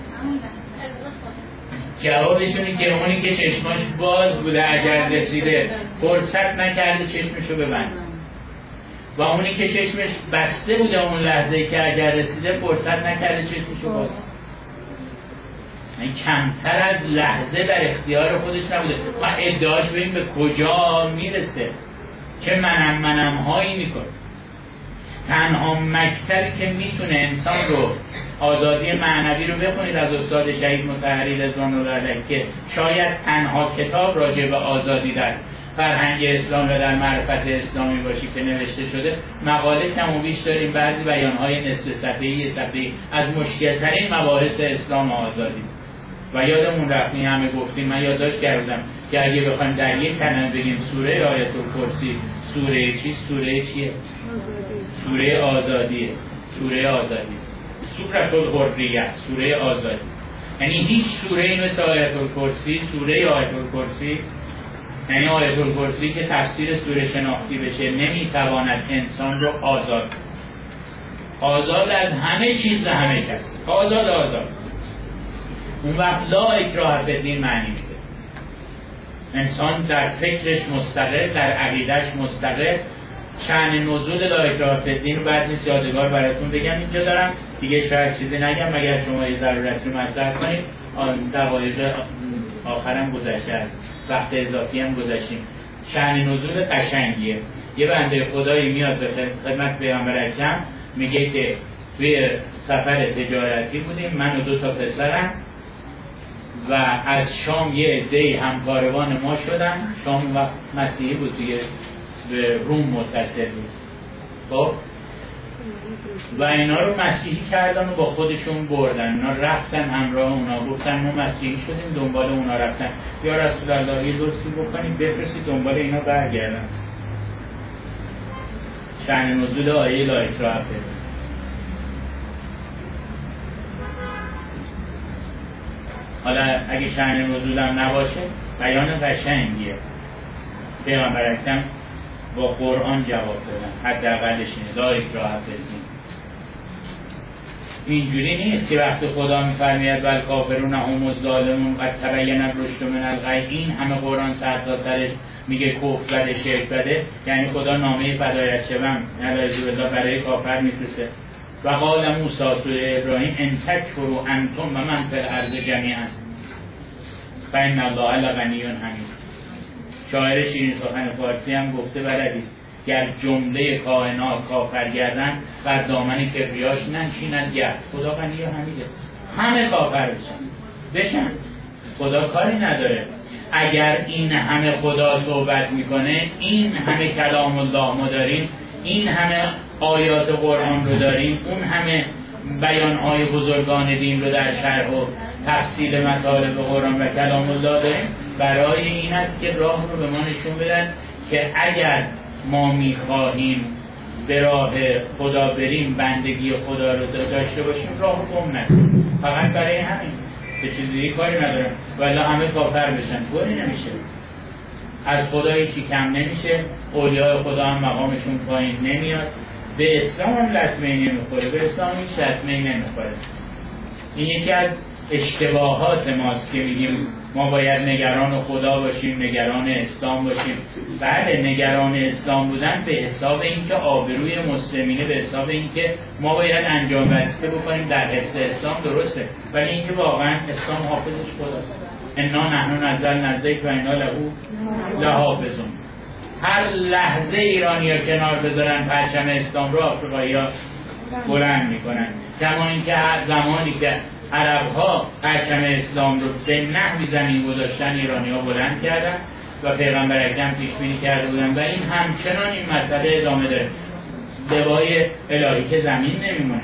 جوابشونی که اونی که چشماش باز بوده اجل رسیده فرصت نکرده چشمشو ببند، و اونی که چشمش بسته بوده اون لحظه که اجل رسیده فرصت نکرده چشمشو باز. این کمتر از لحظه در اختیار خودش نبوده. ما ادعاش ببین به کجا میرسه، چه منم منم هایی میکنه. تنها مکتبی که میتونه انسان رو آزادی معنوی رو بخونید از استاد شهید مطهری رضوان الله علیه که شاید تنها کتاب راجع به آزادی در فرهنگ اسلام و در معرفت اسلامی باشی که نوشته شده، مقاله کم و بیش داریم، بعضی بیانهای نصف صفحه‌ای یه صفحه‌ای از مشکل‌ترین مباحث اسلام و آزادی. و یادمون رفت این همه گفتیم، من یادداشت کردم که اگه بخوایم در یک کلمه بگیم سوره آیت الکرسی سوره چی؟ سوره چیه؟ سوره آزادیه. سوره آزادی، سوره الحریه، سوره آزادی. یعنی هیچ سوره مثل آیت الکرسی، سوره آیت الکرسی، یعنی آیت الکرسی که تفسیر سوره شناختی بشه، نمیتواند انسان رو آزاد آزاد از همه چیز و همه کس، آزاد آزاد. اون وقت لا اکراه فی الدین معنی میده انسان در فکرش مستقل، در عقیدش مستقل. شأن نزول لا اکراه فی الدین رو بعد نیست یادگار براتون بگم اینجا دارم دیگه، شاید چیزی نگم مگر شما یه ضرورتی مطرح کنید. دقایق آخرم گذشته، وقت اضافی هم گذاشتیم. شأن نزول قشنگیه. یه بنده خدایی میاد به خدمت پیامبر اکرم میگه که توی سفر تجارتی بودیم، من و دو تا پسرم و از شام یه عده‌ای همکاروان ما شدن. شام وقت مسیحی بود دیگه، به روم متصل بود. خب و اینا رو مسیحی کردن و با خودشون بردن. اینا رفتن همراه اونا، گفتن ما مسیحی شدیم، دنبال اونا رفتن. یا رسول الله یه لطفی بکنید بفرستید دنبال اینا برگردن. شأن نزول آیه لا اکراه فی الدین. حالا اگه شأن نزولم نباشه بیان قشنگیه. پیامبر اکرم با قرآن جواب دادن، حداقلش اینه لا اکراه فی الدین. اینجوری نیست که وقتی خدا میفرماید ول کافرون هم الظالمون قد تبین الرشد من الغی، این همه قرآن سر تا سرش میگه کفر بده، شرک بده، یعنی خدا نامه فدایت شوم نعوذ بالله برای کافر میفرسته. و قال موسی سوره ابراهیم ان تکفروا انتم و من فی الارض جمیعا فان الله لغنی حمید. شاعر شیرین سخن فارسی هم گفته بلدی گر جمله کائنات کافر گردن بر دامن کبریاش ننشیند گرد. خدا غنی و حمیده، همه کافر بشن بشن خدا کاری نداره. اگر این همه خدا صحبت میکنه، این همه کلام الله ما داریم، این همه آیات قرآن رو داریم، اون همه بیانهای بزرگان دین رو در شرح و تفصیل مطالب قرآن و کلام الله داریم، برای این است که راه رو به ما نشون بدن که اگر ما میخواهیم به راه خدا بریم، بندگی خدا رو داشته باشیم، راه رو گم نکنیم. فقط برای همین، به چیز دیگه کاری ندارم. ولی همه کافر بشن طوری نمیشه. از خدا هیچی کم نمیشه، اولیاء خدا هم مقامشون پایین نمیاد. به اسلام هم لطمه نمیخوره، به اسلام هیچ لطمه نمیخوره. این یکی از اشتباهات ماست که میگیم ما باید نگران خدا باشیم، نگران اسلام باشیم. بله، نگران اسلام بودن به حساب اینکه آبروی مسلمینه، به حساب اینکه ما باید انجام وظیفه بکنیم در حفظ اسلام، درسته، ولی اینکه واقعا اسلام حافظش خداست. انا نحن نزلنا الذکر و انا له لحافظون. هر لحظه ایرانی‌ها کنار بذارن پرچم اسلام رو، آفریقایی‌ها بلند میکنن. کما اینکه هر زمانی که عرب‌ها پرچم اسلام رو به نحوی زمین گذاشتن، ایرانی‌ها بلند کردن و پیغمبر اکرم پیش بینی کرده بودن و این همچنان این مسئله ادامه داره. لوای الهی که زمین نمیمونه،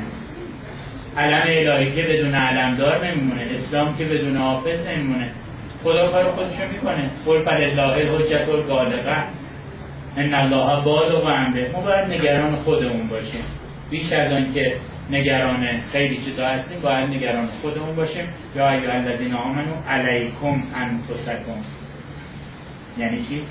علم الهی که بدون علمدار نمیمونه، اسلام که بدون حافظ نمیمونه. خدا کار خودشو میکنه. قل فلله الحجة البالغة ان الله بالغ امره. ما باید نگران خودمون باشیم بیش از آن که نگران خیلی چیزا هستیم. باید نگران خودمون باشیم. یا ایها الذین آمنوا علیکم انفسکم. یعنی چی؟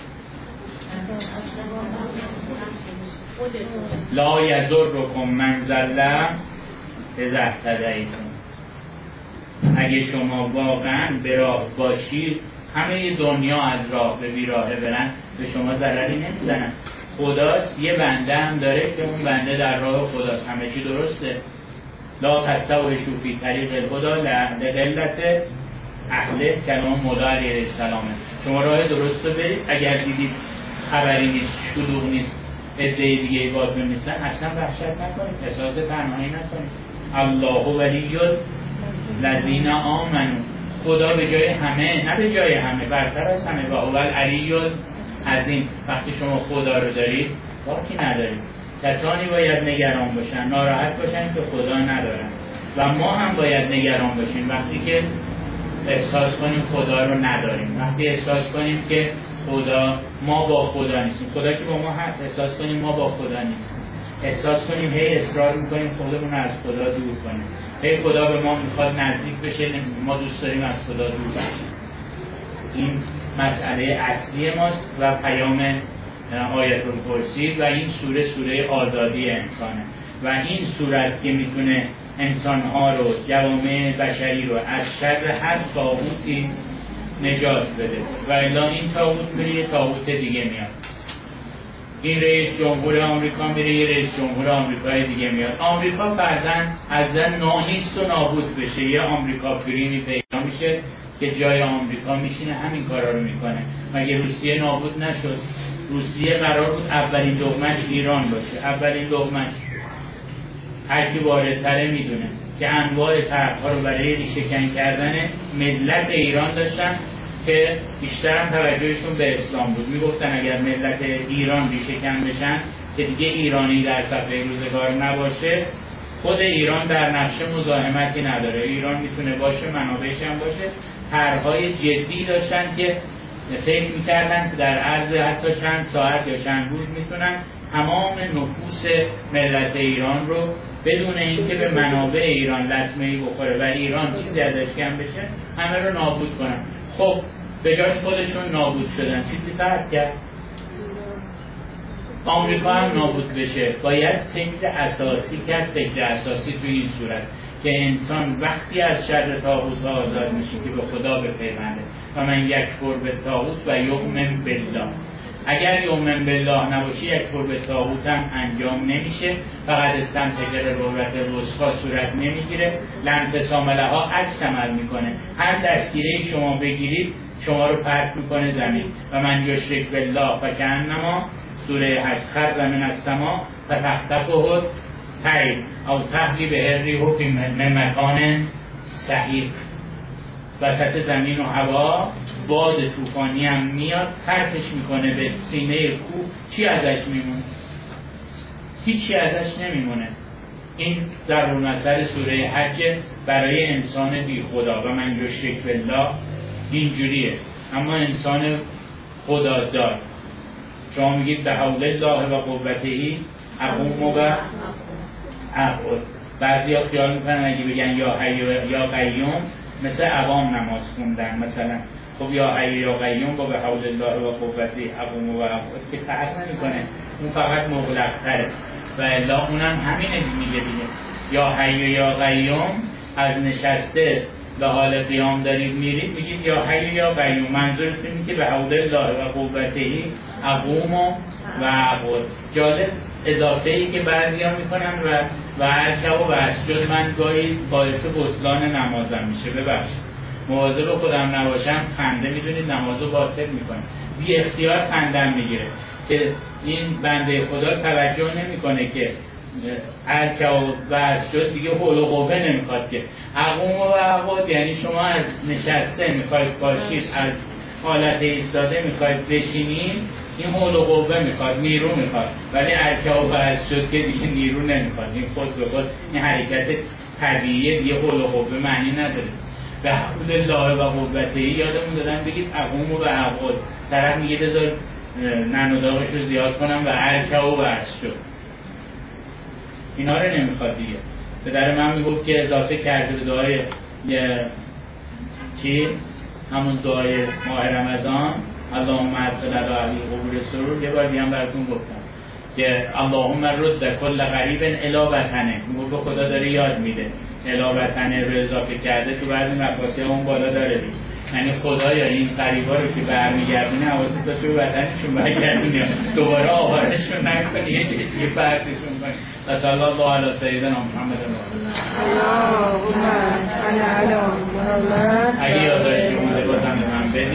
لا یضرکم من ضل اذا اهتدیتم. اگه شما واقعا به راه باشید، همه دنیا از راه به بیراهه برن، به شما ضرری نمیزنن. خداست، یه بنده هم داره که اون بنده در راه خداست، همه چی درسته. لا تستوحشوا فی طریق الهدی لقلة اهله، کلام مولا علیه السلامه. شما راه درست رو برید، اگر دیدید خبری نیست، شلوغ نیست، عده دیگه باتون نیستن، اصلا وحشت نکنید، احساس تنهایی نکنید. الله ولی الذین آمنوا. خدا به جای همه، نه به جای همه، برتر از همه. و هو العلی از این وقتی شما خدا رو دارید باکی ندارید. کسانی باید نگران باشن، ناراحت باشن که خدا ندارن و ما هم باید نگران باشیم وقتی که احساس کنیم خدا رو نداریم، وقتی احساس کنیم که خدا ما با خدا نیستیم. خدا که با ما هست، احساس کنیم ما با خدا نیستیم، احساس کنیم هی اصرار میکنیم خودمون از خدا دور کنیم، هی خدا به ما میخواد نزدیک بشه، ما دوست داریم از خدا دور بشیم. این مسئله اصلی ماست و پیام آیت الکرسی و این سوره سوره آزادی انسانه و این سوره است که میتونه انسانها رو، جوامع بشری رو از شر هر طاغوتی نجات بده و الا این طاغوت میره یه طاغوت دیگه میاد. این رئیس جمهور آمریکا میره یه رئیس جمهور آمریکای دیگه میاد. آمریکا بعداً از دن ناهیست و نابود بشه، یه آمریکا پریمی پیدا میشه که جای آمریکا میشینه همین کارا رو میکنه. مگه روسیه نابود نشد؟ روسیه قرار بود اولین لقمه‌اش ایران باشه، اولین لقمه‌اش. هر کی واردتره میدونه که انواع طرح‌ها رو برای ریشه‌کن کردن ملت ایران داشتن که بیشتر هم توجهشون به اسلام بود. میگفتن اگر ملت ایران ریشه‌کن بشن که دیگه ایرانی در صفحه روزگار نباشه، خود ایران در نقشه مزاحمتی نداره، ایران میتونه باشه، منابعش هم باشه. طرح‌های جدی داشتن که فکر میکردن که در عرض حتی چند ساعت یا چند روز میتونن تمام نفوس ملت ایران رو بدون اینکه به منابع ایران لطمه‌ای بخوره و ایران چیزی ازش کم بشه همه رو نابود کنن. خب به جاش خودشون نابود شدن، چیزی فرق کرد؟ آمریکا هم نابود بشه. باید فکر اساسی کرد، فکر اساسی تو این صورت که انسان وقتی از شر طاغوت آزاد میشه که به خدا بپیونده و من یکفر به طاغوت و یؤمن بالله. اگر یؤمن بالله نباشه یکفر به طاغوت هم انجام نمیشه، فقط استنتاج رورت الوثقی صورت نمیگیره، لانفصام لها عکس عمل میکنه. هر دستگیره شما بگیرید شما رو پرت میکنه زمین. و من یشرک بالله فکأنما سوره هشت خر من السما فتخطفه طیر او تهوی به الریح فی مکان سحیق. وسط زمین و هوا باد طوفانی هم میاد پرتش میکنه به سینه کوه. چی ازش میمونه؟ هیچی ازش نمیمونه. این ضرب المثل سوره حج برای انسان بی خدا و من یشرک بالله اینجوریه. اما انسان خدا دار شما میگید به حول الله و قوته اقوم و اقعد. بعضی ها خیال میکنن اگه بگن یا حی یا قیوم مثل عوام نماز خوندن مثلا. خب یا حی یا قیوم با به حول الله و قوته اقوم و اقعد که فرق نمیکنه، اون فقط مغلق تره و الا اونم همینه میگه دیگه. یا حی یا قیوم از نشسته به حال قیام دارید میرید میگید یا حی یا قیوم، منظورتون اینه که به حول الله و قوته اقوم و اقعد. جالب اضافه ای که بعضی ها میکنن و و ارکع و اسجد من گاهی باعث بطلان نمازم میشه. ببخشید مواظب خودم نباشم خنده میدونید نمازو باطل میکنه، بی اختیار خندم میگیره که این بنده خدا توجه نمیکنه که ارکع و اسجد دیگه حول و قوه نمیخواد که اقوم و اقعد، یعنی شما از نشسته میخواید باشید، از حالت ایستاده میخواید بشینید، این حول و قوه میخواد، نیرو میخواد. ولی ارکع و اسجد که دیگه نیرو نمیخواد، این خود به خود این حرکت طبیعیه دیگه حول و قوه معنی نداره. به حول الله و قوته یادمون دادن بگید اقوم و اقعد. طرف میگه بذار نن و داغش رو زیاد کنم و ارکع و اسجد، اینا رو نمیخواد دیگه. پدر من میگفت که اضافه کرده به دعای چی؟ همون دعای ماه رمضان اللهم ادخل علی قبور سرور. یه بار دیگه هم براتون گفتم که اللهم رد کل غریب الی وطنه. میگه به خدا داره یاد میده الی وطنه رو اضافه کرده تو بعضی مفاتیح اون بالا داره دید. یعنی خدا یا این غریبا رو که برمیگردونه حواست باشه به وطنشون برگردونه، دوباره آوارشون نکنه، یه دیگه پرتشون کنه. و صلی الله علی سیدنا محمد. اللهم صل علی محمد. اگه یادداشتی